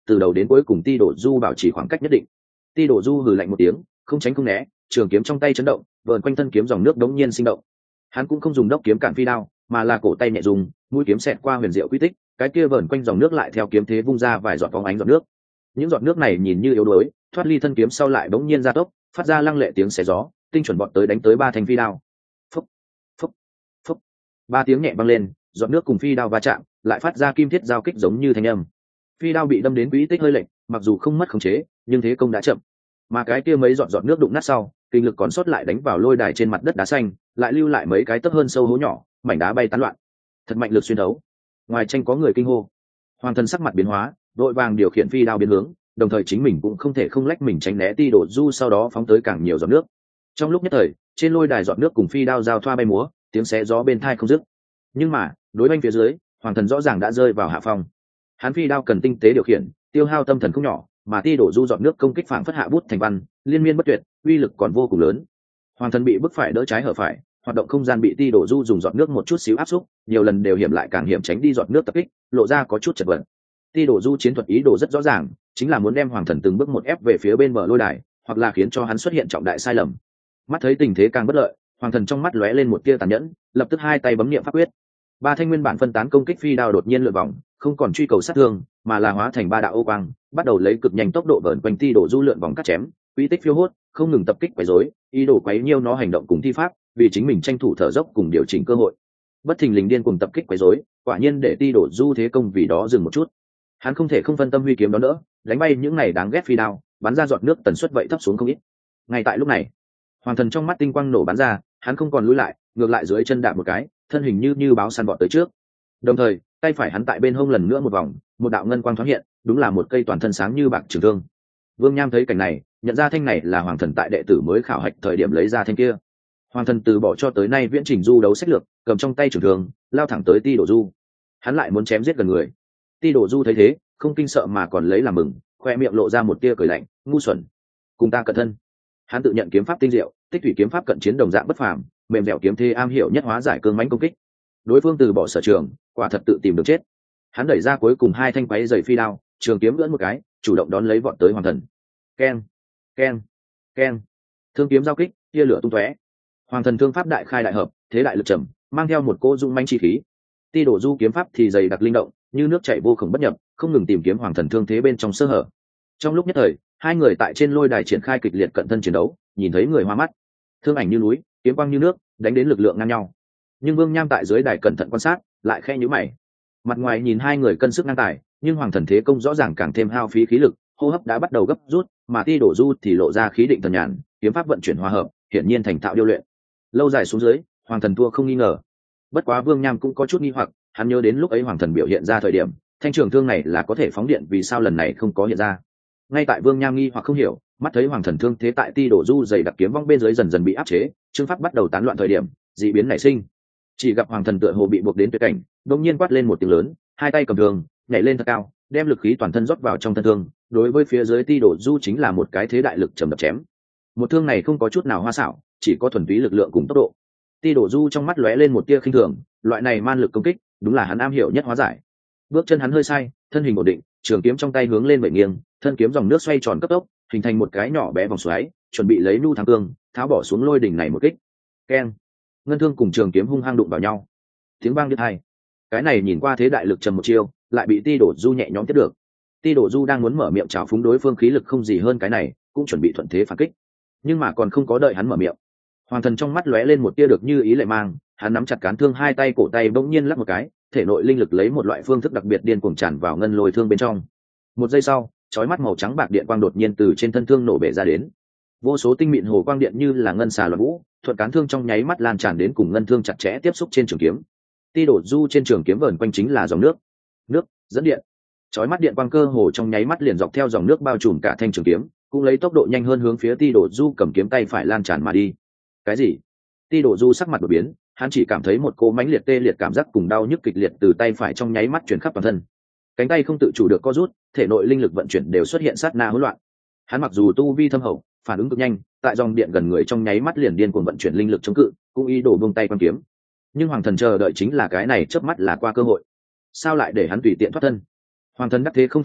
từ đầu đến cuối cùng ti đổ du bảo trì khoảng cách nhất định. Ti đổ du hừ lạnh một tiếng, không tránh không né, trường kiếm trong tay chấn động, vờn quanh thân kiếm dòng nước đống nhiên sinh động. Hắn cũng không dùng đốc kiếm cản phi đao, mà là cổ tay nhẹ dùng, mũi kiếm xẹt qua huyền diệu quy tích, cái kia vờn quanh dòng nước lại theo kiếm thế vung ra vài giọt bóng ánh giọt nước. Những giọt nước này nhìn như yếu đuối, thoát ly thân kiếm sau lại bỗng nhiên gia tốc, phát ra lăng lệ tiếng xé gió, tinh chuẩn bọt tới đánh tới ba thanh phi đao. Phúc, phúc, phúc. Ba tiếng nhẹ vang lên, giọt nước cùng phi đao va chạm, lại phát ra kim thiết giao kích giống như thanh âm. Phi đao bị đâm đến quỹ tích hơi lệch, mặc dù không mất khống chế, nhưng thế công đã chậm. Mà cái kia mấy giọt giọt nước đụng nát sau, kinh lực còn sót lại đánh vào lôi đài trên mặt đất đá xanh, lại lưu lại mấy cái tấc hơn sâu hố nhỏ, mảnh đá bay tán loạn. Thật mạnh lực xuyên thấu. Ngoài tranh có người kinh hô. Hoàng thân sắc mặt biến hóa, đội vàng điều khiển phi đao biến hướng, đồng thời chính mình cũng không thể không lách mình tránh né ti đổ du sau đó phóng tới càng nhiều giọt nước. Trong lúc nhất thời, trên lôi đài giọt nước cùng phi đao giao thoa bay múa, tiếng xé gió bên tai không dứt. Nhưng mà, đối bên phía dưới, hoàng thần rõ ràng đã rơi vào hạ phong. Hắn phi đao cần tinh tế điều khiển, tiêu hao tâm thần không nhỏ, mà ti đổ du giọt nước công kích phảng phất hạ bút thành văn, liên miên bất tuyệt, uy lực còn vô cùng lớn. Hoàng thần bị bức phải đỡ trái hở phải, hoạt động không gian bị ti đổ du dùng giọt nước một chút xíu áp xúc, nhiều lần đều hiểm lại càng hiểm tránh đi giọt nước tập kích, lộ ra có chút chật vật. Ti đổ du chiến thuật ý đồ rất rõ ràng, chính là muốn đem hoàng thần từng bước một ép về phía bên bờ lôi đài, hoặc là khiến cho hắn xuất hiện trọng đại sai lầm. Mắt thấy tình thế càng bất lợi, hoàng thần trong mắt lóe lên một tia tàn nhẫn, lập tức hai tay bấm niệm pháp quyết. Ba thanh nguyên bản phân tán công kích phi đao đột nhiên lượn vòng, không còn truy cầu sát thương, mà là hóa thành ba đạo ô quang, bắt đầu lấy cực nhanh tốc độ vờn quanh ti đổ du lượn vòng cắt chém, uy tích phiêu hốt, không ngừng tập kích quấy rối, ý đồ quấy nhiêu nó hành động cùng thi pháp, vì chính mình tranh thủ thở dốc cùng điều chỉnh cơ hội. Bất thình lình điên cùng tập kích quấy rối, quả nhiên để ti đổ du thế công vì đó dừng một chút. Hắn không thể không phân tâm huy kiếm đó nữa, đánh bay những này đáng ghét phi đao, bắn ra giọt nước tần suất vậy thấp xuống không ít. Ngay tại lúc này, hoàng thần trong mắt tinh quang nổ bắn ra, hắn không còn lùi lại, ngược lại dưới chân đạp một cái, thân hình như như báo săn bọt tới trước. Đồng thời, tay phải hắn tại bên hông lần nữa một vòng, một đạo ngân quang thoáng hiện, đúng là một cây toàn thân sáng như bạc trường thương. Vương Nham thấy cảnh này, nhận ra thanh này là hoàng thần tại đệ tử mới khảo hạch thời điểm lấy ra thanh kia. Hoàng thần từ bỏ cho tới nay viễn trình du đấu sách lược, cầm trong tay trường thương, lao thẳng tới ti đổ du. Hắn lại muốn chém giết gần người. Ti đổ du thấy thế, không kinh sợ mà còn lấy làm mừng, khoe miệng lộ ra một tia cười lạnh, ngu xuẩn, cùng ta cẩn thân. Hắn tự nhận kiếm pháp tinh diệu, tích thủy kiếm pháp cận chiến đồng dạng bất phàm, mềm dẻo kiếm thế am hiểu nhất hóa giải cương mãnh công kích. Đối phương từ bỏ sở trường, quả thật tự tìm được chết. Hắn đẩy ra cuối cùng hai thanh quái dày phi đao, trường kiếm lưỡn một cái, chủ động đón lấy vọt tới hoàng thần. Keng, keng, keng, thương kiếm giao kích, tia lửa tung tóe. Hoàng thần thương pháp đại khai đại hợp, thế đại lực trầm, mang theo một cô dung manh chi khí. Ti đổ du kiếm pháp thì dày đặc linh động, như nước chảy vô cùng bất nhập, không ngừng tìm kiếm hoàng thần thương thế bên trong sơ hở. Trong lúc nhất thời, hai người tại trên lôi đài triển khai kịch liệt cận thân chiến đấu, nhìn thấy người hoa mắt. Thương ảnh như núi, kiếm quang như nước, đánh đến lực lượng ngang nhau. Nhưng Vương Nham tại dưới đài cẩn thận quan sát, lại khẽ nhíu mày. Mặt ngoài nhìn hai người cân sức ngang tài, nhưng hoàng thần thế công rõ ràng càng thêm hao phí khí lực, hô hấp đã bắt đầu gấp rút, mà ti đổ du thì lộ ra khí định thần nhàn, kiếm pháp vận chuyển hòa hợp, hiển nhiên thành thạo điêu luyện. Lâu dài xuống dưới, hoàng thần thua không nghi ngờ. Bất quá Vương Nham cũng có chút nghi hoặc, hắn nhớ đến lúc ấy hoàng thần biểu hiện ra thời điểm, thanh trường thương này là có thể phóng điện, vì sao lần này không có hiện ra. Ngay tại Vương Nham nghi hoặc không hiểu, mắt thấy hoàng thần thương thế tại ti đổ du dày đặc kiếm vong bên dưới dần dần bị áp chế, chương pháp bắt đầu tán loạn thời điểm, dị biến nảy sinh. Chỉ gặp hoàng thần tựa hồ bị buộc đến tuyệt cảnh, đột nhiên quát lên một tiếng lớn, hai tay cầm thương, nhảy lên thật cao, đem lực khí toàn thân rót vào trong thân thương, đối với phía dưới ti đổ du chính là một cái thế đại lực trầm đập chém. Một thương này không có chút nào hoa xảo, chỉ có thuần túy lực lượng cùng tốc độ. Ti đổ du trong mắt lóe lên một tia khinh thường, loại này man lực công kích, đúng là hắn am hiểu nhất hóa giải. Bước chân hắn hơi sai, thân hình ổn định, trường kiếm trong tay hướng lên vẩy nghiêng, thân kiếm dòng nước xoay tròn cấp tốc, hình thành một cái nhỏ bé vòng xoáy, chuẩn bị lấy nu thắng cương, tháo bỏ xuống lôi đỉnh này một kích. Keng, ngân thương cùng trường kiếm hung hăng đụng vào nhau, tiếng vang đứt hai. Cái này nhìn qua thế đại lực trầm một chiêu, lại bị ti đổ du nhẹ nhõm tiếp được. Ti đổ du đang muốn mở miệng chào phúng đối phương khí lực không gì hơn cái này, cũng chuẩn bị thuận thế phản kích, nhưng mà còn không có đợi hắn mở miệng, hoàng thần trong mắt lóe lên một tia được như ý lệ mang, hắn nắm chặt cán thương, hai tay cổ tay bỗng nhiên lắc một cái, thể nội linh lực lấy một loại phương thức đặc biệt điên cuồng tràn vào ngân lôi thương bên trong. Một giây sau, chói mắt màu trắng bạc điện quang đột nhiên từ trên thân thương nổ bể ra đến, vô số tinh mịn hồ quang điện như là ngân xà loạn vũ, thuận cán thương trong nháy mắt lan tràn đến cùng ngân thương chặt chẽ tiếp xúc trên trường kiếm. Ti đổ du trên trường kiếm vờn quanh chính là dòng nước, nước dẫn điện, chói mắt điện quang cơ hồ trong nháy mắt liền dọc theo dòng nước bao trùm cả thanh trường kiếm, cũng lấy tốc độ nhanh hơn hướng phía ti đổ du cầm kiếm tay phải lan tràn mà đi. Cái gì? Ti đổ du sắc mặt đột biến, hắn chỉ cảm thấy một cỗ mãnh liệt tê liệt cảm giác cùng đau nhức kịch liệt từ tay phải trong nháy mắt truyền khắp toàn thân, cánh tay không tự chủ được co rút, thể nội linh lực vận chuyển đều xuất hiện sát na hỗn loạn. Hắn mặc dù tu vi thâm hậu, phản ứng cực nhanh, tại dòng điện gần người trong nháy mắt liền điên cuồng vận chuyển linh lực chống cự, cũng ý đồ buông tay quan kiếm. Nhưng hoàng thần chờ đợi chính là cái này chớp mắt là qua cơ hội, sao lại để hắn tùy tiện thoát thân? Hoàng thần đắc thế không tha người,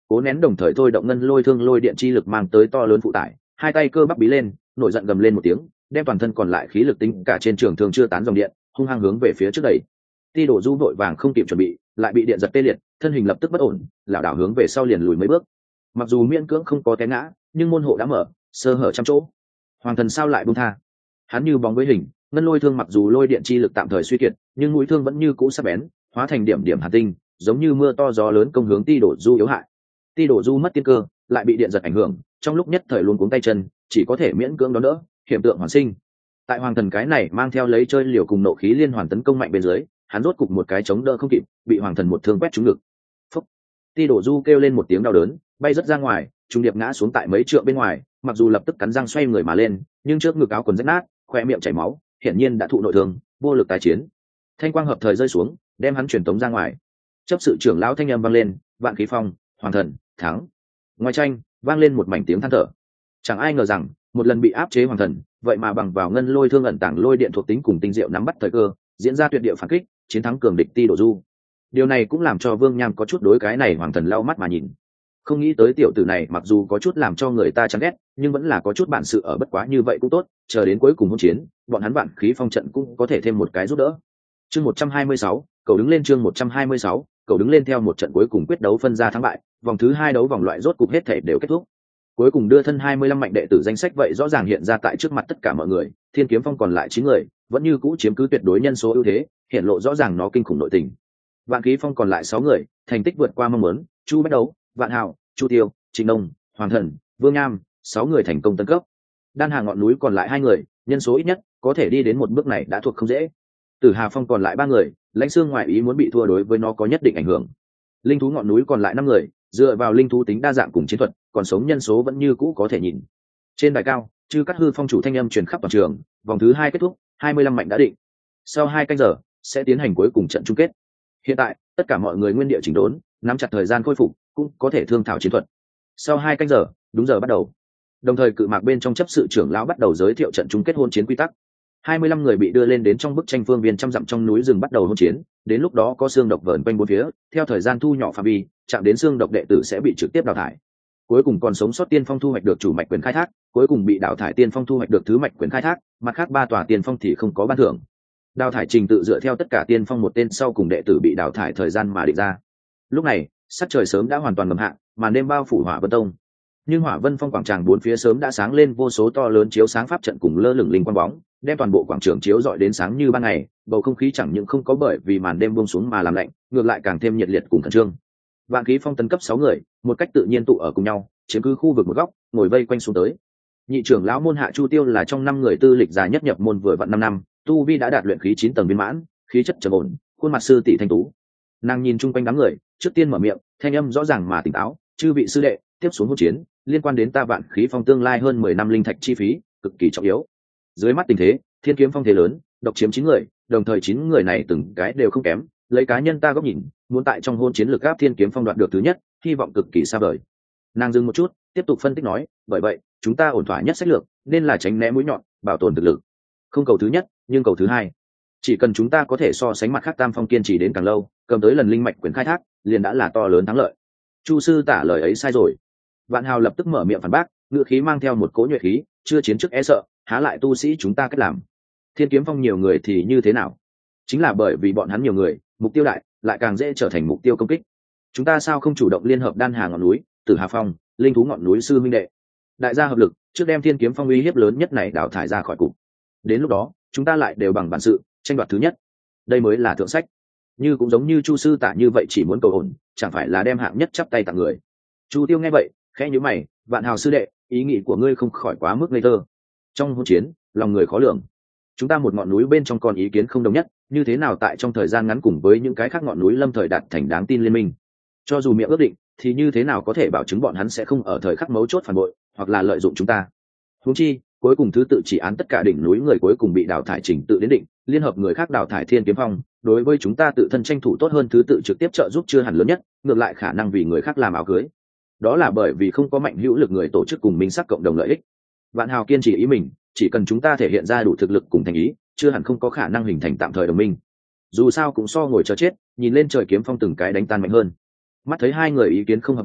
cố nén đồng thời thôi động ngân lôi thương lôi điện chi lực mang tới to lớn phụ tải, hai tay cơ bắp bí lên, nổi giận gầm lên một tiếng, đem toàn thân còn lại khí lực tính cả trên trường thương chưa tán dòng điện hung hăng hướng về phía trước đẩy. Ti Đổ Du vội vàng không kịp chuẩn bị, lại bị điện giật tê liệt, thân hình lập tức bất ổn, lảo đảo hướng về sau liền lùi mấy bước. Mặc dù miễn cưỡng không có té ngã, nhưng môn hộ đã mở, sơ hở trăm chỗ. Hoàng thần sao lại buông tha? Hắn như bóng với hình, ngân lôi thương mặc dù lôi điện chi lực tạm thời suy kiệt, nhưng mũi thương vẫn như cũ sắc bén, hóa thành điểm điểm hàn tinh, giống như mưa to gió lớn công hướng Ti Đổ Du yếu hại. Ti Đổ Du mất tiên cơ, lại bị điện giật ảnh hưởng, trong lúc nhất thời luống cuống tay chân, chỉ có thể miễn cưỡng đón đỡ, hiểm tượng hoàn sinh. Tại hoàng thần cái này mang theo lấy chơi liều cùng nộ khí liên hoàn tấn công mạnh bên dưới, hắn rốt cục một cái chống đỡ không kịp, bị hoàng thần một thương quét trúng ngực. Phúc! Ti Đổ Du kêu lên một tiếng đau đớn, bay rất ra ngoài, trung điệp ngã xuống tại mấy trượng bên ngoài, mặc dù lập tức cắn răng xoay người mà lên, nhưng trước ngực áo quần rách nát, khoe miệng chảy máu, hiển nhiên đã thụ nội thương, vô lực tái chiến. Thanh quang hợp thời rơi xuống, đem hắn truyền tống ra ngoài. Chấp sự trưởng lão thanh âm vang lên, Vạn Khí Phong, hoàng thần, thắng. Ngoài tranh, vang lên một mảnh tiếng than thở. Chẳng ai ngờ rằng, một lần bị áp chế hoàng thần, vậy mà bằng vào ngân lôi thương ẩn tàng lôi điện thuộc tính cùng tinh diệu nắm bắt thời cơ, diễn ra tuyệt địa phản kích, chiến thắng cường địch Ti Đổ Du. Điều này cũng làm cho Vương Nham có chút đối cái này hoàng thần lau mắt mà nhìn. Không nghĩ tới tiểu tử này mặc dù có chút làm cho người ta chán ghét, nhưng vẫn là có chút bản sự ở, bất quá như vậy cũng tốt, chờ đến cuối cùng hôn chiến, bọn hắn Vạn Khí Phong trận cũng có thể thêm một cái giúp đỡ. Chương một trăm hai mươi sáu, cầu đứng lên chương một trăm hai mươi sáu, cầu đứng lên theo một trận cuối cùng quyết đấu phân ra thắng bại, vòng thứ hai đấu vòng loại rốt cục hết thể đều kết thúc. Cuối cùng đưa thân hai mươi lăm mạnh đệ tử danh sách vậy rõ ràng hiện ra tại trước mặt tất cả mọi người, Thiên Kiếm Phong còn lại chín người, vẫn như cũ chiếm cứ tuyệt đối nhân số ưu thế, hiện lộ rõ ràng nó kinh khủng nội tình. Vạn Khí Phong còn lại sáu người, thành tích vượt qua mong muốn, Chu Bách Đấu, Vạn Hào, Chu Tiêu, Trịnh Đông, Hoàng Thần, Vương Nham, sáu người thành công tấn cấp. Đan Hà ngọn núi còn lại hai người, nhân số ít nhất, có thể đi đến một bước này đã thuộc không dễ. Tử Hà Phong còn lại ba người, Lãnh Xương ngoại ý muốn bị thua đối với nó có nhất định ảnh hưởng. Linh thú ngọn núi còn lại năm người, dựa vào linh thú tính đa dạng cùng chiến thuật, còn sống nhân số vẫn như cũ có thể nhìn. Trên đài cao, Chư Cát Hư Phong chủ thanh âm truyền khắp toàn trường, vòng thứ hai kết thúc, hai mươi lăm mạnh đã định. Sau hai canh giờ, sẽ tiến hành cuối cùng trận chung kết. Hiện tại, tất cả mọi người nguyên địa chỉnh đốn, nắm chặt thời gian khôi phục, cũng có thể thương thảo chiến thuật. Sau hai canh giờ, đúng giờ bắt đầu. Đồng thời cự mạc bên trong chấp sự trưởng lão bắt đầu giới thiệu trận chung kết hôn chiến quy tắc. hai mươi lăm người bị đưa lên đến trong bức tranh phương viên trăm dặm trong núi rừng bắt đầu hôn chiến, đến lúc đó có xương độc vờn quanh bốn phía, theo thời gian thu nhỏ phạm vi, chạm đến xương độc đệ tử sẽ bị trực tiếp đào thải. Cuối cùng còn sống sót tiên phong thu hoạch được chủ mạch quyền khai thác, cuối cùng bị đào thải tiên phong thu hoạch được thứ mạch quyền khai thác, mặt khác ba tòa tiên phong thì không có ban thưởng. Đào thải trình tự dựa theo tất cả tiên phong một tên sau cùng đệ tử bị đào thải thời gian mà định ra. Lúc này, sắc trời sớm đã hoàn toàn ngầm hạ, màn đêm bao phủ Hỏa Vân Tông. Nhưng Hỏa Vân Phong quảng trường bốn phía sớm đã sáng lên vô số to lớn chiếu sáng pháp trận cùng lơ lửng linh quang bóng, đem toàn bộ quảng trường chiếu rọi đến sáng như ban ngày, bầu không khí chẳng những không có bởi vì màn đêm buông xuống mà làm lạnh, ngược lại càng thêm nhiệt liệt cùng khẩn trương. Vạn Khí Phong tấn cấp sáu người, một cách tự nhiên tụ ở cùng nhau, chiếm cứ khu vực một góc, ngồi vây quanh xuống tới. Nhị trưởng lão môn Hạ Chu Tiêu là trong năm người tư lịch già nhất nhập môn vừa vặn năm năm, tu vi đã đạt luyện khí chín tầng viên mãn, khí chất trầm ổn, khuôn mặt sư tỷ thanh tú. Nàng nhìn chung quanh đám người, trước tiên mở miệng, thanh âm rõ ràng mà tỉnh táo, "Chư vị sư đệ, tiếp xuống hỗn chiến, liên quan đến ta Vạn Khí Phong tương lai hơn mười năm linh thạch chi phí, cực kỳ trọng yếu." Dưới mắt tình thế, Thiên Kiếm Phong thế lớn, độc chiếm chín người, đồng thời chín người này từng cái đều không kém, lấy cá nhân ta góc nhìn, muốn tại trong hôn chiến lực áp Thiên Kiếm Phong đoạt được thứ nhất, hy vọng cực kỳ xa vời. Nàng dừng một chút, tiếp tục phân tích nói, "Bởi vậy, chúng ta ổn thỏa nhất sách lược, nên là tránh né mũi nhọn, bảo tồn thực lực. Không cầu thứ nhất, nhưng cầu thứ hai. Chỉ cần chúng ta có thể so sánh mặt khác tam phong kiên trì đến càng lâu, cầm tới lần linh mạch quyền khai thác, liền đã là to lớn thắng lợi." Chu sư tả lời ấy sai rồi. Vạn Hào lập tức mở miệng phản bác, ngữ khí mang theo một cỗ nhuệ khí, "Chưa chiến trước e sợ, há lại tu sĩ chúng ta cách làm. Thiên Kiếm Phong nhiều người thì như thế nào? Chính là bởi vì bọn hắn nhiều người, mục tiêu đại, lại càng dễ trở thành mục tiêu công kích. Chúng ta sao không chủ động liên hợp Đan Hà ngọn núi, Tử Hà Phong, linh thú ngọn núi sư minh đệ, đại gia hợp lực, trước đem Thiên Kiếm Phong uy hiếp lớn nhất này đào thải ra khỏi cục. Đến lúc đó, chúng ta lại đều bằng bản sự, tranh đoạt thứ nhất. Đây mới là thượng sách." Như cũng giống như Chu sư tả như vậy chỉ muốn cầu ổn, chẳng phải là đem hạng nhất chắp tay tặng người. Chu Tiêu nghe vậy, khẽ nhíu mày, "Vạn Hào sư đệ, ý nghĩ của ngươi không khỏi quá mức ngây thơ. Trong hỗn chiến, lòng người khó lường. Chúng ta một ngọn núi bên trong còn ý kiến không đồng nhất, như thế nào tại trong thời gian ngắn cùng với những cái khác ngọn núi lâm thời đạt thành đáng tin liên minh? Cho dù miệng ước định, thì như thế nào có thể bảo chứng bọn hắn sẽ không ở thời khắc mấu chốt phản bội, hoặc là lợi dụng chúng ta? Huống chi, cuối cùng thứ tự chỉ án tất cả đỉnh núi người cuối cùng bị đào thải trình tự đến định, liên hợp người khác đào thải Thiên Kiếm Phong, đối với chúng ta tự thân tranh thủ tốt hơn thứ tự trực tiếp trợ giúp chưa hẳn lớn nhất, ngược lại khả năng vì người khác làm áo cưới. Đó là bởi vì không có mạnh hữu lực người tổ chức cùng minh sắc cộng đồng lợi ích." Vạn Hào kiên trì ý mình, chỉ cần chúng ta thể hiện ra đủ thực lực cùng thành ý, chưa hẳn không có khả năng hình thành tạm thời đồng minh. Dù sao cũng so ngồi chờ chết, nhìn lên trời kiếm phong từng cái đánh tan mạnh hơn. Mắt thấy hai người ý kiến không hợp nhau,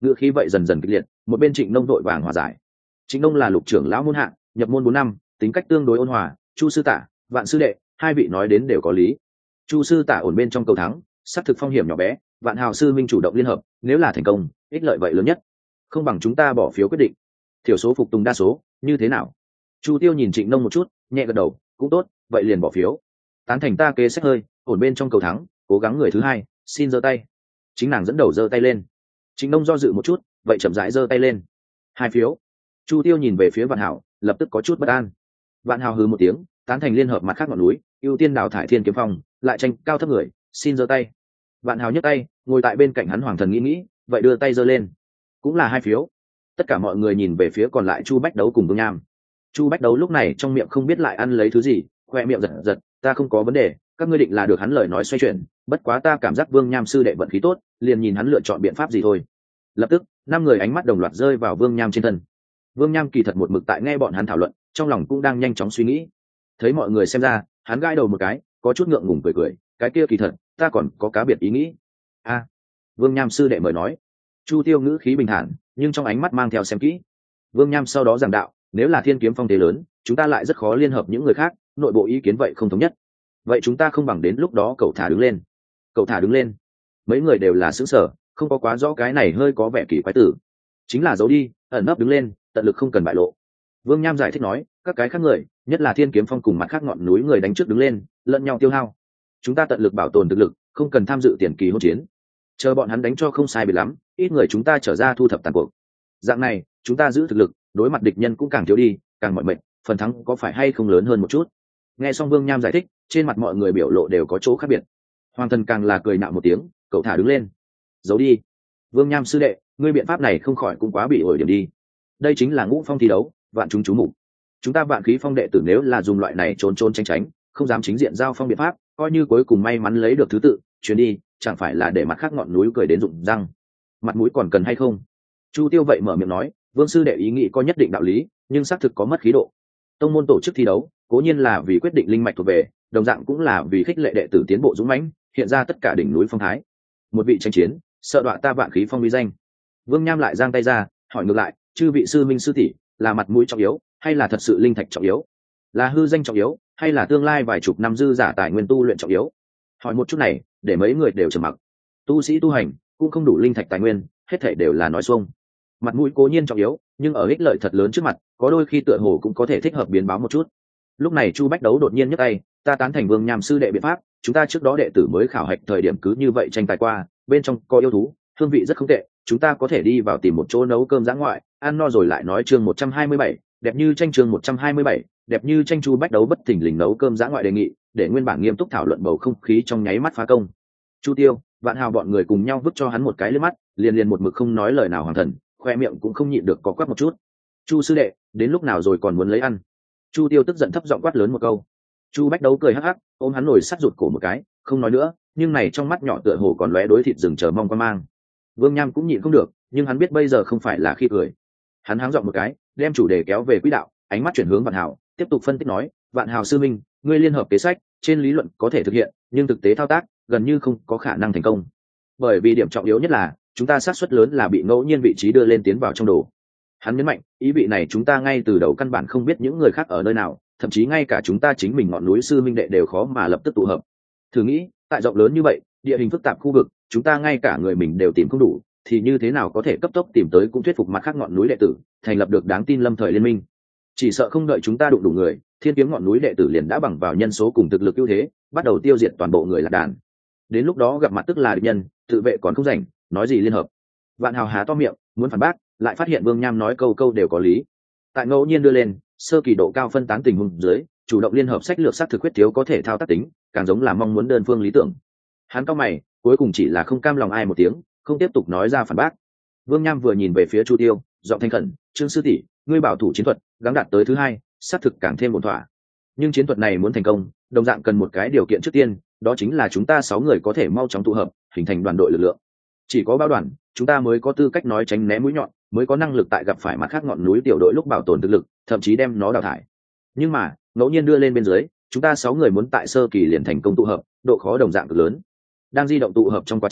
ngữ khí vậy dần dần kịch liệt. Một bên Trịnh Nông đội vàng hòa giải. Trịnh Nông là lục trưởng lão môn hạ, nhập môn bốn năm, tính cách tương đối ôn hòa. Chu sư tả, Vạn sư đệ, hai vị nói đến đều có lý. Chu sư tả ổn bên trong cầu thắng, xác thực phong hiểm nhỏ bé. Vạn Hào sư minh chủ động liên hợp, nếu là thành công, ích lợi vậy lớn nhất. Không bằng chúng ta bỏ phiếu quyết định, thiểu số phục tùng đa số, như thế nào? Chu Tiêu nhìn Trịnh Nông một chút, nhẹ gật đầu, cũng tốt, vậy liền bỏ phiếu. Tán thành ta kế sách hơi, ổn bên trong cầu thắng, cố gắng người thứ hai, xin giơ tay. Chính nàng dẫn đầu giơ tay lên. Trịnh Nông do dự một chút, vậy chậm rãi giơ tay lên. Hai phiếu. Chu Tiêu nhìn về phía Vạn Hào, lập tức có chút bất an. Vạn Hào hừ một tiếng, tán thành liên hợp mặt khác ngọn núi, ưu tiên đào thải Thiên Kiếm Phong, lại tranh cao thấp người, xin giơ tay. Vạn Hào nhấc tay, ngồi tại bên cạnh hắn Hoàng Thần nghĩ nghĩ, vậy đưa tay giơ lên. Cũng là hai phiếu. Tất cả mọi người nhìn về phía còn lại Chu Bách Đấu cùng Vương Nham. Chu Bách Đấu lúc này trong miệng không biết lại ăn lấy thứ gì, khoe miệng giật giật, ta không có vấn đề, các ngươi định là được hắn lời nói xoay chuyển, bất quá ta cảm giác Vương Nham sư đệ vận khí tốt, liền nhìn hắn lựa chọn biện pháp gì thôi. Lập tức, năm người ánh mắt đồng loạt rơi vào Vương Nham trên thân. Vương Nham kỳ thật một mực tại nghe bọn hắn thảo luận, trong lòng cũng đang nhanh chóng suy nghĩ. Thấy mọi người xem ra, hắn gãi đầu một cái, có chút ngượng ngùng cười cười, cái kia kỳ thật, ta còn có cá biệt ý nghĩ. A, Vương Nham sư đệ mời nói. Chu Tiêu ngữ khí bình thản, nhưng trong ánh mắt mang theo xem kỹ. Vương Nham sau đó giảng đạo, nếu là Thiên Kiếm Phong thế lớn, chúng ta lại rất khó liên hợp những người khác, nội bộ ý kiến vậy không thống nhất. Vậy chúng ta không bằng đến lúc đó cậu thả đứng lên. Cậu thả đứng lên. Mấy người đều là xứng sở, không có quá rõ cái này hơi có vẻ kỳ quái tử. Chính là giấu đi, ẩn nấp đứng lên, tận lực không cần bại lộ. Vương Nham giải thích nói, các cái khác người, nhất là Thiên Kiếm Phong cùng mặt khác ngọn núi người đánh trước đứng lên, lẫn nhau tiêu hao. Chúng ta tận lực bảo tồn thực lực, không cần tham dự tiền kỳ hỗn chiến. Chờ bọn hắn đánh cho không sai biệt lắm, ít người chúng ta trở ra thu thập tàn cuộc. Dạng này, chúng ta giữ thực lực, đối mặt địch nhân cũng càng thiếu đi, càng mỏi mệt, phần thắng có phải hay không lớn hơn một chút. Nghe xong Vương Nham giải thích, trên mặt mọi người biểu lộ đều có chỗ khác biệt. Hoàng Thần càng là cười nạo một tiếng, cậu thả đứng lên. Giấu đi. Vương Nham sư đệ, ngươi biện pháp này không khỏi cũng quá bị ổi điểm đi. Đây chính là ngũ phong thi đấu, vạn chúng chú mục. Chúng ta vạn khí phong đệ tử nếu là dùng loại này trốn trốn tránh tránh, không dám chính diện giao phong biện pháp, coi như cuối cùng may mắn lấy được thứ tự, chuyến đi, chẳng phải là để mặt khác ngọn núi cười đến rụng răng. Mặt mũi còn cần hay không? Chu Tiêu vậy mở miệng nói, Vương sư đệ ý nghĩ có nhất định đạo lý, nhưng xác thực có mất khí độ. Tông môn tổ chức thi đấu, cố nhiên là vì quyết định linh mạch thuộc về, đồng dạng cũng là vì khích lệ đệ tử tiến bộ dũng mãnh, hiện ra tất cả đỉnh núi phong thái. Một vị tranh chiến, sợ đọa ta vạn khí phong uy danh. Vương Nham lại giang tay ra, hỏi ngược lại, chư vị sư minh sư tỷ, là mặt mũi trọng yếu, hay là thật sự linh thạch trọng yếu? Là hư danh trọng yếu, hay là tương lai vài chục năm dư giả tài nguyên tu luyện trọng yếu? Hỏi một chút này, để mấy người đều trầm mặc. Tu sĩ tu hành cũng không đủ linh thạch tài nguyên, hết thảy đều là nói xuông. Mặt mũi cố nhiên trọng yếu, nhưng ở ích lợi thật lớn trước mặt, có đôi khi tựa hồ cũng có thể thích hợp biến báo một chút. Lúc này Chu Bách Đấu đột nhiên nhấc tay, ta tán thành Vương Nham sư đệ biện pháp, chúng ta trước đó đệ tử mới khảo hạch thời điểm cứ như vậy tranh tài qua, bên trong có yêu thú, hương vị rất không tệ, chúng ta có thể đi vào tìm một chỗ nấu cơm dã ngoại, ăn no rồi lại nói chương một trăm hai mươi bảy, đẹp như tranh chương một trăm hai mươi bảy, đẹp như tranh. Chu Bách Đấu bất thình lình nấu cơm dã ngoại đề nghị, để nguyên bản nghiêm túc thảo luận bầu không khí trong nháy mắt phá công. Chu Tiêu, Vạn Hào bọn người cùng nhau vứt cho hắn một cái liếc mắt, liền liền một mực không nói lời nào. Hoàng Thần khoe miệng cũng không nhịn được có quát một chút. Chu sư đệ, đến lúc nào rồi còn muốn lấy ăn? Chu Tiêu tức giận thấp giọng quát lớn một câu. Chu Bách Đấu cười hắc hắc, ôm hắn nổi sắt rụt cổ một cái, không nói nữa, nhưng này trong mắt nhỏ tựa hồ còn lóe đối thịt rừng chờ mong quan mang. Vương Nham cũng nhịn không được, nhưng hắn biết bây giờ không phải là khi cười. Hắn háng giọng một cái, đem chủ đề kéo về quỹ đạo, ánh mắt chuyển hướng Vạn Hào, tiếp tục phân tích nói, Vạn Hào sư minh, ngươi liên hợp kế sách, trên lý luận có thể thực hiện, nhưng thực tế thao tác gần như không có khả năng thành công. Bởi vì điểm trọng yếu nhất là, chúng ta xác suất lớn là bị ngẫu nhiên vị trí đưa lên tiến vào trong đồ. Hắn nhấn mạnh, ý vị này chúng ta ngay từ đầu căn bản không biết những người khác ở nơi nào, thậm chí ngay cả chúng ta chính mình ngọn núi sư minh đệ đều khó mà lập tức tụ hợp. Thử nghĩ, tại rộng lớn như vậy, địa hình phức tạp khu vực, chúng ta ngay cả người mình đều tìm không đủ, thì như thế nào có thể cấp tốc tìm tới cũng thuyết phục mặt khác ngọn núi đệ tử, thành lập được đáng tin lâm thời liên minh? Chỉ sợ không đợi chúng ta đụng đủ người, Thiên Kiếm ngọn núi đệ tử liền đã bằng vào nhân số cùng thực lực ưu thế, bắt đầu tiêu diệt toàn bộ người lạc đàn. Đến lúc đó gặp mặt tức là địch nhân, tự vệ còn không rảnh, nói gì liên hợp? Vạn Hào há to miệng, muốn phản bác, lại phát hiện Vương Nham nói câu câu đều có lý. Tại ngẫu nhiên đưa lên, sơ kỳ độ cao phân tán tình huống dưới, chủ động liên hợp sách lược sát thực quyết thiếu có thể thao tác tính, càng giống là mong muốn đơn phương lý tưởng. Hắn cao mày, cuối cùng chỉ là không cam lòng ai một tiếng, không tiếp tục nói ra phản bác. Vương Nham vừa nhìn về phía Chu Tiêu, giọng thanh khẩn, Trương sư tỷ, ngươi bảo thủ chiến thuật, gắng đạt tới thứ hai, sát thực càng thêm ổn thỏa. Nhưng chiến thuật này muốn thành công, đồng dạng cần một cái điều kiện trước tiên, đó chính là chúng ta sáu người có thể mau chóng tụ hợp, hình thành đoàn đội lực lượng. Chỉ có bao đoàn, chúng ta mới có tư cách nói tránh né mũi nhọn, mới có năng lực tại gặp phải mặt khác ngọn núi tiểu đội lúc bảo tồn thực lực, thậm chí đem nó đào thải. Nhưng mà, ngẫu nhiên đưa lên bên dưới, chúng ta sáu người muốn tại sơ kỳ liền thành công tụ hợp, độ khó đồng dạng cực lớn. Đang di động tụ hợp trong quá trình,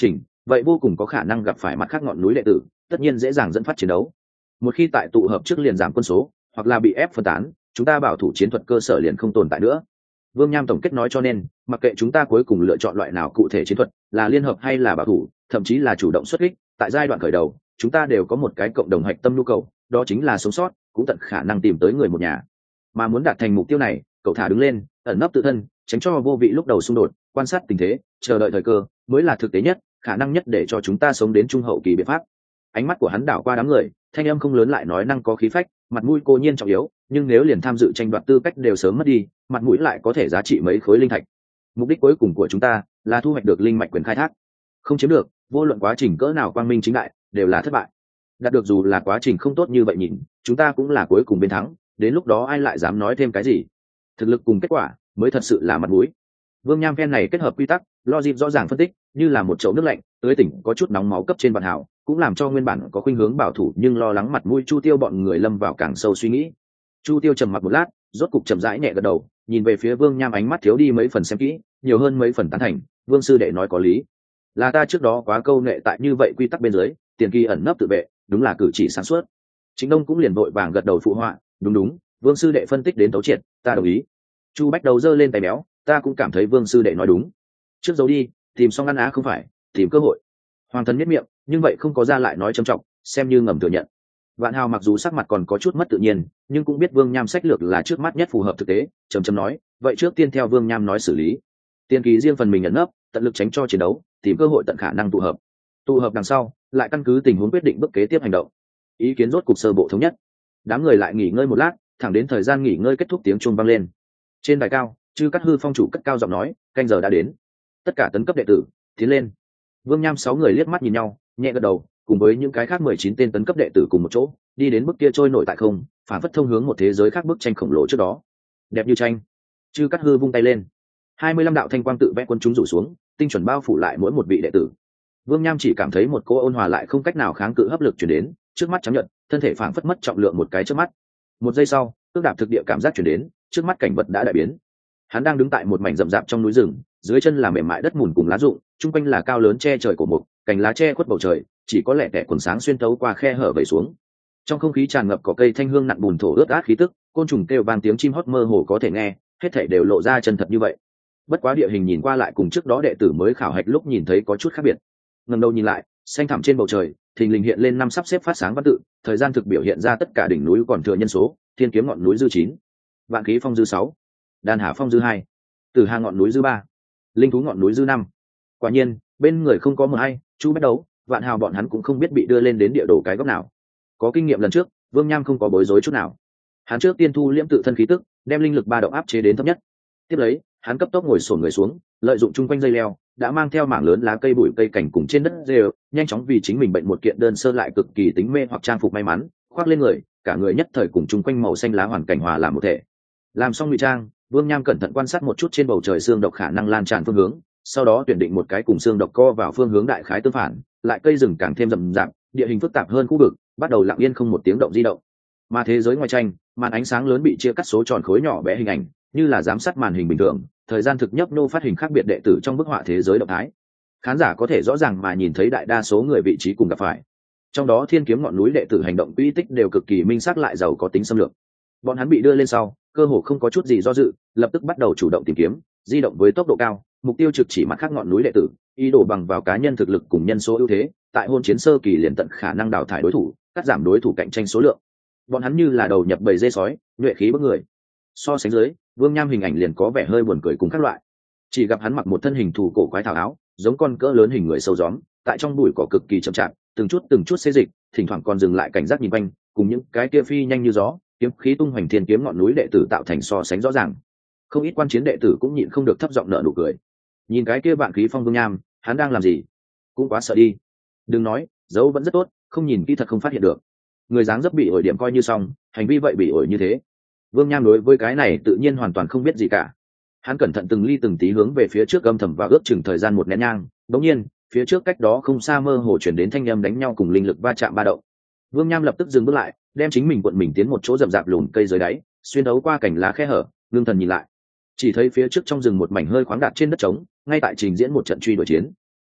vậy vô cùng có khả năng gặp phải mặt khác ngọn núi đệ tử, tất nhiên dễ dàng dẫn phát chiến đấu. Một khi tại tụ hợp trước liền giảm quân số, hoặc là bị ép phân tán, chúng ta bảo thủ chiến thuật cơ sở liền không tồn tại nữa. Vương Nham tổng kết nói, cho nên mặc kệ chúng ta cuối cùng lựa chọn loại nào cụ thể chiến thuật, là liên hợp hay là bảo thủ, thậm chí là chủ động xuất kích, tại giai đoạn khởi đầu chúng ta đều có một cái cộng đồng hạch tâm nhu cầu, đó chính là sống sót, cũng tận khả năng tìm tới người một nhà. Mà muốn đạt thành mục tiêu này, cậu thả đứng lên, ẩn nấp tự thân, tránh cho vô vị lúc đầu xung đột, quan sát tình thế, chờ đợi thời cơ, mới là thực tế nhất, khả năng nhất để cho chúng ta sống đến trung hậu kỳ biện pháp. Ánh mắt của hắn đảo qua đám người, thanh âm không lớn lại nói năng có khí phách, mặt mũi cô nhiên trọng yếu, nhưng nếu liền tham dự tranh đoạt tư cách đều sớm mất đi, mặt mũi lại có thể giá trị mấy khối linh thạch. Mục đích cuối cùng của chúng ta là thu hoạch được linh mạch quyền khai thác. Không chiếm được, vô luận quá trình cỡ nào quang minh chính đại, đều là thất bại. Đạt được dù là quá trình không tốt như vậy nhìn, chúng ta cũng là cuối cùng bên thắng, đến lúc đó ai lại dám nói thêm cái gì? Thực lực cùng kết quả mới thật sự là mặt mũi. Vương Nham phen này kết hợp quy tắc, logic rõ ràng phân tích, như là một chậu nước lạnh, tưới tỉnh có chút nóng máu cấp trên bản hảo, cũng làm cho nguyên bản có khuynh hướng bảo thủ nhưng lo lắng mặt mũi Chu Tiêu bọn người lâm vào càng sâu suy nghĩ. Chu Tiêu trầm mặc một lát, rốt cục chậm rãi nhẹ gật đầu, nhìn về phía Vương Nham, ánh mắt thiếu đi mấy phần xem kỹ, nhiều hơn mấy phần tán thành. Vương sư đệ nói có lý, là ta trước đó quá câu nệ tại như vậy quy tắc bên dưới, tiền kỳ ẩn nấp tự vệ, đúng là cử chỉ sáng suốt. Chính Đông cũng liền vội vàng gật đầu phụ họa, đúng đúng, Vương sư đệ phân tích đến thấu triệt, ta đồng ý. Chu Bách đầu giơ lên tay béo, ta cũng cảm thấy Vương sư đệ nói đúng. Trước giấu đi, tìm xong ăn á không phải, tìm cơ hội. Hoàng thần nhất miệng, nhưng vậy không có ra lại nói trầm trọng, xem như ngầm thừa nhận. Vạn Hào mặc dù sắc mặt còn có chút mất tự nhiên, nhưng cũng biết Vương Nham sách lược là trước mắt nhất phù hợp thực tế, trầm trầm nói, vậy trước tiên theo Vương Nham nói xử lý. Tiên kỳ riêng phần mình nhận nấp, tận lực tránh cho chiến đấu, tìm cơ hội tận khả năng tụ hợp. Tụ hợp đằng sau, lại căn cứ tình huống quyết định bước kế tiếp hành động. Ý kiến rốt cục sơ bộ thống nhất. Đám người lại nghỉ ngơi một lát, thẳng đến thời gian nghỉ ngơi kết thúc tiếng chuông vang lên. Trên đài cao, Chư Cát Hư phong chủ cất cao giọng nói, canh giờ đã đến. Tất cả tấn cấp đệ tử, tiến lên. Vương Nham sáu người liếc mắt nhìn nhau, nhẹ gật đầu, cùng với những cái khác mười chín tên tấn cấp đệ tử cùng một chỗ, đi đến bức kia trôi nổi tại không, phản phất thông hướng một thế giới khác bức tranh khổng lồ trước đó. Đẹp như tranh. Chư Cát Hư vung tay lên, hai mươi lăm đạo thanh quang tự vẽ quân chúng rủ xuống, tinh chuẩn bao phủ lại mỗi một vị đệ tử. Vương Nham chỉ cảm thấy một cô ôn hòa lại không cách nào kháng cự hấp lực truyền đến, trước mắt trắng nhợt, thân thể phảng phất mất trọng lượng một cái trước mắt. Một giây sau, cước đạp thực địa cảm giác truyền đến, trước mắt cảnh vật đã đại biến. Hắn đang đứng tại một mảnh rậm rạp trong núi rừng, dưới chân là mềm mại đất mùn cùng lá rụng, trung quanh là cao lớn che trời của mục, cành lá che khuất bầu trời, chỉ có lẻ tẻ quần sáng xuyên thấu qua khe hở vẩy xuống. Trong không khí tràn ngập cỏ cây thanh hương nặng bùn thổ ướt át khí tức, côn trùng kêu vang, tiếng chim hót mơ hồ có thể nghe, hết thảy đều lộ ra chân thật như vậy. Bất quá địa hình nhìn qua lại cùng trước đó đệ tử mới khảo hạch lúc nhìn thấy có chút khác biệt. Ngẩng đầu nhìn lại, xanh thẳm trên bầu trời, thình lình hiện lên năm sắp xếp phát sáng văn tự, thời gian thực biểu hiện ra tất cả đỉnh núi còn thừa nhân số, thiên kiếm ngọn núi dư chín, vạn khí phong dư sáu, đan hà phong dư hai, tử hà ngọn núi dư ba, linh thú ngọn núi dư năm. Quả nhiên, bên người không có một ai, Chu Bách Đấu, Vạn Hào bọn hắn cũng không biết bị đưa lên đến địa đồ cái góc nào. Có kinh nghiệm lần trước, Vương Nham không có bối rối chút nào. Hắn trước tiên thu liễm tự thân khí tức, đem linh lực ba động áp chế đến thấp nhất. Tiếp lấy, hắn cấp tốc ngồi xổm người xuống, lợi dụng chung quanh dây leo, đã mang theo mảng lớn lá cây bụi cây cảnh cùng trên đất rêu, nhanh chóng vì chính mình bệnh một kiện đơn sơ lại cực kỳ tính mê hoặc trang phục may mắn, khoác lên người, cả người nhất thời cùng chung quanh màu xanh lá hoàn cảnh hòa làm một thể. Làm xong ngụy trang, Vương Nham cẩn thận quan sát một chút trên bầu trời xương độc khả năng lan tràn phương hướng, sau đó tuyển định một cái cùng xương độc co vào phương hướng đại khái tương phản, lại cây rừng càng thêm rậm rạp, địa hình phức tạp hơn khu vực, bắt đầu lặng yên không một tiếng động di động. Mà thế giới ngoài tranh, màn ánh sáng lớn bị chia cắt số tròn khối nhỏ bé hình ảnh, như là giám sát màn hình bình thường, thời gian thực nhấp nô phát hình khác biệt đệ tử trong bức họa thế giới động thái. Khán giả có thể rõ ràng mà nhìn thấy đại đa số người vị trí cùng gặp phải. Trong đó thiên kiếm ngọn núi đệ tử hành động quỹ tích đều cực kỳ minh xác lại giàu có tính xâm lược. Bọn hắn bị đưa lên sau, cơ hồ không có chút gì do dự, lập tức bắt đầu chủ động tìm kiếm, di động với tốc độ cao, mục tiêu trực chỉ mặt khác ngọn núi đệ tử, ý đồ bằng vào cá nhân thực lực cùng nhân số ưu thế, tại hôn chiến sơ kỳ liền tận khả năng đào thải đối thủ, cắt giảm đối thủ cạnh tranh số lượng. Bọn hắn như là đầu nhập bầy dê sói, nhuệ khí bức người. So sánh dưới, Vương Nham hình ảnh liền có vẻ hơi buồn cười cùng các loại. Chỉ gặp hắn mặc một thân hình thù cổ quái thảo áo, giống con cỡ lớn hình người sâu gióm, tại trong bụi cỏ cực kỳ chậm chạp, từng chút từng chút xê dịch, thỉnh thoảng còn dừng lại cảnh giác nhìn quanh, cùng những cái kia phi nhanh như gió, kiếm khí tung hoành thiên kiếm ngọn núi đệ tử tạo thành so sánh rõ ràng. Không ít quan chiến đệ tử cũng nhịn không được thấp giọng nở nụ cười. Nhìn cái kia vạn khí phong Vương Nham, hắn đang làm gì? Cũng quá sợ đi. Đừng nói, dấu vẫn rất tốt, không nhìn kỹ thật không phát hiện được. Người dáng dấp bị ổi điểm coi như xong, hành vi vậy bị ổi như thế. Vương Nham đối với cái này tự nhiên hoàn toàn không biết gì cả. Hắn cẩn thận từng ly từng tí hướng về phía trước âm thầm và ước chừng thời gian một nén nhang, đống nhiên, phía trước cách đó không xa mơ hồ chuyển đến thanh âm đánh nhau cùng linh lực va chạm ba động. Vương Nham lập tức dừng bước lại, đem chính mình cuộn mình tiến một chỗ rậm rạp lùn cây dưới đáy, xuyên đấu qua cảnh lá khe hở, ngưng thần nhìn lại. Chỉ thấy phía trước trong rừng một mảnh hơi khoáng đạt trên đất trống, ngay tại trình diễn một trận truy đuổi chiến.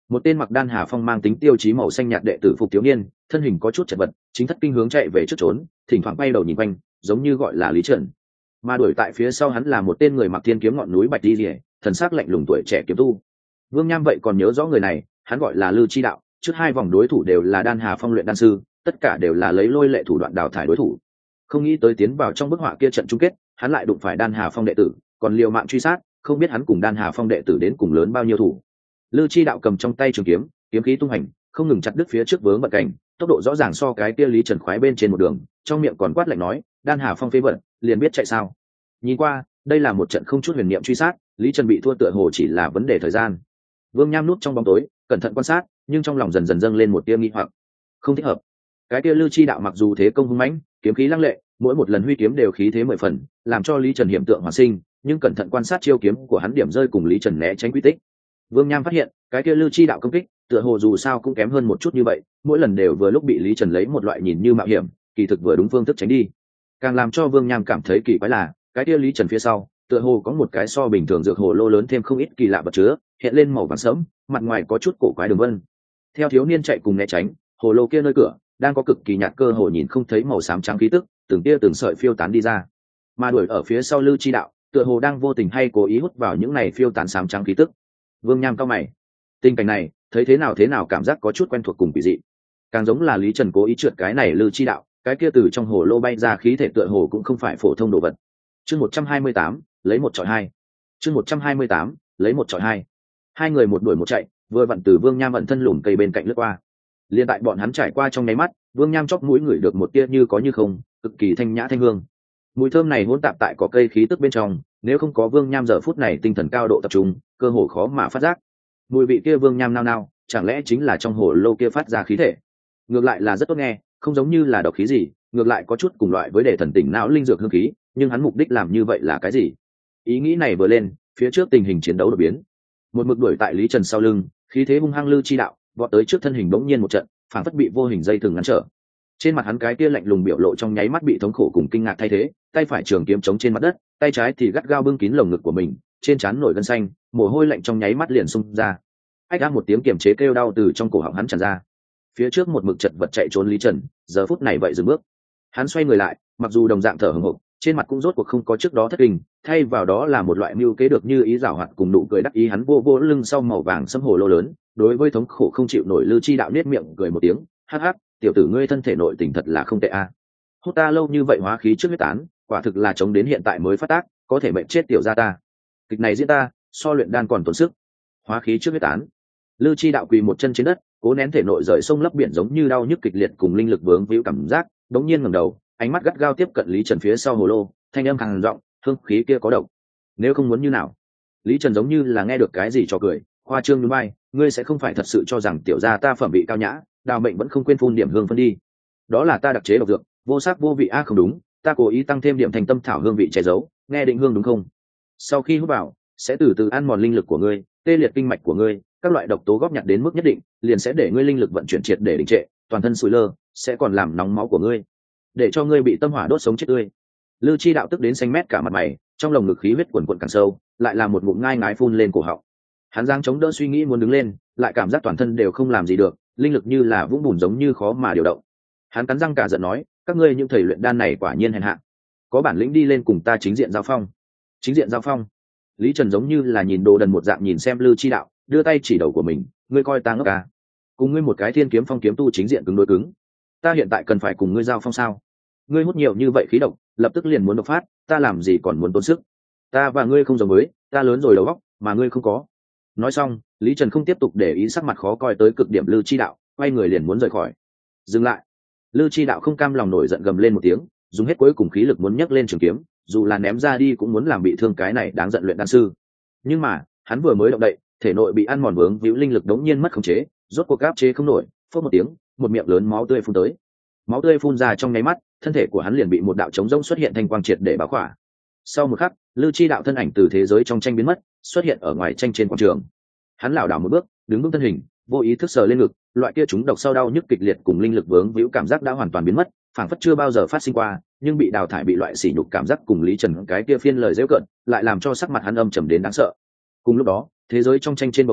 một tên mặc đan hà phong mang tính tiêu chí màu xanh nhạt đệ tử phục thiếu niên, thân hình có chút chật vật, chính thất kinh hướng chạy về trước trốn, thỉnh thoảng bay đầu nhìn quanh, giống như gọi là Lý Trần. Mà đuổi tại phía sau hắn là một tên người mặc thiên kiếm ngọn núi bạch đi rỉa, thần sắc lạnh lùng tuổi trẻ kiếm tu. Vương Nham vậy còn nhớ rõ người này, hắn gọi là Lư Chi Đạo, trước hai vòng đối thủ đều là đan hà phong luyện đan sư, tất cả đều là lấy lôi lệ thủ đoạn đào thải đối thủ. Không nghĩ tới tiến vào trong bức họa kia trận chung kết, hắn lại đụng phải đan hà phong đệ tử, còn liều mạng truy sát, không biết hắn cùng đan hà phong đệ tử đến cùng lớn bao nhiêu thủ. Lư Chi Đạo cầm trong tay trường kiếm, kiếm khí tung hành, không ngừng chặt đứt phía trước vướng bận cảnh, tốc độ rõ ràng so cái kia Lý Trần khoái bên trên một đường, trong miệng còn quát lạnh nói, đan hà phong phế vật, liền biết chạy sao. Nhìn qua, đây là một trận không chút huyền niệm truy sát, Lý Trần bị thua tựa hồ chỉ là vấn đề thời gian. Vương Nham núp trong bóng tối, cẩn thận quan sát, nhưng trong lòng dần dần dâng lên một tia nghi hoặc. Không thích hợp. Cái kia Lư Chi Đạo mặc dù thế công hung mãnh, kiếm khí lăng lệ, mỗi một lần huy kiếm đều khí thế mười phần, làm cho Lý Trần hiểm tượng hoàn sinh, nhưng cẩn thận quan sát chiêu kiếm của hắn điểm rơi cùng Lý Trần né tránh quy tích. Vương Nham phát hiện, cái kia Lư Chi Đạo công kích, tựa hồ dù sao cũng kém hơn một chút như vậy, mỗi lần đều vừa lúc bị Lý Trần lấy một loại nhìn như mạo hiểm, kỳ thực vừa đúng phương thức tránh đi. Càng làm cho Vương Nham cảm thấy kỳ quái là, cái kia Lý Trần phía sau, tựa hồ có một cái so bình thường dược hồ lô lớn thêm không ít kỳ lạ vật chứa, hiện lên màu vàng sẫm, mặt ngoài có chút cổ quái đường vân. Theo thiếu niên chạy cùng né tránh, hồ lô kia nơi cửa đang có cực kỳ nhạt cơ hồ nhìn không thấy màu xám trắng khí tức, từng tia từng sợi phiêu tán đi ra. Mà đuổi ở phía sau Lư Chi Đạo, tựa hồ đang vô tình hay cố ý hút vào những này phiêu tán xám trắng khí tức. Vương Nham cao mày. Tình cảnh này, thấy thế nào thế nào cảm giác có chút quen thuộc cùng kỳ dị. Càng giống là Lý Trần cố ý trượt cái này Lư Chi Đạo, cái kia từ trong hồ lô bay ra khí thể tựa hồ cũng không phải phổ thông đồ vật. Chương một trăm hai mươi tám, lấy một chọi hai. Chương một trăm hai mươi tám, lấy một chọi hai. Hai người một đuổi một chạy, vừa vặn từ Vương Nham ẩn thân lùm cây bên cạnh lướt qua. Liên tại bọn hắn trải qua trong nháy mắt, Vương Nham chóp mũi ngửi được một tia như có như không, cực kỳ thanh nhã thanh hương. Mùi thơm này hỗn tạp tại cỏ cây khí tức bên trong, nếu không có Vương Nham giờ phút này tinh thần cao độ tập trung, cơ hồ khó mà phát giác. Mùi vị kia Vương Nham nao nao, chẳng lẽ chính là trong hồ lô kia phát ra khí thể? Ngược lại là rất tốt nghe, không giống như là độc khí gì, ngược lại có chút cùng loại với để thần tỉnh não linh dược hương khí, nhưng hắn mục đích làm như vậy là cái gì? Ý nghĩ này vừa lên, phía trước tình hình chiến đấu đột biến. Một mực đuổi tại Lý Trần sau lưng, khí thế hung hăng Lư Chi Đạo, vọt tới trước thân hình bỗng nhiên một trận, phản phất bị vô hình dây thừng ngăn trở. Trên mặt hắn cái kia lạnh lùng biểu lộ trong nháy mắt bị thống khổ cùng kinh ngạc thay thế, tay phải trường kiếm chống trên mặt đất, tay trái thì gắt gao bưng kín lồng ngực của mình, trên trán nổi gân xanh, mồ hôi lạnh trong nháy mắt liền xung ra. Ách ác một tiếng kiềm chế kêu đau từ trong cổ họng hắn tràn ra. Phía trước một mực chật vật chạy trốn Lý Trần, giờ phút này vậy dừng bước. Hắn xoay người lại, mặc dù đồng dạng thở hổn hộc, trên mặt cũng rốt cuộc không có trước đó thất kinh, thay vào đó là một loại mưu kế được như ý giảo hoạt cùng nụ cười đắc ý. Hắn vô vô lưng sau màu vàng sẫm hồ lô lớn, đối với thống khổ không chịu nổi Lư Chi Đạo nết miệng cười một tiếng, hắc hắc, tiểu tử ngươi thân thể nội tình thật là không tệ a. Hút ta lâu như vậy hóa khí trước huyết tán, quả thực là chống đến hiện tại mới phát tác, có thể mệnh chết tiểu gia ta. Kịch này diễn ta, so luyện đan còn tốn sức. Hóa khí trước huyết tán. Lư Chi Đạo quỳ một chân trên đất, cố nén thể nội rời sông lấp biển giống như đau nhức kịch liệt cùng linh lực vướng víu cảm giác, đống nhiên ngẩng đầu, ánh mắt gắt gao tiếp cận Lý Trần phía sau hồ lô, thanh âm khàn giọng, hương khí kia có độc. Nếu không muốn như nào? Lý Trần giống như là nghe được cái gì cho cười, khoa trương nhún vai, ngươi sẽ không phải thật sự cho rằng tiểu gia ta phẩm vị cao nhã, đào mệnh vẫn không quên phun điểm hương phân đi. Đó là ta đặc chế độc dược, vô sắc vô vị a. À không đúng, ta cố ý tăng thêm điểm thành tâm thảo hương vị che giấu, nghe định hương đúng không? Sau khi hút vào, sẽ từ từ ăn mòn linh lực của ngươi, tê liệt kinh mạch của ngươi, các loại độc tố góp nhặt đến mức nhất định, liền sẽ để ngươi linh lực vận chuyển triệt để đình trệ, toàn thân sủi lơ, sẽ còn làm nóng máu của ngươi, để cho ngươi bị tâm hỏa đốt sống chết tươi. Lư Chi Đạo tức đến xanh mét cả mặt mày, trong lồng ngực khí huyết quần quần càng sâu, lại là một ngụm ngai ngái phun lên cổ họng. Hắn giang chống đỡ suy nghĩ muốn đứng lên, lại cảm giác toàn thân đều không làm gì được, linh lực như là vũng bùn giống như khó mà điều động. Hắn cắn răng cả giận nói, các ngươi những thầy luyện đan này quả nhiên hèn hạ, có bản lĩnh đi lên cùng ta chính diện giao phong. Chính diện giao phong? Lý Trần giống như là nhìn đồ đần một dạng nhìn xem Lư Chi Đạo, đưa tay chỉ đầu của mình, ngươi coi ta ngốc à? Cùng ngươi một cái thiên kiếm phong kiếm tu chính diện cứng đối cứng, ta hiện tại cần phải cùng ngươi giao phong sao? Ngươi hút nhiều như vậy khí độc, lập tức liền muốn độc phát, ta làm gì còn muốn tốn sức? Ta và ngươi không giống với, ta lớn rồi đầu óc, mà ngươi không có. Nói xong, Lý Trần không tiếp tục để ý sắc mặt khó coi tới cực điểm Lư Chi Đạo, quay người liền muốn rời khỏi. Dừng lại. Lư Chi Đạo không cam lòng nổi giận gầm lên một tiếng, dùng hết cuối cùng khí lực muốn nhấc lên trường kiếm, dù là ném ra đi cũng muốn làm bị thương cái này đáng giận luyện đan sư. Nhưng mà, hắn vừa mới động đậy, thể nội bị ăn mòn vướng víu linh lực đống nhiên mất khống chế, rốt cuộc áp chế không nổi, phốc một tiếng, một miệng lớn máu tươi phun tới. Máu tươi phun ra trong nháy mắt, thân thể của hắn liền bị một đạo trống rỗng xuất hiện thanh quang triệt để bao khỏa. Sau một khắc, Lư Chi Đạo thân ảnh từ thế giới trong tranh biến mất, xuất hiện ở ngoài tranh trên quảng trường. Hắn lảo đảo một bước, đứng vững thân hình, vô ý thức sờ lên ngực, loại kia chúng độc sau đau nhức kịch liệt cùng linh lực vướng víu cảm giác đã hoàn toàn biến mất, phảng phất chưa bao giờ phát sinh qua, nhưng bị đào thải bị loại sỉ nhục cảm giác cùng Lý Trần cái kia phiên lời giễu cợt, lại làm cho sắc mặt hắn âm trầm đến đáng sợ. Cùng lúc đó, thế giới trong tranh trên bầu trời,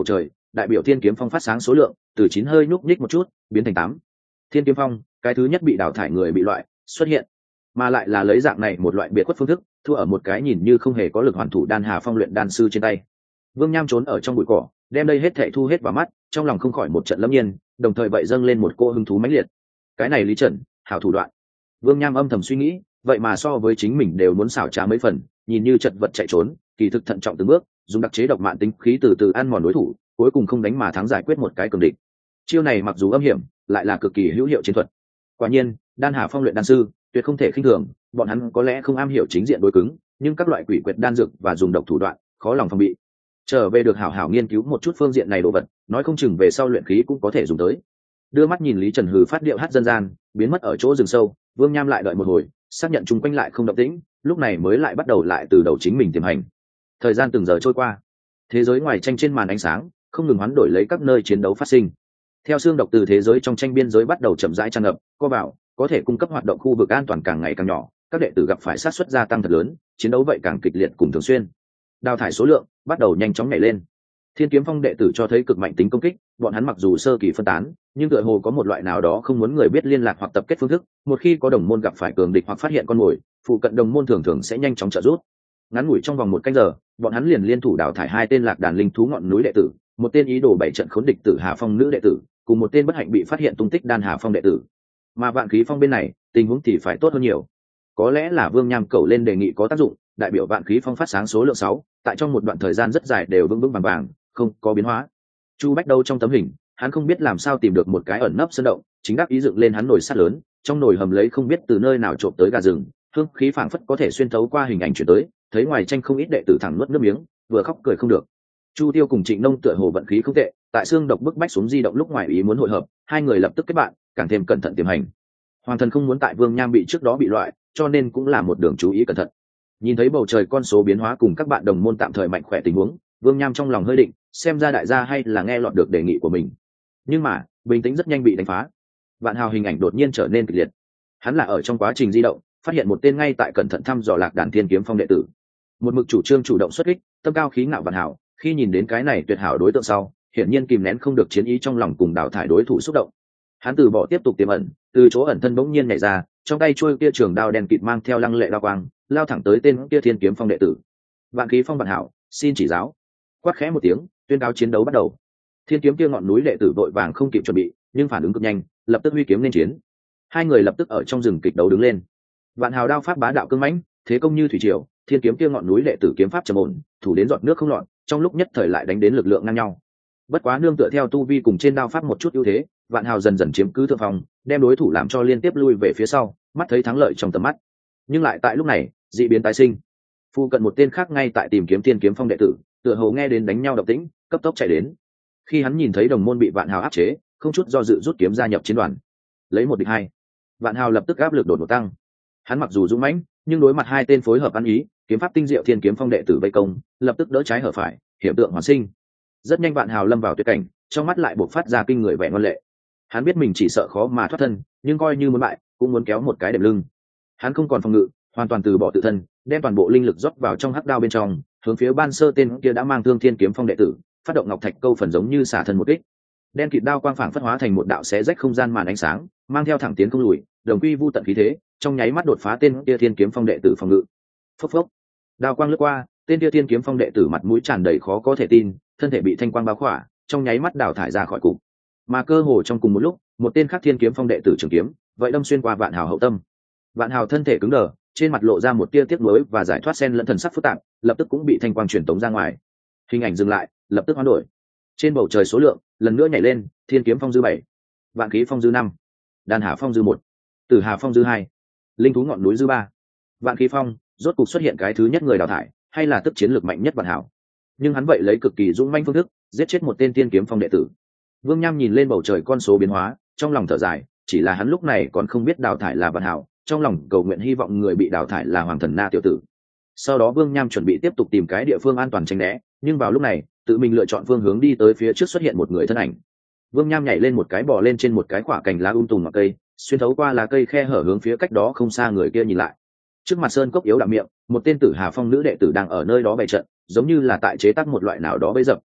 đại biểu thiên kiếm phong phát sáng số lượng từ chín hơi nhúc nhích một chút biến thành tám. Thiên kiếm phong cái thứ nhất bị đào thải người bị loại xuất hiện, mà lại là lấy dạng này một loại biệt khuất phương thức, thua ở một cái nhìn như không hề có lực hoàn thủ đan hà phong luyện đan sư trên tay. Vương Nham trốn ở trong bụi cỏ, đem đây hết thảy thu hết vào mắt, trong lòng không khỏi một trận lâm nhiên, đồng thời vậy dâng lên một cô hứng thú mãnh liệt. Cái này Lý Trần, hảo thủ đoạn. Vương Nham âm thầm suy nghĩ, vậy mà so với chính mình đều muốn xảo trá mấy phần, nhìn như chật vật chạy trốn, kỳ thực thận trọng từng bước, dùng đặc chế độc mạn tính khí từ từ ăn mòn đối thủ, cuối cùng không đánh mà thắng giải quyết một cái cường địch. Chiêu này mặc dù âm hiểm, lại là cực kỳ hữu hiệu chiến thuật. Quả nhiên, đan hà phong luyện đan sư, tuyệt không thể khinh thường, bọn hắn có lẽ không am hiểu chính diện đối cứng, nhưng các loại quỷ quyệt đan dược và dùng độc thủ đoạn, khó lòng phòng bị. Trở về được hảo hảo nghiên cứu một chút phương diện này đồ vật, nói không chừng về sau luyện khí cũng có thể dùng tới. Đưa mắt nhìn Lý Trần hừ phát điệu hát dân gian, biến mất ở chỗ rừng sâu, Vương Nham lại đợi một hồi, xác nhận chung quanh lại không động tĩnh, lúc này mới lại bắt đầu lại từ đầu chính mình tiềm hành. Thời gian từng giờ trôi qua, thế giới ngoài tranh trên màn ánh sáng không ngừng hoán đổi lấy các nơi chiến đấu phát sinh. Theo xương độc từ thế giới trong tranh biên giới bắt đầu chậm rãi tràn ngập, co vào, có thể cung cấp hoạt động khu vực an toàn càng ngày càng nhỏ, các đệ tử gặp phải sát suất gia tăng thật lớn, chiến đấu vậy càng kịch liệt cùng thường xuyên. Đào thải số lượng bắt đầu nhanh chóng nhảy lên. Thiên kiếm phong đệ tử cho thấy cực mạnh tính công kích, bọn hắn mặc dù sơ kỳ phân tán, nhưng tựa hồ có một loại nào đó không muốn người biết liên lạc hoặc tập kết phương thức, một khi có đồng môn gặp phải cường địch hoặc phát hiện con mồi, phụ cận đồng môn thường thường sẽ nhanh chóng trợ giúp. Ngắn ngủi trong vòng một canh giờ, bọn hắn liền liên thủ đào thải hai tên lạc đàn linh thú ngọn núi đệ tử, một tên ý đồ bảy trận khốn địch tử Hà Phong nữ đệ tử, cùng một tên bất hạnh bị phát hiện tung tích đan Hà Phong đệ tử. Mà Vạn Khí Phong bên này, tình huống thì phải tốt hơn nhiều. Có lẽ là Vương Nham cầu lên đề nghị có tác dụng, đại biểu Vạn Khí Phong phát sáng số lượng sáu, tại trong một đoạn thời gian rất dài đều vững vững vàng vàng, không có biến hóa. Chu Bách đâu trong tấm hình, hắn không biết làm sao tìm được một cái ẩn nấp sơn động, chính đắc ý dựng lên hắn nồi sắt lớn, trong nồi hầm lấy không biết từ nơi nào trộm tới gà rừng, hương khí phảng phất có thể xuyên thấu qua hình ảnh chuyển tới, thấy ngoài tranh không ít đệ tử thẳng nuốt nước miếng, vừa khóc cười không được. Chu Tiêu cùng Trịnh Nông tựa hồ vận khí không tệ, tại xương độc bức bách xuống di động lúc ngoài ý muốn hội hợp, hai người lập tức kết bạn, càng thêm cẩn thận tiềm hành. Hoàng Thần không muốn tại Vương Nham bị trước đó bị loại, cho nên cũng là một đường chú ý cẩn thận. Nhìn thấy bầu trời con số biến hóa cùng các bạn đồng môn tạm thời mạnh khỏe tình huống, Vương Nham trong lòng hơi định, xem ra đại gia hay là nghe lọt được đề nghị của mình. Nhưng mà, bình tĩnh rất nhanh bị đánh phá. Vạn Hào hình ảnh đột nhiên trở nên kịch liệt. Hắn là ở trong quá trình di động, phát hiện một tên ngay tại cẩn thận thăm dò lạc đàn Thiên Kiếm Phong đệ tử. Một mực chủ trương chủ động xuất kích, tâm cao khí ngạo Vạn Hào, khi nhìn đến cái này tuyệt hảo đối tượng sau, hiển nhiên kìm nén không được chiến ý trong lòng cùng đào thải đối thủ xúc động. Hắn từ bỏ tiếp tục tiềm ẩn, từ chỗ ẩn thân bỗng nhiên nhảy ra, trong tay chuôi kia trường đao đen kịt mang theo lăng lệ đao quang, lao thẳng tới tên kia Thiên Kiếm Phong đệ tử. Vạn Khí Phong Vạn Hảo, xin chỉ giáo. Quát khẽ một tiếng, tuyên cáo chiến đấu bắt đầu. Thiên kiếm kia ngọn núi đệ tử vội vàng không kịp chuẩn bị, nhưng phản ứng cực nhanh, lập tức huy kiếm lên chiến. Hai người lập tức ở trong rừng kịch đấu đứng lên. Vạn Hào đao pháp bá đạo cương mãnh, thế công như thủy triều, thiên kiếm kia ngọn núi đệ tử kiếm pháp trầm ổn, thủ đến giọt nước không lọt, trong lúc nhất thời lại đánh đến lực lượng ngang nhau. Bất quá nương tựa theo tu vi cùng trên đao pháp một chút ưu thế, Vạn Hào dần dần chiếm cứ thượng phong, đem đối thủ làm cho liên tiếp lui về phía sau, mắt thấy thắng lợi trong tầm mắt. Nhưng lại tại lúc này, dị biến tái sinh. Phu cận một tên khác ngay tại tìm kiếm Thiên Kiếm Phong đệ tử, tựa hồ nghe đến đánh nhau động tĩnh, cấp tốc chạy đến. Khi hắn nhìn thấy đồng môn bị Vạn Hào áp chế, không chút do dự rút kiếm gia nhập chiến đoàn. Lấy một địch hai, Vạn Hào lập tức áp lực đột ngột tăng. Hắn mặc dù dũng mãnh, nhưng đối mặt hai tên phối hợp ăn ý, kiếm pháp tinh diệu Thiên Kiếm Phong đệ tử vây công, lập tức đỡ trái hở phải, hiểm tượng hoàn sinh. Rất nhanh Vạn Hào lâm vào tuyệt cảnh, trong mắt lại bộc phát ra kinh người vẻ ngoan lệ. Hắn biết mình chỉ sợ khó mà thoát thân, nhưng coi như muốn bại, cũng muốn kéo một cái đệm lưng. Hắn không còn phòng ngự, hoàn toàn từ bỏ tự thân, đem toàn bộ linh lực rót vào trong hắc đao bên trong, hướng phía ban sơ tên kia đã mang thương Thiên Kiếm Phong đệ tử, phát động ngọc thạch câu phần giống như xả thân một kích. Đen kịt đao quang phảng phất hóa thành một đạo xé rách không gian màn ánh sáng, mang theo thẳng tiến không lùi, đồng quy vu tận khí thế, trong nháy mắt đột phá tên kia Thiên Kiếm Phong đệ tử phòng ngự. Phốc phốc, đao quang lướt qua, tên kia Thiên Kiếm Phong đệ tử mặt mũi tràn đầy khó có thể tin, thân thể bị thanh quang bao khỏa, trong nháy mắt đào thải ra khỏi cục. Mà cơ hồ trong cùng một lúc, một tên khác Thiên Kiếm Phong đệ tử trường kiếm, vậy đâm xuyên qua Vạn Hào hậu tâm. Vạn Hào thân thể cứng đờ, trên mặt lộ ra một tia tiếc nuối và giải thoát xen lẫn thần sắc phức tạp, lập tức cũng bị thanh quang truyền tống ra ngoài. Hình ảnh dừng lại, lập tức hoán đổi. Trên bầu trời số lượng lần nữa nhảy lên, Thiên Kiếm Phong dư bảy, Vạn Khí Phong dư năm, Đan Hà Phong dư một, Tử Hà Phong dư hai, Linh thú ngọn núi dư ba. Vạn Khí Phong rốt cục xuất hiện cái thứ nhất người đào thải, hay là tức chiến lược mạnh nhất Vạn Hảo. Nhưng hắn vậy lấy cực kỳ dũng manh phương thức, giết chết một tên Thiên Kiếm Phong đệ tử. Vương Nham nhìn lên bầu trời con số biến hóa, trong lòng thở dài, chỉ là hắn lúc này còn không biết đào thải là Vạn Hảo, trong lòng cầu nguyện hy vọng người bị đào thải là Hoàng Thần Na tiểu tử. Sau đó Vương Nham chuẩn bị tiếp tục tìm cái địa phương an toàn tránh né, nhưng vào lúc này, tự mình lựa chọn phương hướng đi tới phía trước xuất hiện một người thân ảnh. Vương Nham nhảy lên một cái bò lên trên một cái quả cành lá um tùm ngọn cây, xuyên thấu qua lá cây khe hở hướng phía cách đó không xa người kia nhìn lại. Trước mặt sơn cốc yếu đạm miệng, một tên Tử Hà Phong nữ đệ tử đang ở nơi đó bày trận, giống như là tại chế tác một loại nào đó bấy dập.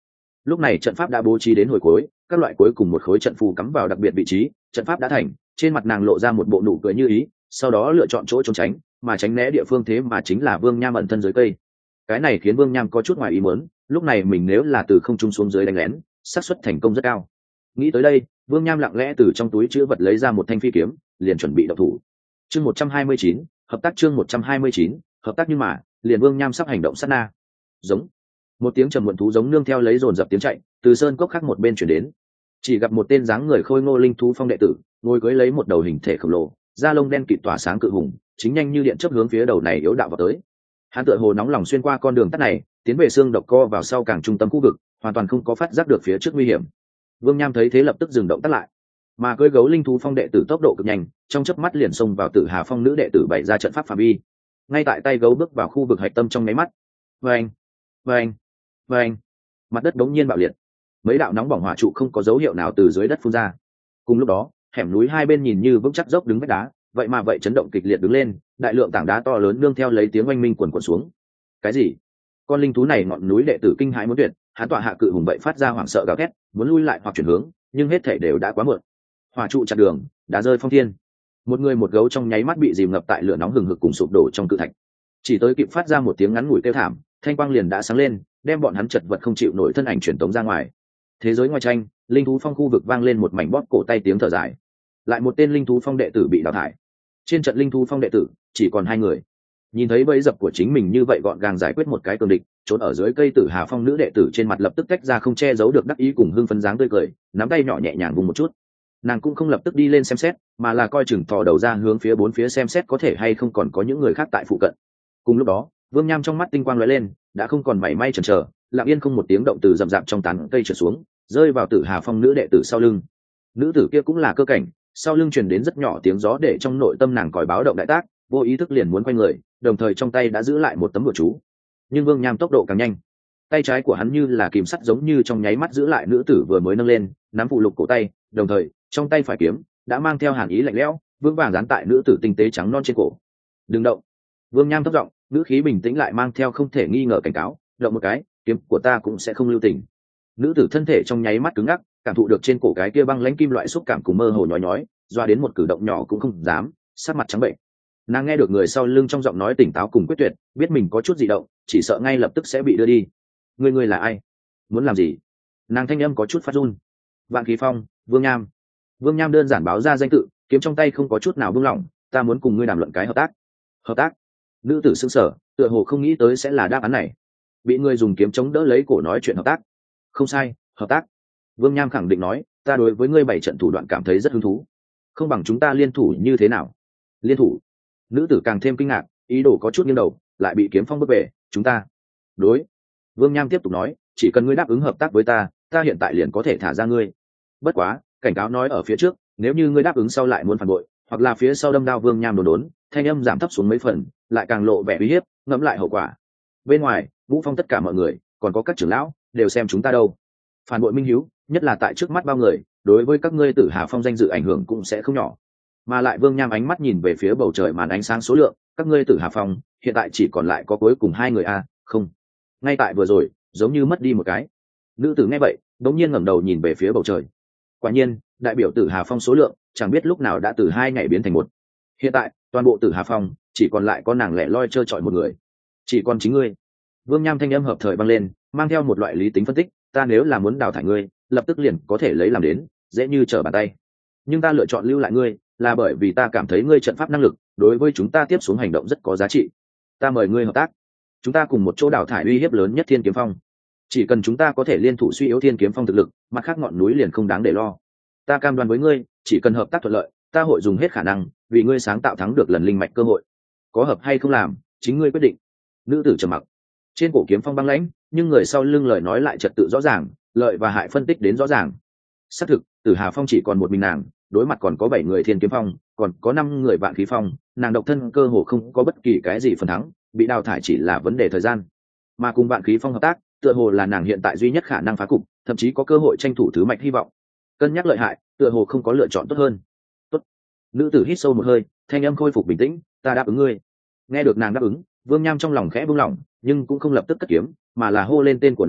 lúc này trận pháp đã bố trí đến hồi cuối, các loại cuối cùng một khối trận phù cắm vào đặc biệt vị trí, trận pháp đã thành. Trên mặt nàng lộ ra một bộ nụ cười như ý, sau đó lựa chọn chỗ trốn tránh, mà tránh né địa phương thế mà chính là Vương Nham ẩn thân dưới cây. Cái này khiến Vương Nham có chút ngoài ý muốn, lúc này mình nếu là từ không trung xuống dưới đánh lén, xác suất thành công rất cao. Nghĩ tới đây, Vương Nham lặng lẽ từ trong túi trữ vật lấy ra một thanh phi kiếm, liền chuẩn bị động thủ. Chương một trăm hai mươi chín, hợp tác chương một trăm hai mươi chín, hợp tác nhưng mà, liền Vương Nham sắp hành động sát na. Giống. Một tiếng trầm muộn thú giống nương theo lấy dồn dập tiếng chạy, từ sơn cốc khác một bên chuyển đến. Chỉ gặp một tên dáng người khôi ngô linh thú phong đệ tử, ngồi cưỡi lấy một đầu hình thể khổng lồ, da lông đen kịt tỏa sáng cự hùng, chính nhanh như điện chớp hướng phía đầu này yếu đạo vào tới. Hắn tựa hồ nóng lòng xuyên qua con đường tắt này, tiến về xương độc co vào sau càng trung tâm khu vực, hoàn toàn không có phát giác được phía trước nguy hiểm. Vương Nham thấy thế lập tức dừng động tắt lại, mà cưỡi gấu linh thú phong đệ tử tốc độ cực nhanh, trong chớp mắt liền xông vào Tử Hà Phong nữ đệ tử bày ra trận pháp phạm vi. Ngay tại tay gấu bước vào khu vực hạch tâm trong nháy mắt, vang, vang, vang, mặt đất đống nhiên bạo liệt, mấy đạo nóng bỏng hỏa trụ không có dấu hiệu nào từ dưới đất phun ra. Cùng lúc đó, hẻm núi hai bên nhìn như vững chắc dốc đứng vách đá, vậy mà vậy chấn động kịch liệt đứng lên, đại lượng tảng đá to lớn nương theo lấy tiếng oanh minh quần quần xuống. Cái gì? Con linh thú này ngọn núi đệ tử kinh hãi muốn tuyệt, hắn tọa hạ cự hùng vậy phát ra hoảng sợ gào thét, muốn lui lại hoặc chuyển hướng, nhưng hết thảy đều đã quá muộn. Hỏa trụ chặn đường, đá rơi phong thiên. Một người một gấu trong nháy mắt bị dìm ngập tại lửa nóng hừng hực cùng sụp đổ trong cự thạch. Chỉ tới kịp phát ra một tiếng ngắn ngủi kêu thảm, thanh quang liền đã sáng lên, đem bọn hắn chật vật không chịu nổi thân ảnh truyền tống ra ngoài. Thế giới ngoài tranh, linh thú phong khu vực vang lên một mảnh bóp cổ tay tiếng thở dài. Lại một tên linh thú phong đệ tử bị đào thải. Trên trận linh thú phong đệ tử chỉ còn hai người. Nhìn thấy bẫy dập của chính mình như vậy gọn gàng giải quyết một cái cường địch, trốn ở dưới cây Tử Hà Phong nữ đệ tử trên mặt lập tức tách ra không che giấu được đắc ý cùng hưng phấn dáng tươi cười, nắm tay nhỏ nhẹ nhàng vùng một chút. Nàng cũng không lập tức đi lên xem xét, mà là coi chừng thò đầu ra hướng phía bốn phía xem xét có thể hay không còn có những người khác tại phụ cận. Cùng lúc đó, Vương Nham trong mắt tinh quang lóe lên, đã không còn mảy may chần chờ, lặng yên không một tiếng động từ rậm rạp trong tán cây trượt xuống, rơi vào Tử Hà Phong nữ đệ tử sau lưng. Nữ tử kia cũng là cơ cảnh, sau lưng truyền đến rất nhỏ tiếng gió để trong nội tâm nàng còi báo động đại tác, vô ý thức liền muốn quay người, đồng thời trong tay đã giữ lại một tấm bùa chú. Nhưng Vương Nham tốc độ càng nhanh, tay trái của hắn như là kìm sắt giống như trong nháy mắt giữ lại nữ tử vừa mới nâng lên, nắm phụ lục cổ tay, đồng thời trong tay phải kiếm đã mang theo hàn ý lạnh lẽo, vững vàng dán tại nữ tử tinh tế trắng non trên cổ. Đừng động. Vương Nham thấp giọng, ngữ khí bình tĩnh lại mang theo không thể nghi ngờ cảnh cáo, động một cái, kiếm của ta cũng sẽ không lưu tình. Nữ tử thân thể trong nháy mắt cứng ngắc, cảm thụ được trên cổ cái kia băng lãnh kim loại xúc cảm cùng mơ hồ nhói nhói, doa đến một cử động nhỏ cũng không dám, sắc mặt trắng bệnh. Nàng nghe được người sau lưng trong giọng nói tỉnh táo cùng quyết tuyệt, biết mình có chút gì động, chỉ sợ ngay lập tức sẽ bị đưa đi. Ngươi ngươi là ai? Muốn làm gì? Nàng thanh âm có chút phát run. Vạn Khí Phong, Vương Nham. Vương Nham đơn giản báo ra danh tự, kiếm trong tay không có chút nào buông lỏng, ta muốn cùng ngươi đàm luận cái hợp tác. Hợp tác? Nữ tử sững sờ, tựa hồ không nghĩ tới sẽ là đáp án này. Bị người dùng kiếm chống đỡ lấy cổ nói chuyện hợp tác. Không sai, hợp tác. Vương Nham khẳng định nói, ta đối với ngươi bảy trận thủ đoạn cảm thấy rất hứng thú. Không bằng chúng ta liên thủ như thế nào? Liên thủ? Nữ tử càng thêm kinh ngạc, ý đồ có chút nghiêng đầu, lại bị kiếm phong bước về, chúng ta. Đối. Vương Nham tiếp tục nói, chỉ cần ngươi đáp ứng hợp tác với ta, ta hiện tại liền có thể thả ra ngươi. Bất quá, cảnh cáo nói ở phía trước, nếu như ngươi đáp ứng sau lại muốn phản bội, hoặc là phía sau đâm đao Vương Nham đồn đốn, thanh âm giảm thấp xuống mấy phần, lại càng lộ vẻ uy hiếp, ngẫm lại hậu quả. Bên ngoài, Vũ Phong tất cả mọi người, còn có các trưởng lão, đều xem chúng ta đâu. Phản bội minh hiếu, nhất là tại trước mắt bao người, đối với các ngươi Tử Hà Phong danh dự ảnh hưởng cũng sẽ không nhỏ. Mà lại Vương Nham ánh mắt nhìn về phía bầu trời màn ánh sáng số lượng, các ngươi Tử Hà Phong hiện tại chỉ còn lại có cuối cùng hai người a, không. Ngay tại vừa rồi, giống như mất đi một cái. Nữ tử nghe vậy, đống nhiên ngẩng đầu nhìn về phía bầu trời. Quả nhiên, đại biểu Tử Hà Phong số lượng, chẳng biết lúc nào đã từ hai ngày biến thành một. Hiện tại, toàn bộ Tử Hà Phong chỉ còn lại có nàng lẻ loi trơ trọi một người. Chỉ còn chính ngươi. Vương Nham thanh âm hợp thời băng lên, mang theo một loại lý tính phân tích, ta nếu là muốn đào thải ngươi, lập tức liền có thể lấy làm đến, dễ như trở bàn tay. Nhưng ta lựa chọn lưu lại ngươi, là bởi vì ta cảm thấy ngươi trận pháp năng lực, đối với chúng ta tiếp xuống hành động rất có giá trị. Ta mời ngươi hợp tác. Chúng ta cùng một chỗ đào thải uy hiếp lớn nhất Thiên Kiếm Phong. Chỉ cần chúng ta có thể liên thủ suy yếu Thiên Kiếm Phong thực lực, mặt khác ngọn núi liền không đáng để lo. Ta cam đoan với ngươi, chỉ cần hợp tác thuận lợi, ta hội dùng hết khả năng, vì ngươi sáng tạo thắng được lần linh mạch cơ hội. Có hợp hay không làm, chính ngươi quyết định. Nữ tử trầm mặc. Trên cổ kiếm phong băng lãnh, nhưng người sau lưng lời nói lại trật tự rõ ràng, lợi và hại phân tích đến rõ ràng. Xác thực, Tử Hà Phong chỉ còn một mình nàng, đối mặt còn có bảy người Thiên Kiếm Phong, còn có năm người Vạn Khí Phong, nàng độc thân cơ hồ không có bất kỳ cái gì phần thắng, bị đào thải chỉ là vấn đề thời gian. Mà cùng Vạn Khí Phong hợp tác, tựa hồ là nàng hiện tại duy nhất khả năng phá cục, thậm chí có cơ hội tranh thủ thứ mạch hy vọng. Cân nhắc lợi hại, tựa hồ không có lựa chọn tốt hơn. Tốt. Nữ tử hít sâu một hơi, thanh âm khôi phục bình tĩnh, ta đáp ứng ngươi. Nghe được nàng đáp ứng, Vương Nham trong lòng khẽ buông lỏng, nhưng cũng không lập tức cất kiếm, mà là hô lên tên của nàng,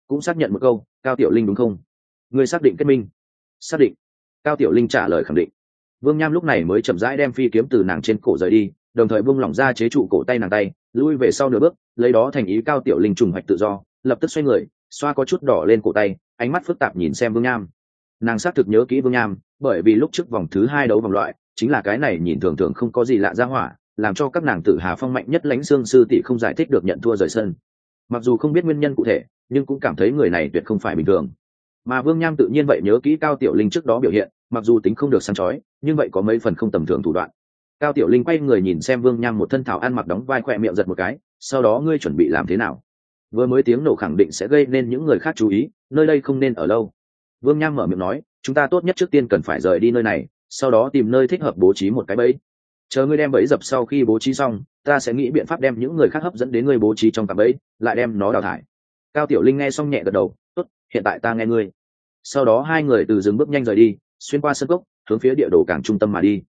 cũng xác nhận một câu, Cao Tiểu Linh đúng không? Ngươi xác định kết minh? Xác định. Cao Tiểu Linh trả lời khẳng định. Vương Nham lúc này mới chậm rãi đem phi kiếm từ nàng trên cổ rời đi, đồng thời buông lỏng ra chế trụ cổ tay nàng tay, lui về sau nửa bước, lấy đó thành ý Cao Tiểu Linh trùng hoạch tự do, lập tức xoay người, xoa có chút đỏ lên cổ tay, ánh mắt phức tạp nhìn xem Vương Nham. Nàng xác thực nhớ kỹ Vương Nham, bởi vì lúc trước vòng thứ hai đấu vòng loại, chính là cái này nhìn thường thường không có gì lạ ra hỏa, làm cho các nàng tử Hà Phong mạnh nhất lãnh xương sư tỷ không giải thích được nhận thua rời sân. Mặc dù không biết nguyên nhân cụ thể, nhưng cũng cảm thấy người này tuyệt không phải bình thường. Mà Vương Nham tự nhiên vậy nhớ kỹ Cao Tiểu Linh trước đó biểu hiện, mặc dù tính không được sáng chói, nhưng vậy có mấy phần không tầm thường thủ đoạn. Cao Tiểu Linh quay người nhìn xem Vương Nham một thân thảo ăn mặc đóng vai khỏe miệng giật một cái, sau đó ngươi chuẩn bị làm thế nào? Vừa mới tiếng nổ khẳng định sẽ gây nên những người khác chú ý, nơi đây không nên ở lâu. Vương Nham mở miệng nói, chúng ta tốt nhất trước tiên cần phải rời đi nơi này, sau đó tìm nơi thích hợp bố trí một cái bẫy. Chờ ngươi đem bẫy dập sau khi bố trí xong, ta sẽ nghĩ biện pháp đem những người khác hấp dẫn đến ngươi bố trí trong cạm bẫy, lại đem nó đào thải. Cao Tiểu Linh nghe xong nhẹ gật đầu, tốt, hiện tại ta nghe ngươi. Sau đó hai người từ rừng bước nhanh rời đi, xuyên qua sân cốc, hướng phía địa đồ cảng trung tâm mà đi.